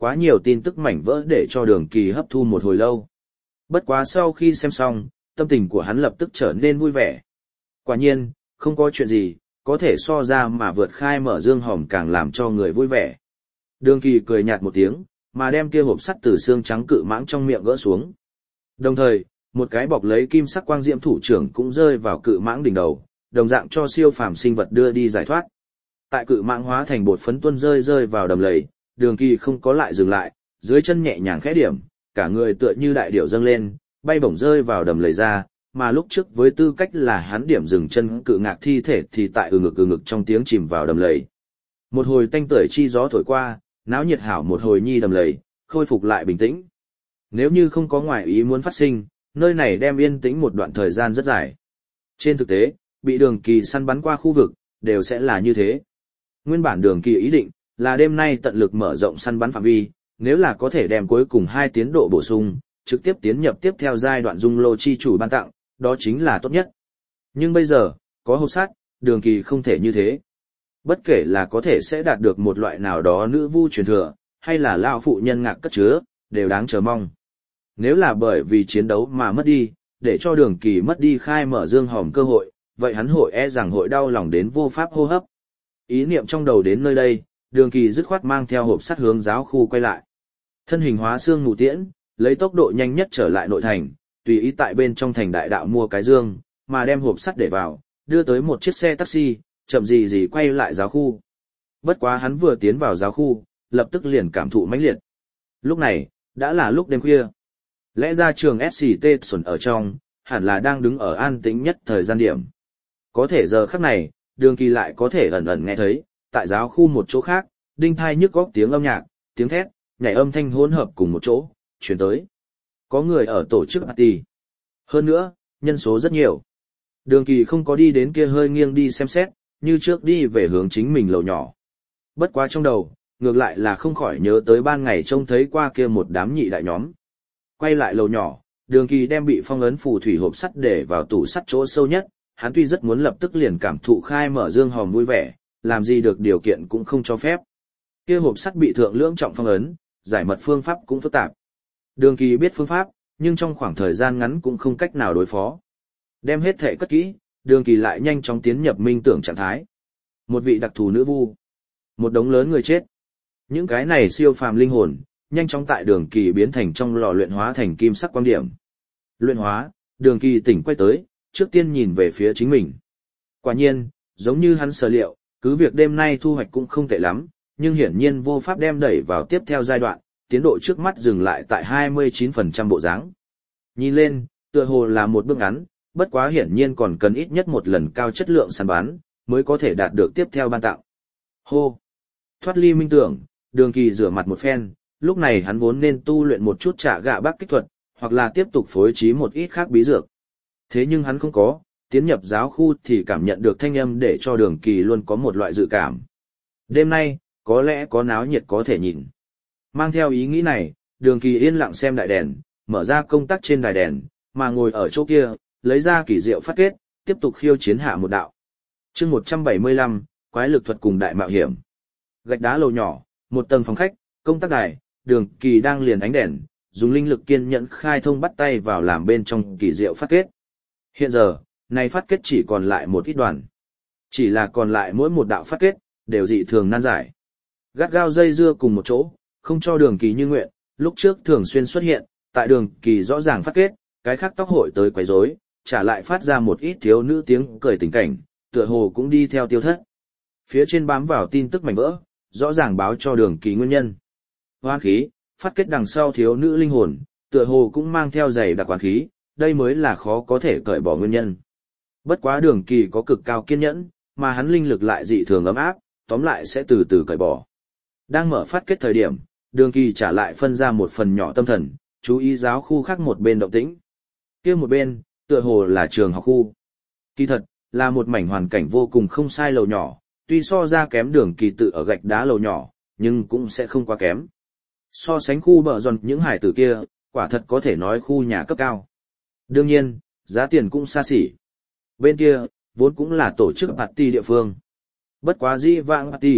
Quá nhiều tin tức mảnh vỡ để cho Đường Kỳ hấp thu một hồi lâu. Bất quá sau khi xem xong, tâm tình của hắn lập tức trở nên vui vẻ. Quả nhiên, không có chuyện gì, có thể so ra mà vượt khai mở dương hòm càng làm cho người vui vẻ. Đường Kỳ cười nhạt một tiếng, mà đem kia hộp sắt từ xương trắng cự mãng trong miệng gỡ xuống. Đồng thời, một cái bọc lấy kim sắc quang diễm thủ trưởng cũng rơi vào cự mãng đỉnh đầu, đồng dạng cho siêu phàm sinh vật đưa đi giải thoát. Tại cự mãng hóa thành bột phấn tuôn rơi rơi vào đầm lầy, Đường Kỳ không có lại dừng lại, dưới chân nhẹ nhàng khẽ điểm, cả người tựa như đại điểu dâng lên, bay bổng rơi vào đầm lầy ra, mà lúc trước với tư cách là hắn điểm dừng chân cự ngạc thi thể thì tại ừ ngực ừ ngực trong tiếng chìm vào đầm lầy. Một hồi tanh tưởi chi gió thổi qua, náo nhiệt hảo một hồi nhi đầm lầy, khôi phục lại bình tĩnh. Nếu như không có ngoại ý muốn phát sinh, nơi này đem yên tĩnh một đoạn thời gian rất dài. Trên thực tế, bị Đường Kỳ săn bắn qua khu vực, đều sẽ là như thế. Nguyên bản Đường Kỳ ý định là đêm nay tận lực mở rộng săn bắn phạm vi, nếu là có thể đem cuối cùng hai tiến độ bổ sung, trực tiếp tiến nhập tiếp theo giai đoạn dung lô chi chủ ban tặng, đó chính là tốt nhất. Nhưng bây giờ, có hộp sắt, Đường Kỳ không thể như thế. Bất kể là có thể sẽ đạt được một loại nào đó nữ vu truyền thừa, hay là lão phụ nhân ngạc cất chứa, đều đáng chờ mong. Nếu là bởi vì chiến đấu mà mất đi, để cho Đường Kỳ mất đi khai mở dương hòm cơ hội, vậy hắn hội e rằng hội đau lòng đến vô pháp hô hấp. Ý niệm trong đầu đến nơi đây, Đường Kỳ dứt khoát mang theo hộp sắt hướng giáo khu quay lại. Thân hình hóa xương ngủ tiễn, lấy tốc độ nhanh nhất trở lại nội thành, tùy ý tại bên trong thành đại đạo mua cái dương, mà đem hộp sắt để vào, đưa tới một chiếc xe taxi, chậm gì gì quay lại giáo khu. Bất quá hắn vừa tiến vào giáo khu, lập tức liền cảm thụ mãnh liệt. Lúc này, đã là lúc đêm khuya. Lẽ ra trường ét xê tê xuẩn ở trong, hẳn là đang đứng ở an tĩnh nhất thời gian điểm. Có thể giờ khắc này, Đường Kỳ lại có thể ẩn ẩn nghe thấy, tại giáo khu một chỗ khác, đinh thai nhức góc tiếng âm nhạc, tiếng thét, nhảy âm thanh hỗn hợp cùng một chỗ, chuyển tới. Có người ở tổ chức party. Hơn nữa, nhân số rất nhiều. Đường Kỳ không có đi đến kia hơi nghiêng đi xem xét, như trước đi về hướng chính mình lầu nhỏ. Bất quá trong đầu, ngược lại là không khỏi nhớ tới ban ngày trông thấy qua kia một đám nhị đại nhóm. Quay lại lầu nhỏ, Đường Kỳ đem bị phong ấn phù thủy hộp sắt để vào tủ sắt chỗ sâu nhất, hắn tuy rất muốn lập tức liền cảm thụ khai mở dương hòm vui vẻ, làm gì được điều kiện cũng không cho phép. Kia hộp sắt bị thượng lưỡng trọng phong ấn, giải mật phương pháp cũng phức tạp. Đường Kỳ biết phương pháp, nhưng trong khoảng thời gian ngắn cũng không cách nào đối phó. Đem hết thể cất kỹ, Đường Kỳ lại nhanh chóng tiến nhập minh tưởng trạng thái. Một vị đặc thù nữ vu, một đống lớn người chết. Những cái này siêu phàm linh hồn, nhanh chóng tại Đường Kỳ biến thành trong lò luyện hóa thành kim sắc quang điểm. Luyện hóa, Đường Kỳ tỉnh quay tới, trước tiên nhìn về phía chính mình. Quả nhiên, giống như hắn sở liệu, cứ việc đêm nay thu hoạch cũng không tệ lắm, nhưng hiển nhiên vô pháp đem đẩy vào tiếp theo giai đoạn, tiến độ trước mắt dừng lại tại hai mươi chín phần trăm bộ dáng. Nhìn lên, tựa hồ là một bước ngắn, bất quá hiển nhiên còn cần ít nhất một lần cao chất lượng săn bán, mới có thể đạt được tiếp theo ban tặng. Hô! Thoát ly minh tưởng, Đường Kỳ rửa mặt một phen, lúc này hắn vốn nên tu luyện một chút trả gạ bác kích thuật, hoặc là tiếp tục phối trí một ít khác bí dược. Thế nhưng hắn không có, tiến nhập giáo khu thì cảm nhận được thanh âm để cho Đường Kỳ luôn có một loại dự cảm. Đêm nay, có lẽ có náo nhiệt có thể nhìn. Mang theo ý nghĩ này, Đường Kỳ yên lặng xem đại đèn, mở ra công tắc trên đài đèn, mà ngồi ở chỗ kia, lấy ra kỳ diệu phát kết, tiếp tục khiêu chiến hạ một đạo. Chương một trăm bảy mươi lăm, quái lực thuật cùng đại mạo hiểm. Gạch đá lầu nhỏ, một tầng phòng khách, công tắc đài, Đường Kỳ đang liền ánh đèn, dùng linh lực kiên nhẫn khai thông bắt tay vào làm bên trong kỳ diệu phát kết. Hiện giờ, này phát kết chỉ còn lại một ít đoàn. Chỉ là còn lại mỗi một đạo phát kết, đều dị thường nan giải. Gắt gao dây dưa cùng một chỗ, không cho Đường Kỳ như nguyện, lúc trước thường xuyên xuất hiện, tại Đường Kỳ rõ ràng phát kết, cái khác tóc hội tới quấy rối, trả lại phát ra một ít thiếu nữ tiếng cười tình cảnh, tựa hồ cũng đi theo tiêu thất. Phía trên bám vào tin tức mảnh vỡ, rõ ràng báo cho Đường Kỳ nguyên nhân. Hoán khí, phát kết đằng sau thiếu nữ linh hồn, tựa hồ cũng mang theo dày đặc oán khí, đây mới là khó có thể cởi bỏ nguyên nhân. Bất quá Đường Kỳ có cực cao kiên nhẫn, mà hắn linh lực lại dị thường ấm áp, tóm lại sẽ từ từ cởi bỏ. Đang mở phát kết thời điểm, Đường Kỳ trả lại phân ra một phần nhỏ tâm thần, chú ý giáo khu khác một bên động tĩnh. Kia một bên, tựa hồ là trường học khu. Kỳ thật, là một mảnh hoàn cảnh vô cùng không sai lầu nhỏ, tuy so ra kém Đường Kỳ tự ở gạch đá lầu nhỏ, nhưng cũng sẽ không quá kém. So sánh khu bờ giòn những hải tử kia, quả thật có thể nói khu nhà cấp cao. Đương nhiên, giá tiền cũng xa xỉ. Bên kia, vốn cũng là tổ chức party địa phương. Bất quá dĩ vãng party,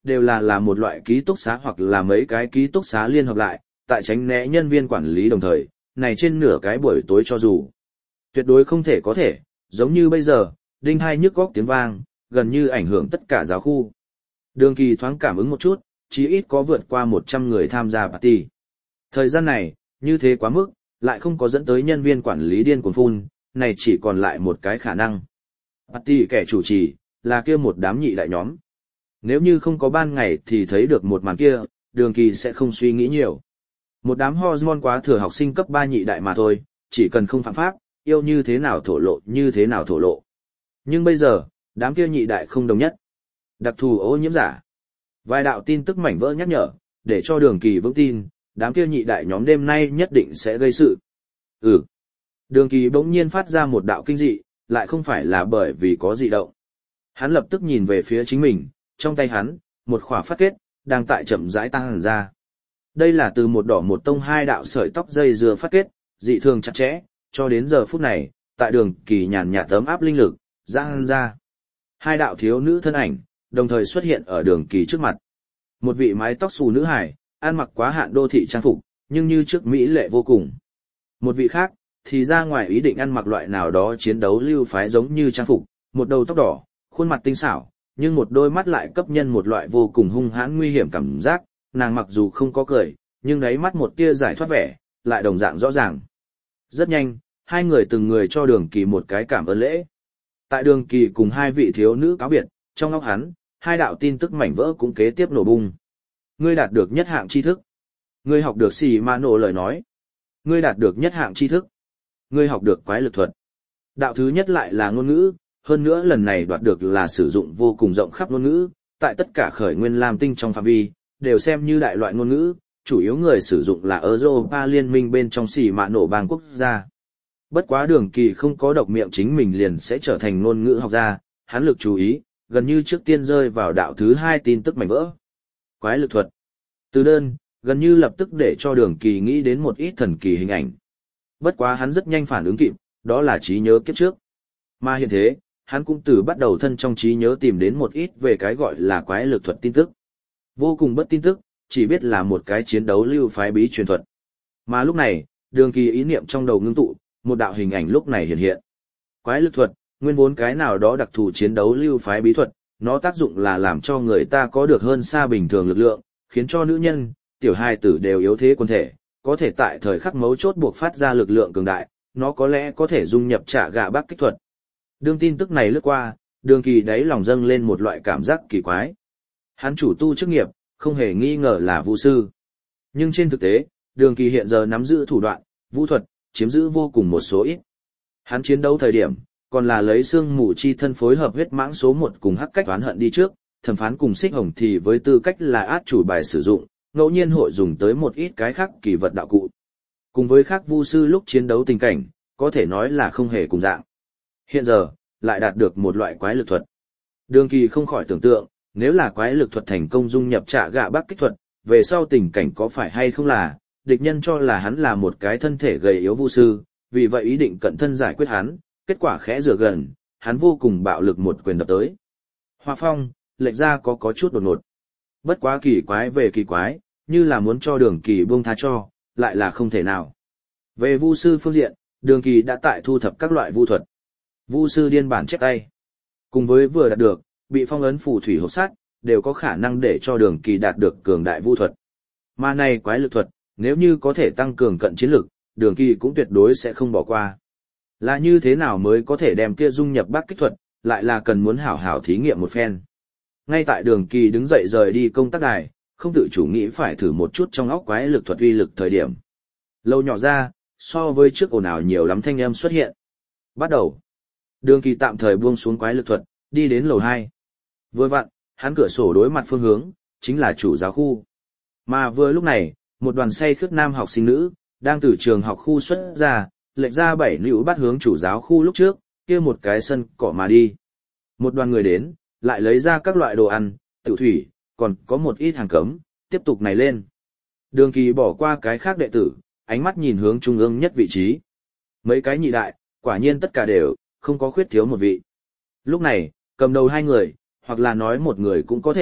đều là là một loại ký túc xá hoặc là mấy cái ký túc xá liên hợp lại, tại tránh né nhân viên quản lý đồng thời, này trên nửa cái buổi tối cho dù. Tuyệt đối không thể có thể, giống như bây giờ, đinh hai nhức góc tiếng vang, gần như ảnh hưởng tất cả giáo khu. Đường Kỳ thoáng cảm ứng một chút, chí ít có vượt qua một trăm người tham gia party. Thời gian này, như thế quá mức, lại không có dẫn tới nhân viên quản lý điên cuồng phun, này chỉ còn lại một cái khả năng. Party kẻ chủ trì, là kia một đám nhị đại nhóm. Nếu như không có ban ngày thì thấy được một màn kia, Đường Kỳ sẽ không suy nghĩ nhiều. Một đám hormone quá thừa học sinh cấp ba nhị đại mà thôi, chỉ cần không phạm pháp, yêu như thế nào thổ lộ như thế nào thổ lộ. Nhưng bây giờ, đám kia nhị đại không đồng nhất. Đặc thù ô nhiễm giả. Vài đạo tin tức mảnh vỡ nhắc nhở, để cho Đường Kỳ vững tin, đám kia nhị đại nhóm đêm nay nhất định sẽ gây sự. Ừ. Đường Kỳ bỗng nhiên phát ra một đạo kinh dị, lại không phải là bởi vì có dị động. Hắn lập tức nhìn về phía chính mình, trong tay hắn, một khỏa phát kết, đang tại chậm rãi tăng hẳn ra. Đây là từ một đỏ một tông hai đạo sợi tóc dây dưa phát kết, dị thường chặt chẽ, cho đến giờ phút này, tại Đường Kỳ nhàn nhạt tấm áp linh lực, giang ra. Hai đạo thiếu nữ thân ảnh, đồng thời xuất hiện ở Đường Kỳ trước mặt. Một vị mái tóc xù nữ hải, ăn mặc quá hạn đô thị trang phục, nhưng như trước mỹ lệ vô cùng. Một vị khác, thì ra ngoài ý định ăn mặc loại nào đó chiến đấu lưu phái giống như trang phục, một đầu tóc đỏ, khuôn mặt tinh xảo, nhưng một đôi mắt lại cấp nhân một loại vô cùng hung hãn nguy hiểm cảm giác, nàng mặc dù không có cười, nhưng đáy mắt một tia giải thoát vẻ, lại đồng dạng rõ ràng. Rất nhanh, hai người từng người cho Đường Kỳ một cái cảm ơn lễ. Tại Đường Kỳ cùng hai vị thiếu nữ cáo biệt, trong óc hắn, hai đạo tin tức mảnh vỡ cũng kế tiếp nổ bung. Ngươi đạt được nhất hạng tri thức. Ngươi học được xì ma nổ lời nói. Ngươi đạt được nhất hạng tri thức. Ngươi học được quái lực thuật. Đạo thứ nhất lại là ngôn ngữ, hơn nữa lần này đoạt được là sử dụng vô cùng rộng khắp ngôn ngữ, tại tất cả khởi nguyên lam tinh trong phạm vi, đều xem như đại loại ngôn ngữ, chủ yếu người sử dụng là Europa liên minh bên trong xì mạ nổ bang quốc gia. Bất quá Đường Kỳ không có độc miệng chính mình liền sẽ trở thành ngôn ngữ học gia, hắn lực chú ý, gần như trước tiên rơi vào đạo thứ hai tin tức mảnh vỡ. Quái lực thuật. Từ đơn, gần như lập tức để cho Đường Kỳ nghĩ đến một ít thần kỳ hình ảnh. Bất quá hắn rất nhanh phản ứng kịp, đó là trí nhớ kiếp trước. Mà hiện thế, hắn cũng từ bắt đầu thân trong trí nhớ tìm đến một ít về cái gọi là quái lực thuật tin tức. Vô cùng bất tin tức, chỉ biết là một cái chiến đấu lưu phái bí truyền thuật. Mà lúc này, Đường Kỳ ý niệm trong đầu ngưng tụ, một đạo hình ảnh lúc này hiện hiện. Quái lực thuật, nguyên vốn cái nào đó đặc thù chiến đấu lưu phái bí thuật, nó tác dụng là làm cho người ta có được hơn xa bình thường lực lượng, khiến cho nữ nhân, tiểu hài tử đều yếu thế quân thể, có thể tại thời khắc mấu chốt buộc phát ra lực lượng cường đại, nó có lẽ có thể dung nhập trả gạ bác kích thuật. Đương tin tức này lướt qua, Đường Kỳ đáy lòng dâng lên một loại cảm giác kỳ quái. Hắn chủ tu chức nghiệp, không hề nghi ngờ là vũ sư. Nhưng trên thực tế, Đường Kỳ hiện giờ nắm giữ thủ đoạn, vũ thuật, chiếm giữ vô cùng một số ít. Hắn chiến đấu thời điểm, còn là lấy xương mù chi thân phối hợp huyết mãng số một cùng hắc cách oán hận đi trước, thẩm phán cùng xích hồng thì với tư cách là át chủ bài sử dụng, ngẫu nhiên hội dùng tới một ít cái khác kỳ vật đạo cụ. Cùng với khác vu sư lúc chiến đấu tình cảnh, có thể nói là không hề cùng dạng. Hiện giờ, lại đạt được một loại quái lực thuật. Đường Kỳ không khỏi tưởng tượng, nếu là quái lực thuật thành công dung nhập trả gạ bác kích thuật, về sau tình cảnh có phải hay không là, địch nhân cho là hắn là một cái thân thể gầy yếu vu sư, vì vậy ý định cận thân giải quyết hắn, kết quả khẽ rửa gần, hắn vô cùng bạo lực một quyền đập tới. Hoa phong, lệch ra có có chút đột ngột. Bất quá kỳ quái về kỳ quái, như là muốn cho Đường Kỳ buông tha cho, lại là không thể nào. Về vu sư phương diện, Đường Kỳ đã tại thu thập các loại vu thuật. Vu sư điên bản chép tay. Cùng với vừa đạt được, bị phong ấn phù thủy hộp sắt, đều có khả năng để cho Đường Kỳ đạt được cường đại vu thuật. Mà này quái lực thuật, nếu như có thể tăng cường cận chiến lực, Đường Kỳ cũng tuyệt đối sẽ không bỏ qua. Là như thế nào mới có thể đem kia dung nhập bác kích thuật, lại là cần muốn hảo hảo thí nghiệm một phen. Ngay tại Đường Kỳ đứng dậy rời đi công tác đài, không tự chủ nghĩ phải thử một chút trong óc quái lực thuật uy lực thời điểm. Lâu nhỏ ra, so với trước ồn ào nhiều lắm thanh âm xuất hiện. Bắt đầu. Đường Kỳ tạm thời buông xuống quái lực thuật, đi đến lầu hai. Vừa vặn, hắn cửa sổ đối mặt phương hướng, chính là chủ giáo khu. Mà vừa lúc này, một đoàn say khướt nam học sinh nữ, đang từ trường học khu xuất ra, lệch ra bảy nữ bắt hướng chủ giáo khu lúc trước, kia một cái sân cỏ mà đi. Một đoàn người đến, lại lấy ra các loại đồ ăn, tiểu thủy, còn có một ít hàng cấm, tiếp tục này lên. Đường Kỳ bỏ qua cái khác đệ tử, ánh mắt nhìn hướng trung ương nhất vị trí. Mấy cái nhị đại, quả nhiên tất cả đều, không có khuyết thiếu một vị. Lúc này, cầm đầu hai người, hoặc là nói một người cũng có thể,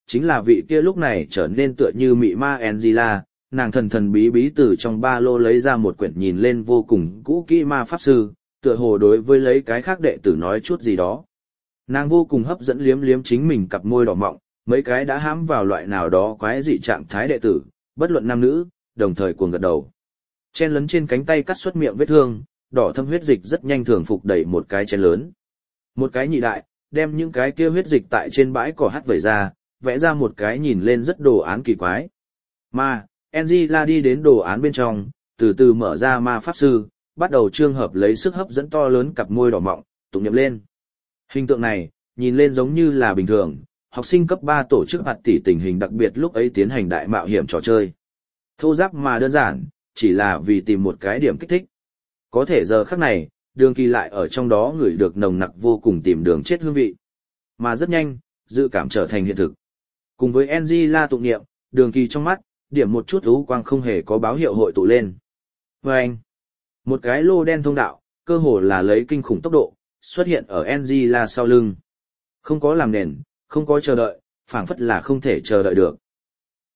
chính là vị kia lúc này trở nên tựa như mị ma Angela, nàng thần thần bí bí từ trong ba lô lấy ra một quyển nhìn lên vô cùng cũ kỹ ma pháp sư, tựa hồ đối với lấy cái khác đệ tử nói chút gì đó. Nàng vô cùng hấp dẫn liếm liếm chính mình cặp môi đỏ mọng, mấy cái đã hãm vào loại nào đó quái dị trạng thái đệ tử, bất luận nam nữ, đồng thời cuồng gật đầu. Chen lấn trên cánh tay cắt xuất miệng vết thương, đỏ thâm huyết dịch rất nhanh thường phục đẩy một cái chén lớn. Một cái nhị đại, đem những cái kia huyết dịch tại trên bãi cỏ hắt vẩy ra, vẽ ra một cái nhìn lên rất đồ án kỳ quái. Mà, Angela đi đến đồ án bên trong, từ từ mở ra ma pháp sư, bắt đầu trương hợp lấy sức hấp dẫn to lớn cặp môi đỏ mọng, tụng niệm lên. Hình tượng này, nhìn lên giống như là bình thường, học sinh cấp ba tổ chức hạt tỷ tình hình đặc biệt lúc ấy tiến hành đại mạo hiểm trò chơi. Thô giáp mà đơn giản, chỉ là vì tìm một cái điểm kích thích. Có thể giờ khắc này, Đường Kỳ lại ở trong đó ngửi được nồng nặc vô cùng tìm đường chết hương vị. Mà rất nhanh, dự cảm trở thành hiện thực. Cùng với Angela tụng niệm, Đường Kỳ trong mắt, điểm một chút u quang không hề có báo hiệu hội tụ lên. Và anh, một cái lô đen thông đạo, cơ hồ là lấy kinh khủng tốc độ, xuất hiện ở Angela sau lưng. Không có làm nền, không có chờ đợi, phảng phất là không thể chờ đợi được.